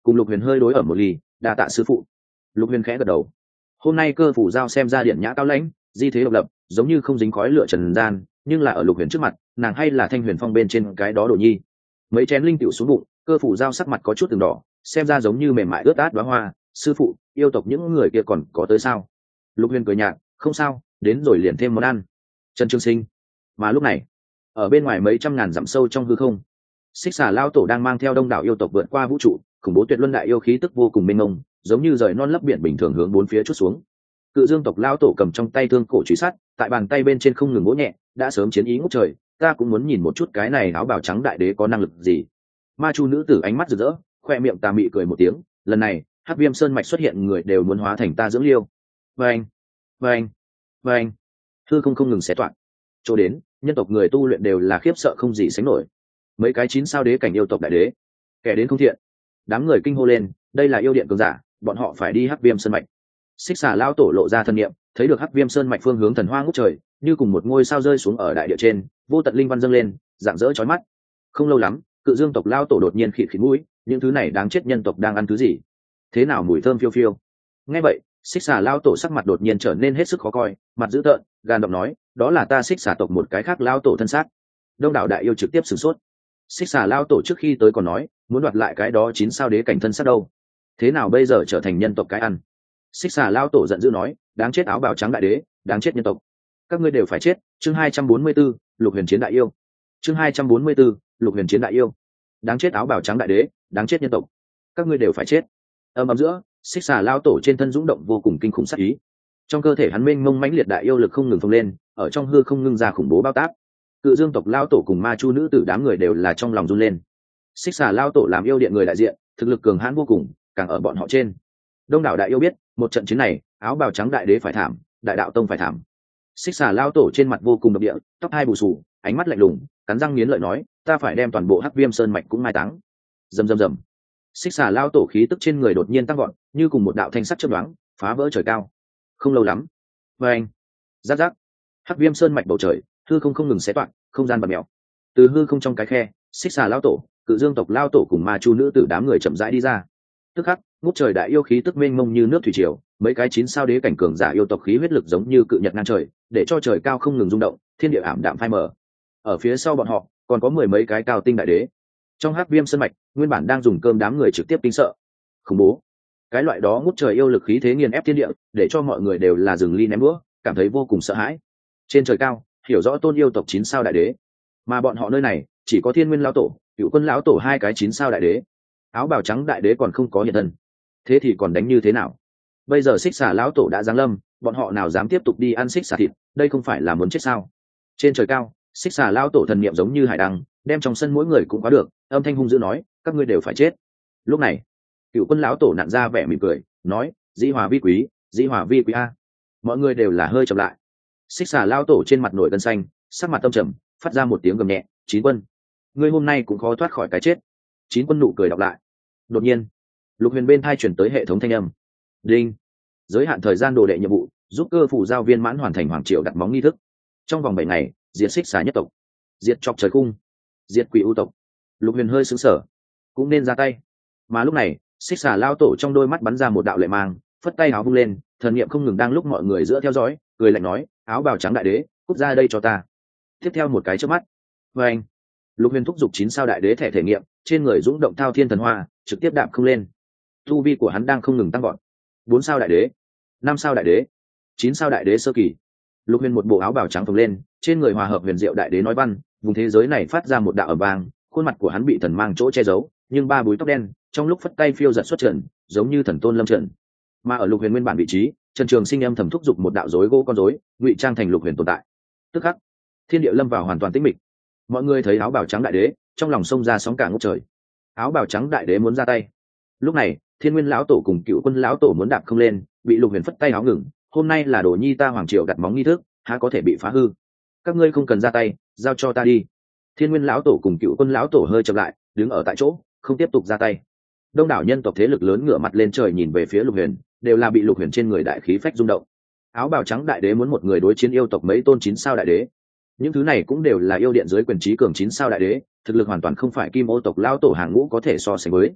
cùng Lục Huyền hơi đối ở một ly, đa tạ sư phụ. Lục Huyền khẽ gật đầu. Hôm nay Cơ Phủ Giao xem ra điện nhã cao lãnh, di thế độc lập, giống như không dính khói lửa trần gian, nhưng là ở Lục Huyền trước mặt, nàng hay là Thanh Huyền Phong bên trên cái đó đồ nhi. Mấy chén linh tiểu xuống bụng, Cơ Phủ Giao sắc mặt có chút từng đỏ, xem ra giống như mềm mại ướt át đóa hoa. Sư phụ, yêu tộc những người kia còn có tới sao? Lục Huyền cười nhạt, không sao, đến rồi liền thêm món ăn. Trần Trương Sinh. Mà lúc này, ở bên ngoài mấy trăm ngàn dặm sâu trong hư không, Xích Xà Lao Tổ đang mang theo đông đảo yêu tộc vượt qua vũ trụ, khủng bố tuyệt luân đại yêu khí tức vô cùng mênh mông, giống như rời non lấp biển bình thường hướng bốn phía chút xuống. Cự Dương tộc Lao Tổ cầm trong tay thương cổ truy sát, tại bàn tay bên trên không ngừng vỗ nhẹ, đã sớm chiến ý ngút trời. Ta cũng muốn nhìn một chút cái này áo bào trắng đại đế có năng lực gì. Ma Chu nữ tử ánh mắt rực rỡ, khoe miệng tà mị cười một tiếng. Lần này, Hắc Viêm Sơn mạch xuất hiện người đều muốn hóa thành ta dưỡng liêu. Vâng, vâng, vâng. Hư không ngừng xé toạc. Chỗ đến, nhân tộc người tu luyện đều là khiếp sợ không gì sánh nổi. Mấy cái 9 sao đế cảnh yêu tộc đại đế, kẻ đến không thiện. Đám người kinh hô lên, đây là yêu điện cường giả, bọn họ phải đi Hắc Viêm Sơn mạch. Xích Xà Lao Tổ lộ ra thân niệm, thấy được Hắc Viêm Sơn mạch phương hướng thần hoa ngút trời, như cùng một ngôi sao rơi xuống ở đại địa trên, vô tận linh văn dâng lên, rạng rỡ chói mắt. Không lâu lắm, Cự Dương tộc Lao Tổ đột nhiên khịt khịt mũi, những thứ này đáng chết, nhân tộc đang ăn thứ gì? Thế nào mùi thơm phiêu phiêu? Nghe vậy, Xích Xà Lao Tổ sắc mặt đột nhiên trở nên hết sức khó coi, mặt dữ tợn, gan động nói, đó là ta Xích Xà tộc một cái khác Lao Tổ thân xác. Đông đảo đại yêu trực tiếp sửng sốt. Xích Xà Lao Tổ trước khi tới còn nói muốn đoạt lại cái đó 9 sao đế cảnh thân xác đâu, thế nào bây giờ trở thành nhân tộc cái ăn? Xích Xà Lao Tổ giận dữ nói, đáng chết áo bào trắng đại đế, đáng chết nhân tộc, các ngươi đều phải chết. Chương 244, Lục Huyền chiến đại yêu. Chương 244, Lục Huyền chiến đại yêu. Đáng chết áo bào trắng đại đế, đáng chết nhân tộc, các ngươi đều phải chết. Ầm ầm giữa, Xích Xà Lao Tổ trên thân dũng động vô cùng kinh khủng sát ý, trong cơ thể hắn mênh mông mãnh liệt đại yêu lực không ngừng phồng lên, ở trong hư không ngưng ra khủng bố bao tác. Cự Dương tộc Lao Tổ cùng Ma Chu nữ tử đám người đều là trong lòng run lên. Xích Xà Lao Tổ làm yêu điện người đại diện, thực lực cường hãn vô cùng, càng ở bọn họ trên. Đông đảo đại yêu biết, một trận chiến này, áo bào trắng đại đế phải thảm, đại đạo tông phải thảm. Xích Xà Lao Tổ trên mặt vô cùng độc địa, tóc hai bù xù, ánh mắt lạnh lùng, cắn răng nghiến lợi nói, ta phải đem toàn bộ Hắc Viêm Sơn mạch cũng mai táng. Rầm rầm rầm. Xích Xà Lao Tổ khí tức trên người đột nhiên tăng vọt, như cùng một đạo thanh sắc chớp nhoáng, phá vỡ trời cao. Không lâu lắm, vang, rắc rắc, Hắc Viêm Sơn mạch bầu trời, hư không ngừng xé toạc, không gian bật mèo. Từ hư không trong cái khe, Xích Xà Lao Tổ, Cự Dương tộc Lao Tổ cùng Ma Chu nữ tử đám người chậm rãi đi ra. Tức khắc, ngút trời đại yêu khí tức mênh mông như nước thủy triều, mấy cái 9 sao đế cảnh cường giả yêu tộc khí huyết lực giống như cự nhật ngang trời, để cho trời cao không ngừng rung động, thiên địa ảm đạm phai mờ. Ở phía sau bọn họ, còn có 10 mấy cái cao tinh đại đế. Trong Hắc Viêm Sơn mạch, nguyên bản đang dùng cơm đám người trực tiếp kinh sợ. Khủng bố. Cái loại đó ngút trời yêu lực khí thế nghiền ép thiên địa, để cho mọi người đều là dừng ly ném đũa, cảm thấy vô cùng sợ hãi. Trên trời cao, hiểu rõ tôn yêu tộc 9 sao đại đế, mà bọn họ nơi này chỉ có Thiên Nguyên lão tổ, Cựu Quân lão tổ hai cái 9 sao đại đế. Áo bào trắng đại đế còn không có hiện thân, thế thì còn đánh như thế nào? Bây giờ Xích Xà lão tổ đã giáng lâm, bọn họ nào dám tiếp tục đi ăn xích xà thịt, đây không phải là muốn chết sao? Trên trời cao, Xích Xà lão tổ thần niệm giống như hải đăng, đem trong sân mỗi người cũng có được, âm thanh hung dữ nói, các ngươi đều phải chết. Lúc này, Cựu Quân lão tổ nặn ra vẻ mỉm cười, nói, dĩ hòa vi quý, dĩ hòa vi quý a. Mọi người đều là hơi chậm lại. Xích Xà lão tổ trên mặt nổi gân xanh, sắc mặt tâm trầm, phát ra một tiếng gầm nhẹ, Chín Quân, ngươi hôm nay cũng khó thoát khỏi cái chết. Chín Quân nụ cười đọc lại. Đột nhiên, Lục Huyền bên thai chuyển tới hệ thống thanh âm. Đinh, giới hạn thời gian đồ đệ nhiệm vụ, giúp Cơ Phủ Giao viên mãn hoàn thành hoàng triều đặt móng nghi thức. Trong vòng 7 ngày, diệt Xích Xà nhất tộc, diệt chọc trời cung, diệt quỷ ưu tộc. Lục Huyền hơi sững sờ, cũng nên ra tay. Mà lúc này, Xích Xà lao tổ trong đôi mắt bắn ra một đạo lệ mang, phất tay áo vung lên, thần niệm không ngừng đang lúc mọi người giữa theo dõi, cười lạnh nói, áo bào trắng đại đế, cút ra đây cho ta. Tiếp theo một cái chớp mắt, và anh, Lục Huyền thúc giục 9 sao đại đế thẻ thể nghiệm, trên người dũng động thao thiên thần hoa, trực tiếp đạp không lên. Tu vi của hắn đang không ngừng tăng vọt. 4 sao đại đế, 5 sao đại đế, 9 sao đại đế sơ kỳ. Lục Huyền một bộ áo bào trắng phồng lên, trên người hòa hợp huyền diệu đại đế nói văn, vùng thế giới này phát ra một đạo ầm vang, khuôn mặt của hắn bị thần mang chỗ che giấu, nhưng ba búi tóc đen trong lúc phất tay phiêu giật xuất trần, giống như thần tôn lâm trận. Mà ở Lục Huyền nguyên bản vị trí, Trần Trường Sinh âm thầm thúc giục một đạo rối gỗ con rối, ngụy trang thành Lục Huyền tồn tại. Tức khắc, thiên địa lâm vào hoàn toàn tĩnh mịch. Mọi người thấy áo bào trắng đại đế, trong lòng xông ra sóng cả ngút trời. Áo bào trắng đại đế muốn ra tay. Lúc này, Thiên Nguyên lão tổ cùng Cựu Quân lão tổ muốn đạp không lên, bị Lục Huyền phất tay áo ngừng. Hôm nay là đồ nhi ta hoàng triều đặt móng nghi thức, há có thể bị phá hư? Các ngươi không cần ra tay, giao cho ta đi. Thiên Nguyên lão tổ cùng Cựu Quân lão tổ hơi chậm lại, đứng ở tại chỗ, không tiếp tục ra tay. Đông đảo nhân tộc thế lực lớn ngửa mặt lên trời nhìn về phía Lục Huyền, đều là bị Lục Huyền trên người đại khí phách rung động. Áo bào trắng đại đế muốn một người đối chiến yêu tộc mấy tôn 9 sao đại đế. Những thứ này cũng đều là yêu điện dưới quyền trí cường 9 sao đại đế, thực lực hoàn toàn không phải Kim Ô tộc lão tổ hàng ngũ có thể so sánh với.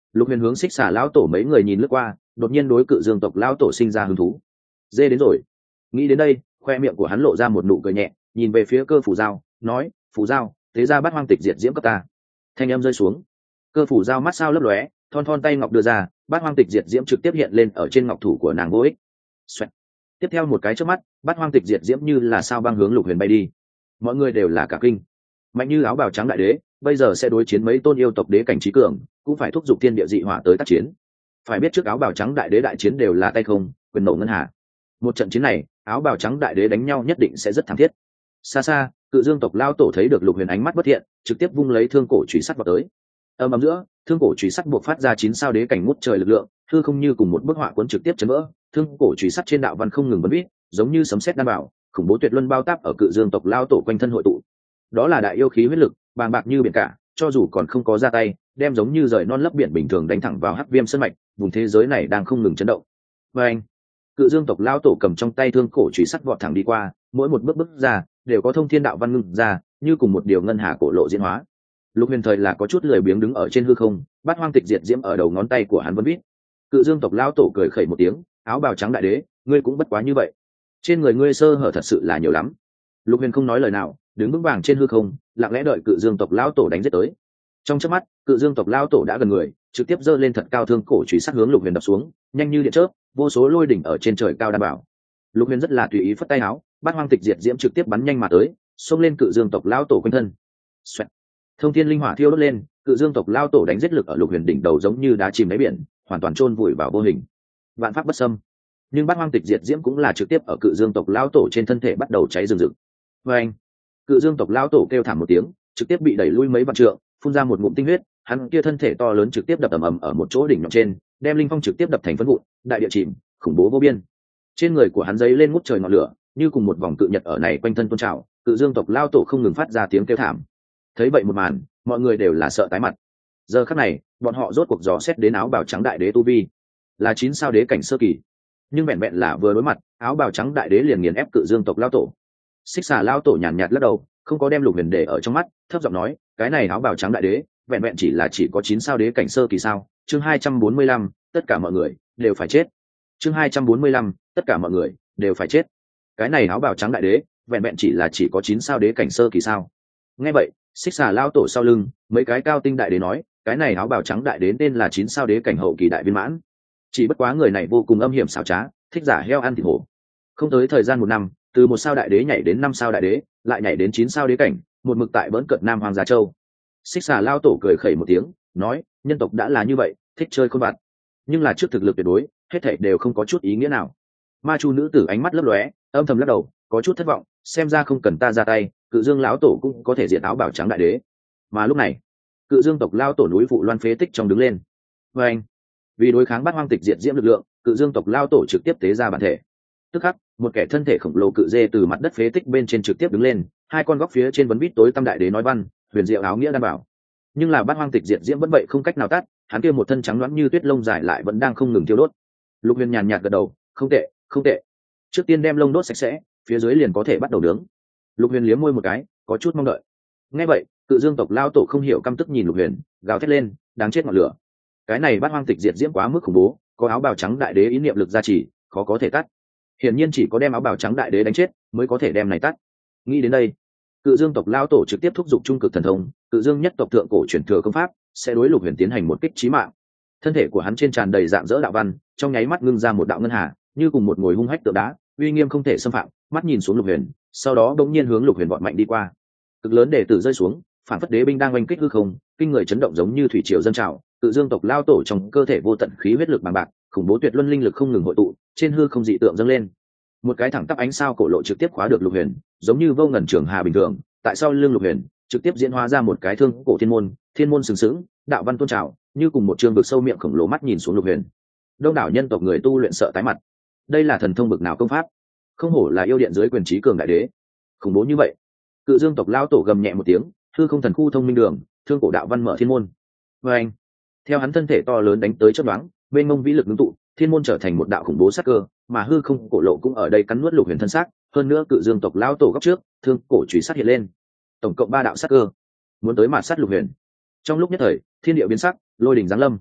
Lục Huyền hướng Xích Xà lão tổ mấy người nhìn lướt qua, đột nhiên đối Cự Dương tộc lão tổ sinh ra hứng thú. Dê đến rồi. Nghĩ đến đây, khoe miệng của hắn lộ ra một nụ cười nhẹ, nhìn về phía Cơ Phủ Giao, nói: "Phủ Giao, thế ra Bát Hoang Tịch Diệt Diễm cấp ta." Thanh âm rơi xuống, Cơ Phủ Giao mắt sao lấp lóe, thon thon tay ngọc đưa ra, Bát Hoang Tịch Diệt Diễm trực tiếp hiện lên ở trên ngọc thủ của nàng vô ích. Xoẹt. Tiếp theo một cái chớp mắt, Bát Hoang Tịch Diệt Diễm như là sao băng hướng Lục Huyền bay đi. Mọi người đều là cả kinh. Mạnh như áo bào trắng đại đế, bây giờ sẽ đối chiến mấy tôn yêu tộc đế cảnh trí cường, cũng phải thúc giục thiên địa dị hỏa tới tác chiến. Phải biết trước áo bào trắng đại đế đại chiến đều là tay không, quyền nổ ngân hà. Một trận chiến này, áo bào trắng đại đế đánh nhau nhất định sẽ rất thảm thiết. Xa xa, Cự Dương tộc lao tổ thấy được Lục Huyền ánh mắt bất thiện, trực tiếp vung lấy thương cổ chùy sắt vào tới. Ầm ầm giữa, thương cổ chùy sắt buộc phát ra 9 sao đế cảnh ngút trời lực lượng, hư không như cùng một bức họa cuốn trực tiếp chấn vỡ, thương cổ chùy sắt trên đạo văn không ngừng bắn vít, giống như sấm sét đan bảo, khủng bố tuyệt luân bao táp ở Cự Dương tộc lao tổ quanh thân hội tụ. Đó là đại yêu khí huyết lực, bàng bạc như biển cả, cho dù còn không có ra tay, đem giống như rời non lấp biển bình thường đánh thẳng vào Hắc Viêm sơn mạch, vùng thế giới này đang không ngừng chấn động. Và anh, Cự Dương tộc lao tổ cầm trong tay thương cổ chùy sắt vọt thẳng đi qua, mỗi một bước ra đều có thông thiên đạo văn ngưng ra, như cùng một điều ngân hà cổ lộ diễn hóa. Lục Huyền thời là có chút lười biếng đứng ở trên hư không, Bát Hoang Tịch Diệt Diễm ở đầu ngón tay của hắn vân vít. Cự Dương tộc lao tổ cười khẩy một tiếng, áo bào trắng đại đế, ngươi cũng bất quá như vậy. Trên người ngươi sơ hở thật sự là nhiều lắm. Lục Huyền không nói lời nào, đứng vững vàng trên hư không, lặng lẽ đợi Cự Dương tộc lao tổ đánh giết tới. Trong chớp mắt, Cự Dương tộc lao tổ đã gần người, trực tiếp giơ lên thật cao thương cổ chùy sắt hướng Lục Huyền đập xuống, nhanh như điện chớp, vô số lôi đỉnh ở trên trời cao đảm bảo. Lục Huyền rất là tùy ý phất tay áo, Bát Hoang Tịch Diệt Diễm trực tiếp bắn nhanh mà tới, xông lên Cự Dương tộc lao tổ quanh thân. Xoẹt. Thông thiên linh hỏa thiêu đốt lên, Cự Dương tộc lao tổ đánh giết lực ở Lục Huyền đỉnh đầu giống như đá chìm đáy biển, hoàn toàn chôn vùi vào vô hình. Vạn pháp bất xâm. Nhưng Bát Hoang Tịch Diệt Diễm cũng là trực tiếp ở Cự Dương tộc lao tổ trên thân thể bắt đầu cháy rừng rực. Và anh, Cự Dương tộc lao tổ kêu thảm một tiếng, trực tiếp bị đẩy lui mấy vạn trượng, phun ra một ngụm tinh huyết, hắn kia thân thể to lớn trực tiếp đập ầm ầm ở một chỗ đỉnh nhọn trên, đem linh phong trực tiếp đập thành phấn vụn, đại địa chìm, khủng bố vô biên. Trên người của hắn giấy lên ngút trời ngọn lửa, như cùng một vòng cự nhật ở này quanh thân tôn trào, Cự Dương tộc lao tổ không ngừng phát ra tiếng kêu thảm. Thấy vậy một màn, mọi người đều là sợ tái mặt. Giờ khắc này, bọn họ rốt cuộc dò xét đến áo bào trắng đại đế tu vi, là 9 sao đế cảnh sơ kỳ. Nhưng vẹn vẹn là vừa đối mặt, áo bào trắng đại đế liền nghiền ép Cự Dương tộc lao tổ. Xích Xà lao tổ nhàn nhạt lắc đầu, không có đem Lục Huyền để ở trong mắt, thấp giọng nói, cái này áo bào trắng đại đế, vẹn vẹn chỉ có 9 sao đế cảnh sơ kỳ sao? Chương 245, tất cả mọi người đều phải chết. Chương 245, tất cả mọi người đều phải chết. Cái này áo bào trắng đại đế, vẹn vẹn chỉ có 9 sao đế cảnh sơ kỳ sao? Nghe vậy, Xích Xà lao tổ sau lưng, mấy cái cao tinh đại đế nói, cái này áo bào trắng đại đế nên là 9 sao đế cảnh hậu kỳ đại viên mãn. Chỉ bất quá người này vô cùng âm hiểm xảo trá, thích giả heo ăn thịt hổ. Không tới thời gian 1 năm, từ 1 sao đại đế nhảy đến 5 sao đại đế, lại nhảy đến 9 sao đế cảnh, một mực tại bỡn cợt Nam Hoàng Gia Châu. Xích Xà lao tổ cười khẩy một tiếng, nói, nhân tộc đã là như vậy, thích chơi khôn vặt, nhưng là trước thực lực tuyệt đối, hết thảy đều không có chút ý nghĩa nào. Ma Chu nữ tử ánh mắt lấp lóe, âm thầm lắc đầu, có chút thất vọng, xem ra không cần ta ra tay, Cự Dương lão tổ cũng có thể diệt áo bào trắng đại đế. Mà lúc này, Cự Dương tộc lao tổ núi Phụ Loan phế tích trong đứng lên. Và anh, vì đối kháng Bát Hoang Tịch Diệt Diễm lực lượng, Cự Dương tộc lao tổ trực tiếp tế ra bản thể. Tức khắc, một kẻ thân thể khổng lồ cự dê từ mặt đất phế tích bên trên trực tiếp đứng lên, hai con góc phía trên vấn vít tối tăm đại đế nói văn, huyền diệu áo nghĩa đảm bảo. Nhưng là Bát Hoang Tịch Diệt Diễm vẫn vậy không cách nào tắt, hắn kia một thân trắng loãng như tuyết lông dài lại vẫn đang không ngừng thiêu đốt. Lục Huyền nhàn nhạt gật đầu, không tệ, không tệ. Trước tiên đem lông đốt sạch sẽ, phía dưới liền có thể bắt đầu nướng. Lục Huyền liếm môi một cái, có chút mong đợi. Nghe vậy, Cự Dương tộc lao tổ không hiểu căm tức nhìn Lục Huyền, gào thét lên, đáng chết ngọn lửa. Cái này Bát Hoang Tịch Diệt Diễm quá mức khủng bố, có áo bào trắng đại đế ý niệm lực gia trì, khó có thể tắt. Hiển nhiên chỉ có đem áo bào trắng đại đế đánh chết mới có thể đem này tắt. Nghĩ đến đây, Cự Dương tộc lao tổ trực tiếp thúc giục trung cực thần thông, Cự Dương nhất tộc thượng cổ truyền thừa công pháp, sẽ đối Lục Huyền tiến hành một kích chí mạng. Thân thể của hắn trên tràn đầy dạng dỡ đạo văn, trong nháy mắt ngưng ra một đạo ngân hà, như cùng một ngồi hung hách tượng đá, uy nghiêm không thể xâm phạm. Mắt nhìn xuống Lục Huyền, sau đó đống nhiên hướng Lục Huyền vọt mạnh đi qua. Cực lớn đệ tử rơi xuống, phản phất đế binh đang oanh kích hư không, kinh người chấn động giống như thủy triều dâng trào. Cự Dương tộc lao tổ trong cơ thể vô tận khí huyết lực bằng bạc, khủng bố tuyệt luân linh lực không ngừng hội tụ, trên hư không dị tượng dâng lên. Một cái thẳng tắp ánh sao cổ lộ trực tiếp khóa được Lục Huyền, giống như vô ngần trường hà bình thường, tại sao lưng Lục Huyền trực tiếp diễn hóa ra một cái thương cổ thiên môn sừng sững, đạo văn tôn trào, như cùng một trường vực sâu miệng khổng lồ mắt nhìn xuống Lục Huyền. Đông đảo nhân tộc người tu luyện sợ tái mặt. Đây là thần thông bực nào công pháp? Không hổ là yêu điện dưới quyền trí cường đại đế, khủng bố như vậy. Cự Dương tộc lao tổ gầm nhẹ một tiếng, hư không thần khu thông minh đường, thương cổ đạo văn mở thiên môn. Và anh, theo hắn thân thể to lớn đánh tới chớp nhoáng, bên mông vĩ lực ngưng tụ, thiên môn trở thành một đạo khủng bố sát cơ, mà hư không cổ lộ cũng ở đây cắn nuốt Lục Huyền thân xác. Hơn nữa Cự Dương tộc lao tổ góc trước, thương cổ chùy sát hiện lên, tổng cộng 3 đạo sát cơ, muốn tới mạt sát Lục Huyền. Trong lúc nhất thời, thiên địa biến sắc, lôi đỉnh giáng lâm.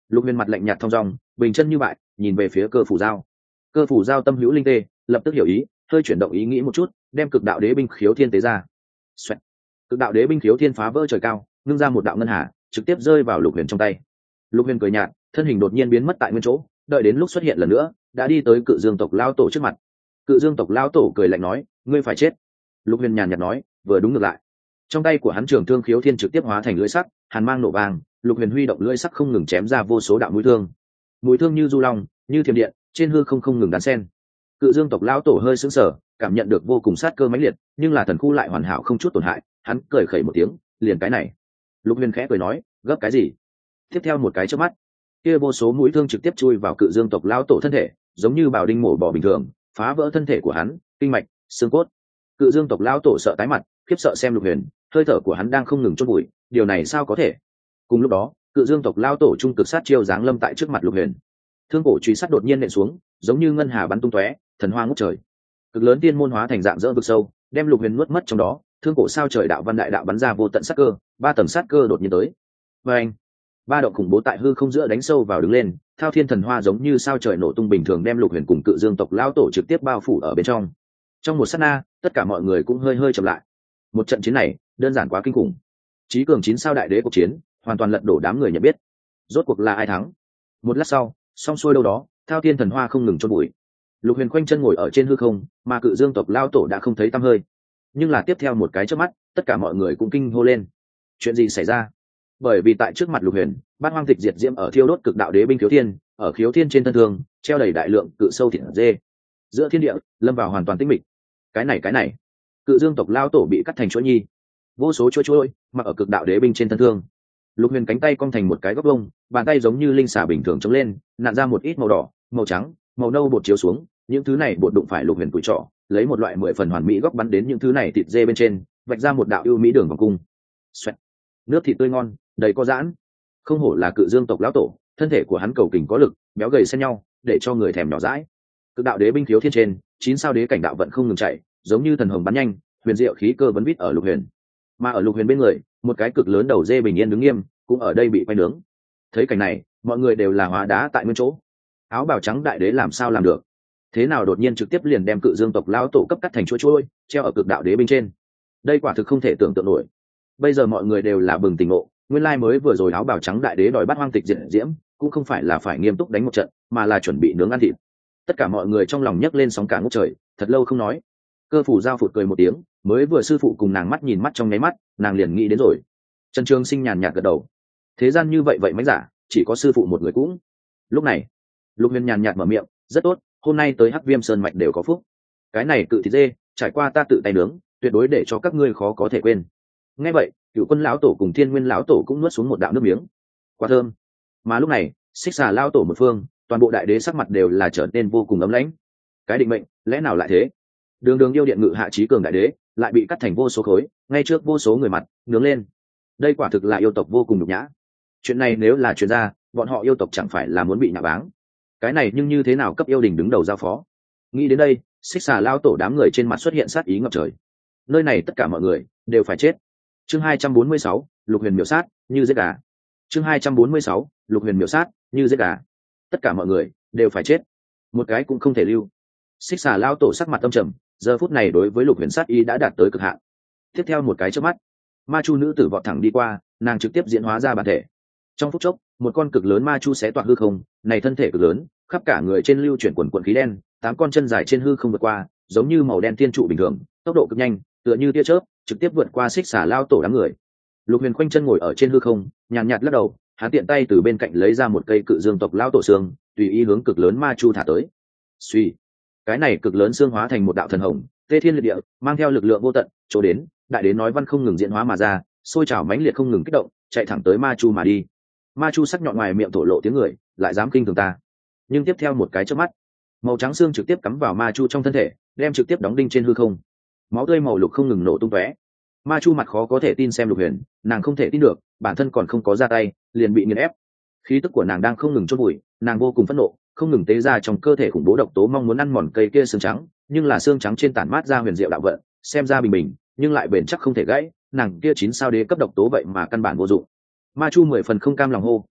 Lục Huyền mặt lạnh nhạt thong dong, bình chân như bại, nhìn về phía Cơ Phủ Giao. Cơ Phủ Giao tâm hữu linh tê, lập tức hiểu ý, hơi chuyển động ý nghĩ một chút, đem cực đạo đế binh khiếu thiên tế ra. Xoẹt. Cực đạo đế binh khiếu thiên phá vỡ trời cao, ngưng ra một đạo ngân hà, trực tiếp rơi vào Lục Huyền trong tay. Lục Huyền cười nhạt, thân hình đột nhiên biến mất tại nguyên chỗ, đợi đến lúc xuất hiện lần nữa, đã đi tới Cự Dương tộc lão tổ trước mặt. Cự Dương tộc lão tổ cười lạnh nói, ngươi phải chết. Lục Huyền nhàn nhạt nói, vừa đúng ngược lại. Trong tay của hắn trường thương khiếu thiên trực tiếp hóa thành lưỡi sắc, hàn mang nổ vàng, Lục Huyền huy động lưỡi sắc không ngừng chém ra vô số đạo mũi thương. Mũi thương như du long, như thiểm điện, trên hư không ngừng đan sen. Cự Dương tộc lão tổ hơi sững sờ, cảm nhận được vô cùng sát cơ mãnh liệt, nhưng là thần khu lại hoàn hảo không chút tổn hại, hắn cười khẩy một tiếng, liền cái này. Lục Huyền khẽ cười nói, gấp cái gì? Tiếp theo một cái chớp mắt, kia vô số mũi thương trực tiếp chui vào Cự Dương tộc lão tổ thân thể, giống như bào đinh mổ bò bình thường, phá vỡ thân thể của hắn, kinh mạch, xương cốt. Cự Dương tộc lão tổ sợ tái mặt, khiếp sợ xem Lục Huyền, hơi thở của hắn đang không ngừng chôn bụi, điều này sao có thể? Cùng lúc đó, Cự Dương tộc lão tổ trung cực sát chiêu giáng lâm tại trước mặt Lục Huyền. Thương cổ truy sát đột nhiên nện xuống, giống như ngân hà bắn tung tóe, thần hoa ngút trời. Cực lớn tiên môn hóa thành dạng dỡ vực sâu, đem Lục Huyền nuốt mất trong đó, thương cổ sao trời đạo văn đại đạo bắn ra vô tận sát cơ, ba tầng sát cơ đột nhiên tới. Và anh, ba động khủng bố tại hư không giữa đánh sâu vào đứng lên, thao thiên thần hoa giống như sao trời nổ tung bình thường đem Lục Huyền cùng Cự Dương tộc lão tổ trực tiếp bao phủ ở bên trong. Trong một sát na, tất cả mọi người cũng hơi chậm lại. Một trận chiến này, đơn giản quá kinh khủng. Chí cường 9 sao đại đế cuộc chiến, hoàn toàn lật đổ đám người nhận biết. Rốt cuộc là ai thắng? Một lát sau, song xuôi đâu đó, thao thiên thần hoa không ngừng chôn bụi. Lục Huyền khoanh chân ngồi ở trên hư không, mà Cự Dương tộc lão tổ đã không thấy tăm hơi. Nhưng là tiếp theo một cái chớp mắt, tất cả mọi người cũng kinh hô lên. Chuyện gì xảy ra? Bởi vì tại trước mặt Lục Huyền, bát hoang tịch diệt diễm ở thiêu đốt cực đạo đế binh khiếu thiên, ở khiếu thiên trên thân thương treo đầy đại lượng cự sâu thịt dê. Giữa thiên địa lâm vào hoàn toàn tĩnh mịch. Cái này, Cự Dương tộc lão tổ bị cắt thành chuỗi nhi, vô số chuỗi mặc ở cực đạo đế binh trên thân thương. Lục Huyền cánh tay cong thành một cái góc vông, bàn tay giống như linh xà bình thường chống lên, nặn ra một ít màu đỏ, màu trắng, màu nâu bột chiếu xuống, những thứ này bột đụng phải Lục Huyền cùi trỏ, lấy một loại 10 phần hoàn mỹ góc bắn đến những thứ này thịt dê bên trên, vạch ra một đạo ưu mỹ đường vòng cung. Xoẹt. Nước thịt tươi ngon, đầy có giãn. Không hổ là Cự Dương tộc lão tổ, thân thể của hắn cầu kình có lực, béo gầy xen nhau, để cho người thèm nhỏ dãi. Cực đạo đế binh khiếu thiên trên, 9 sao đế cảnh đạo vận không ngừng chạy, giống như thần hồng bắn nhanh, huyền diệu khí cơ vấn vít ở Lục Huyền. Mà ở Lục Huyền bên người, một cái cực lớn đầu dê bình yên đứng nghiêm, cũng ở đây bị quay nướng. Thấy cảnh này, mọi người đều là hóa đá tại nguyên chỗ. Áo bào trắng đại đế làm sao làm được? Thế nào đột nhiên trực tiếp liền đem Cự Dương tộc lão tổ cấp cắt thành chuỗi, treo ở cực đạo đế binh trên? Đây quả thực không thể tưởng tượng nổi. Bây giờ mọi người đều là bừng tỉnh ngộ, nguyên lai mới vừa rồi áo bào trắng đại đế đòi bắt hoang tịch diệt diễm, cũng không phải là phải nghiêm túc đánh một trận, mà là chuẩn bị nướng ăn thịt. Tất cả mọi người trong lòng nhấc lên sóng cả ngút trời, thật lâu không nói. Cơ Phủ Giao phụt cười một tiếng, mới vừa sư phụ cùng nàng mắt nhìn mắt trong nháy mắt, nàng liền nghĩ đến rồi. Trần Trường Sinh nhàn nhạt gật đầu. Thế gian như vậy mánh giả, chỉ có sư phụ một người cũng. Lúc này, Lục Huyền nhàn nhạt mở miệng, rất tốt, hôm nay tới Hắc Viêm Sơn mạch đều có phúc. Cái này cự thịt dê, trải qua ta tự tay nướng, tuyệt đối để cho các ngươi khó có thể quên. Nghe vậy, Cửu Quân lão tổ cùng Thiên Nguyên lão tổ cũng nuốt xuống một đạo nước miếng. Quá thơm. Mà lúc này, Xích Xà lão tổ một phương, toàn bộ đại đế sắc mặt đều là trở nên vô cùng ấm lãnh. Cái định mệnh, lẽ nào lại thế? Đường yêu điện ngự hạ chí cường đại đế, lại bị cắt thành vô số khối, ngay trước vô số người mặt, nướng lên. Đây quả thực là yêu tộc vô cùng nhục nhã. Chuyện này nếu là truyền ra, bọn họ yêu tộc chẳng phải là muốn bị nhạ báng. Cái này nhưng như thế nào cấp yêu đình đứng đầu giao phó? Nghĩ đến đây, Xích Xà lão tổ đám người trên mặt xuất hiện sát ý ngập trời. Nơi này tất cả mọi người đều phải chết. Chương 246, Lục Huyền miểu sát, như giết gà. Chương 246, Lục Huyền miểu sát, như giết gà. Tất cả mọi người đều phải chết, một cái cũng không thể lưu. Xích Xà lão tổ sắc mặt âm trầm, giờ phút này đối với Lục Huyền sát ý đã đạt tới cực hạn. Tiếp theo một cái chớp mắt, ma chu nữ tử vọt thẳng đi qua, nàng trực tiếp diễn hóa ra bản thể. Trong phút chốc, một con cực lớn ma chu xé toạc hư không, này thân thể cực lớn, khắp cả người trên lưu chuyển quần khí đen, 8 con chân dài trên hư không vượt qua, giống như màu đen thiên trụ bình thường, tốc độ cực nhanh, tựa như tia chớp, trực tiếp vượt qua Xích Xà lão tổ đám người. Lục Huyền khoanh chân ngồi ở trên hư không, nhàn nhạt lắc đầu, hắn tiện tay từ bên cạnh lấy ra một cây Cự Dương tộc lão tổ xương, tùy ý hướng cực lớn ma chu thả tới. Suy, cái này cực lớn xương hóa thành một đạo thần hồng, tê thiên liệt địa, mang theo lực lượng vô tận, chỗ đến, đại đến nói văn không ngừng diễn hóa mà ra, sôi trào mãnh liệt không ngừng kích động, chạy thẳng tới ma chu mà đi. Ma chu sắc nhọn ngoài miệng thổ lộ tiếng người, lại dám kinh thường ta. Nhưng tiếp theo một cái chớp mắt, màu trắng xương trực tiếp cắm vào ma chu trong thân thể, đem trực tiếp đóng đinh trên hư không. Máu tươi màu lục không ngừng nổ tung tóe. Ma chu mặt khó có thể tin xem Lục Huyền, nàng không thể tin được, bản thân còn không có ra tay, liền bị nghiền ép. Khí tức của nàng đang không ngừng chôn vùi, nàng vô cùng phẫn nộ, không ngừng tế ra trong cơ thể khủng bố độc tố mong muốn ăn mòn cây kia xương trắng, nhưng là xương trắng trên tản mát ra huyền diệu đạo vận, xem ra bình bình, nhưng lại bền chắc không thể gãy, nàng kia 9 sao đế cấp độc tố vậy mà căn bản vô dụng. Ma chu 10 phần không cam lòng hô,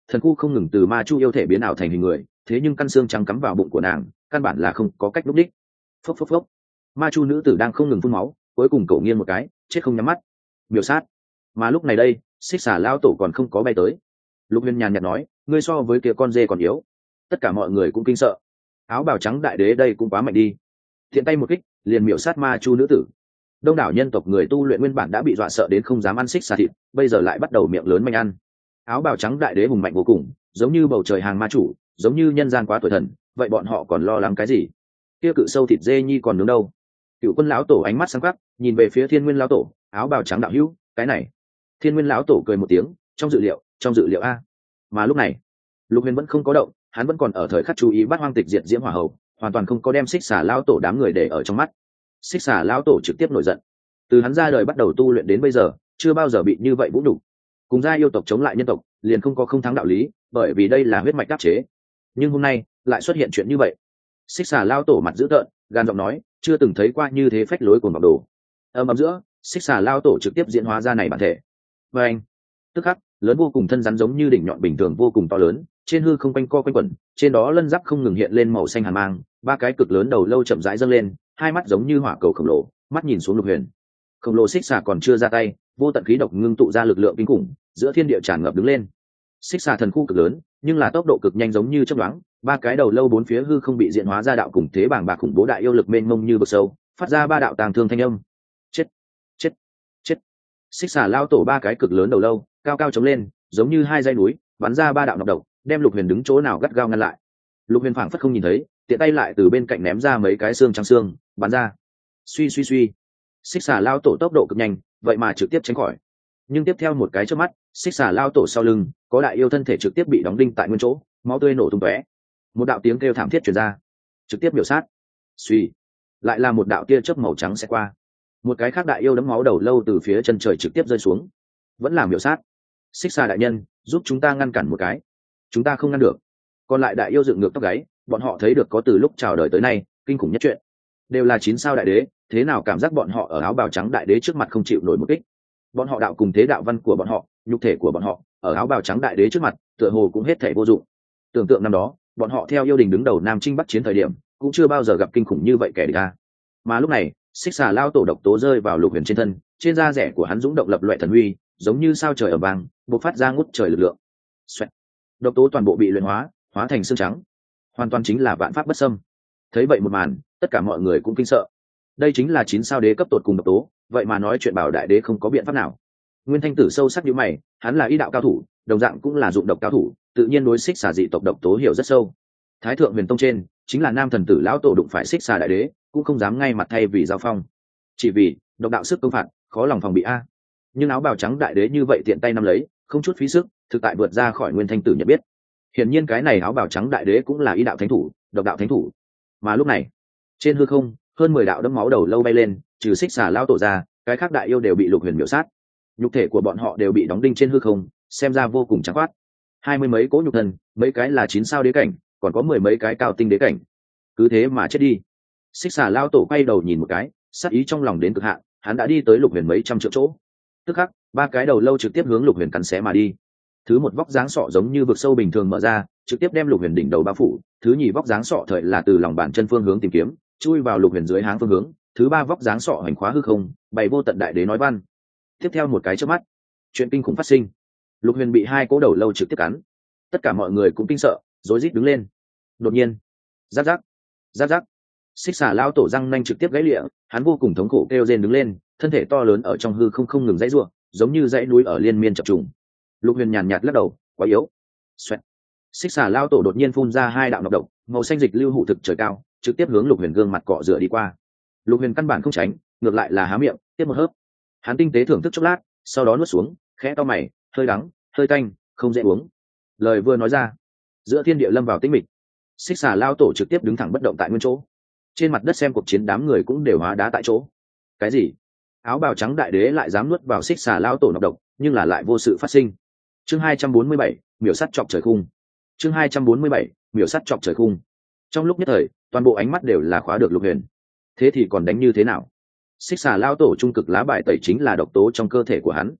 thần khu không ngừng từ ma chu yêu thể biến ảo thành hình người, thế nhưng căn xương trắng cắm vào bụng của nàng căn bản là không có cách lúc đích. Phốc phốc phốc, ma chu nữ tử đang không ngừng phun máu, cuối cùng cậu nghiêng một cái chết không nhắm mắt. Miểu sát. Mà lúc này đây xích xà lao tổ còn không có bay tới. Lục Huyền nhàn nhạt nói, ngươi so với kia con dê còn yếu. Tất cả mọi người cũng kinh sợ. Áo bào trắng đại đế đây cũng quá mạnh đi, thiện tay một kích liền miểu sát ma chu nữ tử. Đông đảo nhân tộc người tu luyện nguyên bản đã bị dọa sợ đến không dám ăn xích xà thịt, bây giờ lại bắt đầu miệng lớn manh ăn. Áo bào trắng đại đế hùng mạnh vô cùng, giống như bầu trời hàng ma chủ, giống như nhân gian quá tuổi thần, vậy bọn họ còn lo lắng cái gì? Kia cự sâu thịt dê nhi còn nướng đâu? Cựu Quân lão tổ ánh mắt sáng quắc, nhìn về phía Thiên Nguyên lão tổ, áo bào trắng đạo hữu, cái này. Thiên Nguyên lão tổ cười một tiếng, trong dự liệu a. Mà lúc này, Lục Huyền vẫn không có động, hắn vẫn còn ở thời khắc chú ý bắt hoang tịch diệt diễm hỏa hầu, hoàn toàn không có đem xích xà lão tổ đám người để ở trong mắt. Xích xà lão tổ trực tiếp nổi giận. Từ hắn ra đời bắt đầu tu luyện đến bây giờ, chưa bao giờ bị như vậy vũ đủ. Cùng gia yêu tộc chống lại nhân tộc, liền không có không thắng đạo lý, bởi vì đây là huyết mạch đáp chế. Nhưng hôm nay lại xuất hiện chuyện như vậy. Xích xà lão tổ mặt dữ tợn, gan giọng nói, chưa từng thấy qua như thế phách lối của ngọc đồ. Ầm ầm giữa, xích xà lão tổ trực tiếp diễn hóa ra này bản thể. Và anh, tức khắc, lớn vô cùng thân rắn giống như đỉnh nhọn bình thường vô cùng to lớn, trên hư không quanh co quanh quẩn, trên đó lân giáp không ngừng hiện lên màu xanh hàn mang, ba cái cực lớn đầu lâu chậm rãi dâng lên, hai mắt giống như hỏa cầu khổng lồ, mắt nhìn xuống Lục Huyền. Khổng lồ xích xà còn chưa ra tay, vô tận khí độc ngưng tụ ra lực lượng kinh khủng, giữa thiên địa tràn ngập đứng lên. Xích xà thần khu cực lớn, nhưng là tốc độ cực nhanh giống như chớp nhoáng, ba cái đầu lâu bốn phía hư không bị diễn hóa ra đạo cùng thế bảng bạc khủng bố đại yêu lực mênh mông như vực sâu, phát ra ba đạo tàng thương thanh âm. Chết, chết, chết. Xích xà lao tổ ba cái cực lớn đầu lâu, cao cao chống lên, giống như hai dãy núi, bắn ra ba đạo nọc độc, đem Lục Huyền đứng chỗ nào gắt gao ngăn lại. Lục Huyền phảng phất không nhìn thấy, tiện tay lại từ bên cạnh ném ra mấy cái xương trắng xương, bắn ra. Suy suy suy, xích xà lao tổ tốc độ cực nhanh, vậy mà trực tiếp tránh khỏi. Nhưng tiếp theo một cái chớp mắt, xích xà lao tổ sau lưng có đại yêu thân thể trực tiếp bị đóng đinh tại nguyên chỗ, máu tươi nổ tung tóe. Một đạo tiếng kêu thảm thiết truyền ra, trực tiếp miểu sát. Suy, lại là một đạo tia chớp màu trắng sẽ qua. Một cái khác đại yêu đấm máu đầu lâu từ phía chân trời trực tiếp rơi xuống, vẫn là miểu sát. Xích xà đại nhân, giúp chúng ta ngăn cản một cái. Chúng ta không ngăn được. Còn lại đại yêu dựng ngược tóc gáy, bọn họ thấy được có từ lúc chào đời tới nay kinh khủng nhất chuyện. Đều là 9 sao đại đế, thế nào cảm giác bọn họ ở áo bào trắng đại đế trước mặt không chịu nổi một kích. Bọn họ đạo cùng thế đạo văn của bọn họ, nhục thể của bọn họ, ở áo bào trắng đại đế trước mặt, tựa hồ cũng hết thảy vô dụng. Tưởng tượng năm đó, bọn họ theo yêu đình đứng đầu Nam Trinh Bắc chiến thời điểm, cũng chưa bao giờ gặp kinh khủng như vậy kẻ địch ta. Mà lúc này, xích xà lao tổ độc tố rơi vào Lục Huyền trên thân, trên da rẻ của hắn dũng động lập loại thần huy, giống như sao trời ở vàng, bộc phát ra ngút trời lực lượng. Xoẹt. Độc tố toàn bộ bị luyện hóa, hóa thành xương trắng, hoàn toàn chính là vạn pháp bất xâm. Thấy vậy một màn, tất cả mọi người cũng kinh sợ. Đây chính là 9 sao đế cấp tột cùng độc tố, vậy mà nói chuyện bảo đại đế không có biện pháp nào. Nguyên Thanh Tử sâu sắc nhíu mày, hắn là y đạo cao thủ, đồng dạng cũng là dụng độc cao thủ, tự nhiên đối xích xà dị tộc độc tố hiểu rất sâu. Thái thượng huyền tông trên, chính là nam thần tử lão tổ đụng phải xích xà đại đế, cũng không dám ngay mặt thay vì giao phong. Chỉ vì độc đạo sức công phạt, khó lòng phòng bị a. Nhưng áo bào trắng đại đế như vậy tiện tay nắm lấy, không chút phí sức, thực tại vượt ra khỏi Nguyên Thanh Tử nhận biết. Hiển nhiên cái này áo bào trắng đại đế cũng là y đạo thánh thủ, độc đạo thánh thủ. Mà lúc này, trên hư không, hơn 10 đạo đấm máu đầu lâu bay lên, trừ xích xà lao tổ ra, cái khác đại yêu đều bị Lục Huyền miểu sát. Nhục thể của bọn họ đều bị đóng đinh trên hư không, xem ra vô cùng trắng khoát. 20 mấy cỗ nhục thân, mấy cái là 9 sao đế cảnh, còn có 10 mấy cái cao tinh đế cảnh. Cứ thế mà chết đi. Xích xà lao tổ quay đầu nhìn một cái, sát ý trong lòng đến cực hạn, hắn đã đi tới Lục Huyền mấy trăm triệu chỗ. Tức khắc, ba cái đầu lâu trực tiếp hướng Lục Huyền cắn xé mà đi. Thứ một vóc dáng sọ giống như vực sâu bình thường mở ra, trực tiếp đem Lục Huyền đỉnh đầu bao phủ. Thứ nhì vóc dáng sọ thời là từ lòng bàn chân phương hướng tìm kiếm, chui vào Lục Huyền dưới háng phương hướng. Thứ ba vóc dáng sọ hành khóa hư không, bày vô tận đại đế nói văn. Tiếp theo một cái chớp mắt, chuyện kinh khủng phát sinh. Lục Huyền bị hai cỗ đầu lâu trực tiếp cắn. Tất cả mọi người cũng kinh sợ, rối rít đứng lên. Đột nhiên, rắc rắc, rắc rắc, xích xà lao tổ răng nanh trực tiếp gãy lịa, hắn vô cùng thống khổ kêu rên đứng lên, thân thể to lớn ở trong hư không ngừng dãy rủa, giống như dãy núi ở liên miên chập trùng. Lục Huyền nhàn nhạt lắc đầu, quá yếu. Xoẹt. Xích xà lao tổ đột nhiên phun ra hai đạo nọc độc, màu xanh dịch lưu hủ thực trời cao, trực tiếp hướng Lục Huyền gương mặt cọ rửa đi qua. Lục Huyền căn bản không tránh, ngược lại là há miệng tiếp một hớp. Hắn tinh tế thưởng thức chốc lát, sau đó nuốt xuống, khẽ cau mày, hơi đắng, hơi tanh, không dễ uống. Lời vừa nói ra, giữa thiên địa lâm vào tĩnh mịch. Xích xà lao tổ trực tiếp đứng thẳng bất động tại nguyên chỗ. Trên mặt đất xem cuộc chiến đám người cũng đều hóa đá tại chỗ. Cái gì? Áo bào trắng đại đế lại dám nuốt vào xích xà lao tổ nọc độc, nhưng là lại vô sự phát sinh. Chương 247, miểu sắt chọc trời khung. Chương 247, miểu sắt chọc trời khung. Trong lúc nhất thời, toàn bộ ánh mắt đều là khóa được Lục Huyền. Thế thì còn đánh như thế nào? Xích xà lao tổ trung cực lá bài tẩy chính là độc tố trong cơ thể của hắn.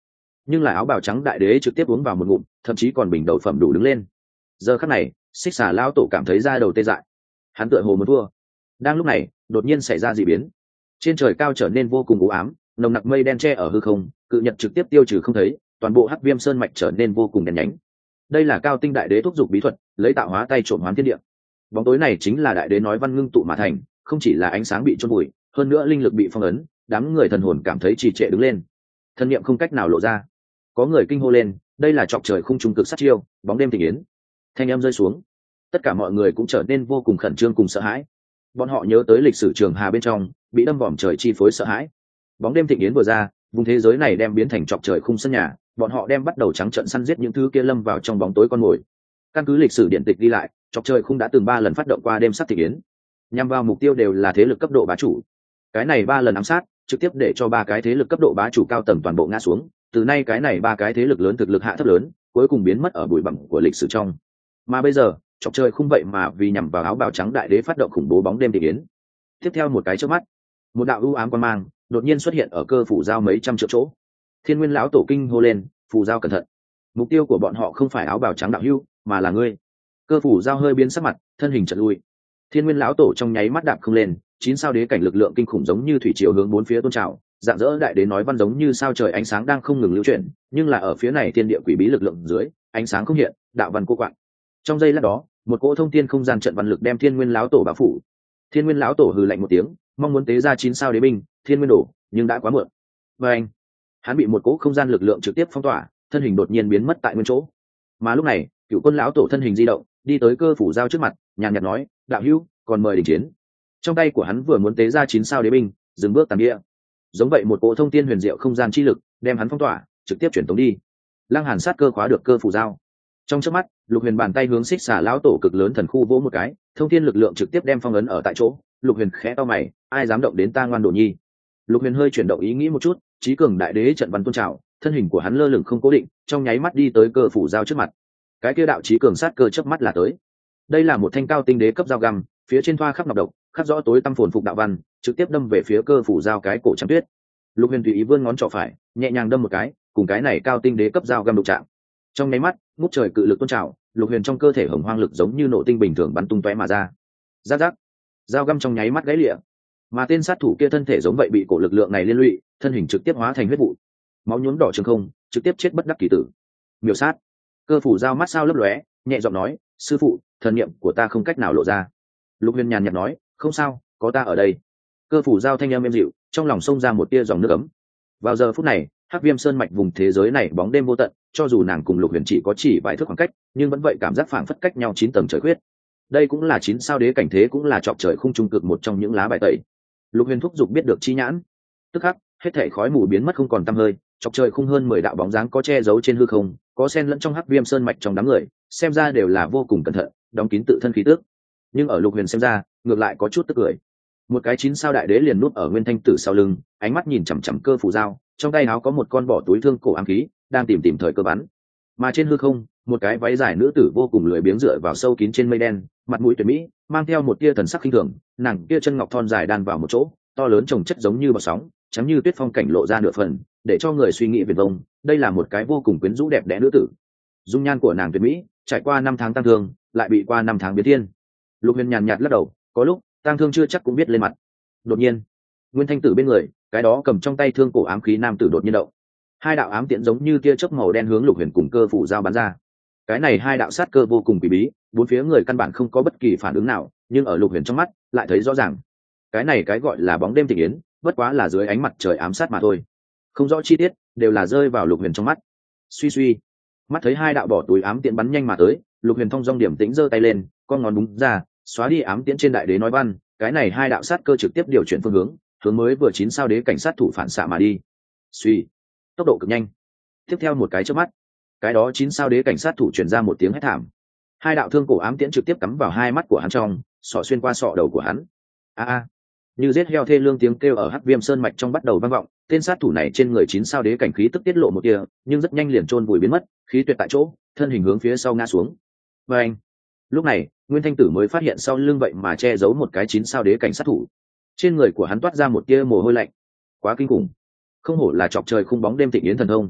nhưng là áo bào trắng đại đế trực tiếp uống vào một ngụm, thậm chí còn bình đầu phẩm đủ đứng lên. Giờ khắc này xích xà lão tổ cảm thấy da đầu tê dại, hắn tựa hồ muốn thua. Đang lúc này đột nhiên xảy ra dị biến, trên trời cao trở nên vô cùng u ám, nồng nặc mây đen che ở hư không, cự nhật trực tiếp tiêu trừ không thấy, toàn bộ hắc viêm sơn mạch trở nên vô cùng đen nhánh. Đây là cao tinh đại đế thúc giục bí thuật, lấy tạo hóa tay trộm hoán thiên địa. Bóng tối này chính là đại đế nói văn ngưng tụ mà thành, không chỉ là ánh sáng bị chôn bụi, hơn nữa linh lực bị phong ấn, đám người thần hồn cảm thấy trì trệ đứng lên, thân niệm không cách nào lộ ra. Có người kinh hô lên, đây là chọc trời khung trung cực sát chiêu, bóng đêm tình yến. Thanh âm rơi xuống, tất cả mọi người cũng trở nên vô cùng khẩn trương cùng sợ hãi. Bọn họ nhớ tới lịch sử trường hà bên trong bị đâm vòm trời chi phối sợ hãi. Bóng đêm thịnh yến vừa ra, vùng thế giới này đem biến thành chọc trời khung sân nhà, bọn họ đem bắt đầu trắng trợn săn giết những thứ kia lâm vào trong bóng tối con mồi. Căn cứ lịch sử điện tịch ghi lại, chọc trời khung đã từng 3 lần phát động qua đêm sắc thịnh yến, nhằm vào mục tiêu đều là thế lực cấp độ bá chủ. Cái này 3 lần ám sát trực tiếp để cho 3 cái thế lực cấp độ bá chủ cao tầng toàn bộ ngã xuống. Từ nay cái này 3 cái thế lực lớn thực lực hạ thấp lớn, cuối cùng biến mất ở bụi bặm của lịch sử trong. Mà bây giờ chọc trời khung vậy mà vì nhằm vào áo bào trắng đại đế phát động khủng bố bóng đêm thịnh yến. Tiếp theo một cái chớp mắt, một đạo u ám quang mang đột nhiên xuất hiện ở cơ phủ giao mấy trăm triệu chỗ. Thiên Nguyên lão tổ kinh hô lên, phù giao cẩn thận, mục tiêu của bọn họ không phải áo bào trắng đạo hưu mà là ngươi. Cơ phủ giao hơi biến sắc mặt, thân hình chợt lui. Thiên Nguyên lão tổ trong nháy mắt đạp không lên, 9 sao đế cảnh lực lượng kinh khủng giống như thủy triều hướng bốn phía tôn trào, dạng dỡ đại đế nói văn giống như sao trời ánh sáng đang không ngừng lưu chuyển, nhưng là ở phía này thiên địa quỷ bí lực lượng dưới, ánh sáng không hiện, đạo văn cô quạng. Trong giây lát đó, một cỗ thông thiên không gian trận văn lực đem Thiên Nguyên lão tổ bao phủ. Thiên Nguyên lão tổ hừ lạnh một tiếng, mong muốn tế ra 9 sao đế binh, Thiên Nguyên đổ, nhưng đã quá muộn. Và anh, hắn bị một cỗ không gian lực lượng trực tiếp phong tỏa, thân hình đột nhiên biến mất tại nguyên chỗ. Mà lúc này, Cựu Quân lão tổ thân hình di động, đi tới cơ phủ giao trước mặt, nhàn nhạt nói, đạo hữu, còn mời đình chiến. Trong tay của hắn vừa muốn tế ra 9 sao đế binh, dừng bước tàn địa. Giống vậy một cỗ thông thiên huyền diệu không gian chi lực, đem hắn phong tỏa, trực tiếp chuyển tống đi. Lăng Hàn sát cơ khóa được cơ phủ giao. Trong chớp mắt, Lục Huyền bàn tay hướng xích xà lão tổ cực lớn thần khu vỗ một cái, thông thiên lực lượng trực tiếp đem phong ấn ở tại chỗ. Lục Huyền khẽ cau mày, ai dám động đến ta ngoan đồ nhi. Lục Huyền hơi chuyển động ý nghĩ một chút, trí cường đại đế trận văn tôn trào, thân hình của hắn lơ lửng không cố định, trong nháy mắt đi tới cơ phủ giao trước mặt. Cái kia đạo trí cường sát cơ chớp mắt là tới. Đây là một thanh cao tinh đế cấp dao găm, phía trên thoa khắc ngọc độc, khắc rõ tối tăm phồn phục đạo văn, trực tiếp đâm về phía cơ phủ giao cái cổ trắng tuyết. Lục Huyền tùy ý vươn ngón trỏ phải, nhẹ nhàng đâm một cái, cùng cái này cao tinh đế cấp dao găm đụng chạm. Trong nháy mắt, ngút trời cự lực tôn trào, Lục Huyền trong cơ thể hồng hoang lực giống như nổ tinh bình thường bắn tung tóe mà ra. Rắc rắc, dao găm trong nháy mắt gãy lìa. Mà tên sát thủ kia thân thể giống vậy bị cổ lực lượng này liên lụy, thân hình trực tiếp hóa thành huyết vụ, máu nhuốm đỏ trường không, trực tiếp chết bất đắc kỳ tử. Miểu sát. Cơ phủ giao mắt sao lấp lóe, nhẹ giọng nói, sư phụ, thần niệm của ta không cách nào lộ ra. Lục Huyền nhàn nhạt nói, không sao, có ta ở đây. Cơ phủ giao thanh âm êm dịu, trong lòng xông ra một tia dòng nước ấm. Vào giờ phút này, hắc viêm sơn mạch vùng thế giới này bóng đêm vô tận, cho dù nàng cùng Lục Huyền chỉ có chỉ vài thước khoảng cách, nhưng vẫn vậy cảm giác phảng phất cách nhau 9 tầng trời khuyết. Đây cũng là 9 sao đế cảnh thế, cũng là chọc trời khung trung cực một trong những lá bài tẩy. Lục Huyền thúc giục biết được chi nhãn, tức khắc hết thảy khói mù biến mất không còn tăm hơi, chọc trời khung hơn 10 đạo bóng dáng có che giấu trên hư không, có xen lẫn trong hắc viêm sơn mạch trong đám người, xem ra đều là vô cùng cẩn thận, đóng kín tự thân khí tức. Nhưng ở Lục Huyền xem ra, ngược lại có chút tức cười. Một cái 9 sao đại đế liền núp ở Nguyên Thanh Tử sau lưng, ánh mắt nhìn chằm chằm cơ phủ giao, trong tay áo có một con bỏ túi thương cổ ám khí, đang tìm thời cơ bắn. Mà trên hư không, một cái váy dài nữ tử vô cùng lười biếng dựa vào sâu kín trên mây đen, mặt mũi tuyệt mỹ, mang theo một tia thần sắc khinh thường, nàng kia chân ngọc thon dài đan vào một chỗ, to lớn chồng chất giống như bọt sóng, trắng như tuyết phong cảnh lộ ra nửa phần, để cho người suy nghĩ viển vông. Đây là một cái vô cùng quyến rũ đẹp đẽ nữ tử. Dung nhan của nàng tuyệt mỹ, trải qua 5 tháng tăng thương, lại bị qua 5 tháng biến thiên. Lục Huyền nhàn nhạt lắc đầu, có lúc tăng thương chưa chắc cũng biết lên mặt. Đột nhiên, Nguyên Thanh Tử bên người, cái đó cầm trong tay thương cổ ám khí nam tử đột nhiên động. Hai đạo ám tiễn giống như tia chớp màu đen hướng Lục Huyền cùng cơ phủ giao bắn ra. Cái này hai đạo sát cơ vô cùng kỳ bí, bốn phía người căn bản không có bất kỳ phản ứng nào, nhưng ở Lục Huyền trong mắt lại thấy rõ ràng. Cái này cái gọi là bóng đêm thịnh yến, bất quá là dưới ánh mặt trời ám sát mà thôi. Không rõ chi tiết, đều là rơi vào Lục Huyền trong mắt. Suy suy, mắt thấy hai đạo bỏ túi ám tiễn bắn nhanh mà tới, Lục Huyền thông dong điểm tĩnh giơ tay lên, con ngón búng ra, xóa đi ám tiễn trên đại đế nói văn. Cái này hai đạo sát cơ trực tiếp điều chuyển phương hướng, hướng mới vừa 9 sao đế cảnh sát thủ phản xạ mà đi. Suy, tốc độ cực nhanh. Tiếp theo một cái chớp mắt, cái đó 9 sao đế cảnh sát thủ truyền ra một tiếng hét thảm. Hai đạo thương cổ ám tiễn trực tiếp cắm vào hai mắt của hắn trong, xỏ xuyên qua sọ đầu của hắn. A như giết heo thê lương tiếng kêu ở hắc viêm sơn mạch trong bắt đầu vang vọng. Tên sát thủ này trên người 9 sao đế cảnh khí tức tiết lộ một tia, nhưng rất nhanh liền chôn vùi biến mất, khí tuyệt tại chỗ, thân hình hướng phía sau ngã xuống. Và anh, lúc này Nguyên Thanh Tử mới phát hiện sau lưng vậy mà che giấu một cái 9 sao đế cảnh sát thủ. Trên người của hắn toát ra một tia mồ hôi lạnh, quá kinh khủng, không hổ là chọc trời khung bóng đêm thịnh yến thần thông.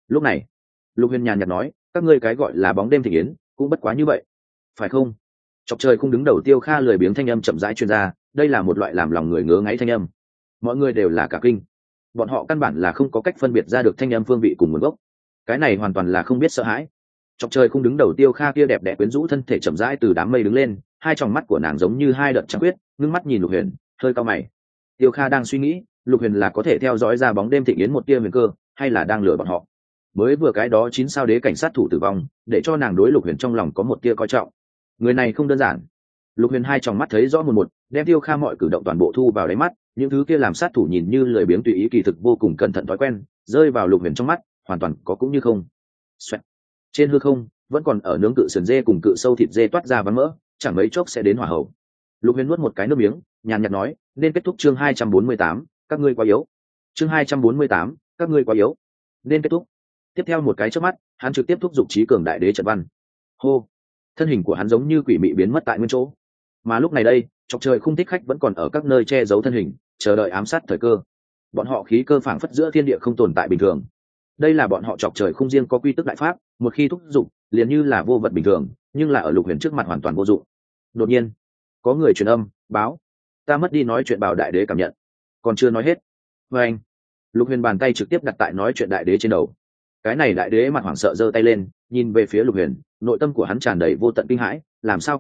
Lúc này Lục Huyền nhàn nhạt nói, các ngươi cái gọi là bóng đêm thịnh yến cũng bất quá như vậy, phải không? Chọc trời không đứng đầu Tiêu Kha lười biếng thanh âm chậm rãi truyền ra, đây là một loại làm lòng người ngứa ngáy thanh âm. Mọi người đều là cả kinh, bọn họ căn bản là không có cách phân biệt ra được thanh âm phương vị cùng nguồn gốc. Cái này hoàn toàn là không biết sợ hãi. Chọc trời không đứng đầu Tiêu Kha kia đẹp đẽ quyến rũ thân thể chậm rãi từ đám mây đứng lên, hai tròng mắt của nàng giống như hai đợt trăng huyết, ngưng mắt nhìn Lục Huyền, hơi cau mày. Tiêu Kha đang suy nghĩ, Lục Huyền là có thể theo dõi ra bóng đêm thịnh yến một tia huyền cơ, hay là đang lừa bọn họ. Mới vừa cái đó 9 sao đế cảnh sát thủ tử vong, để cho nàng đối Lục Huyền trong lòng có một tia coi trọng. Người này không đơn giản. Lục Huyền hai tròng mắt thấy rõ một, đem Tiêu Kha mọi cử động toàn bộ thu vào đáy mắt, những thứ kia làm sát thủ nhìn như lười biếng tùy ý kỳ thực vô cùng cẩn thận thói quen, rơi vào Lục Huyền trong mắt, hoàn toàn có cũng như không. Xoẹt. Trên hư không, vẫn còn ở nướng cự sườn dê cùng cự sâu thịt dê toát ra ván mỡ, chẳng mấy chốc sẽ đến hỏa hậu. Lục Huyền nuốt một cái nước miếng, nhàn nhạt nói, nên kết thúc chương 248, các ngươi quá yếu. Chương 248, các ngươi quá yếu. Nên kết thúc. Tiếp theo một cái chớp mắt, hắn trực tiếp thúc giục trí cường đại đế trận văn. Hô. Thân hình của hắn giống như quỷ mị biến mất tại nguyên chỗ. Mà lúc này đây, chọc trời không thích khách vẫn còn ở các nơi che giấu thân hình, chờ đợi ám sát thời cơ. Bọn họ khí cơ phảng phất giữa thiên địa không tồn tại bình thường. Đây là bọn họ chọc trời không riêng có quy tức đại pháp, một khi thúc giục, liền như là vô vật bình thường, nhưng là ở Lục Huyền trước mặt hoàn toàn vô dụng. Đột nhiên, có người truyền âm, báo, ta mất đi nói chuyện bảo đại đế cảm nhận, còn chưa nói hết. Và anh, Lục Huyền bàn tay trực tiếp đặt tại nói chuyện đại đế trên đầu. Cái này đại đế mặt hoảng sợ giơ tay lên, nhìn về phía Lục Huyền, nội tâm của hắn tràn đầy vô tận kinh hãi, làm sao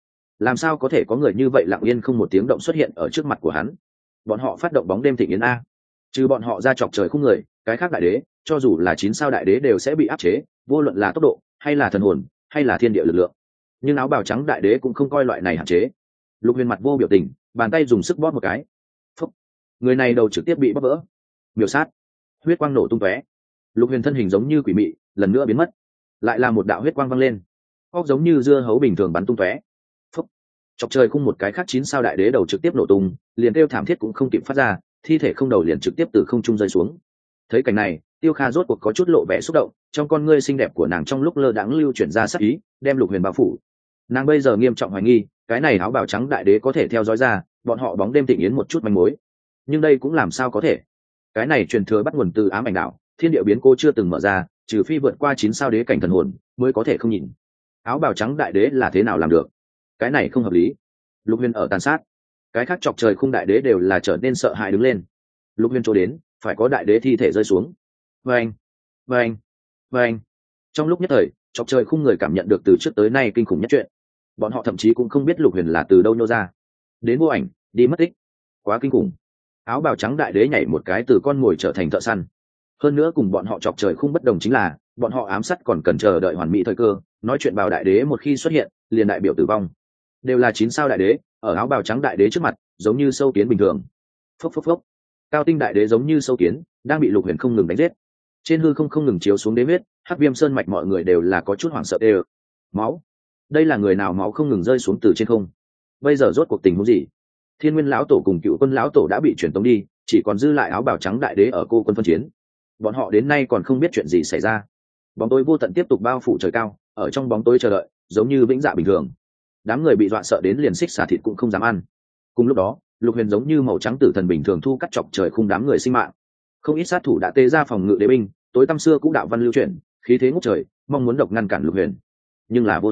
có thể có người như vậy lặng yên không một tiếng động xuất hiện ở trước mặt của hắn. Bọn họ phát động bóng đêm thịnh yến a. Trừ bọn họ ra chọc trời khung người, cái khác đại đế, cho dù là 9 sao đại đế đều sẽ bị áp chế, vô luận là tốc độ, hay là thần hồn, hay là thiên địa lực lượng. Nhưng áo bào trắng đại đế cũng không coi loại này hạn chế. Lục Huyền mặt vô biểu tình, bàn tay dùng sức bóp một cái. Phúc. Người này đầu trực tiếp bị bóp vỡ. Miểu sát. Huyết quang nổ tung tóe. Lục Huyền thân hình giống như quỷ mị, lần nữa biến mất. Lại là một đạo huyết quang văng lên. Óc giống như dưa hấu bình thường bắn tung tóe. Phúc. Chọc trời khung một cái khác 9 sao đại đế đầu trực tiếp nổ tung, liền kêu thảm thiết cũng không kịp phát ra, thi thể không đầu liền trực tiếp từ không trung rơi xuống. Thấy cảnh này, Tiêu Kha rốt cuộc có chút lộ vẻ xúc động, trong con ngươi xinh đẹp của nàng trong lúc lơ đãng lưu chuyển ra sắc ý, đem Lục Huyền bao phủ. Nàng bây giờ nghiêm trọng hoài nghi, cái này áo bào trắng đại đế có thể theo dõi ra bọn họ bóng đêm thịnh yến một chút manh mối. Nhưng đây cũng làm sao có thể? Cái này truyền thừa bắt nguồn từ ám ảnh đảo, thiên địa biến cô chưa từng mở ra, trừ phi vượt qua 9 sao đế cảnh thần hồn mới có thể không nhìn. Áo bào trắng đại đế là thế nào làm được? Cái này không hợp lý. Lục Huyền ở tàn sát, cái khác chọc trời khung đại đế đều là trở nên sợ hãi đứng lên. Lục Huyền chỗ đến, phải có đại đế thi thể rơi xuống. Vâng, vâng, vâng. Trong lúc nhất thời, chọc trời khung người cảm nhận được từ trước tới nay kinh khủng nhất chuyện. Bọn họ thậm chí cũng không biết Lục Huyền là từ đâu nhô ra, đến vô ảnh, đi mất tích, quá kinh khủng. Áo bào trắng đại đế nhảy một cái từ con mồi trở thành thợ săn. Hơn nữa cùng bọn họ chọc trời khung bất đồng chính là, bọn họ ám sát còn cần chờ đợi hoàn mỹ thời cơ. Nói chuyện bào đại đế một khi xuất hiện, liền đại biểu tử vong. Đều là 9 sao đại đế, ở áo bào trắng đại đế trước mặt, giống như sâu kiến bình thường. Phốc phốc phốc. Cao tinh đại đế giống như sâu kiến, đang bị Lục Huyền không ngừng đánh giết. Trên hư không ngừng chiếu xuống đế huyết, Hắc Viêm Sơn mạch mọi người đều là có chút hoảng sợ đều. Máu. Đây là người nào máu không ngừng rơi xuống từ trên không? Bây giờ rốt cuộc tình huống gì? Thiên Nguyên lão tổ cùng Cựu Quân lão tổ đã bị chuyển tống đi, chỉ còn dư lại áo bào trắng đại đế ở cô quân phân chiến. Bọn họ đến nay còn không biết chuyện gì xảy ra. Bóng tối vô tận tiếp tục bao phủ trời cao, ở trong bóng tối chờ đợi, giống như vĩnh dạ bình thường. Đám người bị dọa sợ đến liền xích xả thịt cũng không dám ăn. Cùng lúc đó, Lục Huyền giống như màu trắng tử thần bình thường thu cắt chọc trời khung đám người sinh mạng. Không ít sát thủ đã tê ra phòng ngự đế binh, tối tăm xưa cũng đạo văn lưu chuyển, khí thế ngút trời, mong muốn độc ngăn cản Lục Huyền, nhưng là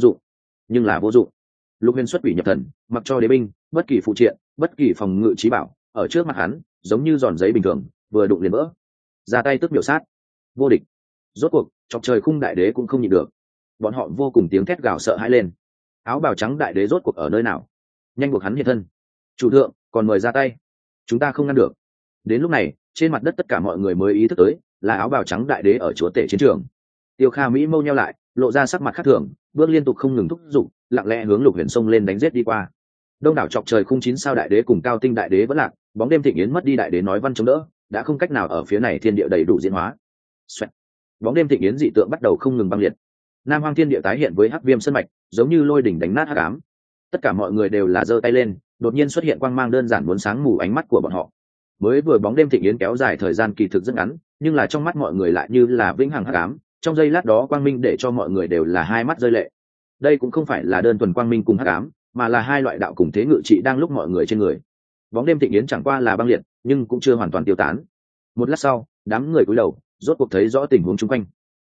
vô dụng. Lục Huyền xuất quỷ nhập thần, mặc cho đế binh, bất kỳ phụ triện, bất kỳ phòng ngự trí bảo, ở trước mặt hắn, giống như giòn giấy bình thường, vừa đụng liền vỡ. Ra tay tức miểu sát, vô địch. Rốt cuộc, chọc trời khung đại đế cũng không nhịn được, bọn họ vô cùng tiếng thét gào sợ hãi lên. Áo bào trắng đại đế rốt cuộc ở nơi nào? Nhanh buộc hắn hiện thân. Chủ thượng, còn mời ra tay, chúng ta không ngăn được. Đến lúc này, trên mặt đất tất cả mọi người mới ý thức tới, là áo bào trắng đại đế ở chúa tể chiến trường. Tiêu Kha mỹ mâu nheo lại, lộ ra sắc mặt khác thường, bước liên tục không ngừng thúc giục, lặng lẽ hướng Lục Huyền xông lên đánh giết đi qua. Đông đảo chọc trời khung 9 sao đại đế cùng cao tinh đại đế vẫn lạc, bóng đêm thịnh yến mất đi đại đế nói văn chống đỡ, đã không cách nào ở phía này thiên địa đầy đủ diễn hóa. Xoẹt. Bóng đêm thịnh yến dị tượng bắt đầu không ngừng băng liệt. Nam Hoang thiên địa tái hiện với Hắc Viêm Sơn mạch, giống như lôi đỉnh đánh nát hắc ám. Tất cả mọi người đều là giơ tay lên, đột nhiên xuất hiện quang mang đơn giản muốn sáng mù ánh mắt của bọn họ. Mới vừa bóng đêm thịnh yến kéo dài thời gian kỳ thực rất ngắn, nhưng là trong mắt mọi người lại như là vĩnh hằng hắc ám, trong giây lát đó quang minh để cho mọi người đều là hai mắt rơi lệ. Đây cũng không phải là đơn thuần quang minh cùng hắc ám, mà là hai loại đạo cùng thế ngự trị đang lúc mọi người trên người. Bóng đêm thịnh yến chẳng qua là băng liệt, nhưng cũng chưa hoàn toàn tiêu tán. Một lát sau, đám người cúi đầu, rốt cuộc thấy rõ tình huống xung quanh.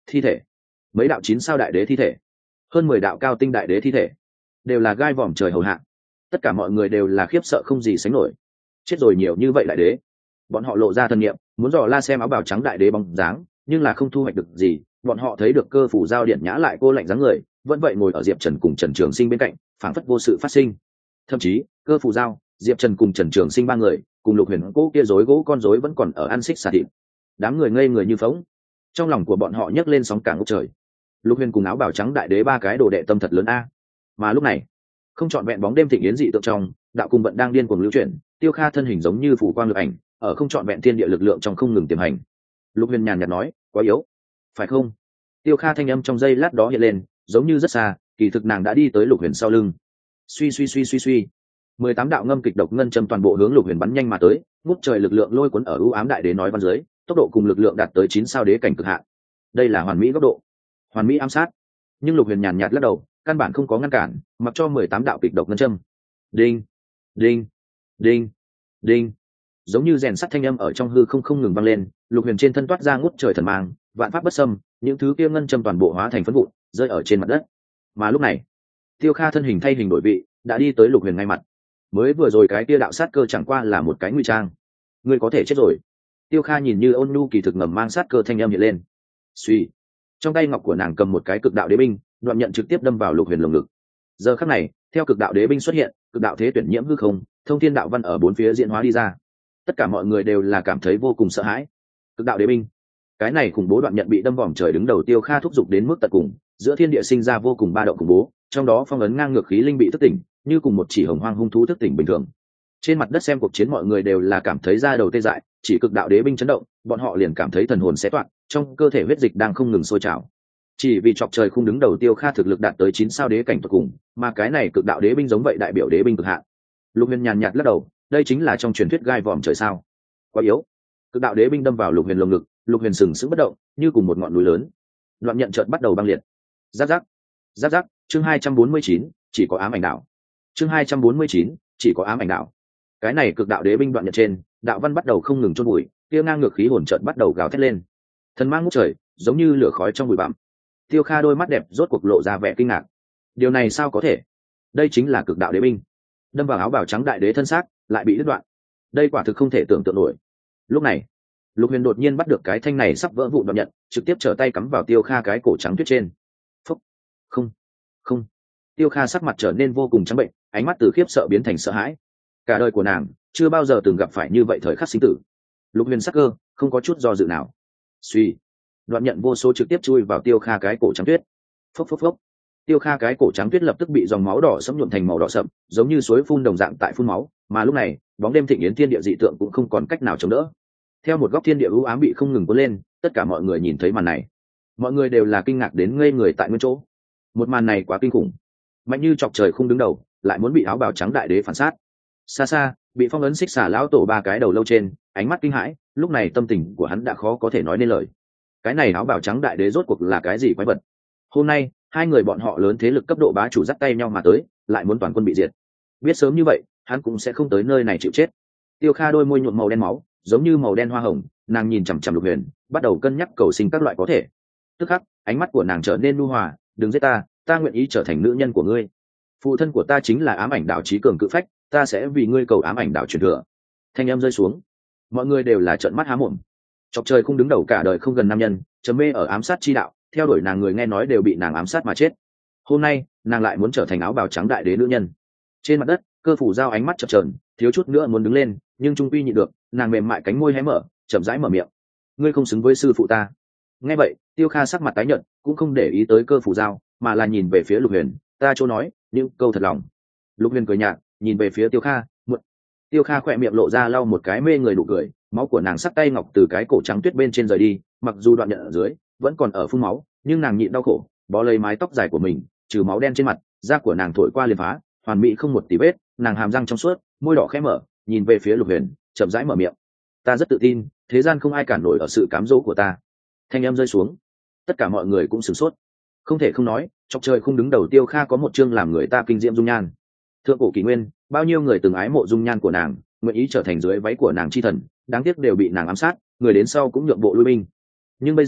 thi thể, mấy đạo 9 sao đại đế thi thể, hơn 10 đạo cao tinh đại đế thi thể, đều là gai vòm trời hầu hạ. Tất cả mọi người đều là khiếp sợ không gì sánh nổi. Chết rồi nhiều như vậy đại đế, bọn họ lộ ra thân nhiệm, muốn dò la xem áo bào trắng đại đế bóng dáng, nhưng là không thu hoạch được gì. Bọn họ thấy được Cơ Phủ Giao điện nhã lại cô lạnh dáng người, vẫn vậy ngồi ở Diệp Trần cùng Trần Trường Sinh bên cạnh, phảng phất vô sự phát sinh. Thậm chí Cơ Phủ Giao, Diệp Trần cùng Trần Trường Sinh ba người cùng Lục Huyền cô kia rối gỗ con rối vẫn còn ở ăn xích xà thịt. Đám người ngây người như phỗng, trong lòng của bọn họ nhấc lên sóng cả ngút trời. Lục Huyền cùng áo bào trắng đại đế ba cái đồ đệ tâm thật lớn a. Mà lúc này, không trọn vẹn bóng đêm thịnh yến dị tượng trong, đạo cùng vận đang điên cuồng lưu chuyển, Tiêu Kha thân hình giống như phủ quang lực ảnh, ở không trọn vẹn thiên địa lực lượng trong không ngừng tiềm hành. Lục Huyền nhàn nhạt nói, quá yếu, phải không? Tiêu Kha thanh âm trong giây lát đó hiện lên, giống như rất xa, kỳ thực nàng đã đi tới Lục Huyền sau lưng. Suy suy suy suy suy, 18 đạo ngâm kịch độc ngân châm toàn bộ hướng Lục Huyền bắn nhanh mà tới, ngút trời lực lượng lôi cuốn ở ưu ám đại đế nói văn dưới, tốc độ cùng lực lượng đạt tới 9 sao đế cảnh cực hạn. Đây là hoàn mỹ góc độ, hoàn mỹ ám sát. Nhưng Lục Huyền nhàn nhạt lắc đầu, căn bản không có ngăn cản, mặc cho 18 đạo kịch độc ngân châm. Đinh, đinh, đinh, đinh, giống như rèn sắt thanh âm ở trong hư không ngừng vang lên. Lục Huyền trên thân toát ra ngút trời thần mang, vạn pháp bất xâm, những thứ kia ngân châm toàn bộ hóa thành phấn vụn, rơi ở trên mặt đất. Mà lúc này, Tiêu Kha thân hình thay hình đổi vị, đã đi tới Lục Huyền ngay mặt. Mới vừa rồi cái kia đạo sát cơ chẳng qua là một cái ngụy trang, ngươi có thể chết rồi. Tiêu Kha nhìn như ôn nhu kỳ thực ngầm mang sát cơ thanh âm hiện lên. Suy, trong tay ngọc của nàng cầm một cái cực đạo đế binh, đoạn nhận trực tiếp đâm vào Lục Huyền lồng ngực. Giờ khắc này, theo cực đạo đế binh xuất hiện, cực đạo thế tuyển nhiễm hư không, thông thiên đạo văn ở bốn phía diễn hóa đi ra. Tất cả mọi người đều là cảm thấy vô cùng sợ hãi. Cực đạo đế binh, cái này khủng bố đoạn nhận bị đâm vòm trời đứng đầu Tiêu Kha thúc giục đến mức tận cùng, giữa thiên địa sinh ra vô cùng ba động khủng bố, trong đó phong ấn ngang ngược khí linh bị thức tỉnh, như cùng một chỉ hồng hoang hung thú thức tỉnh bình thường. Trên mặt đất xem cuộc chiến mọi người đều là cảm thấy da đầu tê dại, chỉ cực đạo đế binh chấn động, bọn họ liền cảm thấy thần hồn xé toạc, trong cơ thể huyết dịch đang không ngừng sôi trào. Chỉ vì chọc trời khung đứng đầu Tiêu Kha thực lực đạt tới 9 sao đế cảnh tuyệt cùng, mà cái này cực đạo đế binh giống vậy đại biểu đế binh cực hạn. Lục Huyền nhàn nhạt lắc đầu, đây chính là trong truyền thuyết gai vòm trời sao? Quá yếu. Cực đạo đế binh đâm vào Lục Huyền lồng ngực, Lục Huyền sừng sững bất động, như cùng một ngọn núi lớn. Đoạn nhận chợt bắt đầu băng liệt. Giáp giáp, giáp giáp, chương 249, chỉ có ám ảnh đạo. Chương 249, chỉ có ám ảnh đạo. Cái này cực đạo đế binh đoạn nhận trên, đạo văn bắt đầu không ngừng chôn bụi, kia ngang ngược khí hồn chợt bắt đầu gào thét lên. Thần mang ngút trời, giống như lửa khói trong bụi bặm. Tiêu Kha đôi mắt đẹp rốt cuộc lộ ra vẻ kinh ngạc. Điều này sao có thể? Đây chính là cực đạo đế binh, đâm vào áo bào trắng đại đế thân xác, lại bị đứt đoạn. Đây quả thực không thể tưởng tượng nổi. Lúc này, Lục Huyền đột nhiên bắt được cái thanh này sắp vỡ vụn đoạn nhận, trực tiếp trở tay cắm vào Tiêu Kha cái cổ trắng tuyết trên. Phốc, không, không. Tiêu Kha sắc mặt trở nên vô cùng trắng bệnh, ánh mắt từ khiếp sợ biến thành sợ hãi. Cả đời của nàng chưa bao giờ từng gặp phải như vậy thời khắc sinh tử. Lục Huyền sắc cơ không có chút do dự nào. Suy, đoạn nhận vô số trực tiếp chui vào Tiêu Kha cái cổ trắng tuyết. Phốc phốc phốc. Tiêu Kha cái cổ trắng tuyết lập tức bị dòng máu đỏ sẫm nhuộm thành màu đỏ sậm, giống như suối phun đồng dạng tại phun máu. Mà lúc này, bóng đêm thịnh yến thiên địa dị tượng cũng không còn cách nào chống đỡ. Theo một góc thiên địa u ám bị không ngừng cuốn lên, tất cả mọi người nhìn thấy màn này, mọi người đều là kinh ngạc đến ngây người tại nguyên chỗ. Một màn này quá kinh khủng, mạnh như chọc trời không đứng đầu, lại muốn bị áo bào trắng đại đế phản sát. Xa xa, bị phong ấn xích xả lão tổ ba cái đầu lâu trên, ánh mắt kinh hãi, lúc này tâm tình của hắn đã khó có thể nói nên lời. Cái này áo bào trắng đại đế rốt cuộc là cái gì quái vật? Hôm nay, hai người bọn họ lớn thế lực cấp độ bá chủ dắt tay nhau mà tới, lại muốn toàn quân bị diệt. Biết sớm như vậy, hắn cũng sẽ không tới nơi này chịu chết. Tiêu Kha đôi môi nhuộm màu đen máu, giống như màu đen hoa hồng, nàng nhìn chằm chằm Lục Huyền, bắt đầu cân nhắc cầu sinh các loại có thể. Tức khắc, ánh mắt của nàng trở nên nhu hòa, đừng giết ta, ta nguyện ý trở thành nữ nhân của ngươi. Phụ thân của ta chính là ám ảnh đạo chí cường cự phách, ta sẽ vì ngươi cầu ám ảnh đạo truyền thừa. Thanh âm rơi xuống, mọi người đều là trợn mắt há mồm. Chọc trời không đứng đầu cả đời không gần nam nhân, trầm mê ở ám sát chi đạo, theo đuổi nàng người nghe nói đều bị nàng ám sát mà chết. Hôm nay, nàng lại muốn trở thành áo bào trắng đại đế nữ nhân. Trên mặt đất, Cơ Phủ Giao ánh mắt chập chờn, thiếu chút nữa muốn đứng lên, nhưng trung quy nhịn được, nàng mềm mại cánh môi hé mở, chậm rãi mở miệng. Ngươi không xứng với sư phụ ta. Nghe vậy, Tiêu Kha sắc mặt tái nhợt, cũng không để ý tới Cơ Phủ Giao, mà là nhìn về phía Lục Huyền, ta chỗ nói những câu thật lòng. Lục Huyền cười nhạt, nhìn về phía Tiêu Kha, muộn. Tiêu Kha khỏe miệng lộ ra lau một cái mê người nụ cười, máu của nàng sắc tay ngọc từ cái cổ trắng tuyết bên trên rời đi, mặc dù đoạn nhận ở dưới vẫn còn ở phun máu, nhưng nàng nhịn đau khổ, bó lấy mái tóc dài của mình, trừ máu đen trên mặt, da của nàng thổi qua liền phá, hoàn mỹ không một tì vết, nàng hàm răng trong suốt, môi đỏ khẽ mở, nhìn về phía Lục Huyền, chậm rãi mở miệng. Ta rất tự tin, thế gian không ai cản nổi ở sự cám dỗ của ta. Thanh âm rơi xuống, tất cả mọi người cũng sửng sốt. Không thể không nói, chọc trời không đứng đầu Tiêu Kha có một chương làm người ta kinh diễm dung nhan. Thượng cổ kỷ nguyên, bao nhiêu người từng ái mộ dung nhan của nàng, nguyện ý trở thành dưới váy của nàng chi thần, đáng tiếc đều bị nàng ám sát, người đến sau cũng nhượng bộ lui binh. Nhưng bây giờ,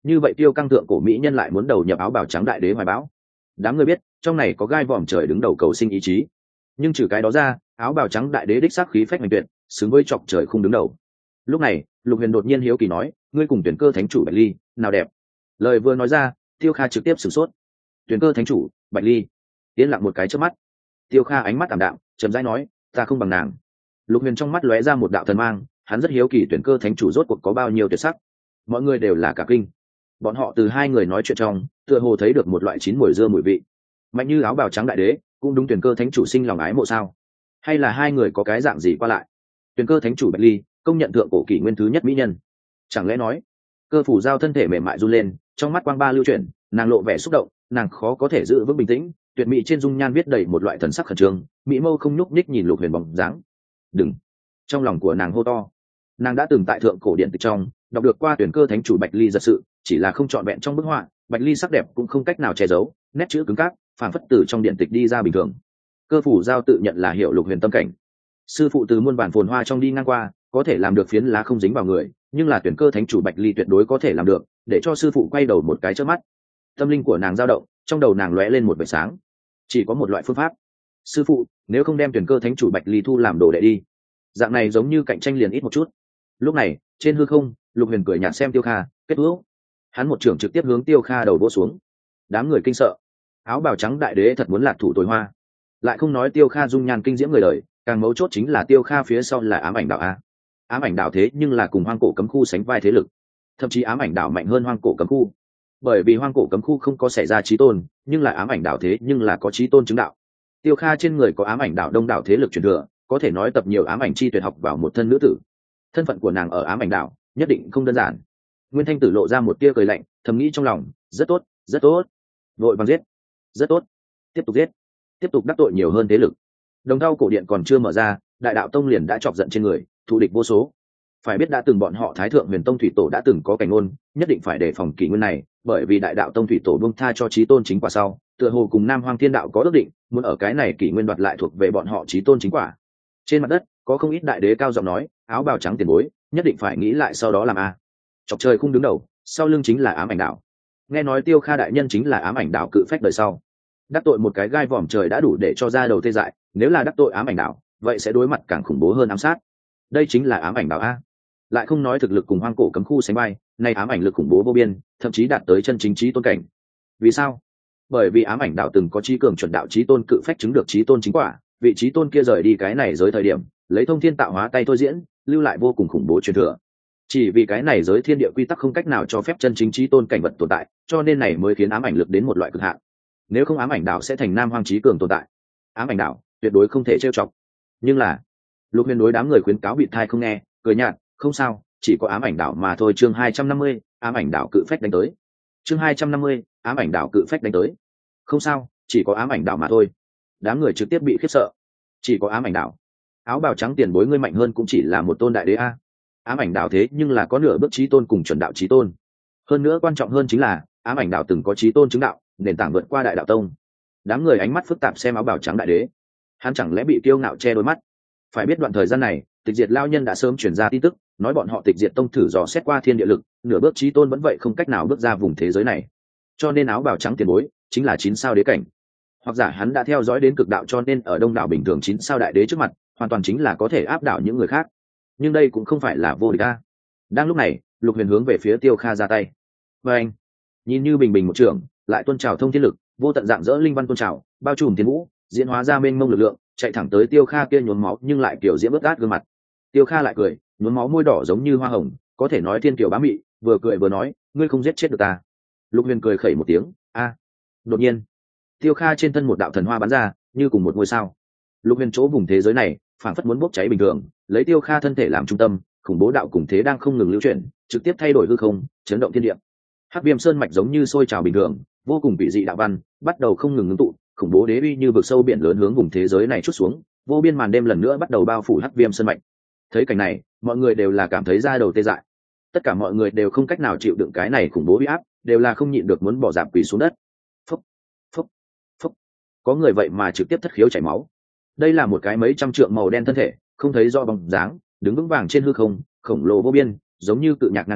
như vậy tiêu căng thượng cổ mỹ nhân lại muốn đầu nhập áo bào trắng đại đế hoài bão. Đám người biết trong này có gai vòm trời đứng đầu cầu sinh ý chí, nhưng trừ cái đó ra áo bào trắng đại đế đích xác khí phách hoành tuyệt, xứng với chọc trời không đứng đầu. Lúc này Lục Huyền đột nhiên hiếu kỳ nói, ngươi cùng tuyển cơ thánh chủ Bạch Ly nào đẹp? Lời vừa nói ra Tiêu Kha trực tiếp sửng sốt. Tuyển cơ thánh chủ Bạch Ly? Yên lặng một cái trước mắt, Tiêu Kha ánh mắt tạm đạm chậm rãi nói, ta không bằng nàng. Lục Huyền trong mắt lóe ra một đạo thần mang, hắn rất hiếu kỳ tuyển cơ thánh chủ rốt cuộc có bao nhiêu tuyệt sắc. Mọi người đều là cả kinh, bọn họ từ hai người nói chuyện trong tựa hồ thấy được một loại chín mùi dưa mùi vị. Mạnh như áo bào trắng đại đế cũng đúng tuyển cơ thánh chủ sinh lòng ái mộ sao? Hay là hai người có cái dạng gì qua lại? Tuyển cơ thánh chủ Bạch Ly công nhận thượng cổ kỷ nguyên thứ nhất mỹ nhân, chẳng lẽ nói? Cơ phủ giao thân thể mềm mại run lên, trong mắt quang ba lưu chuyển, nàng lộ vẻ xúc động, nàng khó có thể giữ vững bình tĩnh, tuyệt mỹ trên dung nhan viết đầy một loại thần sắc khẩn trương, mỹ mâu không nhúc nhích nhìn Lục Huyền bóng dáng. Đừng! Trong lòng của nàng hô to. Nàng đã từng tại thượng cổ điện tịch trong đọc được qua tuyển cơ thánh chủ Bạch Ly giật sự, chỉ là không trọn vẹn trong bức họa, Bạch Ly sắc đẹp cũng không cách nào che giấu, nét chữ cứng cáp, phản phất từ trong điện tịch đi ra bình thường. Cơ phủ giao tự nhận là hiểu Lục Huyền tâm cảnh, sư phụ từ muôn bản phồn hoa trong đi ngang qua, có thể làm được phiến lá không dính vào người, nhưng là tuyển cơ thánh chủ Bạch Ly tuyệt đối có thể làm được, để cho sư phụ quay đầu một cái chớp mắt. Tâm linh của nàng dao động, trong đầu nàng lóe lên một vệt sáng. Chỉ có một loại phương pháp. Sư phụ, nếu không đem tuyển cơ thánh chủ Bạch Ly thu làm đồ đệ đi, dạng này giống như cạnh tranh liền ít một chút. Lúc này trên hư không Lục Huyền cười nhạt xem Tiêu Kha, kết thúc. Hắn một trưởng trực tiếp hướng Tiêu Kha đầu vỗ xuống. Đám người kinh sợ, áo bào trắng đại đế thật muốn lạc thủ tối hoa. Lại không nói Tiêu Kha dung nhan kinh diễm người đời, càng mấu chốt chính là Tiêu Kha phía sau là ám ảnh đạo a. Ám ảnh đạo thế nhưng là cùng hoang cổ cấm khu sánh vai thế lực, thậm chí ám ảnh đạo mạnh hơn hoang cổ cấm khu. Bởi vì hoang cổ cấm khu không có xảy ra chí tôn, nhưng lại ám ảnh đạo thế nhưng là có chí tôn chứng đạo. Tiêu Kha trên người có ám ảnh đạo đông đảo thế lực truyền thừa, có thể nói tập nhiều ám ảnh chi tuyệt học vào một thân nữ tử. Thân phận của nàng ở ám ảnh đạo nhất định không đơn giản. Nguyên Thanh Tử lộ ra một tia cười lạnh, thầm nghĩ trong lòng, rất tốt, rất tốt. Vội vàng giết, rất tốt. Tiếp tục giết, tiếp tục đắc tội nhiều hơn thế lực. Đồng Thau cổ điện còn chưa mở ra, Đại Đạo Tông liền đã chọc giận trên người, thù địch vô số. Phải biết đã từng bọn họ Thái Thượng Huyền Tông thủy tổ đã từng có cảnh ngôn, nhất định phải đề phòng kỷ nguyên này, bởi vì Đại Đạo Tông thủy tổ buông tha cho chí tôn chính quả sau, tựa hồ cùng Nam Hoang Thiên Đạo có ước định, muốn ở cái này kỷ nguyên đoạt lại thuộc về bọn họ chí tôn chính quả. Trên mặt đất, có không ít đại đế cao giọng nói, áo bào trắng tiền bối, nhất định phải nghĩ lại sau đó làm a. Chọc trời không đứng đầu, sau lưng chính là ám ảnh đạo. Nghe nói Tiêu Kha đại nhân chính là ám ảnh đạo cự phách đời sau. Đắc tội một cái gai vòm trời đã đủ để cho ra đầu tê dại, nếu là đắc tội ám ảnh đạo, vậy sẽ đối mặt càng khủng bố hơn ám sát. Đây chính là ám ảnh đạo a. Lại không nói thực lực cùng hoang cổ cấm khu sánh vai, nay ám ảnh lực khủng bố vô biên, thậm chí đạt tới chân chính chí tôn cảnh. Vì sao? Bởi vì ám ảnh đạo từng có chí cường chuẩn đạo chí tôn cự phách chứng được chí tôn chính quả, vị chí tôn kia rời đi cái này giới thời điểm, lấy thông thiên tạo hóa tay thôi diễn, lưu lại vô cùng khủng bố truyền thừa. Chỉ vì cái này giới thiên địa quy tắc không cách nào cho phép chân chính chí tôn cảnh vật tồn tại, cho nên này mới khiến ám ảnh lực đến một loại cực hạn. Nếu không ám ảnh đạo sẽ thành nam hoang chí cường tồn tại. Ám ảnh đạo tuyệt đối không thể trêu chọc. Nhưng là Lục Huyền đối đám người khuyến cáo bị thai không nghe, cười nhạt, không sao, chỉ có ám ảnh đạo mà thôi. Chương 250, ám ảnh đạo cự phách đánh tới. Chương 250, ám ảnh đạo cự phách đánh tới. Không sao, chỉ có ám ảnh đạo mà thôi. Đám người trực tiếp bị khiếp sợ. Chỉ có ám ảnh đạo? Áo bào trắng tiền bối ngươi mạnh hơn cũng chỉ là một tôn đại đế a. Ám ảnh đạo thế nhưng là có nửa bước chí tôn cùng chuẩn đạo chí tôn. Hơn nữa quan trọng hơn chính là ám ảnh đạo từng có chí tôn chứng đạo, nền tảng vượt qua Đại Đạo Tông. Đám người ánh mắt phức tạp xem áo bào trắng đại đế, hắn chẳng lẽ bị kiêu ngạo che đôi mắt? Phải biết đoạn thời gian này Tịch Diệt lao nhân đã sớm truyền ra tin tức, nói bọn họ Tịch Diệt Tông thử dò xét qua thiên địa lực, nửa bước chí tôn vẫn vậy không cách nào bước ra vùng thế giới này. Cho nên áo bào trắng tiền bối chính là 9 sao đế cảnh, hoặc giả hắn đã theo dõi đến cực đạo, cho nên ở đông đảo bình thường 9 sao đại đế trước mặt hoàn toàn chính là có thể áp đảo những người khác. Nhưng đây cũng không phải là vô địch a. Đang lúc này Lục Huyền hướng về phía Tiêu Kha ra tay, và anh nhìn như bình bình một trường, lại tuôn trào thông thiên lực, vô tận dạng dỡ linh văn tuôn trào, bao trùm thiên vũ, diễn hóa ra mênh mông lực lượng, chạy thẳng tới Tiêu Kha kia nhuốm máu nhưng lại kiểu diễm ướt át gương mặt. Tiêu Kha lại cười, nhuốm máu môi đỏ giống như hoa hồng, có thể nói thiên kiều bá mị, vừa cười vừa nói, ngươi không giết chết được ta. Lục Huyền cười khẩy một tiếng, a. Đột nhiên Tiêu Kha trên thân một đạo thần hoa bắn ra, như cùng một ngôi sao. Lục Huyền chỗ vùng thế giới này phảng phất muốn bốc cháy bình thường, lấy Tiêu Kha thân thể làm trung tâm, khủng bố đạo cùng thế đang không ngừng lưu chuyển, trực tiếp thay đổi hư không, chấn động thiên địa. Hắc Viêm Sơn mạch giống như sôi trào bình thường, vô cùng bị dị đạo văn bắt đầu không ngừng ngưng tụ, khủng bố đế uy như vực sâu biển lớn hướng vùng thế giới này chút xuống, vô biên màn đêm lần nữa bắt đầu bao phủ Hắc Viêm Sơn mạch. Thấy cảnh này, mọi người đều là cảm thấy da đầu tê dại. Tất cả mọi người đều không cách nào chịu đựng cái này khủng bố uy áp, đều là không nhịn được muốn bỏ dạp quỳ xuống đất. Phốc, phốc, phốc. Có người vậy mà trực tiếp thất khiếu chảy máu. Đây là một cái mấy trăm trượng màu đen thân thể, không thấy rõ bóng dáng, đứng vững vàng trên hư không, khổng lồ vô biên, giống như cự nhạc ngang trời,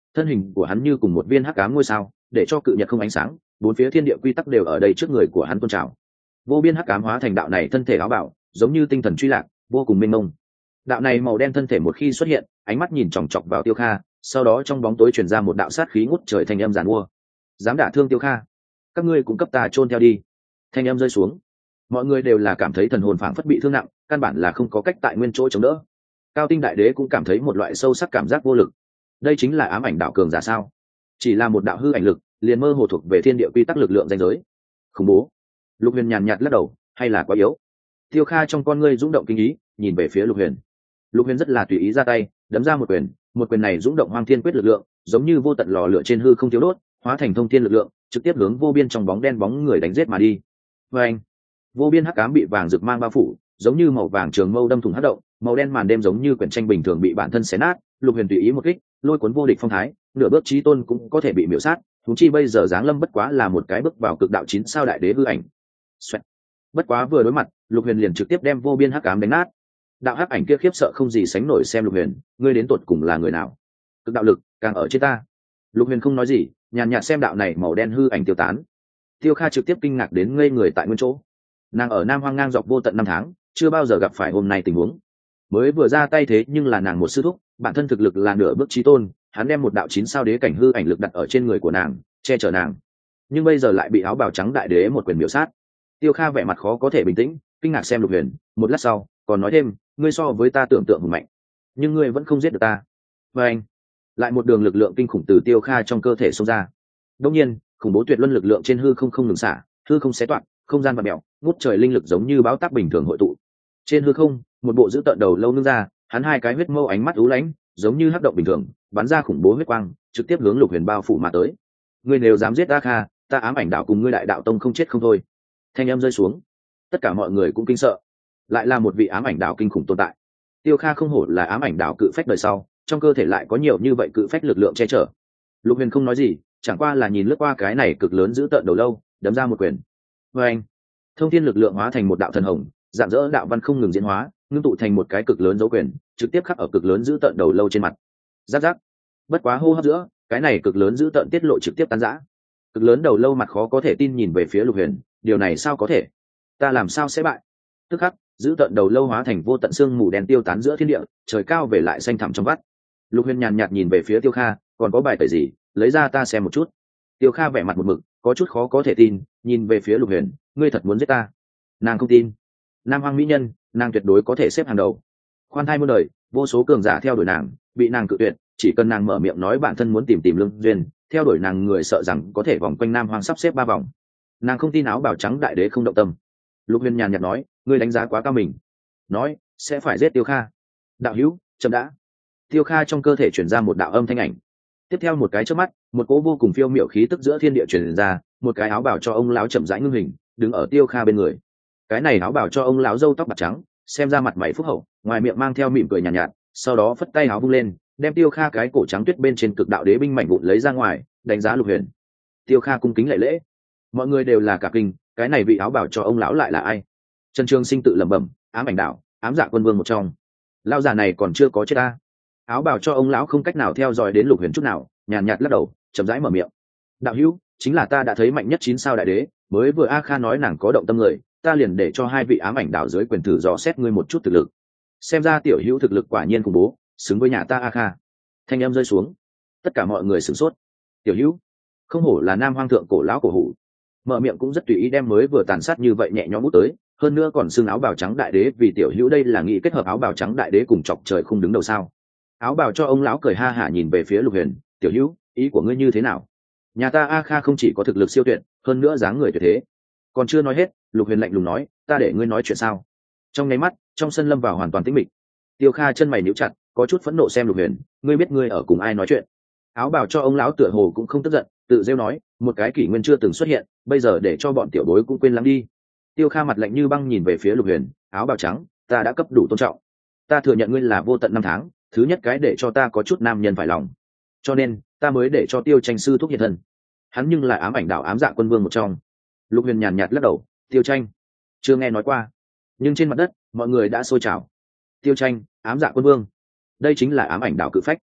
thân hình của hắn như cùng một viên hắc ám ngôi sao, để cho cự nhật không ánh sáng, bốn phía thiên địa quy tắc đều ở đây trước người của hắn tôn trào. Vô biên hắc ám hóa thành đạo này thân thể áo bảo, giống như tinh thần truy lạc, vô cùng mênh mông. Đạo này màu đen thân thể một khi xuất hiện, ánh mắt nhìn chòng chọc vào Tiêu Kha, sau đó trong bóng tối truyền ra một đạo sát khí ngút trời thanh âm giàn mua. Dám đả thương Tiêu Kha, các ngươi cũng cấp ta chôn theo đi. Thanh âm rơi xuống, mọi người đều là cảm thấy thần hồn phảng phất bị thương nặng, căn bản là không có cách tại nguyên chỗ chống đỡ. Cao Tinh Đại Đế cũng cảm thấy một loại sâu sắc cảm giác vô lực. Đây chính là ám ảnh đạo cường giả sao? Chỉ là một đạo hư ảnh lực, liền mơ hồ thuộc về thiên địa quy tắc lực lượng danh giới. Khủng bố. Lục Huyền nhàn nhạt lắc đầu, hay là quá yếu. Tiêu Kha trong con ngươi rung động kinh ý, nhìn về phía Lục Huyền. Lục Huyền rất là tùy ý ra tay, đấm ra một quyền này rung động hoang thiên quyết lực lượng, giống như vô tận lò lửa trên hư không thiếu đốt, hóa thành thông thiên lực lượng, trực tiếp hướng vô biên trong bóng đen bóng người đánh giết mà đi. Và anh, vô biên hắc ám bị vàng rực mang bao phủ, giống như màu vàng trường mâu đâm thủng hắc động, màu đen màn đêm giống như quyển tranh bình thường bị bản thân xé nát. Lục Huyền tùy ý một kích, lôi cuốn vô địch phong thái, nửa bước chí tôn cũng có thể bị miểu sát, huống chi bây giờ giáng lâm bất quá là một cái bước vào cực đạo 9 sao đại đế hư ảnh. Xoẹt. Bất quá vừa đối mặt, Lục Huyền liền trực tiếp đem vô biên hắc ám đánh nát. Đạo hắc ảnh kia khiếp sợ không gì sánh nổi, xem Lục Huyền, ngươi đến tột cùng là người nào? Cực đạo lực càng ở trên ta. Lục Huyền không nói gì, nhàn nhạt xem đạo này màu đen hư ảnh tiêu tán. Tiêu Kha trực tiếp kinh ngạc đến ngây người tại nguyên chỗ. Nàng ở Nam Hoang ngang dọc vô tận năm tháng, chưa bao giờ gặp phải hôm nay tình huống. Mới vừa ra tay thế nhưng là nàng một sư thúc, bản thân thực lực là nửa bước chí tôn, hắn đem một đạo 9 sao đế cảnh hư ảnh lực đặt ở trên người của nàng, che chở nàng. Nhưng bây giờ lại bị áo bào trắng đại đế một quyền miểu sát. Tiêu Kha vẻ mặt khó có thể bình tĩnh, kinh ngạc xem Lục Huyền, một lát sau, còn nói thêm, ngươi so với ta tưởng tượng hùng mạnh, nhưng ngươi vẫn không giết được ta. Và anh, lại một đường lực lượng kinh khủng từ Tiêu Kha trong cơ thể xông ra. Đương nhiên, khủng bố tuyệt luân lực lượng trên hư không không ngừng xả, hư không xé toạc, không gian vặn mèo, ngút trời linh lực giống như bão táp bình thường hội tụ. Trên hư không, một bộ giữ tợn đầu lâu nương ra, hắn hai cái huyết mâu ánh mắt u lãnh, giống như hắc động bình thường, bắn ra khủng bố huyết quang, trực tiếp hướng Lục Huyền bao phủ mà tới. Ngươi nếu dám giết ta Kha, ta ám ảnh đạo cùng ngươi đại đạo tông không chết không thôi. Thanh âm rơi xuống, tất cả mọi người cũng kinh sợ. Lại là một vị ám ảnh đạo kinh khủng tồn tại. Tiêu Kha không hổ là ám ảnh đạo cự phách đời sau, trong cơ thể lại có nhiều như vậy cự phách lực lượng che chở. Lục Huyền không nói gì, chẳng qua là nhìn lướt qua cái này cực lớn giữ tợn đầu lâu, đấm ra một quyền. Và anh, thông thiên lực lượng hóa thành một đạo thần hồng, dạng dỡ đạo văn không ngừng diễn hóa, ngưng tụ thành một cái cực lớn dấu quyền, trực tiếp khắc ở cực lớn giữ tợn đầu lâu trên mặt. Giáp giáp. Bất quá hô hấp giữa, cái này cực lớn giữ tợn tiết lộ trực tiếp tan rã. Cực lớn đầu lâu mặt khó có thể tin nhìn về phía Lục Huyền, điều này sao có thể? Ta làm sao sẽ bại? Tức khắc, giữ tợn đầu lâu hóa thành vô tận xương mù đen tiêu tán giữa thiên địa, trời cao về lại xanh thẳm trong vắt. Lục Huyền nhàn nhạt nhìn về phía Tiêu Kha, còn có bài tẩy gì, lấy ra ta xem một chút. Tiêu Kha vẻ mặt một mực, có chút khó có thể tin, nhìn về phía Lục Huyền, ngươi thật muốn giết ta? Nàng không tin. Nam Hoang mỹ nhân, nàng tuyệt đối có thể xếp hàng đầu. Khoan thai muôn đời, vô số cường giả theo đuổi nàng, bị nàng cự tuyệt, chỉ cần nàng mở miệng nói bản thân muốn tìm lương duyên, theo đuổi nàng người sợ rằng có thể vòng quanh Nam Hoang sắp xếp 3 vòng. Nàng không tin áo bào trắng đại đế không động tâm. Lục Huyền nhàn nhạt nói, ngươi đánh giá quá cao mình. Nói, sẽ phải giết Tiêu Kha. Đạo hữu, chậm đã. Tiêu Kha trong cơ thể chuyển ra một đạo âm thanh ảnh. Tiếp theo một cái chớp mắt, một cỗ vô cùng phiêu miểu khí tức giữa thiên địa truyền ra, một cái áo bào cho ông lão chậm rãi ngưng hình, đứng ở Tiêu Kha bên người. Cái này áo bào cho ông lão râu tóc bạc trắng, xem ra mặt mày phúc hậu, ngoài miệng mang theo mỉm cười nhàn nhạt, sau đó phất tay áo vung lên, đem Tiêu Kha cái cổ trắng tuyết bên trên cực đạo đế binh mảnh vụn lấy ra ngoài, đánh giá Lục Huyền. Tiêu Kha cung kính lễ lễ. Mọi người đều là cả kinh, cái này vị áo bào cho ông lão lại là ai? Trần Trường Sinh tự lẩm bẩm, ám ảnh đạo, ám dạ quân vương một trong. Lão già này còn chưa có chết ta. Áo bào cho ông lão không cách nào theo dõi đến Lục Huyền chút nào, nhàn nhạt lắc đầu, chậm rãi mở miệng. Đạo hữu, chính là ta đã thấy mạnh nhất 9 sao đại đế, mới vừa A Kha nói nàng có động tâm người, ta liền để cho hai vị ám ảnh đạo dưới quyền thử dò xét ngươi một chút thực lực. Xem ra tiểu hữu thực lực quả nhiên khủng bố, xứng với nhà ta A Kha. Thanh âm rơi xuống, tất cả mọi người sửng sốt. Tiểu hữu, không hổ là Nam Hoang thượng cổ lão cổ hủ. Mở miệng cũng rất tùy ý đem mới vừa tàn sát như vậy nhẹ nhõm bút tới, hơn nữa còn xưng áo bào trắng đại đế, vì tiểu hữu đây là nghĩ kết hợp áo bào trắng đại đế cùng chọc trời không đứng đầu sao? Áo bào cho ông lão cười ha hả nhìn về phía Lục Huyền, tiểu hữu, ý của ngươi như thế nào? Nhà ta A Kha không chỉ có thực lực siêu tuyệt, hơn nữa dáng người tuyệt thế. Còn chưa nói hết, Lục Huyền lạnh lùng nói, ta để ngươi nói chuyện sao? Trong nháy mắt, trong sân lâm vào hoàn toàn tĩnh mịch. Tiêu Kha chân mày nhíu chặt, có chút phẫn nộ xem Lục Huyền, ngươi biết ngươi ở cùng ai nói chuyện? Áo bào cho ông lão tựa hồ cũng không tức giận, tự rêu nói, một cái kỷ nguyên chưa từng xuất hiện, bây giờ để cho bọn tiểu bối cũng quên lắm đi. Tiêu Kha mặt lạnh như băng nhìn về phía Lục Huyền, áo bào trắng, ta đã cấp đủ tôn trọng, ta thừa nhận ngươi là vô tận năm tháng thứ nhất cái để cho ta có chút nam nhân phải lòng, cho nên ta mới để cho Tiêu Tranh sư thúc hiện thân. Hắn nhưng là ám ảnh đạo ám dạ quân vương một trong. Lục Huyền nhàn nhạt lắc đầu, Tiêu Tranh chưa nghe nói qua, nhưng trên mặt đất mọi người đã sôi trào. Tiêu Tranh, ám dạ quân vương, đây chính là ám ảnh đạo cự phách.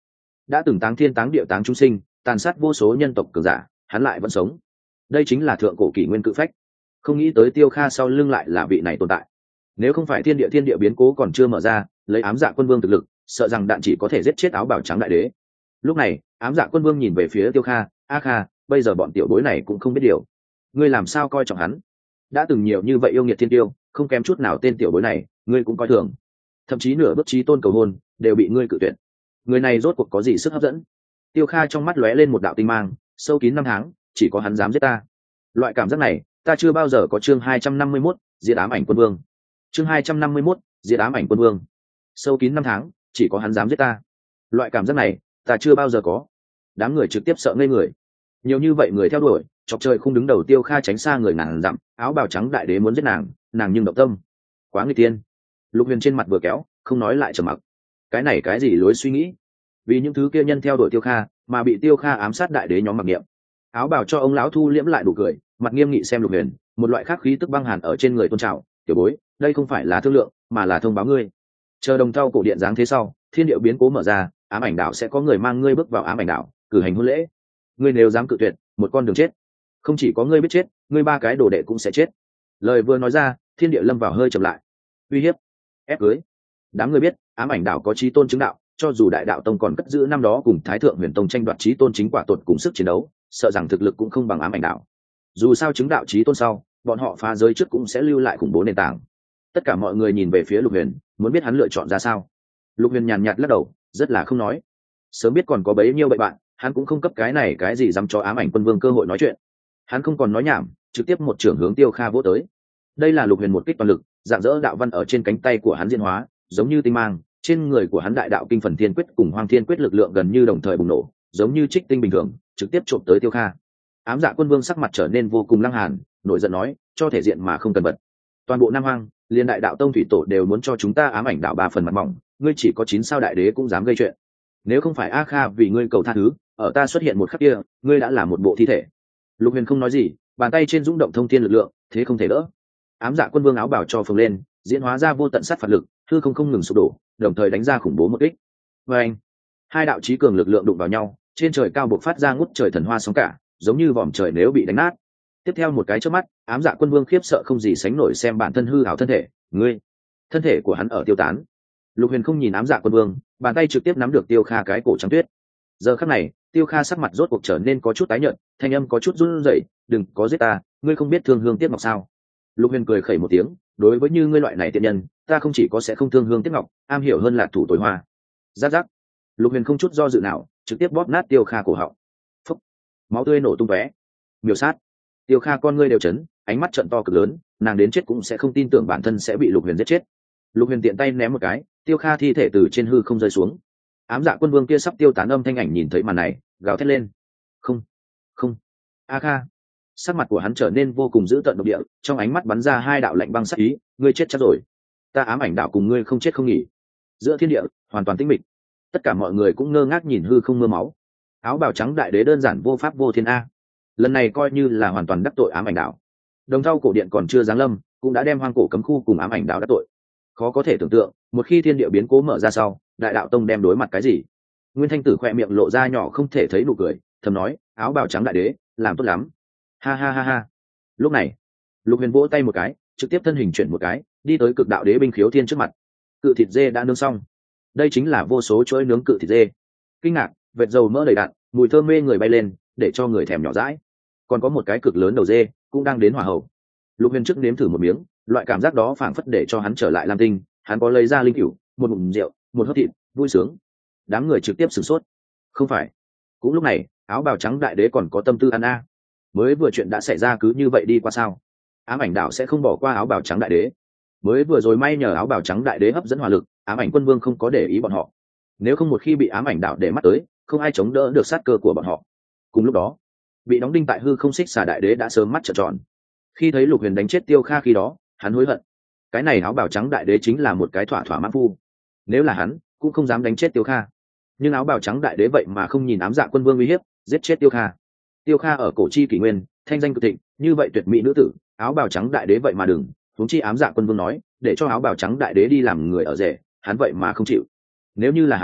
đã từng táng thiên táng địa táng chúng sinh, tàn sát vô số nhân tộc cường giả, hắn lại vẫn sống. Đây chính là thượng cổ kỷ nguyên cự phách. Không nghĩ tới Tiêu Kha sau lưng lại là vị này tồn tại. Nếu không phải thiên địa biến cố còn chưa mở ra, lấy ám dạ quân vương thực lực, sợ rằng đạn chỉ có thể giết chết áo bào trắng đại đế. Lúc này ám dạ quân vương nhìn về phía Tiêu Kha, a Kha, bây giờ bọn tiểu bối này cũng không biết điều, ngươi làm sao coi trọng hắn? Đã từng nhiều như vậy yêu nghiệt thiên tiêu, không kém chút nào tên tiểu bối này, ngươi cũng coi thường. Thậm chí nửa bước chí tôn cầu hôn đều bị ngươi cự tuyệt. Người này rốt cuộc có gì sức hấp dẫn? Tiêu Kha trong mắt lóe lên một đạo tinh mang, sâu kín năm tháng, chỉ có hắn dám giết ta. Loại cảm giác này, ta chưa bao giờ có. Chương 251, Diệt ám ảnh quân vương. Chương 251, Diệt ám ảnh quân vương. Sâu kín năm tháng, chỉ có hắn dám giết ta. Loại cảm giác này, ta chưa bao giờ có. Đám người trực tiếp sợ ngây người. Nhiều như vậy người theo đuổi, chọc trời không đứng đầu. Tiêu Kha tránh xa người ngàn dặm, áo bào trắng đại đế muốn giết nàng nhưng động tâm. Quá nguy tiên. Lục Huyền trên mặt vừa kéo, không nói lại trầm mặc. Cái này cái gì lối suy nghĩ? Vì những thứ kia nhân theo đuổi Tiêu Kha, mà bị Tiêu Kha ám sát đại đế nhóm mặc niệm. Áo bào cho ông lão thu liễm lại đủ cười, mặt nghiêm nghị xem Lục Huyền, một loại khác khí tức băng hàn ở trên người tôn trào. Tiểu bối, đây không phải là thương lượng, mà là thông báo ngươi. Chờ đồng thau cổ điện giáng thế sau, thiên địa biến cố mở ra, ám ảnh đảo sẽ có người mang ngươi bước vào ám ảnh đảo, cử hành hôn lễ. Ngươi nếu dám cự tuyệt, một con đường chết. Không chỉ có ngươi biết chết, ngươi ba cái đồ đệ cũng sẽ chết. Lời vừa nói ra, thiên địa lâm vào hơi chậm lại. Uy hiếp, ép cưới. Đám người biết, ám ảnh đảo có chí tôn chứng đạo, cho dù đại đạo tông còn cất giữ năm đó cùng thái thượng huyền tông tranh đoạt chí tôn chính quả tột cùng sức chiến đấu, sợ rằng thực lực cũng không bằng ám ảnh đảo. Dù sao chứng đạo chí tôn sau, bọn họ phá giới trước cũng sẽ lưu lại khủng bố nền tảng. Tất cả mọi người nhìn về phía Lục Huyền, muốn biết hắn lựa chọn ra sao. Lục Huyền nhàn nhạt lắc đầu, rất là không nói. Sớm biết còn có bấy nhiêu bậy bạn, hắn cũng không cấp cái này cái gì dám cho ám ảnh quân vương cơ hội nói chuyện. Hắn không còn nói nhảm, trực tiếp một trưởng hướng Tiêu Kha vỗ tới. Đây là Lục Huyền một kích toàn lực, dạng dỡ đạo văn ở trên cánh tay của hắn diễn hóa, giống như tinh mang, trên người của hắn đại đạo kinh phần thiên quyết cùng hoang thiên quyết lực lượng gần như đồng thời bùng nổ, giống như trích tinh bình thường, trực tiếp trộm tới Tiêu Kha. Ám dạ quân vương sắc mặt trở nên vô cùng lăng hàn, nổi giận nói, cho thể diện mà không cần vật. Toàn bộ Nam Hoang, liên đại đạo tông thủy tổ đều muốn cho chúng ta ám ảnh đạo 3 phần mặt mỏng, ngươi chỉ có 9 sao đại đế cũng dám gây chuyện. Nếu không phải A Kha vì ngươi cầu tha thứ, ở ta xuất hiện một khắc kia, ngươi đã là một bộ thi thể. Lục Huyền không nói gì, bàn tay trên rung động thông thiên lực lượng, thế không thể đỡ. Ám dạ quân vương áo bảo cho phồng lên, diễn hóa ra vô tận sát phạt lực, hư không ngừng sụp đổ, đồng thời đánh ra khủng bố một kích. Và anh, hai đạo chí cường lực lượng đụng vào nhau, trên trời cao bộc phát ra ngút trời thần hoa sóng cả, giống như vòm trời nếu bị đánh nát. Tiếp theo một cái chớp mắt, ám dạ quân vương khiếp sợ không gì sánh nổi xem bản thân hư ảo thân thể, ngươi, thân thể của hắn ở tiêu tán. Lục Huyền không nhìn ám dạ quân vương, bàn tay trực tiếp nắm được Tiêu Kha cái cổ trắng tuyết. Giờ khắc này, Tiêu Kha sắc mặt rốt cuộc trở nên có chút tái nhợt, thanh âm có chút run rẩy, "Đừng có giết ta, ngươi không biết thương hương tiếc ngọc sao?" Lục Huyền cười khẩy một tiếng, "Đối với như ngươi loại này tiện nhân, ta không chỉ có sẽ không thương hương tiếc ngọc, am hiểu hơn là thủ tối hoa." Rắc rắc. Lục Huyền không chút do dự nào, trực tiếp bóp nát Tiêu Kha cổ họng. Phốc. Máu tươi nổ tung tóe. Miểu sát. Tiêu Kha con ngươi đều chấn, ánh mắt trợn to cực lớn, nàng đến chết cũng sẽ không tin tưởng bản thân sẽ bị Lục Huyền giết chết. Lục Huyền tiện tay ném một cái, Tiêu Kha thi thể từ trên hư không rơi xuống. Ám dạ quân vương kia sắp tiêu tán âm thanh ảnh nhìn thấy màn này, gào thét lên, không, không, A Kha. Sắc mặt của hắn trở nên vô cùng dữ tợn độc địa, trong ánh mắt bắn ra hai đạo lạnh băng sắc ý, ngươi chết chắc rồi. Ta ám ảnh đạo cùng ngươi không chết không nghỉ. Giữa thiên địa hoàn toàn tĩnh mịch, tất cả mọi người cũng ngơ ngác nhìn hư không mưa máu. Áo bào trắng đại đế đơn giản vô pháp vô thiên a, lần này coi như là hoàn toàn đắc tội ám ảnh đạo. Đồng thau cổ điện còn chưa giáng lâm, cũng đã đem hoang cổ cấm khu cùng ám ảnh đạo đắc tội. Khó có thể tưởng tượng, một khi thiên địa biến cố mở ra sau, đại đạo tông đem đối mặt cái gì. Nguyên Thanh Tử khoe miệng lộ ra nhỏ không thể thấy nụ cười, thầm nói, áo bào trắng đại đế làm tốt lắm, ha ha ha ha. Lúc này Lục Huyền vỗ tay một cái, trực tiếp thân hình chuyển một cái, đi tới cực đạo đế binh khiếu thiên trước mặt. Cự thịt dê đã nướng xong, đây chính là vô số chuỗi nướng cự thịt dê. Kinh ngạc, vệt dầu mỡ đầy đặn, mùi thơm mê người bay lên, để cho người thèm nhỏ dãi. Còn có một cái cực lớn đầu dê cũng đang đến hỏa hậu. Lục Huyền trước nếm thử một miếng, loại cảm giác đó phảng phất để cho hắn trở lại lam tinh. Hắn có lấy ra linh cửu, một ngụm rượu, một hớp thịt, vui sướng. Đám người trực tiếp sửng sốt. Không phải. Cũng lúc này, áo bào trắng đại đế còn có tâm tư ăn a. Mới vừa chuyện đã xảy ra cứ như vậy đi qua sao? Ám ảnh đạo sẽ không bỏ qua áo bào trắng đại đế. Mới vừa rồi may nhờ áo bào trắng đại đế hấp dẫn hỏa lực, ám ảnh quân vương không có để ý bọn họ. Nếu không một khi bị ám ảnh đạo để mắt tới, không ai chống đỡ được sát cơ của bọn họ. Cùng lúc đó, bị đóng đinh tại hư không xích xà đại đế đã sớm mắt trợn tròn. Khi thấy Lục Huyền đánh chết Tiêu Kha khi đó, hắn hối hận. Cái này áo bào trắng đại đế chính là một cái thỏa mãn phu. Nếu là hắn, cũng không dám đánh chết Tiêu Kha. Nhưng áo bào trắng đại đế vậy mà không nhìn ám dạ quân vương uy hiếp, giết chết Tiêu Kha. Tiêu Kha ở cổ chi kỷ nguyên, thanh danh cực thịnh, như vậy tuyệt mỹ nữ tử, áo bào trắng đại đế vậy mà đừng, huống chi ám dạ quân vương nói, để cho áo bào trắng đại đế đi làm người ở rể, hắn vậy mà không chịu. Nếu như là hắn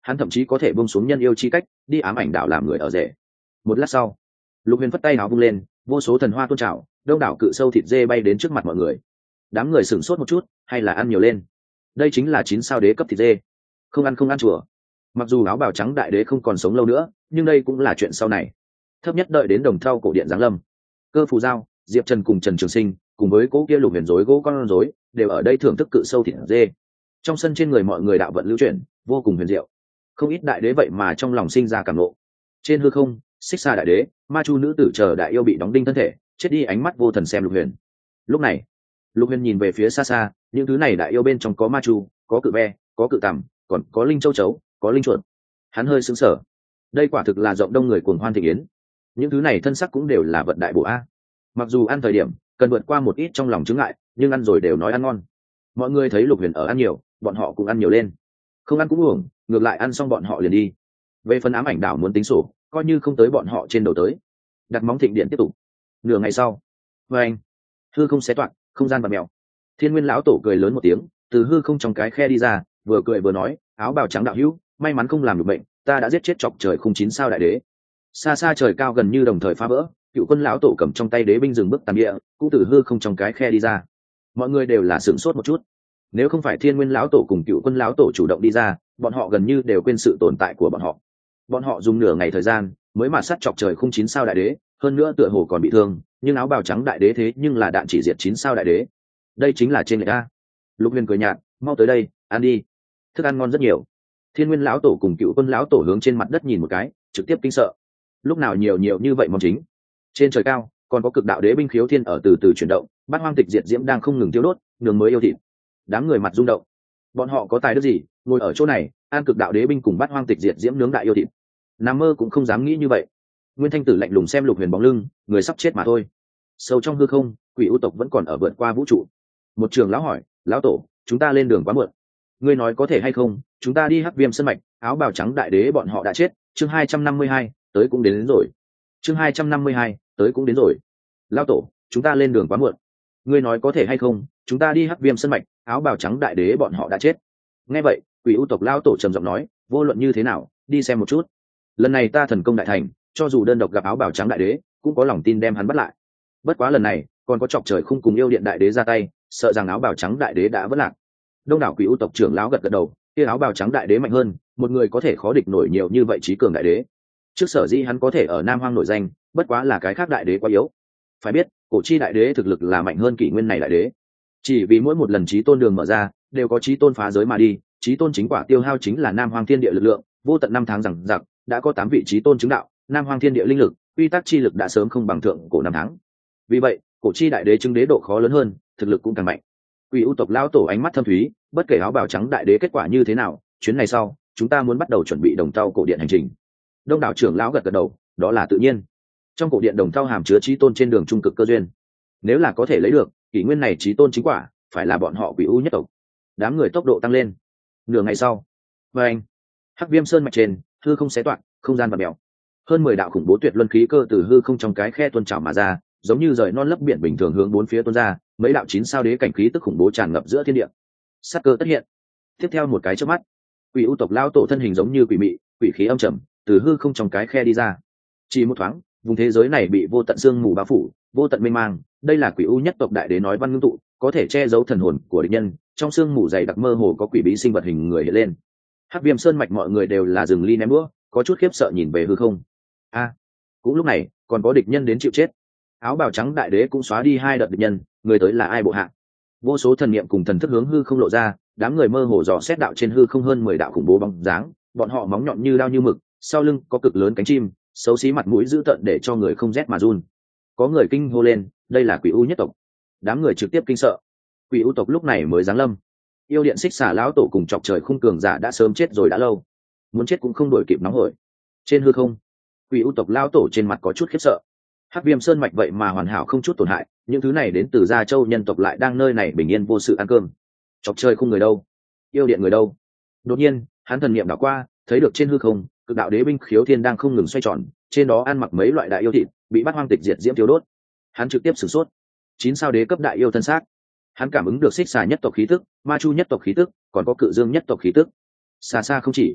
hắn thậm chí có thể buông xuống nhân yêu chi cách đi ám ảnh đảo làm người ở rể. Một lát sau, Lục Huyền phất tay áo vung lên, vô số thần hoa tôn trào, đông đảo cự sâu thịt dê bay đến trước mặt mọi người. Đám người sửng sốt một chút, hay là ăn nhiều lên. Đây chính là 9 sao đế cấp thịt dê, không ăn không ăn chùa. Mặc dù áo bào trắng đại đế không còn sống lâu nữa, nhưng đây cũng là chuyện sau này. Thấp nhất đợi đến đồng thau cổ điện giáng lâm, Cơ Phù Giao, Diệp Trần cùng Trần Trường Sinh cùng với cố kia Lục Huyền rối gỗ con rối đều ở đây thưởng thức cự sâu thịt dê. Trong sân trên người mọi người đạo vận lưu chuyển, vô cùng huyền diệu. Không ít đại đế vậy mà trong lòng sinh ra cảm ngộ. Trên hư không, Xích Sa đại đế, Ma Chu nữ tử chờ đại yêu bị đóng đinh thân thể, chết đi, ánh mắt vô thần xem Lục Huyền. Lúc này, Lục Huyền nhìn về phía xa xa, những thứ này đại yêu bên trong có Ma Chu, có cự ve, có cự tằm, còn có linh châu chấu, có linh chuột. Hắn hơi sững sờ. Đây quả thực là rộng đông người cuồng hoan thịnh yến. Những thứ này thân sắc cũng đều là vận đại bổ a. Mặc dù ăn thời điểm cần vượt qua một ít trong lòng chướng ngại, nhưng ăn rồi đều nói ăn ngon. Mọi người thấy Lục Huyền ở ăn nhiều, bọn họ cũng ăn nhiều lên. Không ăn cũng uổng, ngược lại ăn xong bọn họ liền đi. Về phần ám ảnh đảo muốn tính sổ, coi như không tới bọn họ trên đầu tới. Đặt móng thịnh điện tiếp tục. Nửa ngày sau, với anh, hư không xé toạc, không gian vặn mèo. Thiên Nguyên lão tổ cười lớn một tiếng, từ hư không trong cái khe đi ra, vừa cười vừa nói, áo bào trắng đạo hữu, may mắn không làm được bệnh, ta đã giết chết chọc trời không 9 sao đại đế. Xa xa trời cao gần như đồng thời phá vỡ, Cựu Quân lão tổ cầm trong tay đế binh dừng bước tàn địa, cũng từ hư không trong cái khe đi ra. Mọi người đều là sửng sốt một chút. Nếu không phải Thiên Nguyên lão tổ cùng Cựu Quân lão tổ chủ động đi ra, bọn họ gần như đều quên sự tồn tại của bọn họ. Bọn họ dùng nửa ngày thời gian mới mà sát chọc trời không 9 sao đại đế, hơn nữa tựa hồ còn bị thương, nhưng áo bào trắng đại đế thế nhưng là đạn chỉ diệt 9 sao đại đế. Đây chính là trên lệch a. Lục Huyền cười nhạt, mau tới đây, ăn đi. Thức ăn ngon rất nhiều. Thiên Nguyên lão tổ cùng Cựu Quân lão tổ hướng trên mặt đất nhìn một cái, trực tiếp kinh sợ. Lúc nào nhiều như vậy mong chính. Trên trời cao, còn có cực đạo đế binh khiếu thiên ở từ từ chuyển động, bát hoang tịch diệt diễm đang không ngừng tiêu đốt, nướng mới yêu thịt. Đám người mặt rung động. Bọn họ có tài đức gì, ngồi ở chỗ này, ăn cực đạo đế binh cùng bát hoang tịch diệt diễm nướng đại yêu thịt. Nằm mơ cũng không dám nghĩ như vậy. Nguyên Thanh Tử lạnh lùng xem Lục Huyền bóng lưng, người sắp chết mà thôi. Sâu trong hư không, quỷ u tộc vẫn còn ở vượt qua vũ trụ. Một trường lão hỏi, lão tổ, chúng ta lên đường quá muộn, ngươi nói có thể hay không, chúng ta đi Hắc Viêm Sơn mạch, áo bào trắng đại đế bọn họ đã chết. Chương 252, tới cũng đến rồi. Chương 252, tới cũng đến rồi. Lão tổ, chúng ta lên đường quá muộn, ngươi nói có thể hay không, chúng ta đi Hắc Viêm Sơn mạch, áo bào trắng đại đế bọn họ đã chết. Nghe vậy, quỷ u tộc lão tổ trầm giọng nói, vô luận như thế nào, đi xem một chút. Lần này ta thần công đại thành, cho dù đơn độc gặp áo bào trắng đại đế, cũng có lòng tin đem hắn bắt lại. Bất quá lần này còn có chọc trời không cùng yêu điện đại đế ra tay, sợ rằng áo bào trắng đại đế đã vất lạc. Đông đảo quỷ u tộc trưởng lão gật gật đầu, kia áo bào trắng đại đế mạnh hơn, một người có thể khó địch nổi nhiều như vậy trí cường đại đế. Trước sở dĩ hắn có thể ở Nam Hoang nổi danh, bất quá là cái khác đại đế quá yếu. Phải biết, cổ chi đại đế thực lực là mạnh hơn kỷ nguyên này đại đế. Chỉ vì mỗi một lần chí tôn đường mở ra, đều có chí tôn phá giới mà đi, chí tôn chính quả tiêu hao chính là Nam Hoang thiên địa lực lượng, vô tận năm tháng rằng giặc, đã có 8 vị chí tôn chứng đạo, Nam Hoang thiên địa linh lực, quy tắc chi lực đã sớm không bằng thượng cổ năm tháng. Vì vậy, cổ chi đại đế chứng đế độ khó lớn hơn, thực lực cũng càng mạnh. Quỷ u tộc lão tổ ánh mắt thâm thúy, bất kể áo bào trắng đại đế kết quả như thế nào, chuyến này sau, chúng ta muốn bắt đầu chuẩn bị đồng thau cổ điện hành trình. Đông đảo trưởng lão gật gật đầu, đó là tự nhiên. Trong cổ điện đồng thau hàm chứa chí tôn trên đường trung cực cơ duyên, nếu là có thể lấy được, kỷ nguyên này chí tôn chính quả, phải là bọn họ quỷ u nhất tộc. Đám người tốc độ tăng lên. Nửa ngày sau, anh, Hắc Viêm Sơn mạch trên, hư không xé toạc, không gian vặn mèo. Hơn 10 đạo khủng bố tuyệt luân khí cơ từ hư không trong cái khe tuôn trào mà ra, giống như rời non lấp biển bình thường hướng bốn phía tuôn ra, mấy đạo 9 sao đế cảnh khí tức khủng bố tràn ngập giữa thiên địa. Sát cơ tất hiện. Tiếp theo một cái chớp mắt, quỷ u tộc lão tổ thân hình giống như quỷ mị, quỷ khí âm trầm, từ hư không trong cái khe đi ra. Chỉ một thoáng, vùng thế giới này bị vô tận sương mù bao phủ, vô tận mênh mang. Đây là quỷ u nhất tộc đại đế nói văn ngưng tụ, có thể che giấu thần hồn của địch nhân. Trong sương mù dày đặc mơ hồ có quỷ bí sinh vật hình người hiện lên. Hắc Viêm Sơn mạch mọi người đều là dừng ly ném đũa, có chút khiếp sợ nhìn về hư không. Cũng lúc này, còn có địch nhân đến chịu chết. Áo bào trắng đại đế cũng xóa đi 2 đợt địch nhân, người tới là ai bộ hạ? Vô số thần niệm cùng thần thức hướng hư không lộ ra, đám người mơ hồ dò xét đạo trên hư không hơn 10 đạo khủng bố bóng dáng, bọn họ móng nhọn như đao như mực, sau lưng có cực lớn cánh chim, xấu xí mặt mũi dữ tợn để cho người không rét mà run. Có người kinh hô lên, đây là quỷ u nhất tộc. Đám người trực tiếp kinh sợ. Quỷ u tộc lúc này mới giáng lâm. Yêu điện Xích Xà lão tổ cùng chọc trời khung cường giả đã sớm chết rồi đã lâu, muốn chết cũng không đổi kịp nóng hổi. Trên hư không, quỷ u tộc lão tổ trên mặt có chút khiếp sợ. Hắc Viêm Sơn mạch vậy mà hoàn hảo không chút tổn hại, những thứ này đến từ Gia Châu nhân tộc lại đang nơi này bình yên vô sự ăn cơm. Chọc trời khung người đâu? Yêu điện người đâu? Đột nhiên, hắn thần niệm đảo qua, thấy được trên hư không, cực đạo đế binh khiếu thiên đang không ngừng xoay tròn, trên đó ăn mặc mấy loại đại yêu thịt, bị bát hoang tịch diệt diễm tiêu đốt. Hắn trực tiếp sử sốt. 9 sao đế cấp đại yêu thân xác. Hắn cảm ứng được Xích Xà nhất tộc khí tức, Ma Chu nhất tộc khí tức, còn có Cự Dương nhất tộc khí tức. Xa xa không chỉ,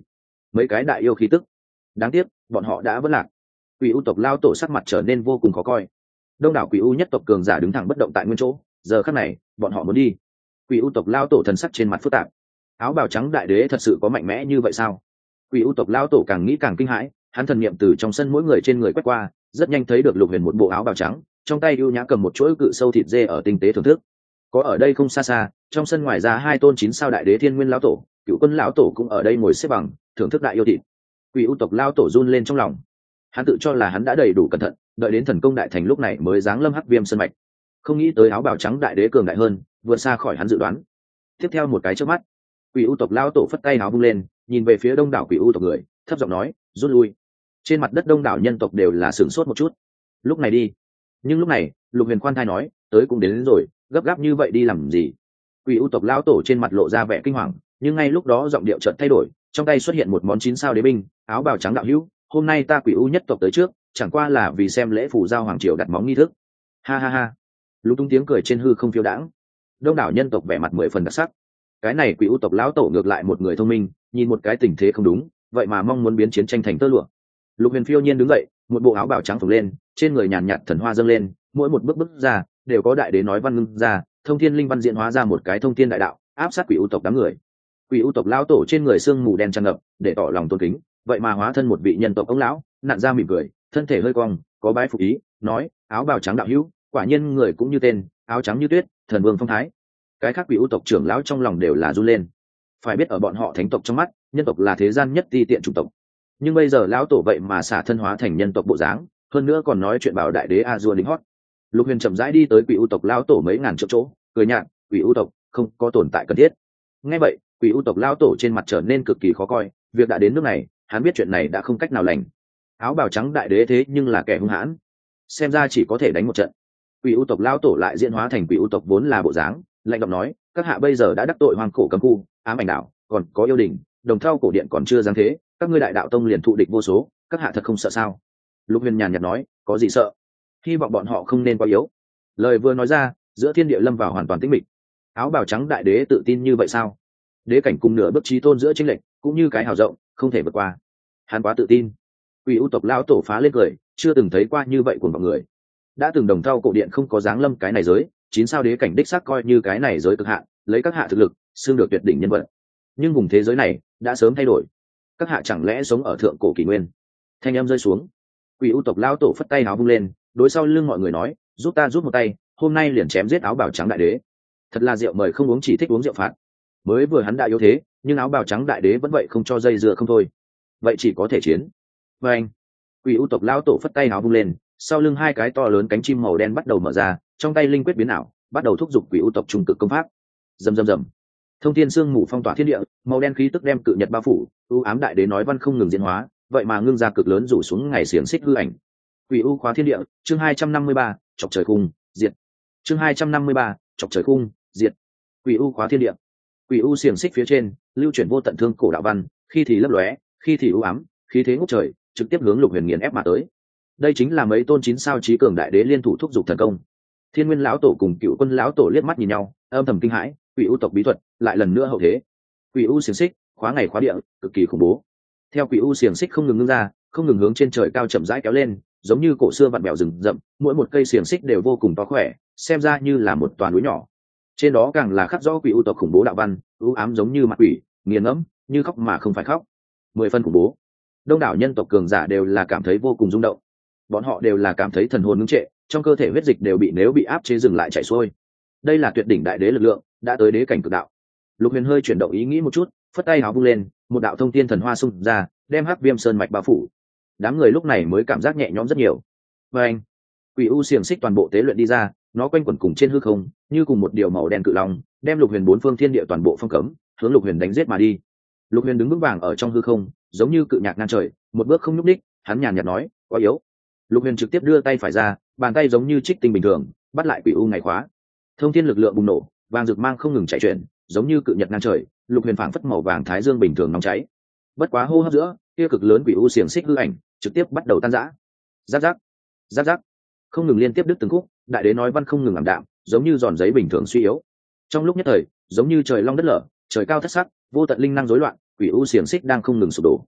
mấy cái đại yêu khí tức. Đáng tiếc bọn họ đã vất lạc. Quỷ u tộc lao tổ sắc mặt trở nên vô cùng khó coi. Đông đảo quỷ u nhất tộc cường giả đứng thẳng bất động tại nguyên chỗ, giờ khắc này bọn họ muốn đi. Quỷ u tộc lao tổ thần sắc trên mặt phức tạp. Áo bào trắng đại đế thật sự có mạnh mẽ như vậy sao? Quỷ u tộc lao tổ càng nghĩ càng kinh hãi, hắn thần niệm từ trong sân mỗi người trên người quét qua, rất nhanh thấy được Lục Huyền một bộ áo bào trắng, trong tay ưu nhã cầm một chuỗi cự sâu thịt dê ở tinh tế thưởng thức. Có ở đây không xa xa, trong sân ngoài ra hai tôn 9 sao đại đế Thiên Nguyên lão tổ, Cựu Quân lão tổ cũng ở đây ngồi xếp bằng, thưởng thức đại yêu thịt. Quỷ u tộc lao tổ run lên trong lòng. Hắn tự cho là hắn đã đầy đủ cẩn thận, đợi đến thần công đại thành lúc này mới giáng lâm hắc viêm sơn mạch. Không nghĩ tới áo bào trắng đại đế cường đại hơn, vượt xa khỏi hắn dự đoán. Tiếp theo một cái chớp mắt, Quỷ u tộc lao tổ phất tay áo vung lên, nhìn về phía đông đảo quỷ u tộc người, thấp giọng nói, rút lui. Trên mặt đất đông đảo nhân tộc đều là sửng sốt một chút. Lúc này đi. Nhưng lúc này, Lục Huyền khoan thai nói, tới cũng đến rồi, gấp gáp như vậy đi làm gì? Quỷ u tộc lao tổ trên mặt lộ ra vẻ kinh hoàng, nhưng ngay lúc đó giọng điệu chợt thay đổi, trong tay xuất hiện một món 9 sao đế binh, áo bào trắng đạo hữu, hôm nay ta quỷ u nhất tộc tới trước, chẳng qua là vì xem lễ phủ giao hoàng triều đặt móng nghi thức. Ha ha ha. Lục tung tiếng cười trên hư không phiêu đãng. Đông đảo nhân tộc vẻ mặt 10 phần đặc sắc. Cái này quỷ u tộc lão tổ ngược lại một người thông minh, nhìn một cái tình thế không đúng, vậy mà mong muốn biến chiến tranh thành tơ lụa. Lục Huyền phiêu nhiên đứng dậy, một bộ áo bào trắng phồng lên, trên người nhàn nhạt thần hoa dâng lên, mỗi một bước bước ra đều có đại đế nói văn ngưng ra, thông thiên linh văn diễn hóa ra một cái thông thiên đại đạo, áp sát quỷ u tộc đám người. Quỷ u tộc lão tổ trên người xương mù đen tràn ngập, để tỏ lòng tôn kính, vậy mà hóa thân một vị nhân tộc ông lão, nặn ra mỉm cười, thân thể hơi cong, có bái phục ý, nói: áo bào trắng đạo hữu, quả nhiên người cũng như tên, áo trắng như tuyết, thần vương phong thái. Cái khác quỷ u tộc trưởng lão trong lòng đều là run lên. Phải biết ở bọn họ thánh tộc trong mắt, nhân tộc là thế gian nhất ti tiện chủng tộc, nhưng bây giờ lão tổ vậy mà xả thân hóa thành nhân tộc bộ dáng, hơn nữa còn nói chuyện bảo đại đế a dua đính hót. Lục Huyền chậm rãi đi tới quỷ u tộc lão tổ mấy ngàn triệu chỗ, cười nhạt: quỷ u tộc không có tồn tại cần thiết. Nghe vậy, quỷ u tộc lão tổ trên mặt trở nên cực kỳ khó coi, việc đã đến nước này, hắn biết chuyện này đã không cách nào lành. Áo bào trắng đại đế thế nhưng là kẻ hung hãn, xem ra chỉ có thể đánh một trận. Quỷ u tộc lão tổ lại diễn hóa thành quỷ u tộc vốn là bộ dáng, lạnh giọng nói: các hạ bây giờ đã đắc tội hoang cổ cấm khu, ám ảnh đảo, còn có yêu đình, đồng thau cổ điện còn chưa giáng thế, các ngươi đại đạo tông liền thụ địch vô số, các hạ thật không sợ sao? Lục Huyền nhàn nhạt nói: có gì sợ, hy vọng bọn họ không nên quá yếu. Lời vừa nói ra, giữa thiên địa lâm vào hoàn toàn tĩnh mịch. Áo bào trắng đại đế tự tin như vậy sao? Đế cảnh cùng nửa bước chí tôn giữa chênh lệch cũng như cái hào rộng, không thể vượt qua. Hắn quá tự tin. Quỷ u tộc lão tổ phá lên cười, chưa từng thấy qua như vậy của mọi người. Đã từng đồng thau cổ điện không có dáng lâm cái này giới, 9 sao đế cảnh đích xác coi như cái này giới cực hạn, lấy các hạ thực lực, xương được tuyệt đỉnh nhân vật. Nhưng vùng thế giới này đã sớm thay đổi. Các hạ chẳng lẽ sống ở thượng cổ kỷ nguyên? Thanh âm rơi xuống, quỷ u tộc lão tổ phất tay áo vung lên, đối sau lưng mọi người nói: giúp ta giúp một tay, hôm nay liền chém giết áo bào trắng đại đế. Thật là rượu mời không uống, chỉ thích uống rượu phạt. Mới vừa hắn đã yếu thế, nhưng áo bào trắng đại đế vẫn vậy không cho dây dưa không thôi. Vậy chỉ có thể chiến. Và anh, quỷ u tộc lão tổ phất tay áo vung lên, sau lưng hai cái to lớn cánh chim màu đen bắt đầu mở ra, trong tay linh quyết biến ảo, bắt đầu thúc giục quỷ u tộc trung cực công pháp. Rầm rầm rầm. Thông thiên sương mù phong tỏa thiên địa, màu đen khí tức đem cự nhật bao phủ, u ám đại đế nói văn không ngừng diễn hóa, vậy mà ngưng ra cực lớn rủ xuống ngày xiềng xích hư ảnh. Quỷ u khóa thiên địa, chương 253, chọc trời khung, diệt. Chương 253, chọc trời khung, diệt. Quỷ u khóa thiên địa. Quỷ u xiềng xích phía trên, lưu chuyển vô tận thương cổ đạo văn, khi thì lấp lóe, khi thì u ám, khí thế ngút trời, trực tiếp hướng Lục Huyền nghiền ép mà tới. Đây chính là mấy tôn 9 sao chí cường đại đế liên thủ thúc giục thần công. Thiên Nguyên lão tổ cùng Cựu Quân lão tổ liếc mắt nhìn nhau, âm thầm kinh hãi, quỷ u tộc bí thuật lại lần nữa hậu thế. Quỷ u xiềng xích, khóa ngày khóa địa, cực kỳ khủng bố. Theo quỷ u xiềng xích không ngừng ngưng ra, không ngừng hướng trên trời cao chậm rãi kéo lên, giống như cổ xưa vặn bèo rừng rậm, mỗi một cây xiềng xích đều vô cùng to khỏe, xem ra như là một toàn núi nhỏ. Trên đó càng là khắc rõ quỷ u tộc khủng bố đạo văn, u ám giống như mặt quỷ, nghiền ngẫm, như khóc mà không phải khóc. 10 phân khủng bố. Đông đảo nhân tộc cường giả đều là cảm thấy vô cùng rung động. Bọn họ đều là cảm thấy thần hồn ngưng trệ, trong cơ thể huyết dịch đều nếu bị áp chế dừng lại chảy xuôi. Đây là tuyệt đỉnh đại đế lực lượng, đã tới đế cảnh cực đạo. Lục Huyền hơi chuyển động ý nghĩ một chút, phất tay áo vung lên, một đạo thông thiên thần hoa xung ra, đem hắc viêm sơn mạch bao phủ. Đám người lúc này mới cảm giác nhẹ nhõm rất nhiều. Và anh, quỷ u xiềng xích toàn bộ tế luyện đi ra, nó quanh quẩn cùng trên hư không, như cùng một điều màu đen cự long, đem Lục Huyền bốn phương thiên địa toàn bộ phong cấm, hướng Lục Huyền đánh giết mà đi. Lục Huyền đứng vững vàng ở trong hư không, giống như cự nhạc ngang trời, một bước không nhúc nhích, hắn nhàn nhạt nói: quá yếu. Lục Huyền trực tiếp đưa tay phải ra, bàn tay giống như trích tinh bình thường, bắt lại quỷ u ngày khóa. Thông thiên lực lượng bùng nổ, vàng rực mang không ngừng chạy chuyển, giống như cự nhật ngang trời. Lục Huyền phảng phất màu vàng thái dương bình thường nóng cháy. Bất quá hô hấp giữa, kia cực lớn quỷ u xiềng xích hư ảnh trực tiếp bắt đầu tan rã. Rắc rắc, rắc rắc, không ngừng liên tiếp đứt từng khúc. Đại đế nói văn không ngừng ảm đạm, giống như giòn giấy bình thường suy yếu. Trong lúc nhất thời, giống như trời long đất lở, trời cao thất sắc, vô tận linh năng rối loạn, quỷ u xiềng xích đang không ngừng sụp đổ.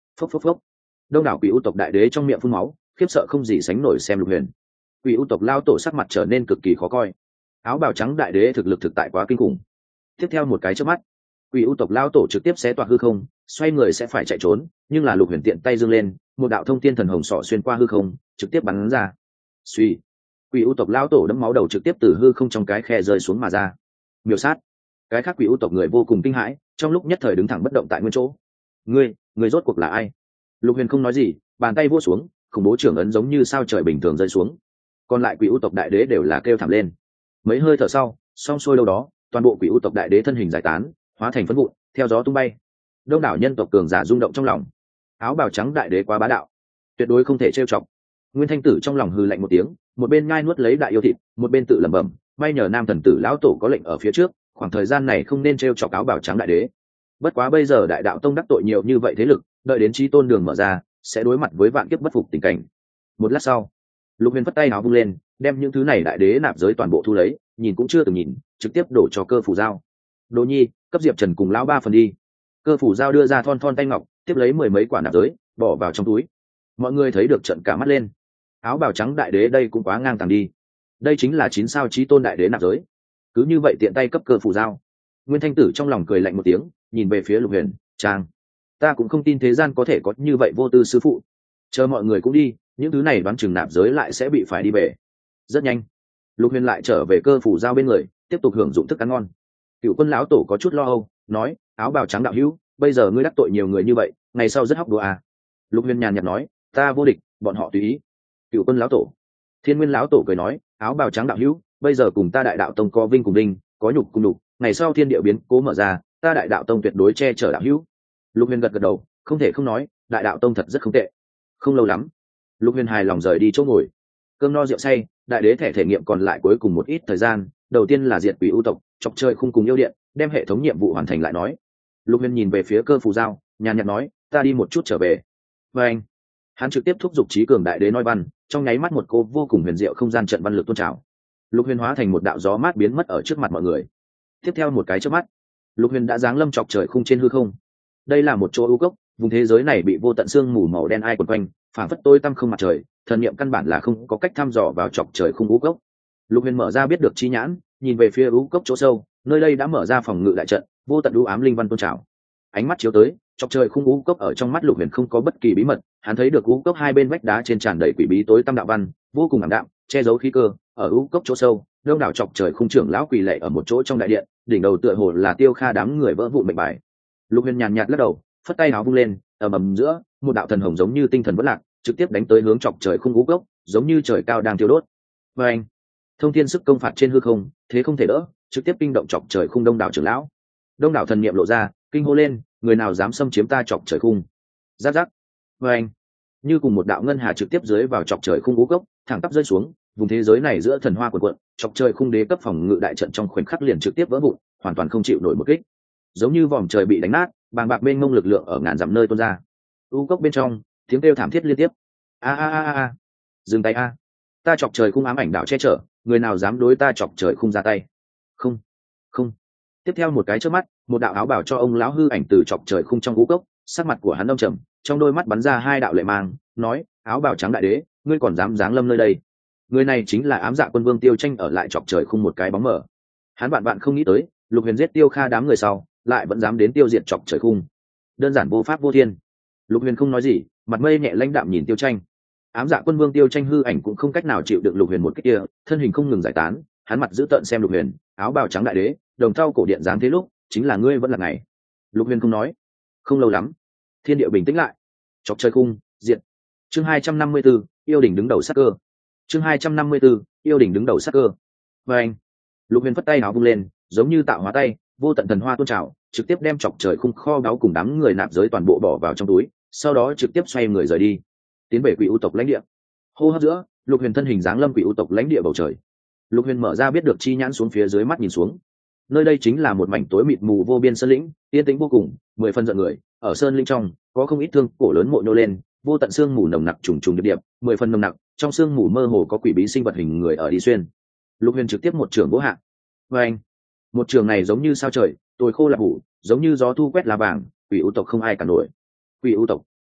Phốc phốc phốc. Đông đảo quỷ u tộc đại đế trong miệng phun máu, khiếp sợ không gì sánh nổi xem Lục Huyền. Quỷ u tộc lao tổ sắc mặt trở nên cực kỳ khó coi. Áo bào trắng đại đế thực lực thực tại quá kinh khủng. Tiếp theo một cái chớp mắt, quỷ u tộc lao tổ trực tiếp xé toạc hư không, xoay người sẽ phải chạy trốn, nhưng là Lục Huyền tiện tay giương lên, một đạo thông thiên thần hồng sọ xuyên qua hư không, trực tiếp bắn ra. Suy, quỷ u tộc lao tổ đẫm máu đầu trực tiếp từ hư không trong cái khe rơi xuống mà ra. Miểu sát. Cái khác quỷ u tộc người vô cùng kinh hãi, trong lúc nhất thời đứng thẳng bất động tại nguyên chỗ. Ngươi rốt cuộc là ai? Lục Huyền không nói gì, bàn tay vỗ xuống, khủng bố trưởng ấn giống như sao trời bình thường rơi xuống. Còn lại quỷ u tộc đại đế đều là kêu thảm lên. Mấy hơi thở sau, xong xuôi đâu đó, toàn bộ quỷ u tộc đại đế thân hình giải tán, hóa thành phấn vụn, theo gió tung bay. Đông đảo nhân tộc cường giả rung động trong lòng. Áo bào trắng đại đế quá bá đạo, tuyệt đối không thể trêu chọc. Nguyên Thanh Tử trong lòng hừ lạnh một tiếng, một bên nhai nuốt lấy đại yêu thịt, một bên tự lẩm bẩm, may nhờ nam thần tử lão tổ có lệnh ở phía trước, khoảng thời gian này không nên trêu chọc áo bào trắng đại đế. Bất quá bây giờ đại đạo tông đắc tội nhiều như vậy thế lực, đợi đến chí tôn đường mở ra, sẽ đối mặt với vạn kiếp bất phục tình cảnh. Một lát sau, Lục Huyền phất tay áo vung lên, đem những thứ này đại đế nạp giới toàn bộ thu lấy, nhìn cũng chưa từng nhìn, trực tiếp đổ cho Cơ Phủ Giao. Đỗ Nhi, cấp Diệp Trần cùng lão ba phần đi. Cơ Phủ Giao đưa ra thon thon tay ngọc, tiếp lấy mười mấy quả nạp giới, bỏ vào trong túi. Mọi người thấy được trợn cả mắt lên. Áo bào trắng đại đế đây cũng quá ngang tàng đi. Đây chính là 9 sao chí tôn đại đế nạp giới. Cứ như vậy tiện tay cấp Cơ Phủ Giao. Nguyên Thanh Tử trong lòng cười lạnh một tiếng, nhìn về phía Lục Huyền, "Trang, ta cũng không tin thế gian có thể có như vậy vô tư sư phụ. Chờ mọi người cũng đi, những thứ này đoán chừng nạp giới lại sẽ bị phải đi về." Rất nhanh, Lục Huyền lại trở về Cơ Phủ Giao bên người, tiếp tục hưởng dụng thức ăn ngon. Cựu Quân lão tổ có chút lo âu, nói, "Áo bào trắng đạo hữu, bây giờ ngươi đắc tội nhiều người như vậy, ngày sau rất hóc đùa à?" Lục Huyền nhàn nhạt nói, "Ta vô địch, bọn họ tùy ý." Cựu Quân lão tổ, Thiên Nguyên lão tổ cười nói, "Áo bào trắng đạo hữu, bây giờ cùng ta đại đạo tông có vinh cùng vinh, có nhục cùng nhục, ngày sau thiên địa biến cố mở ra, ta đại đạo tông tuyệt đối che chở đạo hữu." Lục Huyền gật gật đầu, không thể không nói, đại đạo tông thật rất không tệ. Không lâu lắm, Lục Huyền hài lòng rời đi chỗ ngồi. Cơm no rượu say, đại đế thẻ thể nghiệm còn lại cuối cùng một ít thời gian, đầu tiên là diệt quỷ ưu tộc, chọc chơi khung cùng yêu điện, đem hệ thống nhiệm vụ hoàn thành lại nói. Lục Huyền nhìn về phía Cơ Phù Giao, nhàn nhạt nói, "Ta đi một chút trở về." Và anh, hắn trực tiếp thúc giục trí cường đại đế nói văn, trong nháy mắt một cô vô cùng huyền diệu không gian trận văn lực tôn trào. Lục Huyền hóa thành một đạo gió mát biến mất ở trước mặt mọi người. Tiếp theo một cái chớp mắt, Lục Huyền đã giáng lâm chọc trời khung trên hư không. Đây là một chỗ ưu cốc, vùng thế giới này bị vô tận sương mù màu đen ai quần quanh, phảng phất tối tăm không mặt trời, thần niệm căn bản là không có cách thăm dò vào chọc trời khung ưu cốc. Lục Huyền mở ra biết được chi nhãn, nhìn về phía ưu cốc chỗ sâu, nơi đây đã mở ra phòng ngự đại trận, vô tận u ám linh văn tôn trào. Ánh mắt chiếu tới, chọc trời khung ưu cốc ở trong mắt Lục Huyền không có bất kỳ bí mật, hắn thấy được ưu cốc hai bên vách đá trên tràn đầy quỷ bí tối tăm đạo văn, vô cùng ảm đạm, che giấu khí cơ. Ở ưu cốc chỗ sâu, đông đảo chọc trời khung trưởng lão quỳ lạy ở một chỗ trong đại điện, đỉnh đầu tựa hồ là Tiêu Kha đám người vỡ vụn mệnh bài. Lục Huyền nhàn nhạt lắc đầu, phất tay áo vung lên, ầm ầm giữa, một đạo thần hồng giống như tinh thần vỡ lạc, trực tiếp đánh tới hướng chọc trời khung ưu cốc, giống như trời cao đang thiêu đốt. Và anh, thông thiên sức công phạt trên hư không, thế không thể đỡ, trực tiếp kinh động chọc trời khung đông đảo trưởng lão. Đông đảo thần niệm lộ ra, kinh hô lên, người nào dám xâm chiếm ta chọc trời khung? Giáp giáp. Và anh, như cùng một đạo ngân hà trực tiếp dưới vào chọc trời khung ưu cốc, thẳng tắp rơi xuống, vùng thế giới này giữa thần hoa cuộn cuộn, chọc trời khung đế cấp phòng ngự đại trận trong khoảnh khắc liền trực tiếp vỡ vụn, hoàn toàn không chịu nổi một kích. Giống như vòm trời bị đánh nát, bàng bạc mênh mông lực lượng ở ngàn dặm nơi tuôn ra. U cốc bên trong, tiếng kêu thảm thiết liên tiếp. A a a a, dừng tay a! Ta chọc trời khung ám ảnh đạo che chở, người nào dám đối ta chọc trời khung ra tay? Không, không. Tiếp theo một cái chớp mắt, một đạo áo bảo cho ông lão hư ảnh từ chọc trời khung trong u cốc, sắc mặt của hắn âm trầm, trong đôi mắt bắn ra hai đạo lệ mang, nói: "Áo bào trắng đại đế, ngươi còn dám giáng lâm nơi đây?" Người này chính là Ám Dạ Quân Vương Tiêu Tranh ở lại chọc trời khung một cái bóng mờ. Hắn bạn không nghĩ tới, Lục Huyền giết Tiêu Kha đám người sau, lại vẫn dám đến tiêu diệt chọc trời khung. Đơn giản vô pháp vô thiên. Lục Huyền không nói gì, mặt mây nhẹ lãnh đạm nhìn Tiêu Tranh. Ám Dạ Quân Vương Tiêu Tranh hư ảnh cũng không cách nào chịu đựng Lục Huyền một kích kia, thân hình không ngừng giải tán, hắn mặt giữ tợn xem Lục Huyền, áo bào trắng đại đế, đồng thau cổ điện dáng thế lúc, chính là ngươi vẫn là ngày. Lục Huyền không nói. Không lâu lắm, thiên địa bình tĩnh lại. Chọc trời khung, diệt. Chương 254, yêu đỉnh đứng đầu sát cơ. Chương 254, yêu đỉnh đứng đầu sát cơ. Và anh, Lục Huyền phất tay áo vung lên, giống như tạo hóa tay, vô tận thần hoa tuôn trào, trực tiếp đem chọc trời khung kho báu cùng đám người nạp giới toàn bộ bỏ vào trong túi, sau đó trực tiếp xoay người rời đi, tiến về quỷ u tộc lãnh địa. Hô hấp giữa, Lục Huyền thân hình dáng lâm quỷ u tộc lãnh địa bầu trời. Lục Huyền mở ra biết được chi nhãn xuống phía dưới mắt nhìn xuống. Nơi đây chính là một mảnh tối mịt mù vô biên sơn lĩnh, yên tĩnh vô cùng, 10 phần giận người. Ở sơn lĩnh trong, có không ít thương cổ lớn mộ nhô lên, vô tận sương mù nồng nặc trùng trùng điệp điệp, 10 phần nồng nặc, trong sương mù mơ hồ có quỷ bí sinh vật hình người ở đi xuyên. Lục Huyền trực tiếp một trường vỗ hạ. Và anh, một trường này giống như sao trời, tôi khô là hủ, giống như gió thu quét lá vàng, quỷ u tộc không ai cả nổi. Quỷ u tộc,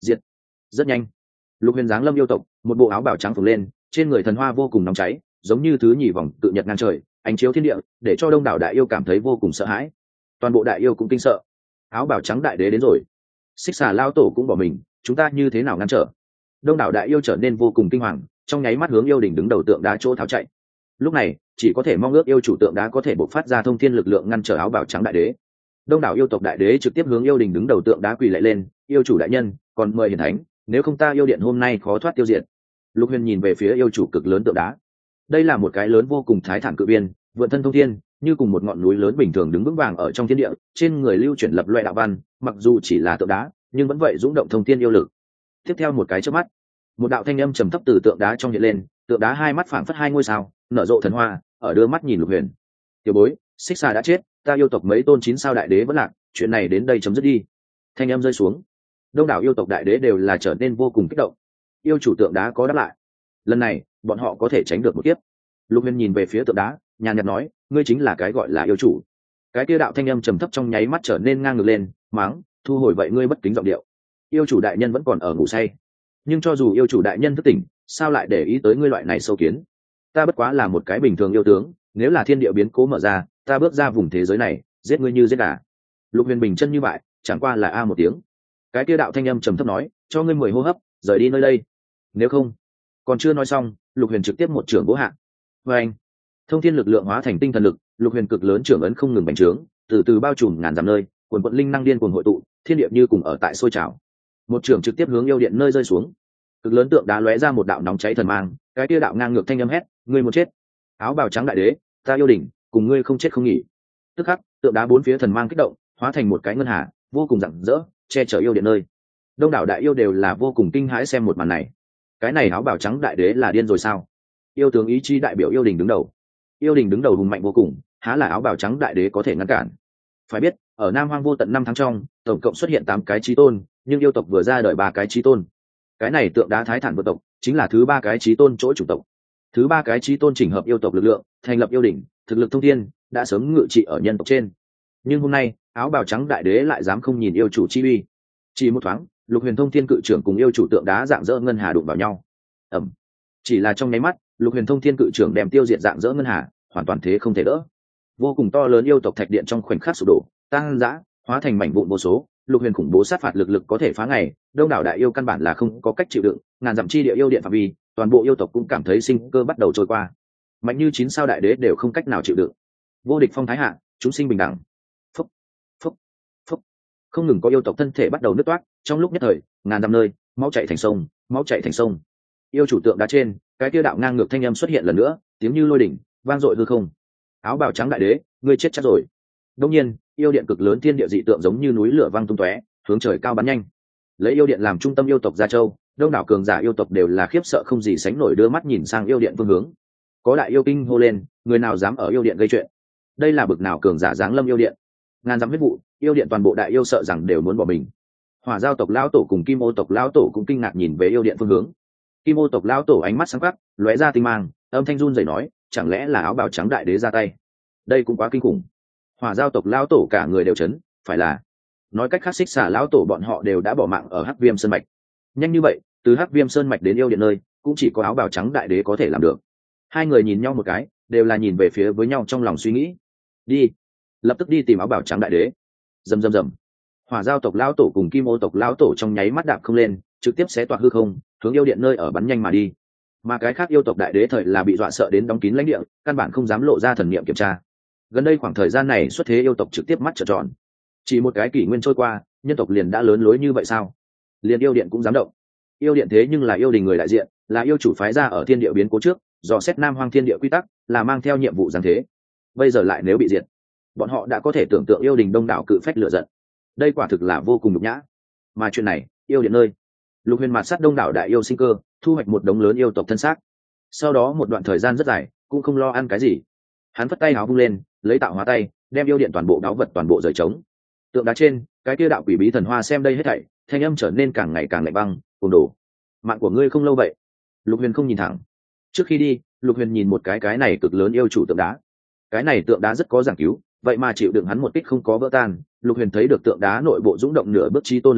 diệt. Rất nhanh, Lục Huyền giáng lâm yêu tộc, một bộ áo bào trắng phủ lên, trên người thần hoa vô cùng nóng cháy, giống như thứ nhì vòng tự nhật ngang trời, ánh chiếu thiên địa, để cho đông đảo đại yêu cảm thấy vô cùng sợ hãi. Toàn bộ đại yêu cũng kinh sợ. Áo bào trắng đại đế đến rồi. Xích Xà lao tổ cũng bỏ mình, chúng ta như thế nào ngăn trở? Đông đảo đại yêu trở nên vô cùng kinh hoàng, trong nháy mắt hướng yêu đỉnh đứng đầu tượng đá chỗ tháo chạy. Lúc này, chỉ có thể mong ước yêu chủ tượng đá có thể bộc phát ra thông thiên lực lượng ngăn trở áo bào trắng đại đế. Đông đảo yêu tộc đại đế trực tiếp hướng yêu đỉnh đứng đầu tượng đá quỳ lạy lên, yêu chủ đại nhân, còn mời hiển thánh, nếu không ta yêu điện hôm nay khó thoát tiêu diệt. Lục Huyền nhìn về phía yêu chủ cực lớn tượng đá. Đây là một cái lớn vô cùng thái thản cự biên, vượn thân thông thiên, như cùng một ngọn núi lớn bình thường đứng vững vàng ở trong thiên địa, trên người lưu chuyển lập loại đạo văn, mặc dù chỉ là tượng đá, nhưng vẫn vậy dũng động thông thiên yêu lực. Tiếp theo một cái chớp mắt, một đạo thanh âm trầm thấp từ tượng đá trong hiện lên, tượng đá hai mắt phảng phất hai ngôi sao, nở rộ thần hoa, ở đưa mắt nhìn Lục Huyền. Tiểu bối, Xích Xà đã chết, ta yêu tộc mấy tôn 9 sao đại đế vẫn lạc, chuyện này đến đây chấm dứt đi. Thanh âm rơi xuống, đông đảo yêu tộc đại đế đều là trở nên vô cùng kích động. Yêu chủ tượng đá có đáp lại, lần này bọn họ có thể tránh được một kiếp. Lục Huyền nhìn về phía tượng đá, nhàn nhạt nói, ngươi chính là cái gọi là yêu chủ. Cái kia đạo thanh âm trầm thấp trong nháy mắt trở nên ngang ngược lên, mắng, thu hồi vậy ngươi bất kính giọng điệu. Yêu chủ đại nhân vẫn còn ở ngủ say, nhưng cho dù yêu chủ đại nhân thức tỉnh, sao lại để ý tới ngươi loại này sâu kiến? Ta bất quá là một cái bình thường yêu tướng, nếu là thiên địa biến cố mở ra, ta bước ra vùng thế giới này, giết ngươi như giết gà. Lục Huyền bình chân như vậy, chẳng qua là a một tiếng. Cái kia đạo thanh âm trầm thấp nói, cho ngươi 10 hô hấp, rời đi nơi đây. Nếu không, còn chưa nói xong, Lục Huyền trực tiếp một trưởng vỗ hạ. Và anh, thông thiên lực lượng hóa thành tinh thần lực, Lục Huyền cực lớn trưởng ấn không ngừng bành trướng, từ từ bao trùm ngàn dặm nơi, quần quận linh năng điên cuồng hội tụ, thiên địa như cùng ở tại sôi trào. Một trưởng trực tiếp hướng yêu điện nơi rơi xuống. Cực lớn tượng đá lóe ra một đạo nóng cháy thần mang, cái kia đạo ngang ngược thanh âm hét, ngươi muốn chết. Áo bào trắng đại đế, ta yêu đỉnh, cùng ngươi không chết không nghỉ. Tức khắc, tượng đá bốn phía thần mang kích động, hóa thành một cái ngân hà, vô cùng rạng rỡ, che chở yêu điện nơi. Đông đảo đại yêu đều là vô cùng kinh hãi xem một màn này. Cái này áo bào trắng đại đế là điên rồi sao? Yêu tướng ý chí đại biểu yêu đình đứng đầu. Yêu đình đứng đầu hùng mạnh vô cùng, há là áo bào trắng đại đế có thể ngăn cản? Phải biết, ở Nam Hoang vô tận 5 tháng trong, tổng cộng xuất hiện 8 cái chí tôn, nhưng yêu tộc vừa ra đời 3 cái chí tôn. Cái này tượng đá thái thản vượt tộc, chính là thứ 3 cái chí tôn chỗ chủ tộc. Thứ 3 cái chí tôn chỉnh hợp yêu tộc lực lượng, thành lập yêu đỉnh, thực lực thông thiên, đã sớm ngự trị ở nhân tộc trên. Nhưng hôm nay, áo bào trắng đại đế lại dám không nhìn yêu chủ chi uy. Chỉ một thoáng, Lục Huyền thông thiên cự trưởng cùng yêu chủ tượng đá dạng dỡ ngân hà đụng vào nhau. Ầm. Chỉ là trong nháy mắt, Lục Huyền thông thiên cự trưởng đem tiêu diệt dạng dỡ ngân hà, hoàn toàn thế không thể đỡ. Vô cùng to lớn yêu tộc thạch điện trong khoảnh khắc sụp đổ, tăng dã, hóa thành mảnh vụn vô số. Lục Huyền khủng bố sát phạt lực có thể phá ngày, đông đảo đại yêu căn bản là không có cách chịu đựng, ngàn dặm chi địa yêu điện phạm vi, toàn bộ yêu tộc cũng cảm thấy sinh cơ bắt đầu trôi qua. Mạnh như 9 sao đại đế đều không cách nào chịu đựng. Vô địch phong thái hạ, chúng sinh bình đẳng. Phúc, phúc, phúc. Không ngừng có yêu tộc thân thể bắt đầu nứt toát, trong lúc nhất thời, ngàn dặm nơi, máu chảy thành sông, máu chảy thành sông. Yêu chủ tượng đá trên, cái kia đạo ngang ngược thanh âm xuất hiện lần nữa, tiếng như lôi đỉnh, vang dội hư không. Áo bào trắng đại đế, ngươi chết chắc rồi. Đương nhiên, yêu điện cực lớn thiên địa dị tượng giống như núi lửa vang tung tóe, hướng trời cao bắn nhanh. Lấy yêu điện làm trung tâm yêu tộc Gia Châu, đông đảo cường giả yêu tộc đều là khiếp sợ không gì sánh nổi, đưa mắt nhìn sang yêu điện phương hướng. Có đại yêu kinh hô lên, người nào dám ở yêu điện gây chuyện? Đây là bực nào cường giả giáng lâm yêu điện? Ngàn dặm huyết vụ, yêu điện toàn bộ đại yêu sợ rằng đều muốn bỏ mình. Hỏa giao tộc lão tổ cùng Kim Ô tộc lão tổ cũng kinh ngạc nhìn về yêu điện phương hướng. Kim Ô tộc lão tổ ánh mắt sáng quắc, lóe ra tinh mang, âm thanh run rẩy nói, chẳng lẽ là áo bào trắng đại đế ra tay? Đây cũng quá kinh khủng. Hỏa giao tộc lão tổ cả người đều chấn, phải là, nói cách khác Xích Xà lão tổ bọn họ đều đã bỏ mạng ở Hắc Viêm sơn mạch. Nhanh như vậy, từ Hắc Viêm sơn mạch đến yêu điện nơi, cũng chỉ có áo bào trắng đại đế có thể làm được. Hai người nhìn nhau một cái, đều là nhìn về phía với nhau trong lòng suy nghĩ. Đi, lập tức đi tìm áo bào trắng đại đế. Rầm rầm rầm. Hỏa giao tộc lão tổ cùng Kim Ô tộc lão tổ trong nháy mắt đạp không lên, trực tiếp xé toạc hư không, hướng yêu điện nơi ở bắn nhanh mà đi. Mà cái khác yêu tộc đại đế thời là bị dọa sợ đến đóng kín lãnh địa, căn bản không dám lộ ra thần niệm kiểm tra. Gần đây khoảng thời gian này xuất thế yêu tộc trực tiếp mắt trợn tròn. Chỉ một cái kỷ nguyên trôi qua, nhân tộc liền đã lớn lối như vậy sao? Liền yêu điện cũng dám động. Yêu điện thế nhưng là yêu đình người đại diện, là yêu chủ phái ra ở thiên địa biến cố trước, dò xét Nam Hoang thiên địa quy tắc, là mang theo nhiệm vụ giáng thế. Bây giờ lại nếu bị diệt, bọn họ đã có thể tưởng tượng yêu đình đông đảo cự phách lửa giận. Đây quả thực là vô cùng nhục nhã. Mà chuyện này, yêu điện nơi, Lục Huyền mạt sát đông đảo đại yêu sinh cơ, thu hoạch một đống lớn yêu tộc thân xác. Sau đó một đoạn thời gian rất dài, cũng không lo ăn cái gì. Hắn phất tay áo vung lên, lấy tạo hóa tay, đem yêu điện toàn bộ đáo vật toàn bộ rời trống. Tượng đá trên, cái kia đạo quỷ bí thần hoa xem đây hết thảy, thanh âm trở nên càng ngày càng lạnh băng, cùng đổ. Mạng của ngươi không lâu vậy. Lục Huyền không nhìn thẳng. Trước khi đi, Lục Huyền nhìn một cái này cực lớn yêu chủ tượng đá. Cái này tượng đá rất có giảng cứu, vậy mà chịu đựng hắn một kích không có vỡ tan. Lục Huyền thấy được tượng đá nội bộ dũng động nửa bước chí tôn lực lượng,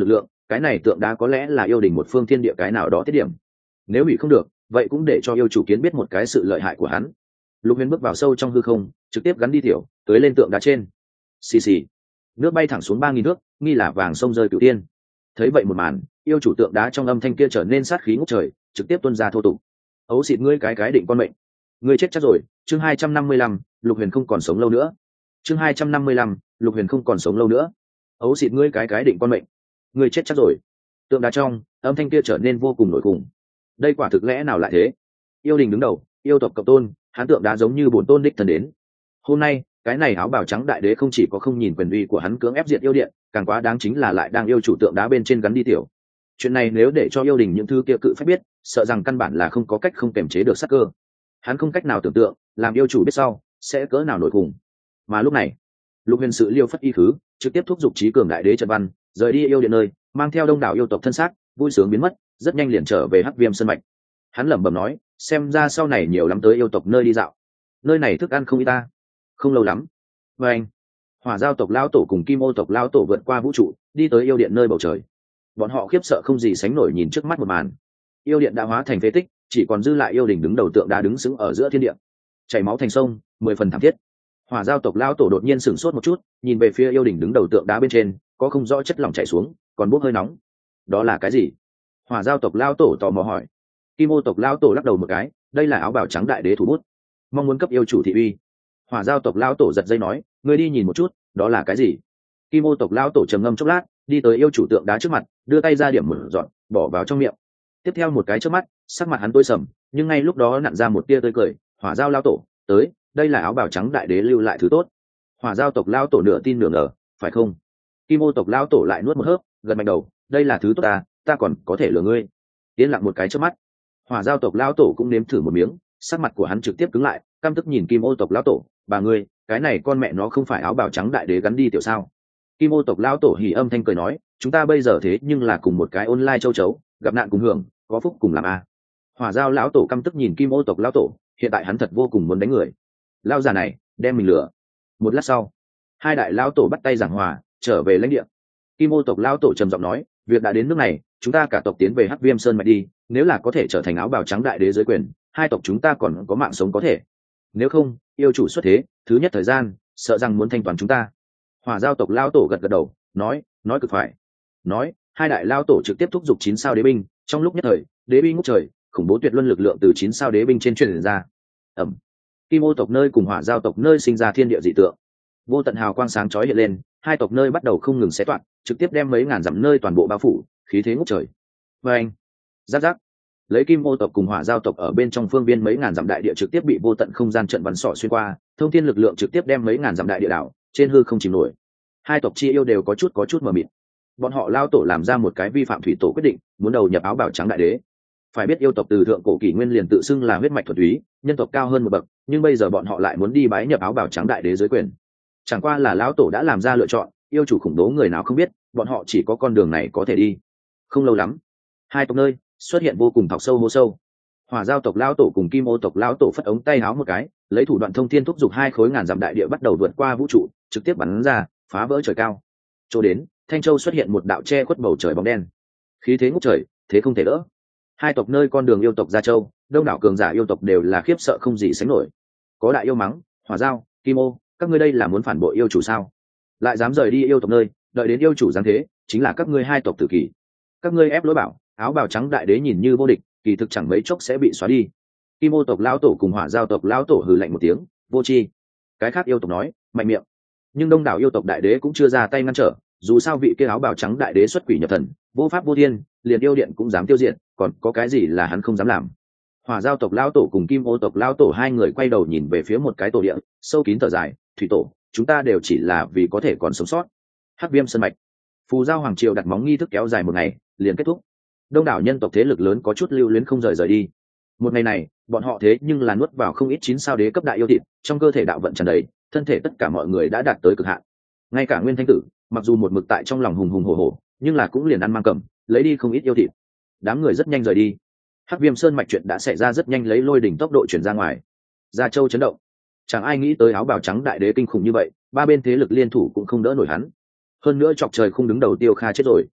cái này tượng đá có lẽ là yêu đình một phương thiên địa cái nào đó tiết điểm. Nếu bị không được, vậy cũng để cho yêu chủ kiến biết một cái sự lợi hại của hắn. Lục Huyền bước vào sâu trong hư không, trực tiếp gắn đi tiểu tới lên tượng đá trên. Xì xì, nước bay thẳng xuống 3.000 thước, nghi là vàng sông rơi cửu tiên. Thấy vậy một màn, yêu chủ tượng đá trong âm thanh kia trở nên sát khí ngút trời, trực tiếp tuôn ra thô tục. Ấu xịt ngươi cái định con mệnh, ngươi chết chắc rồi. Chương 255, Lục Huyền không còn sống lâu nữa. Chương 255, Lục Huyền không còn sống lâu nữa. Ấu xịt ngươi cái định con mệnh, ngươi chết chắc rồi. Tượng đá trong âm thanh kia trở nên vô cùng nổi khủng. Đây quả thực lẽ nào lại thế? Yêu đình đứng đầu, yêu tộc cộng tôn, hắn tượng đá giống như bổn tôn đích thần đến. Hôm nay, cái này áo bào trắng đại đế không chỉ có không nhìn quyền uy của hắn cưỡng ép diệt yêu điện, càng quá đáng chính là lại đang yêu chủ tượng đá bên trên gắn đi tiểu. Chuyện này nếu để cho yêu đình những thứ kia cự phách biết, sợ rằng căn bản là không có cách không kềm chế được sát cơ. Hắn không cách nào tưởng tượng, làm yêu chủ biết sau sẽ cỡ nào nổi khủng. Mà lúc này, Lục Huyền sự liêu phất y khứ, trực tiếp thúc giục trí cường đại đế Trần Văn, rời đi yêu điện nơi, mang theo đông đảo yêu tộc thân xác, vui sướng biến mất, rất nhanh liền trở về Hắc Viêm Sơn mạch. Hắn lẩm bẩm nói, xem ra sau này nhiều lắm tới yêu tộc nơi đi dạo. Nơi này thức ăn không ít ta. Không lâu lắm. Và anh, Hỏa Giao tộc lão tổ cùng Kim Ô tộc lão tổ vượt qua vũ trụ, đi tới yêu điện nơi bầu trời. Bọn họ khiếp sợ không gì sánh nổi nhìn trước mắt một màn. Yêu điện đã hóa thành phế tích, chỉ còn dư lại yêu đình đứng đầu tượng đá đứng sững ở giữa thiên địa, chảy máu thành sông, 10 phần thảm thiết. Hỏa Giao tộc lão tổ đột nhiên sửng sốt một chút, nhìn về phía yêu đình đứng đầu tượng đá bên trên, có không rõ chất lỏng chảy xuống, còn bốc hơi nóng. Đó là cái gì? Hỏa Giao tộc lão tổ tò mò hỏi. Kim Ô tộc lão tổ lắc đầu một cái, đây là áo bào trắng đại đế thủ bút, mong muốn cấp yêu chủ thị uy. Hỏa Giao tộc lão tổ giật dây nói, ngươi đi nhìn một chút, đó là cái gì? Kim Ô tộc lão tổ trầm ngâm chốc lát, đi tới yêu chủ tượng đá trước mặt, đưa tay ra điểm một dọn, bỏ vào trong miệng. Tiếp theo một cái chớp mắt, sắc mặt hắn tối sầm, nhưng ngay lúc đó nặn ra một tia tươi cười. Hỏa Giao lão tổ, tới, đây là áo bào trắng đại đế lưu lại thứ tốt. Hỏa Giao tộc lão tổ nửa tin nửa ngờ, phải không? Kim Ô tộc lão tổ lại nuốt một hớp, gật mạnh đầu, đây là thứ tốt ta còn có thể lừa ngươi. Yên lặng một cái chớp mắt, Hỏa Giao tộc lão tổ cũng nếm thử một miếng, sắc mặt của hắn trực tiếp cứng lại, căm tức nhìn Kim Ô tộc lão tổ, bà ngươi, cái này con mẹ nó không phải áo bào trắng đại đế gắn đi tiểu sao? Kim Ô tộc lão tổ hỉ âm thanh cười nói, chúng ta bây giờ thế nhưng là cùng một cái online châu chấu, gặp nạn cùng hưởng, có phúc cùng làm a. Hỏa Giao lão tổ căm tức nhìn Kim Ô tộc lão tổ, hiện tại hắn thật vô cùng muốn đánh người. Lão già này, đem mình lừa. Một lát sau, hai đại lão tổ bắt tay giảng hòa, trở về lãnh địa. Kim Ô tộc lão tổ trầm giọng nói, việc đã đến nước này, chúng ta cả tộc tiến về Hắc Viêm Sơn mạch đi, nếu là có thể trở thành áo bào trắng đại đế dưới quyền, hai tộc chúng ta còn có mạng sống có thể. Nếu không, yêu chủ xuất thế, thứ nhất thời gian, sợ rằng muốn thanh toán chúng ta. Hỏa Giao tộc lão tổ gật gật đầu, nói cực phải. Nói, hai đại lão tổ trực tiếp thúc giục 9 sao đế binh, trong lúc nhất thời, đế binh ngút trời, khủng bố tuyệt luân lực lượng từ 9 sao đế binh trên truyền ra. Ầm. Kim Ô tộc nơi cùng Hỏa Giao tộc nơi sinh ra thiên địa dị tượng. Vô tận hào quang sáng chói hiện lên, hai tộc nơi bắt đầu không ngừng xé toạc, trực tiếp đem mấy ngàn dặm nơi toàn bộ bao phủ, khí thế ngút trời. Và anh, giáp giáp, lấy Kim Ô tộc cùng Hỏa Giao tộc ở bên trong phương viên mấy ngàn dặm đại địa trực tiếp bị vô tận không gian trận bắn xỏ xuyên qua, thông thiên lực lượng trực tiếp đem mấy ngàn dặm đại địa đảo trên hư không chìm nổi. Hai tộc chi yêu đều có chút mờ mịt. Bọn họ lao tổ làm ra một cái vi phạm thủy tổ quyết định, muốn đầu nhập áo bào trắng đại đế. Phải biết yêu tộc từ thượng cổ kỷ nguyên liền tự xưng là huyết mạch thuần túy, nhân tộc cao hơn một bậc, nhưng bây giờ bọn họ lại muốn đi bái nhập áo bào trắng đại đế dưới quyền. Chẳng qua là lão tổ đã làm ra lựa chọn, yêu chủ khủng bố người nào không biết, bọn họ chỉ có con đường này có thể đi. Không lâu lắm, hai tộc nơi xuất hiện vô cùng thọc sâu hố sâu. Hỏa Giao tộc lão tổ cùng Kim Ô tộc lão tổ phất ống tay áo một cái, lấy thủ đoạn thông thiên thúc giục hai khối ngàn dặm đại địa bắt đầu vượt qua vũ trụ, trực tiếp bắn ra, phá vỡ trời cao. Chỗ đến, Thanh Châu xuất hiện một đạo che khuất bầu trời bóng đen. Khí thế ngút trời, thế không thể đỡ. Hai tộc nơi con đường yêu tộc Gia Châu, đông đảo cường giả yêu tộc đều là khiếp sợ không gì sánh nổi. Có đại yêu mắng, Hỏa Giao, Kim Ô, các ngươi đây là muốn phản bội yêu chủ sao? Lại dám rời đi yêu tộc nơi, đợi đến yêu chủ giáng thế, chính là các ngươi hai tộc tử kỳ. Các ngươi ép lối bảo, áo bào trắng đại đế nhìn như vô địch, kỳ thực chẳng mấy chốc sẽ bị xóa đi. Kim Ô tộc lão tổ cùng Hỏa Giao tộc lão tổ hừ lạnh một tiếng, vô tri. Cái khác yêu tộc nói, mạnh miệng. Nhưng đông đảo yêu tộc đại đế cũng chưa ra tay ngăn trở, dù sao vị kia áo bào trắng đại đế xuất quỷ nhập thần, vô pháp vô thiên, liền yêu điện cũng dám tiêu diệt, còn có cái gì là hắn không dám làm. Hỏa Giao tộc lão tổ cùng Kim Ô tộc lão tổ hai người quay đầu nhìn về phía một cái tổ địa, sâu kín thở dài, thủy tổ, chúng ta đều chỉ là vì có thể còn sống sót. Hắc Viêm Sơn mạch, Phù Giao hoàng triều đặt móng nghi thức kéo dài một ngày, liền kết thúc. Đông đảo nhân tộc thế lực lớn có chút lưu luyến không rời đi. Một ngày này, bọn họ thế nhưng là nuốt vào không ít 9 sao đế cấp đại yêu thịt, trong cơ thể đạo vận tràn đầy, thân thể tất cả mọi người đã đạt tới cực hạn. Ngay cả Nguyên Thanh Tử, mặc dù một mực tại trong lòng hùng hùng hổ hổ, nhưng là cũng liền ăn mang cầm, lấy đi không ít yêu thịt. Đám người rất nhanh rời đi. Hắc Viêm Sơn mạch chuyện đã xảy ra rất nhanh, lấy lôi đỉnh tốc độ chuyển ra ngoài. Gia Châu chấn động. Chẳng ai nghĩ tới áo bào trắng đại đế kinh khủng như vậy, ba bên thế lực liên thủ cũng không đỡ nổi hắn. Hơn nữa chọc trời không đứng đầu Tiêu Kha chết rồi.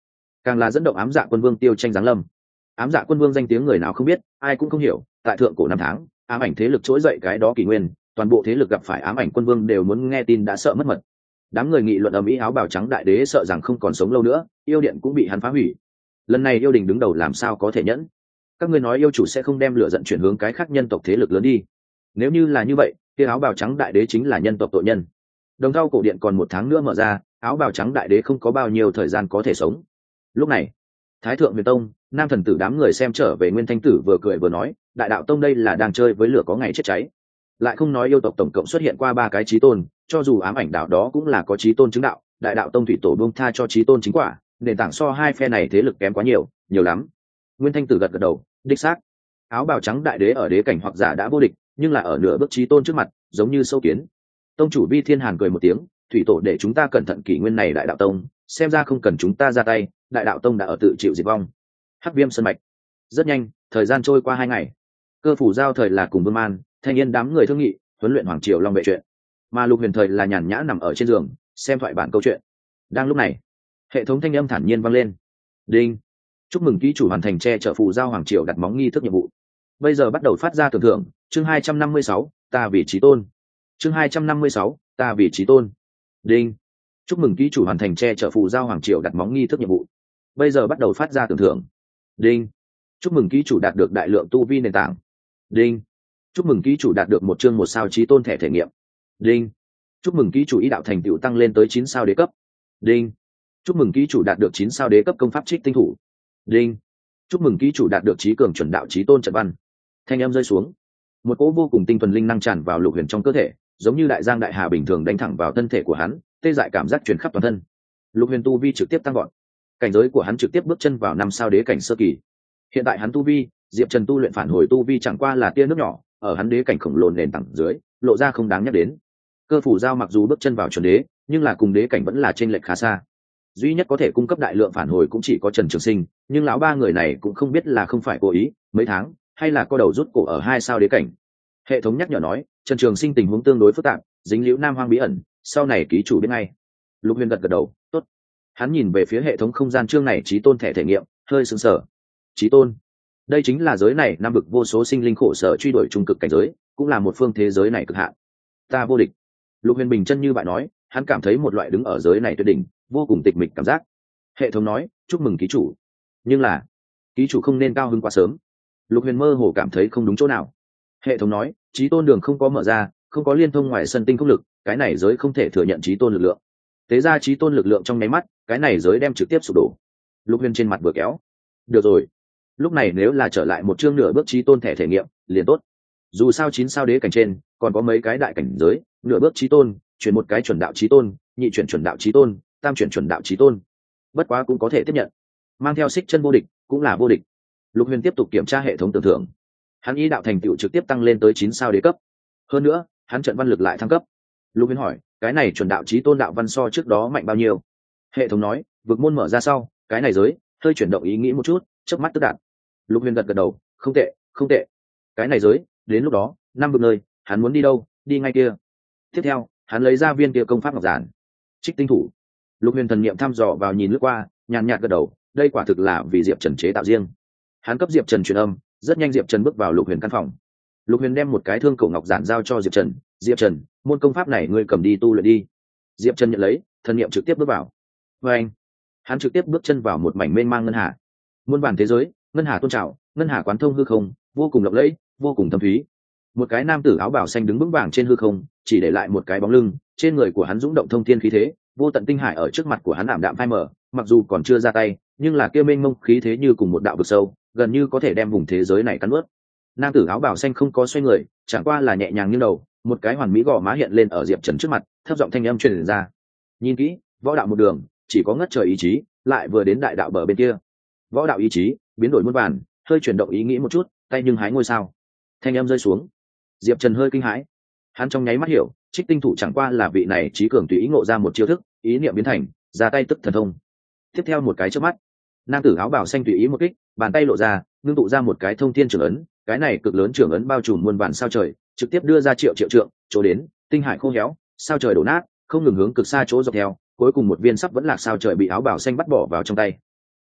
càng là dẫn động ám dạ quân vương tiêu tranh giáng lâm. Ám dạ quân vương danh tiếng người nào không biết, ai cũng không hiểu, tại thượng cổ năm tháng ám ảnh thế lực trỗi dậy cái đó kỷ nguyên, toàn bộ thế lực gặp phải ám ảnh quân vương đều muốn nghe tin đã sợ mất mật. Đám người nghị luận ầm ĩ, áo bào trắng đại đế sợ rằng không còn sống lâu nữa, yêu điện cũng bị hắn phá hủy. Lần này yêu đình đứng đầu làm sao có thể nhẫn? Các ngươi nói yêu chủ sẽ không đem lửa giận chuyển hướng cái khác nhân tộc thế lực lớn đi? Nếu như là như vậy, kia áo bào trắng đại đế chính là nhân tộc tội nhân. Đồng thau cổ điện còn 1 tháng nữa mở ra, áo bào trắng đại đế không có bao nhiêu thời gian có thể sống. Lúc này, Thái thượng Huyền Tông, Nam thần tử đám người xem trở về, Nguyên Thanh tử vừa cười vừa nói, đại đạo tông đây là đang chơi với lửa có ngày chết cháy. Lại không nói yêu tộc tổng cộng xuất hiện qua 3 cái chí tôn, cho dù ám ảnh đạo đó cũng là có chí tôn chứng đạo, đại đạo tông thủy tổ buông tha cho chí tôn chính quả, nền tảng so hai phe này thế lực kém quá nhiều, nhiều lắm. Nguyên Thanh tử gật gật đầu, đích xác. Áo bào trắng đại đế ở đế cảnh hoặc giả đã vô địch, nhưng là ở nửa bước chí tôn trước mặt, giống như sâu kiến. Tông chủ Vi Thiên Hàn cười một tiếng, thủy tổ để chúng ta cẩn thận kỷ nguyên này đại đạo tông, xem ra không cần chúng ta ra tay, đại đạo tông đã ở tự chịu diệt vong. Hắc Viêm Sơn mạch. Rất nhanh, thời gian trôi qua 2 ngày. Cơ phủ giao thời là cùng Vương Man, Thanh Yên đám người thương nghị, huấn luyện Hoàng Triều Long vệ chuyện. Mà Lục Huyền thời là nhàn nhã nằm ở trên giường, xem thoại bản câu chuyện. Đang lúc này, hệ thống thanh âm thản nhiên vang lên. Đinh. Chúc mừng ký chủ hoàn thành che chở phù giao Hoàng Triều đặt móng nghi thức nhiệm vụ. Bây giờ bắt đầu phát ra tưởng thưởng, chương 256, ta vì chí tôn. Chương 256, ta vì chí tôn. Đinh. Chúc mừng ký chủ hoàn thành che chở phù giao Hoàng Triều đặt móng nghi thức nhiệm vụ. Bây giờ bắt đầu phát ra tưởng thưởng. Đinh. Chúc mừng ký chủ đạt được đại lượng tu vi nền tảng. Đinh. Chúc mừng ký chủ đạt được 1 chương 1 sao chí tôn thẻ thể nghiệm. Đinh. Chúc mừng ký chủ ý đạo thành tựu tăng lên tới 9 sao đế cấp. Đinh. Chúc mừng ký chủ đạt được 9 sao đế cấp công pháp trích tinh thủ. Đinh. Chúc mừng ký chủ đạt được trí cường chuẩn đạo chí tôn trận văn. Thanh âm rơi xuống, một cỗ vô cùng tinh thuần linh năng tràn vào Lục Huyền trong cơ thể, giống như đại giang đại hà bình thường đánh thẳng vào thân thể của hắn, tê dại cảm giác truyền khắp toàn thân. Lục Huyền tu vi trực tiếp tăng vọt, cảnh giới của hắn trực tiếp bước chân vào 5 sao đế cảnh sơ kỳ. Hiện tại hắn tu vi, Diệp Trần tu luyện phản hồi tu vi chẳng qua là tia nước nhỏ, ở hắn đế cảnh khổng lồ nền tảng dưới, lộ ra không đáng nhắc đến. Cơ phủ giao mặc dù bước chân vào chuẩn đế, nhưng là cùng đế cảnh vẫn là chênh lệch khá xa. Duy nhất có thể cung cấp đại lượng phản hồi cũng chỉ có Trần Trường Sinh, nhưng lão ba người này cũng không biết là không phải cố ý, mấy tháng hay là co đầu rút cổ ở 2 sao đế cảnh. Hệ thống nhắc nhở nói, Trần Trường Sinh tình huống tương đối phức tạp, dính liễu Nam Hoang bí ẩn, sau này ký chủ biết ngay. Lục Huyền gật gật đầu, tốt. Hắn nhìn về phía hệ thống không gian chương này chí tôn thẻ thể nghiệm, hơi sững sờ. Chí tôn, đây chính là giới này nam vực vô số sinh linh khổ sở truy đuổi trung cực cảnh giới, cũng là một phương thế giới này cực hạn. Ta vô địch. Lục Huyền bình chân như bạn nói, hắn cảm thấy một loại đứng ở giới này tuyệt đỉnh, vô cùng tịch mịch cảm giác. Hệ thống nói, chúc mừng ký chủ, nhưng là ký chủ không nên cao hứng quá sớm. Lục Huyền mơ hồ cảm thấy không đúng chỗ nào. Hệ thống nói, chí tôn đường không có mở ra, không có liên thông ngoài sân tinh không lực, cái này giới không thể thừa nhận chí tôn lực lượng. Tế ra chí tôn lực lượng trong nháy mắt, cái này giới đem trực tiếp sụp đổ. Lục Huyền trên mặt vừa kéo. Được rồi, lúc này nếu là trở lại một chương nửa bước chí tôn thẻ thể nghiệm, liền tốt. Dù sao 9 sao đế cảnh trên, còn có mấy cái đại cảnh giới, nửa bước chí tôn, chuyển một cái chuẩn đạo chí tôn, nhị chuyển chuẩn đạo chí tôn, tam chuyển chuẩn đạo chí tôn. Bất quá cũng có thể tiếp nhận. Mang theo xích chân vô địch, cũng là vô địch. Lục Huyền tiếp tục kiểm tra hệ thống tưởng thưởng. Hắn ý đạo thành tựu trực tiếp tăng lên tới 9 sao đế cấp. Hơn nữa, hắn trận văn lực lại thăng cấp. Lục Huyền hỏi, cái này chuẩn đạo chí tôn đạo văn so trước đó mạnh bao nhiêu? Hệ thống nói, vực môn mở ra sau, cái này giới hơi chuyển động ý nghĩ một chút, chớp mắt tức đạt. Lục Huyền gật gật đầu, không tệ, không tệ. Cái này giới, đến lúc đó, 5 vực nơi, hắn muốn đi đâu, đi ngay kia. Tiếp theo, hắn lấy ra viên kia công pháp ngọc giản. Trích tinh thủ. Lục Huyền thần niệm thăm dò vào nhìn lướt qua, nhàn nhạt gật đầu, đây quả thực là vì Diệp Trần chế tạo riêng. Hắn cấp Diệp Trần truyền âm, rất nhanh Diệp Trần bước vào Lục Huyền căn phòng. Lục Huyền đem một cái thương cổ ngọc giản giao cho Diệp Trần, Diệp Trần, môn công pháp này ngươi cầm đi tu luyện đi. Diệp Trần nhận lấy, thần niệm trực tiếp bước vào. Và anh, hắn trực tiếp bước chân vào một mảnh mênh mang ngân hà. Muôn vàn thế giới, ngân hà tôn trào, ngân hà quán thông hư không, vô cùng lộng lẫy, vô cùng thâm thúy. Một cái nam tử áo bào xanh đứng vững vàng trên hư không, chỉ để lại một cái bóng lưng, trên người của hắn dũng động thông thiên khí thế, vô tận tinh hải ở trước mặt của hắn ảm đạm phai mờ, mặc dù còn chưa ra tay, nhưng là kia mênh mông khí thế như cùng một đạo vực sâu, gần như có thể đem vùng thế giới này cắn nuốt. Nam tử áo bào xanh không có xoay người, chẳng qua là nhẹ nhàng nghiêng đầu, một cái hoàn mỹ gò má hiện lên ở Diệp Trần trước mặt, thấp giọng thanh âm truyền ra. Nhìn kỹ, võ đạo một đường, chỉ có ngất trời ý chí, lại vừa đến đại đạo bờ bên kia. Võ đạo ý chí, biến đổi muôn vàn, hơi chuyển động ý nghĩ một chút, tay nhưng hái ngôi sao. Thanh âm rơi xuống. Diệp Trần hơi kinh hãi. Hắn trong nháy mắt hiểu, Trích tinh thủ chẳng qua là vị này trí cường tùy ý ngộ ra một chiêu thức, ý niệm biến thành, ra tay tức thần thông. Tiếp theo một cái chớp mắt, nam tử áo bào xanh tùy ý một kích, bàn tay lộ ra, ngưng tụ ra một cái thông thiên trưởng ấn, cái này cực lớn trưởng ấn bao trùm muôn vàn sao trời, trực tiếp đưa ra triệu trượng, chỗ đến, tinh hải khô héo, sao trời đổ nát, không ngừng hướng cực xa chỗ dọc theo, cuối cùng một viên sắp vẫn lạc sao trời bị áo bào xanh bắt bỏ vào trong tay.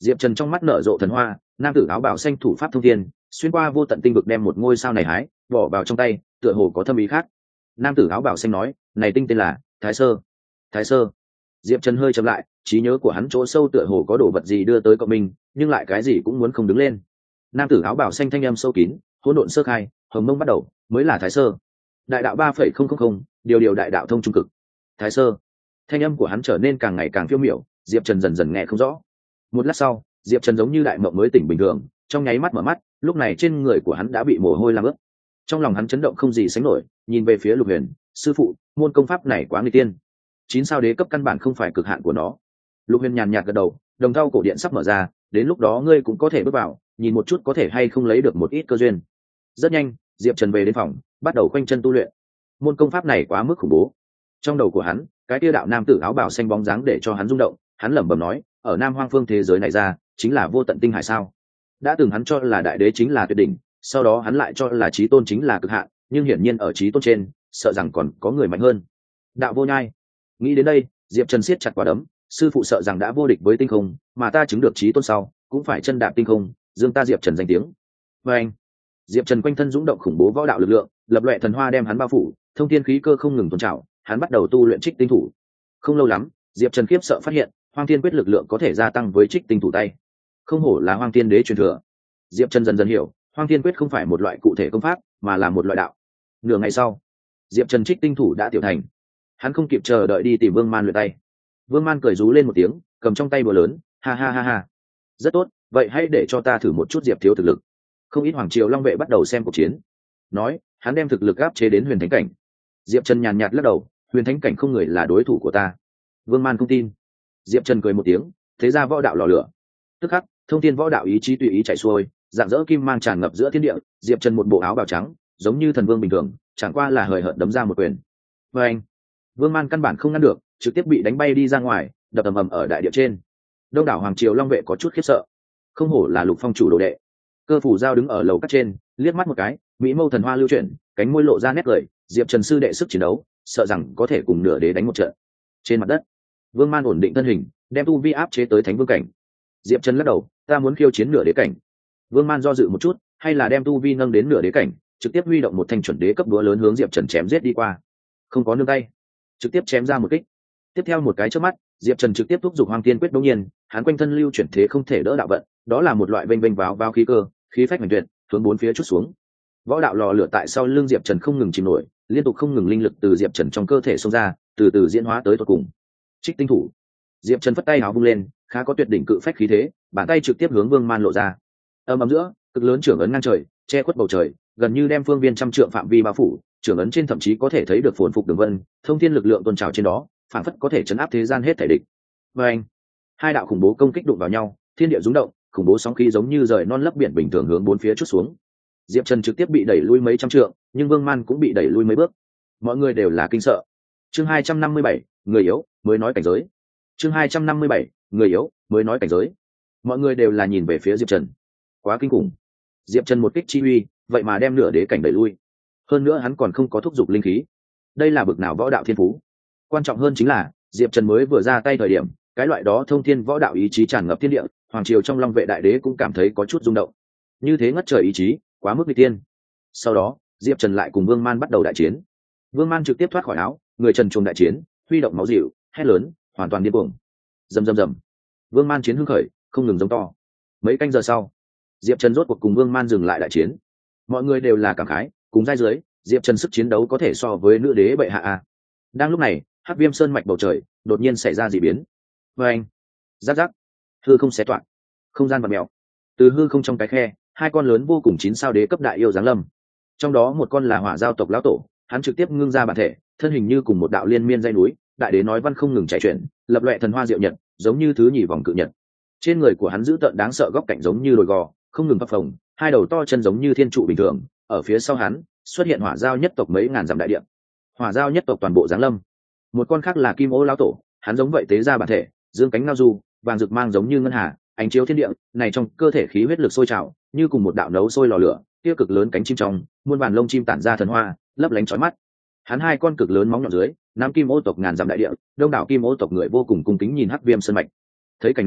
Diệp Trần trong mắt nở rộ thần hoa, nam tử áo bào xanh thủ pháp thông thiên, xuyên qua vô tận tinh vực đem một ngôi sao này hái bỏ vào trong tay, tựa hồ có thâm ý khác. Nam tử áo bào xanh nói, này tinh tên là Thái Sơ. Thái Sơ. Diệp Trần hơi chậm lại, trí nhớ của hắn chỗ sâu tựa hồ có đồ vật gì đưa tới cộng mình, nhưng lại cái gì cũng muốn không đứng lên. Nam tử áo bào xanh thanh âm sâu kín, hỗn độn sơ khai, hồng mông bắt đầu, mới là Thái Sơ. Đại đạo 3,000, điều đại đạo thông trung cực. Thái Sơ. Thanh âm của hắn trở nên càng ngày càng phiêu miểu, Diệp Trần dần dần nghe không rõ. Một lát sau, Diệp Trần giống như đại mộng mới tỉnh bình thường, trong nháy mắt mở mắt, lúc này trên người của hắn đã bị mồ hôi làm ướt. Trong lòng hắn chấn động không gì sánh nổi, nhìn về phía Lục Huyền, sư phụ, môn công pháp này quá nguy tiên. 9 sao đế cấp căn bản không phải cực hạn của nó. Lục Huyền nhàn nhạt gật đầu, đồng thau cổ điện sắp mở ra, đến lúc đó ngươi cũng có thể bước vào, nhìn một chút có thể hay không lấy được một ít cơ duyên. Rất nhanh, Diệp Trần về đến phòng, bắt đầu quanh chân tu luyện. Môn công pháp này quá mức khủng bố. Trong đầu của hắn, cái kia đạo nam tử áo bào xanh bóng dáng để cho hắn rung động, hắn lẩm bẩm nói, ở Nam Hoang phương thế giới này ra, chính là vô tận tinh hải sao? Đã từng hắn cho là đại đế chính là tuyệt đỉnh, sau đó hắn lại cho là chí tôn chính là cực hạn, nhưng hiển nhiên ở chí tôn trên, sợ rằng còn có người mạnh hơn. Đạo vô nhai. Nghĩ đến đây, Diệp Trần siết chặt quả đấm, sư phụ sợ rằng đã vô địch với tinh không, mà ta chứng được chí tôn sau, cũng phải chân đạp tinh không, dương ta Diệp Trần danh tiếng. Và anh, Diệp Trần quanh thân dũng động khủng bố võ đạo lực lượng, lập loè thần hoa đem hắn bao phủ, thông thiên khí cơ không ngừng tuôn trào, hắn bắt đầu tu luyện Trích Tinh Thủ. Không lâu lắm, Diệp Trần khiếp sợ phát hiện, Hoang Thiên Quyết lực lượng có thể gia tăng với Trích Tinh Thủ tay. Không hổ là Hoang Thiên Đế truyền thừa. Diệp Trần dần dần hiểu, Hoang Thiên Quyết không phải một loại cụ thể công pháp, mà là một loại đạo. Nửa ngày sau, Diệp Trần Trích Tinh Thủ đã tiểu thành. Hắn không kịp chờ đợi đi tìm Vương Man luyện tay. Vương Man cười rú lên một tiếng, cầm trong tay búa lớn, ha ha ha ha. Rất tốt, vậy hãy để cho ta thử một chút Diệp thiếu thực lực. Không ít hoàng triều long vệ bắt đầu xem cuộc chiến. Nói, hắn đem thực lực áp chế đến huyền thánh cảnh. Diệp Trần nhàn nhạt lắc đầu, huyền thánh cảnh không người là đối thủ của ta. Vương Man không tin. Diệp Trần cười một tiếng, thế ra võ đạo lò lửa. Tức khắc, thông thiên võ đạo ý chí tùy ý chạy xuôi, dạng dỡ kim mang tràn ngập giữa thiên địa. Diệp Trần một bộ áo bào trắng, giống như thần vương bình thường, chẳng qua là hời hợt đấm ra một quyền. Và anh, Vương Man căn bản không ngăn được, trực tiếp bị đánh bay đi ra ngoài, đập ầm ầm ở đại địa trên. Đông đảo hoàng triều long vệ có chút khiếp sợ. Không hổ là Lục Phong chủ đồ đệ. Cơ phủ giao đứng ở lầu các trên, liếc mắt một cái, mỹ mâu thần hoa lưu chuyển, cánh môi lộ ra nét cười. Diệp Trần sư đệ sức chiến đấu, sợ rằng có thể cùng nửa đế đánh một trận. Trên mặt đất, Vương Man ổn định thân hình, đem tu vi áp chế tới thánh vương cảnh. Diệp Trần lắc đầu, ta muốn khiêu chiến nửa đế cảnh. Vương Man do dự một chút, hay là đem tu vi nâng đến nửa đế cảnh, trực tiếp huy động một thanh chuẩn đế cấp búa lớn hướng Diệp Trần chém giết đi qua. Không có nương tay, trực tiếp chém ra một kích. Tiếp theo một cái chớp mắt, Diệp Trần trực tiếp thúc giục Hoang Thiên Quyết. Đống nhiên, hắn quanh thân lưu chuyển thế không thể đỡ đạo vận, đó là một loại vênh vênh vào khí cơ, khí phách hoành tuyệt, hướng bốn phía chút xuống. Võ đạo lò lửa tại sau lưng Diệp Trần không ngừng chìm nổi, liên tục không ngừng linh lực từ Diệp Trần trong cơ thể xông ra, từ từ diễn hóa tới tột cùng. Trích Tinh Thủ. Diệp Trần phất tay áo vung lên, khá có tuyệt đỉnh cự phách khí thế, bàn tay trực tiếp hướng Vương Man lộ ra. Ầm ầm giữa, cực lớn trưởng ấn ngang trời, che khuất bầu trời, gần như đem phương viên trăm trượng phạm vi bao phủ, trưởng ấn trên thậm chí có thể thấy được phồn phục đường vân, thông thiên lực lượng tôn trào trên đó, phản phất có thể chấn áp thế gian hết thể địch. Và anh, hai đạo khủng bố công kích đụng vào nhau, thiên địa rung động, khủng bố sóng khí giống như rời non lấp biển bình thường hướng bốn phía chút xuống. Diệp Trần trực tiếp bị đẩy lui mấy trăm trượng, nhưng Vương Man cũng bị đẩy lui mấy bước. Mọi người đều là kinh sợ. Chương 257, người yếu mới nói cảnh giới. Chương 257, người yếu mới nói cảnh giới. Mọi người đều là nhìn về phía Diệp Trần. Quá kinh khủng. Diệp Trần một kích chi uy, vậy mà đem nửa đế cảnh đẩy lui. Hơn nữa hắn còn không có thúc giục linh khí. Đây là bực nào võ đạo thiên phú. Quan trọng hơn chính là, Diệp Trần mới vừa ra tay thời điểm, cái loại đó thông thiên võ đạo ý chí tràn ngập thiên địa, hoàng triều trong Long Vệ đại đế cũng cảm thấy có chút rung động. Như thế ngất trời ý chí, quá mức nghịch tiên. Sau đó, Diệp Trần lại cùng Vương Man bắt đầu đại chiến. Vương Man trực tiếp thoát khỏi áo, người trần truồng đại chiến, huy động máu dịu, hét lớn, hoàn toàn điên cuồng. Rầm rầm rầm. Vương Man chiến hưng khởi, không ngừng giống to. Mấy canh giờ sau, Diệp Trần rốt cuộc cùng Vương Man dừng lại đại chiến. Mọi người đều là cảm khái, cùng giai dưới, Diệp Trần sức chiến đấu có thể so với nữ đế bệ hạ a. Đang lúc này, Hắc Viêm Sơn mạch bầu trời đột nhiên xảy ra dị biến. Và anh, rắc rắc, hư không xé toạc, không gian vặn mèo. Từ hư không trong cái khe, hai con lớn vô cùng 9 sao đế cấp đại yêu giáng lâm. Trong đó một con là Hỏa Giao tộc lão tổ, hắn trực tiếp ngưng ra bản thể, thân hình như cùng một đạo liên miên dây núi, đại đế nói văn không ngừng chạy chuyển, lập loè thần hoa diệu nhật, giống như thứ nhì vòng cự nhật. Trên người của hắn dữ tợn đáng sợ, góc cạnh giống như đồi gò, không ngừng phập phồng, hai đầu to chân giống như thiên trụ bình thường. Ở phía sau hắn xuất hiện Hỏa Giao nhất tộc mấy ngàn dặm đại địa. Hỏa Giao nhất tộc toàn bộ giáng lâm. Một con khác là Kim Ô lão tổ, hắn giống vậy tế ra bản thể, dương cánh ngao du, vàng rực mang giống như ngân hà, ánh chiếu thiên địa, này trong cơ thể khí huyết lực sôi trào, như cùng một đạo nấu sôi lò lửa, kia cực lớn cánh chim trong, muôn vàn lông chim tản ra thần hoa, lấp lánh chói mắt. Hắn hai con cực lớn móng nhọn dưới, nam Kim Ô tộc ngàn dặm đại địa, đông đảo Kim Ô tộc người vô cùng cung kính nhìn Hắc Viêm Sơn mạch. Thấy cảnh này,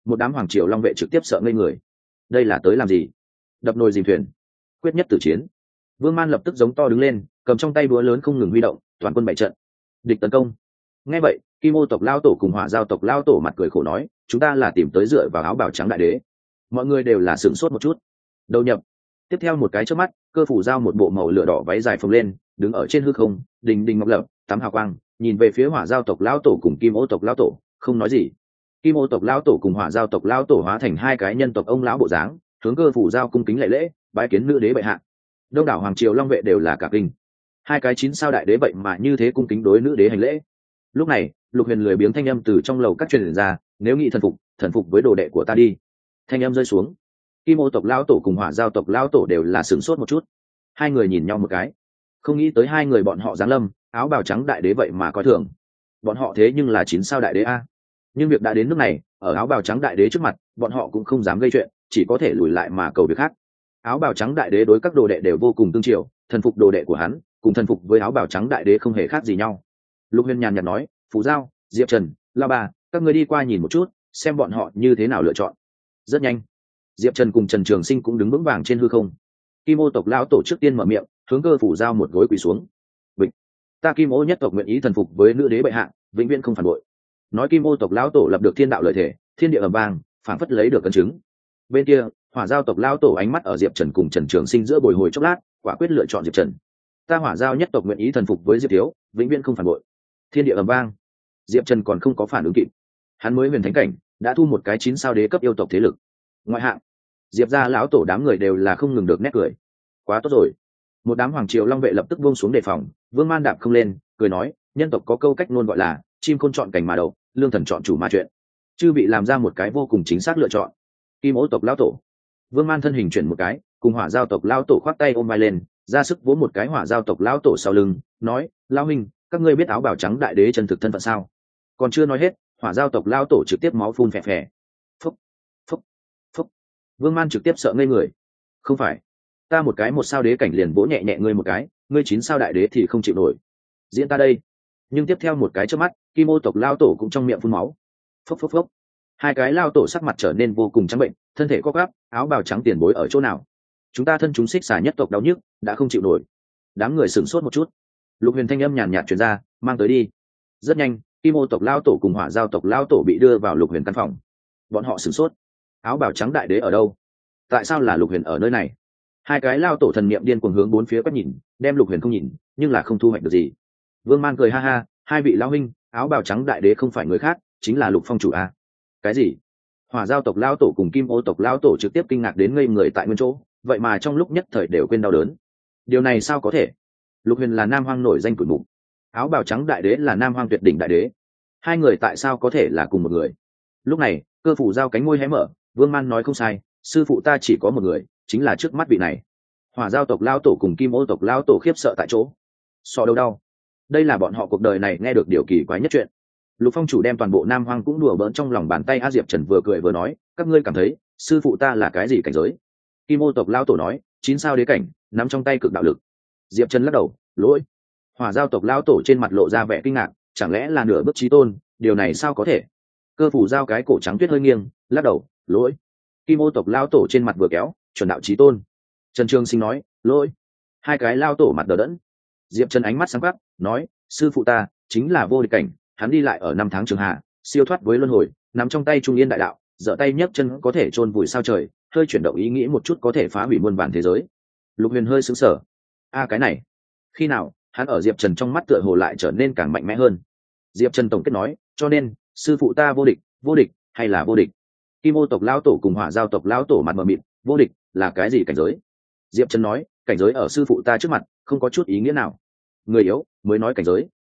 một đám hoàng triều long vệ trực tiếp sợ ngây người. Đây là tới làm gì? Đập nồi dìm thuyền, quyết nhất tử chiến. Vương Man lập tức giống to đứng lên, cầm trong tay búa lớn không ngừng huy động, toàn quân bày trận, địch tấn công. Nghe vậy, Kim Ô tộc lao tổ cùng Hỏa Giao tộc lao tổ mặt cười khổ nói, chúng ta là tìm tới dựa vào áo bào trắng đại đế. Mọi người đều là sửng sốt một chút. Đầu nhập. Tiếp theo một cái chớp mắt, Cơ Phủ Giao một bộ màu lửa đỏ váy dài phồng lên, đứng ở trên hư không, đình đình ngọc lập, tắm hào quang, nhìn về phía Hỏa Giao tộc lao tổ cùng Kim Ô tộc lao tổ, không nói gì. Kim Ô tộc lao tổ cùng Hỏa Giao tộc lao tổ hóa thành hai cái nhân tộc ông lão bộ dáng, hướng Cơ Phủ Giao cung kính lễ lễ, bái kiến nữ đế bệ hạ. Đông đảo hoàng triều long vệ đều là cả kinh. Hai cái 9 sao đại đế vậy mà như thế cung kính đối nữ đế hành lễ. Lúc này, Lục Huyền lười biếng thanh âm từ trong lầu các truyền ra, nếu nghĩ thần phục với đồ đệ của ta đi. Thanh âm rơi xuống, Kim Ô tộc lão tổ cùng Hỏa Giao tộc lão tổ đều là sửng sốt một chút. Hai người nhìn nhau một cái, không nghĩ tới hai người bọn họ giáng lâm, áo bào trắng đại đế vậy mà coi thường. Bọn họ thế nhưng là 9 sao đại đế a. Nhưng việc đã đến nước này, ở áo bào trắng đại đế trước mặt, bọn họ cũng không dám gây chuyện, chỉ có thể lùi lại mà cầu việc khác. Áo bào trắng đại đế đối các đồ đệ đều vô cùng tương chiều, thần phục đồ đệ của hắn, cùng thần phục với áo bào trắng đại đế không hề khác gì nhau. Lục Huyền nhàn nhạt nói, Phù Giao, Diệp Trần, La Ba, các ngươi đi qua nhìn một chút, xem bọn họ như thế nào lựa chọn. Rất nhanh, Diệp Trần cùng Trần Trường Sinh cũng đứng vững vàng trên hư không. Kim Ô tộc lão tổ trước tiên mở miệng, hướng Cơ Phủ Giao một gối quỳ xuống. Bịch, ta Kim Ô nhất tộc nguyện ý thần phục với nữ đế bệ hạ, vĩnh viễn không phản bội. Nói Kim Ô tộc lão tổ lập được thiên đạo lợi thể, thiên địa ầm vang, phảng phất lấy được cấn chứng. Bên kia, Hỏa Giao tộc lão tổ ánh mắt ở Diệp Trần cùng Trần Trường Sinh giữa bồi hồi chốc lát, quả quyết lựa chọn Diệp Trần. Ta Hỏa Giao nhất tộc nguyện ý thần phục với Diệp thiếu, vĩnh viễn không phản bội. Thiên địa ầm vang. Diệp Trần còn không có phản ứng kịp, hắn mới huyền thánh cảnh, đã thu một cái 9 sao đế cấp yêu tộc thế lực. Ngoại hạng, Diệp gia lão tổ đám người đều là không ngừng được nét cười. Quá tốt rồi. Một đám hoàng triều long vệ lập tức buông xuống đề phòng, Vương Man đạp không lên, cười nói, nhân tộc có câu cách ngôn gọi là chim khôn chọn cành mà đậu, lương thần chọn chủ mà chuyện. Chư bị làm ra một cái vô cùng chính xác lựa chọn. Kim Ô tộc lão tổ. Vương Man thân hình chuyển một cái, cùng Hỏa Giao tộc lão tổ khoác tay ôm vai lên, ra sức vỗ một cái Hỏa Giao tộc lão tổ sau lưng, nói, lão huynh, các ngươi biết áo bào trắng đại đế chân thực thân phận sao? Còn chưa nói hết, Hỏa Giao tộc lão tổ trực tiếp máu phun phè phè. Phúc, phúc, phúc. Vương Man trực tiếp sợ ngây người. Không phải, ta một cái 1 sao đế cảnh liền vỗ nhẹ nhẹ ngươi một cái, ngươi 9 sao đại đế thì không chịu nổi. Diễn ta đây. Nhưng tiếp theo một cái chớp mắt, Kim Ô tộc lão tổ cũng trong miệng phun máu. Phốc phốc phốc. Hai cái lão tổ sắc mặt trở nên vô cùng trắng bệnh, thân thể co quắp, áo bào trắng tiền bối ở chỗ nào? Chúng ta thân chúng xích xà nhất tộc đau nhức, đã không chịu nổi. Đám người sửng sốt một chút. Lục Huyền thanh âm nhàn nhạt truyền ra, mang tới đi. Rất nhanh, Kim Ô tộc lão tổ cùng Hỏa Giao tộc lão tổ bị đưa vào Lục Huyền căn phòng. Bọn họ sửng sốt. Áo bào trắng đại đế ở đâu? Tại sao là Lục Huyền ở nơi này? Hai cái lão tổ thần niệm điên cuồng hướng bốn phía quét nhìn, đem Lục Huyền không nhìn, nhưng là không thu hoạch được gì. Vương Man cười ha ha, hai vị lão huynh, áo bào trắng đại đế không phải người khác, chính là Lục Phong chủ a. Cái gì? Hỏa Giao tộc lão tổ cùng Kim Ô tộc lão tổ trực tiếp kinh ngạc đến ngây người tại nguyên chỗ, vậy mà trong lúc nhất thời đều quên đau đớn. Điều này sao có thể? Lục Huyền là Nam Hoang nổi danh tuổi mục, áo bào trắng đại đế là Nam Hoang tuyệt đỉnh đại đế, hai người tại sao có thể là cùng một người? Lúc này, Cơ Phủ Giao cánh môi hé mở, Vương Man nói không sai, sư phụ ta chỉ có một người, chính là trước mắt vị này. Hỏa Giao tộc lão tổ cùng Kim Ô tộc lão tổ khiếp sợ tại chỗ. So đâu đau. Đây là bọn họ cuộc đời này nghe được điều kỳ quái nhất chuyện. Lục Phong chủ đem toàn bộ Nam Hoang cũng đùa bỡn trong lòng bàn tay. A Diệp Trần vừa cười vừa nói, các ngươi cảm thấy sư phụ ta là cái gì cảnh giới? Kim Ô tộc lão tổ nói, 9 sao đế cảnh, nắm trong tay cực đạo lực. Diệp Trần lắc đầu, lỗi. Hỏa Giao tộc lão tổ trên mặt lộ ra vẻ kinh ngạc, chẳng lẽ là nửa bước chí tôn? Điều này sao có thể? Cơ Phủ Giao cái cổ trắng tuyết hơi nghiêng, lắc đầu, lỗi. Kim Ô tộc lão tổ trên mặt vừa kéo, chuẩn đạo chí tôn. Trần Trường Sinh nói, lỗi. Hai cái lão tổ mặt đờ đẫn. Diệp Trần ánh mắt sáng quắc, nói, sư phụ ta chính là vô địch cảnh, hắn đi lại ở 5 tháng trường hạ, siêu thoát với luân hồi, nắm trong tay trung yên đại đạo, giở tay nhấc chân có thể chôn vùi sao trời, hơi chuyển động ý nghĩ một chút có thể phá hủy muôn vàn thế giới. Lục Huyền hơi sững sờ. A cái này, khi nào? Hắn ở Diệp Trần trong mắt tựa hồ lại trở nên càng mạnh mẽ hơn. Diệp Trần tổng kết nói, cho nên sư phụ ta vô địch hay là vô địch? Kim Ô tộc lão tổ cùng Hỏa Giao tộc lão tổ mặt mờ mịt, vô địch là cái gì cảnh giới? Diệp Trần nói, cảnh giới ở sư phụ ta trước mặt không có chút ý nghĩa nào. Người yếu mới nói cảnh giới.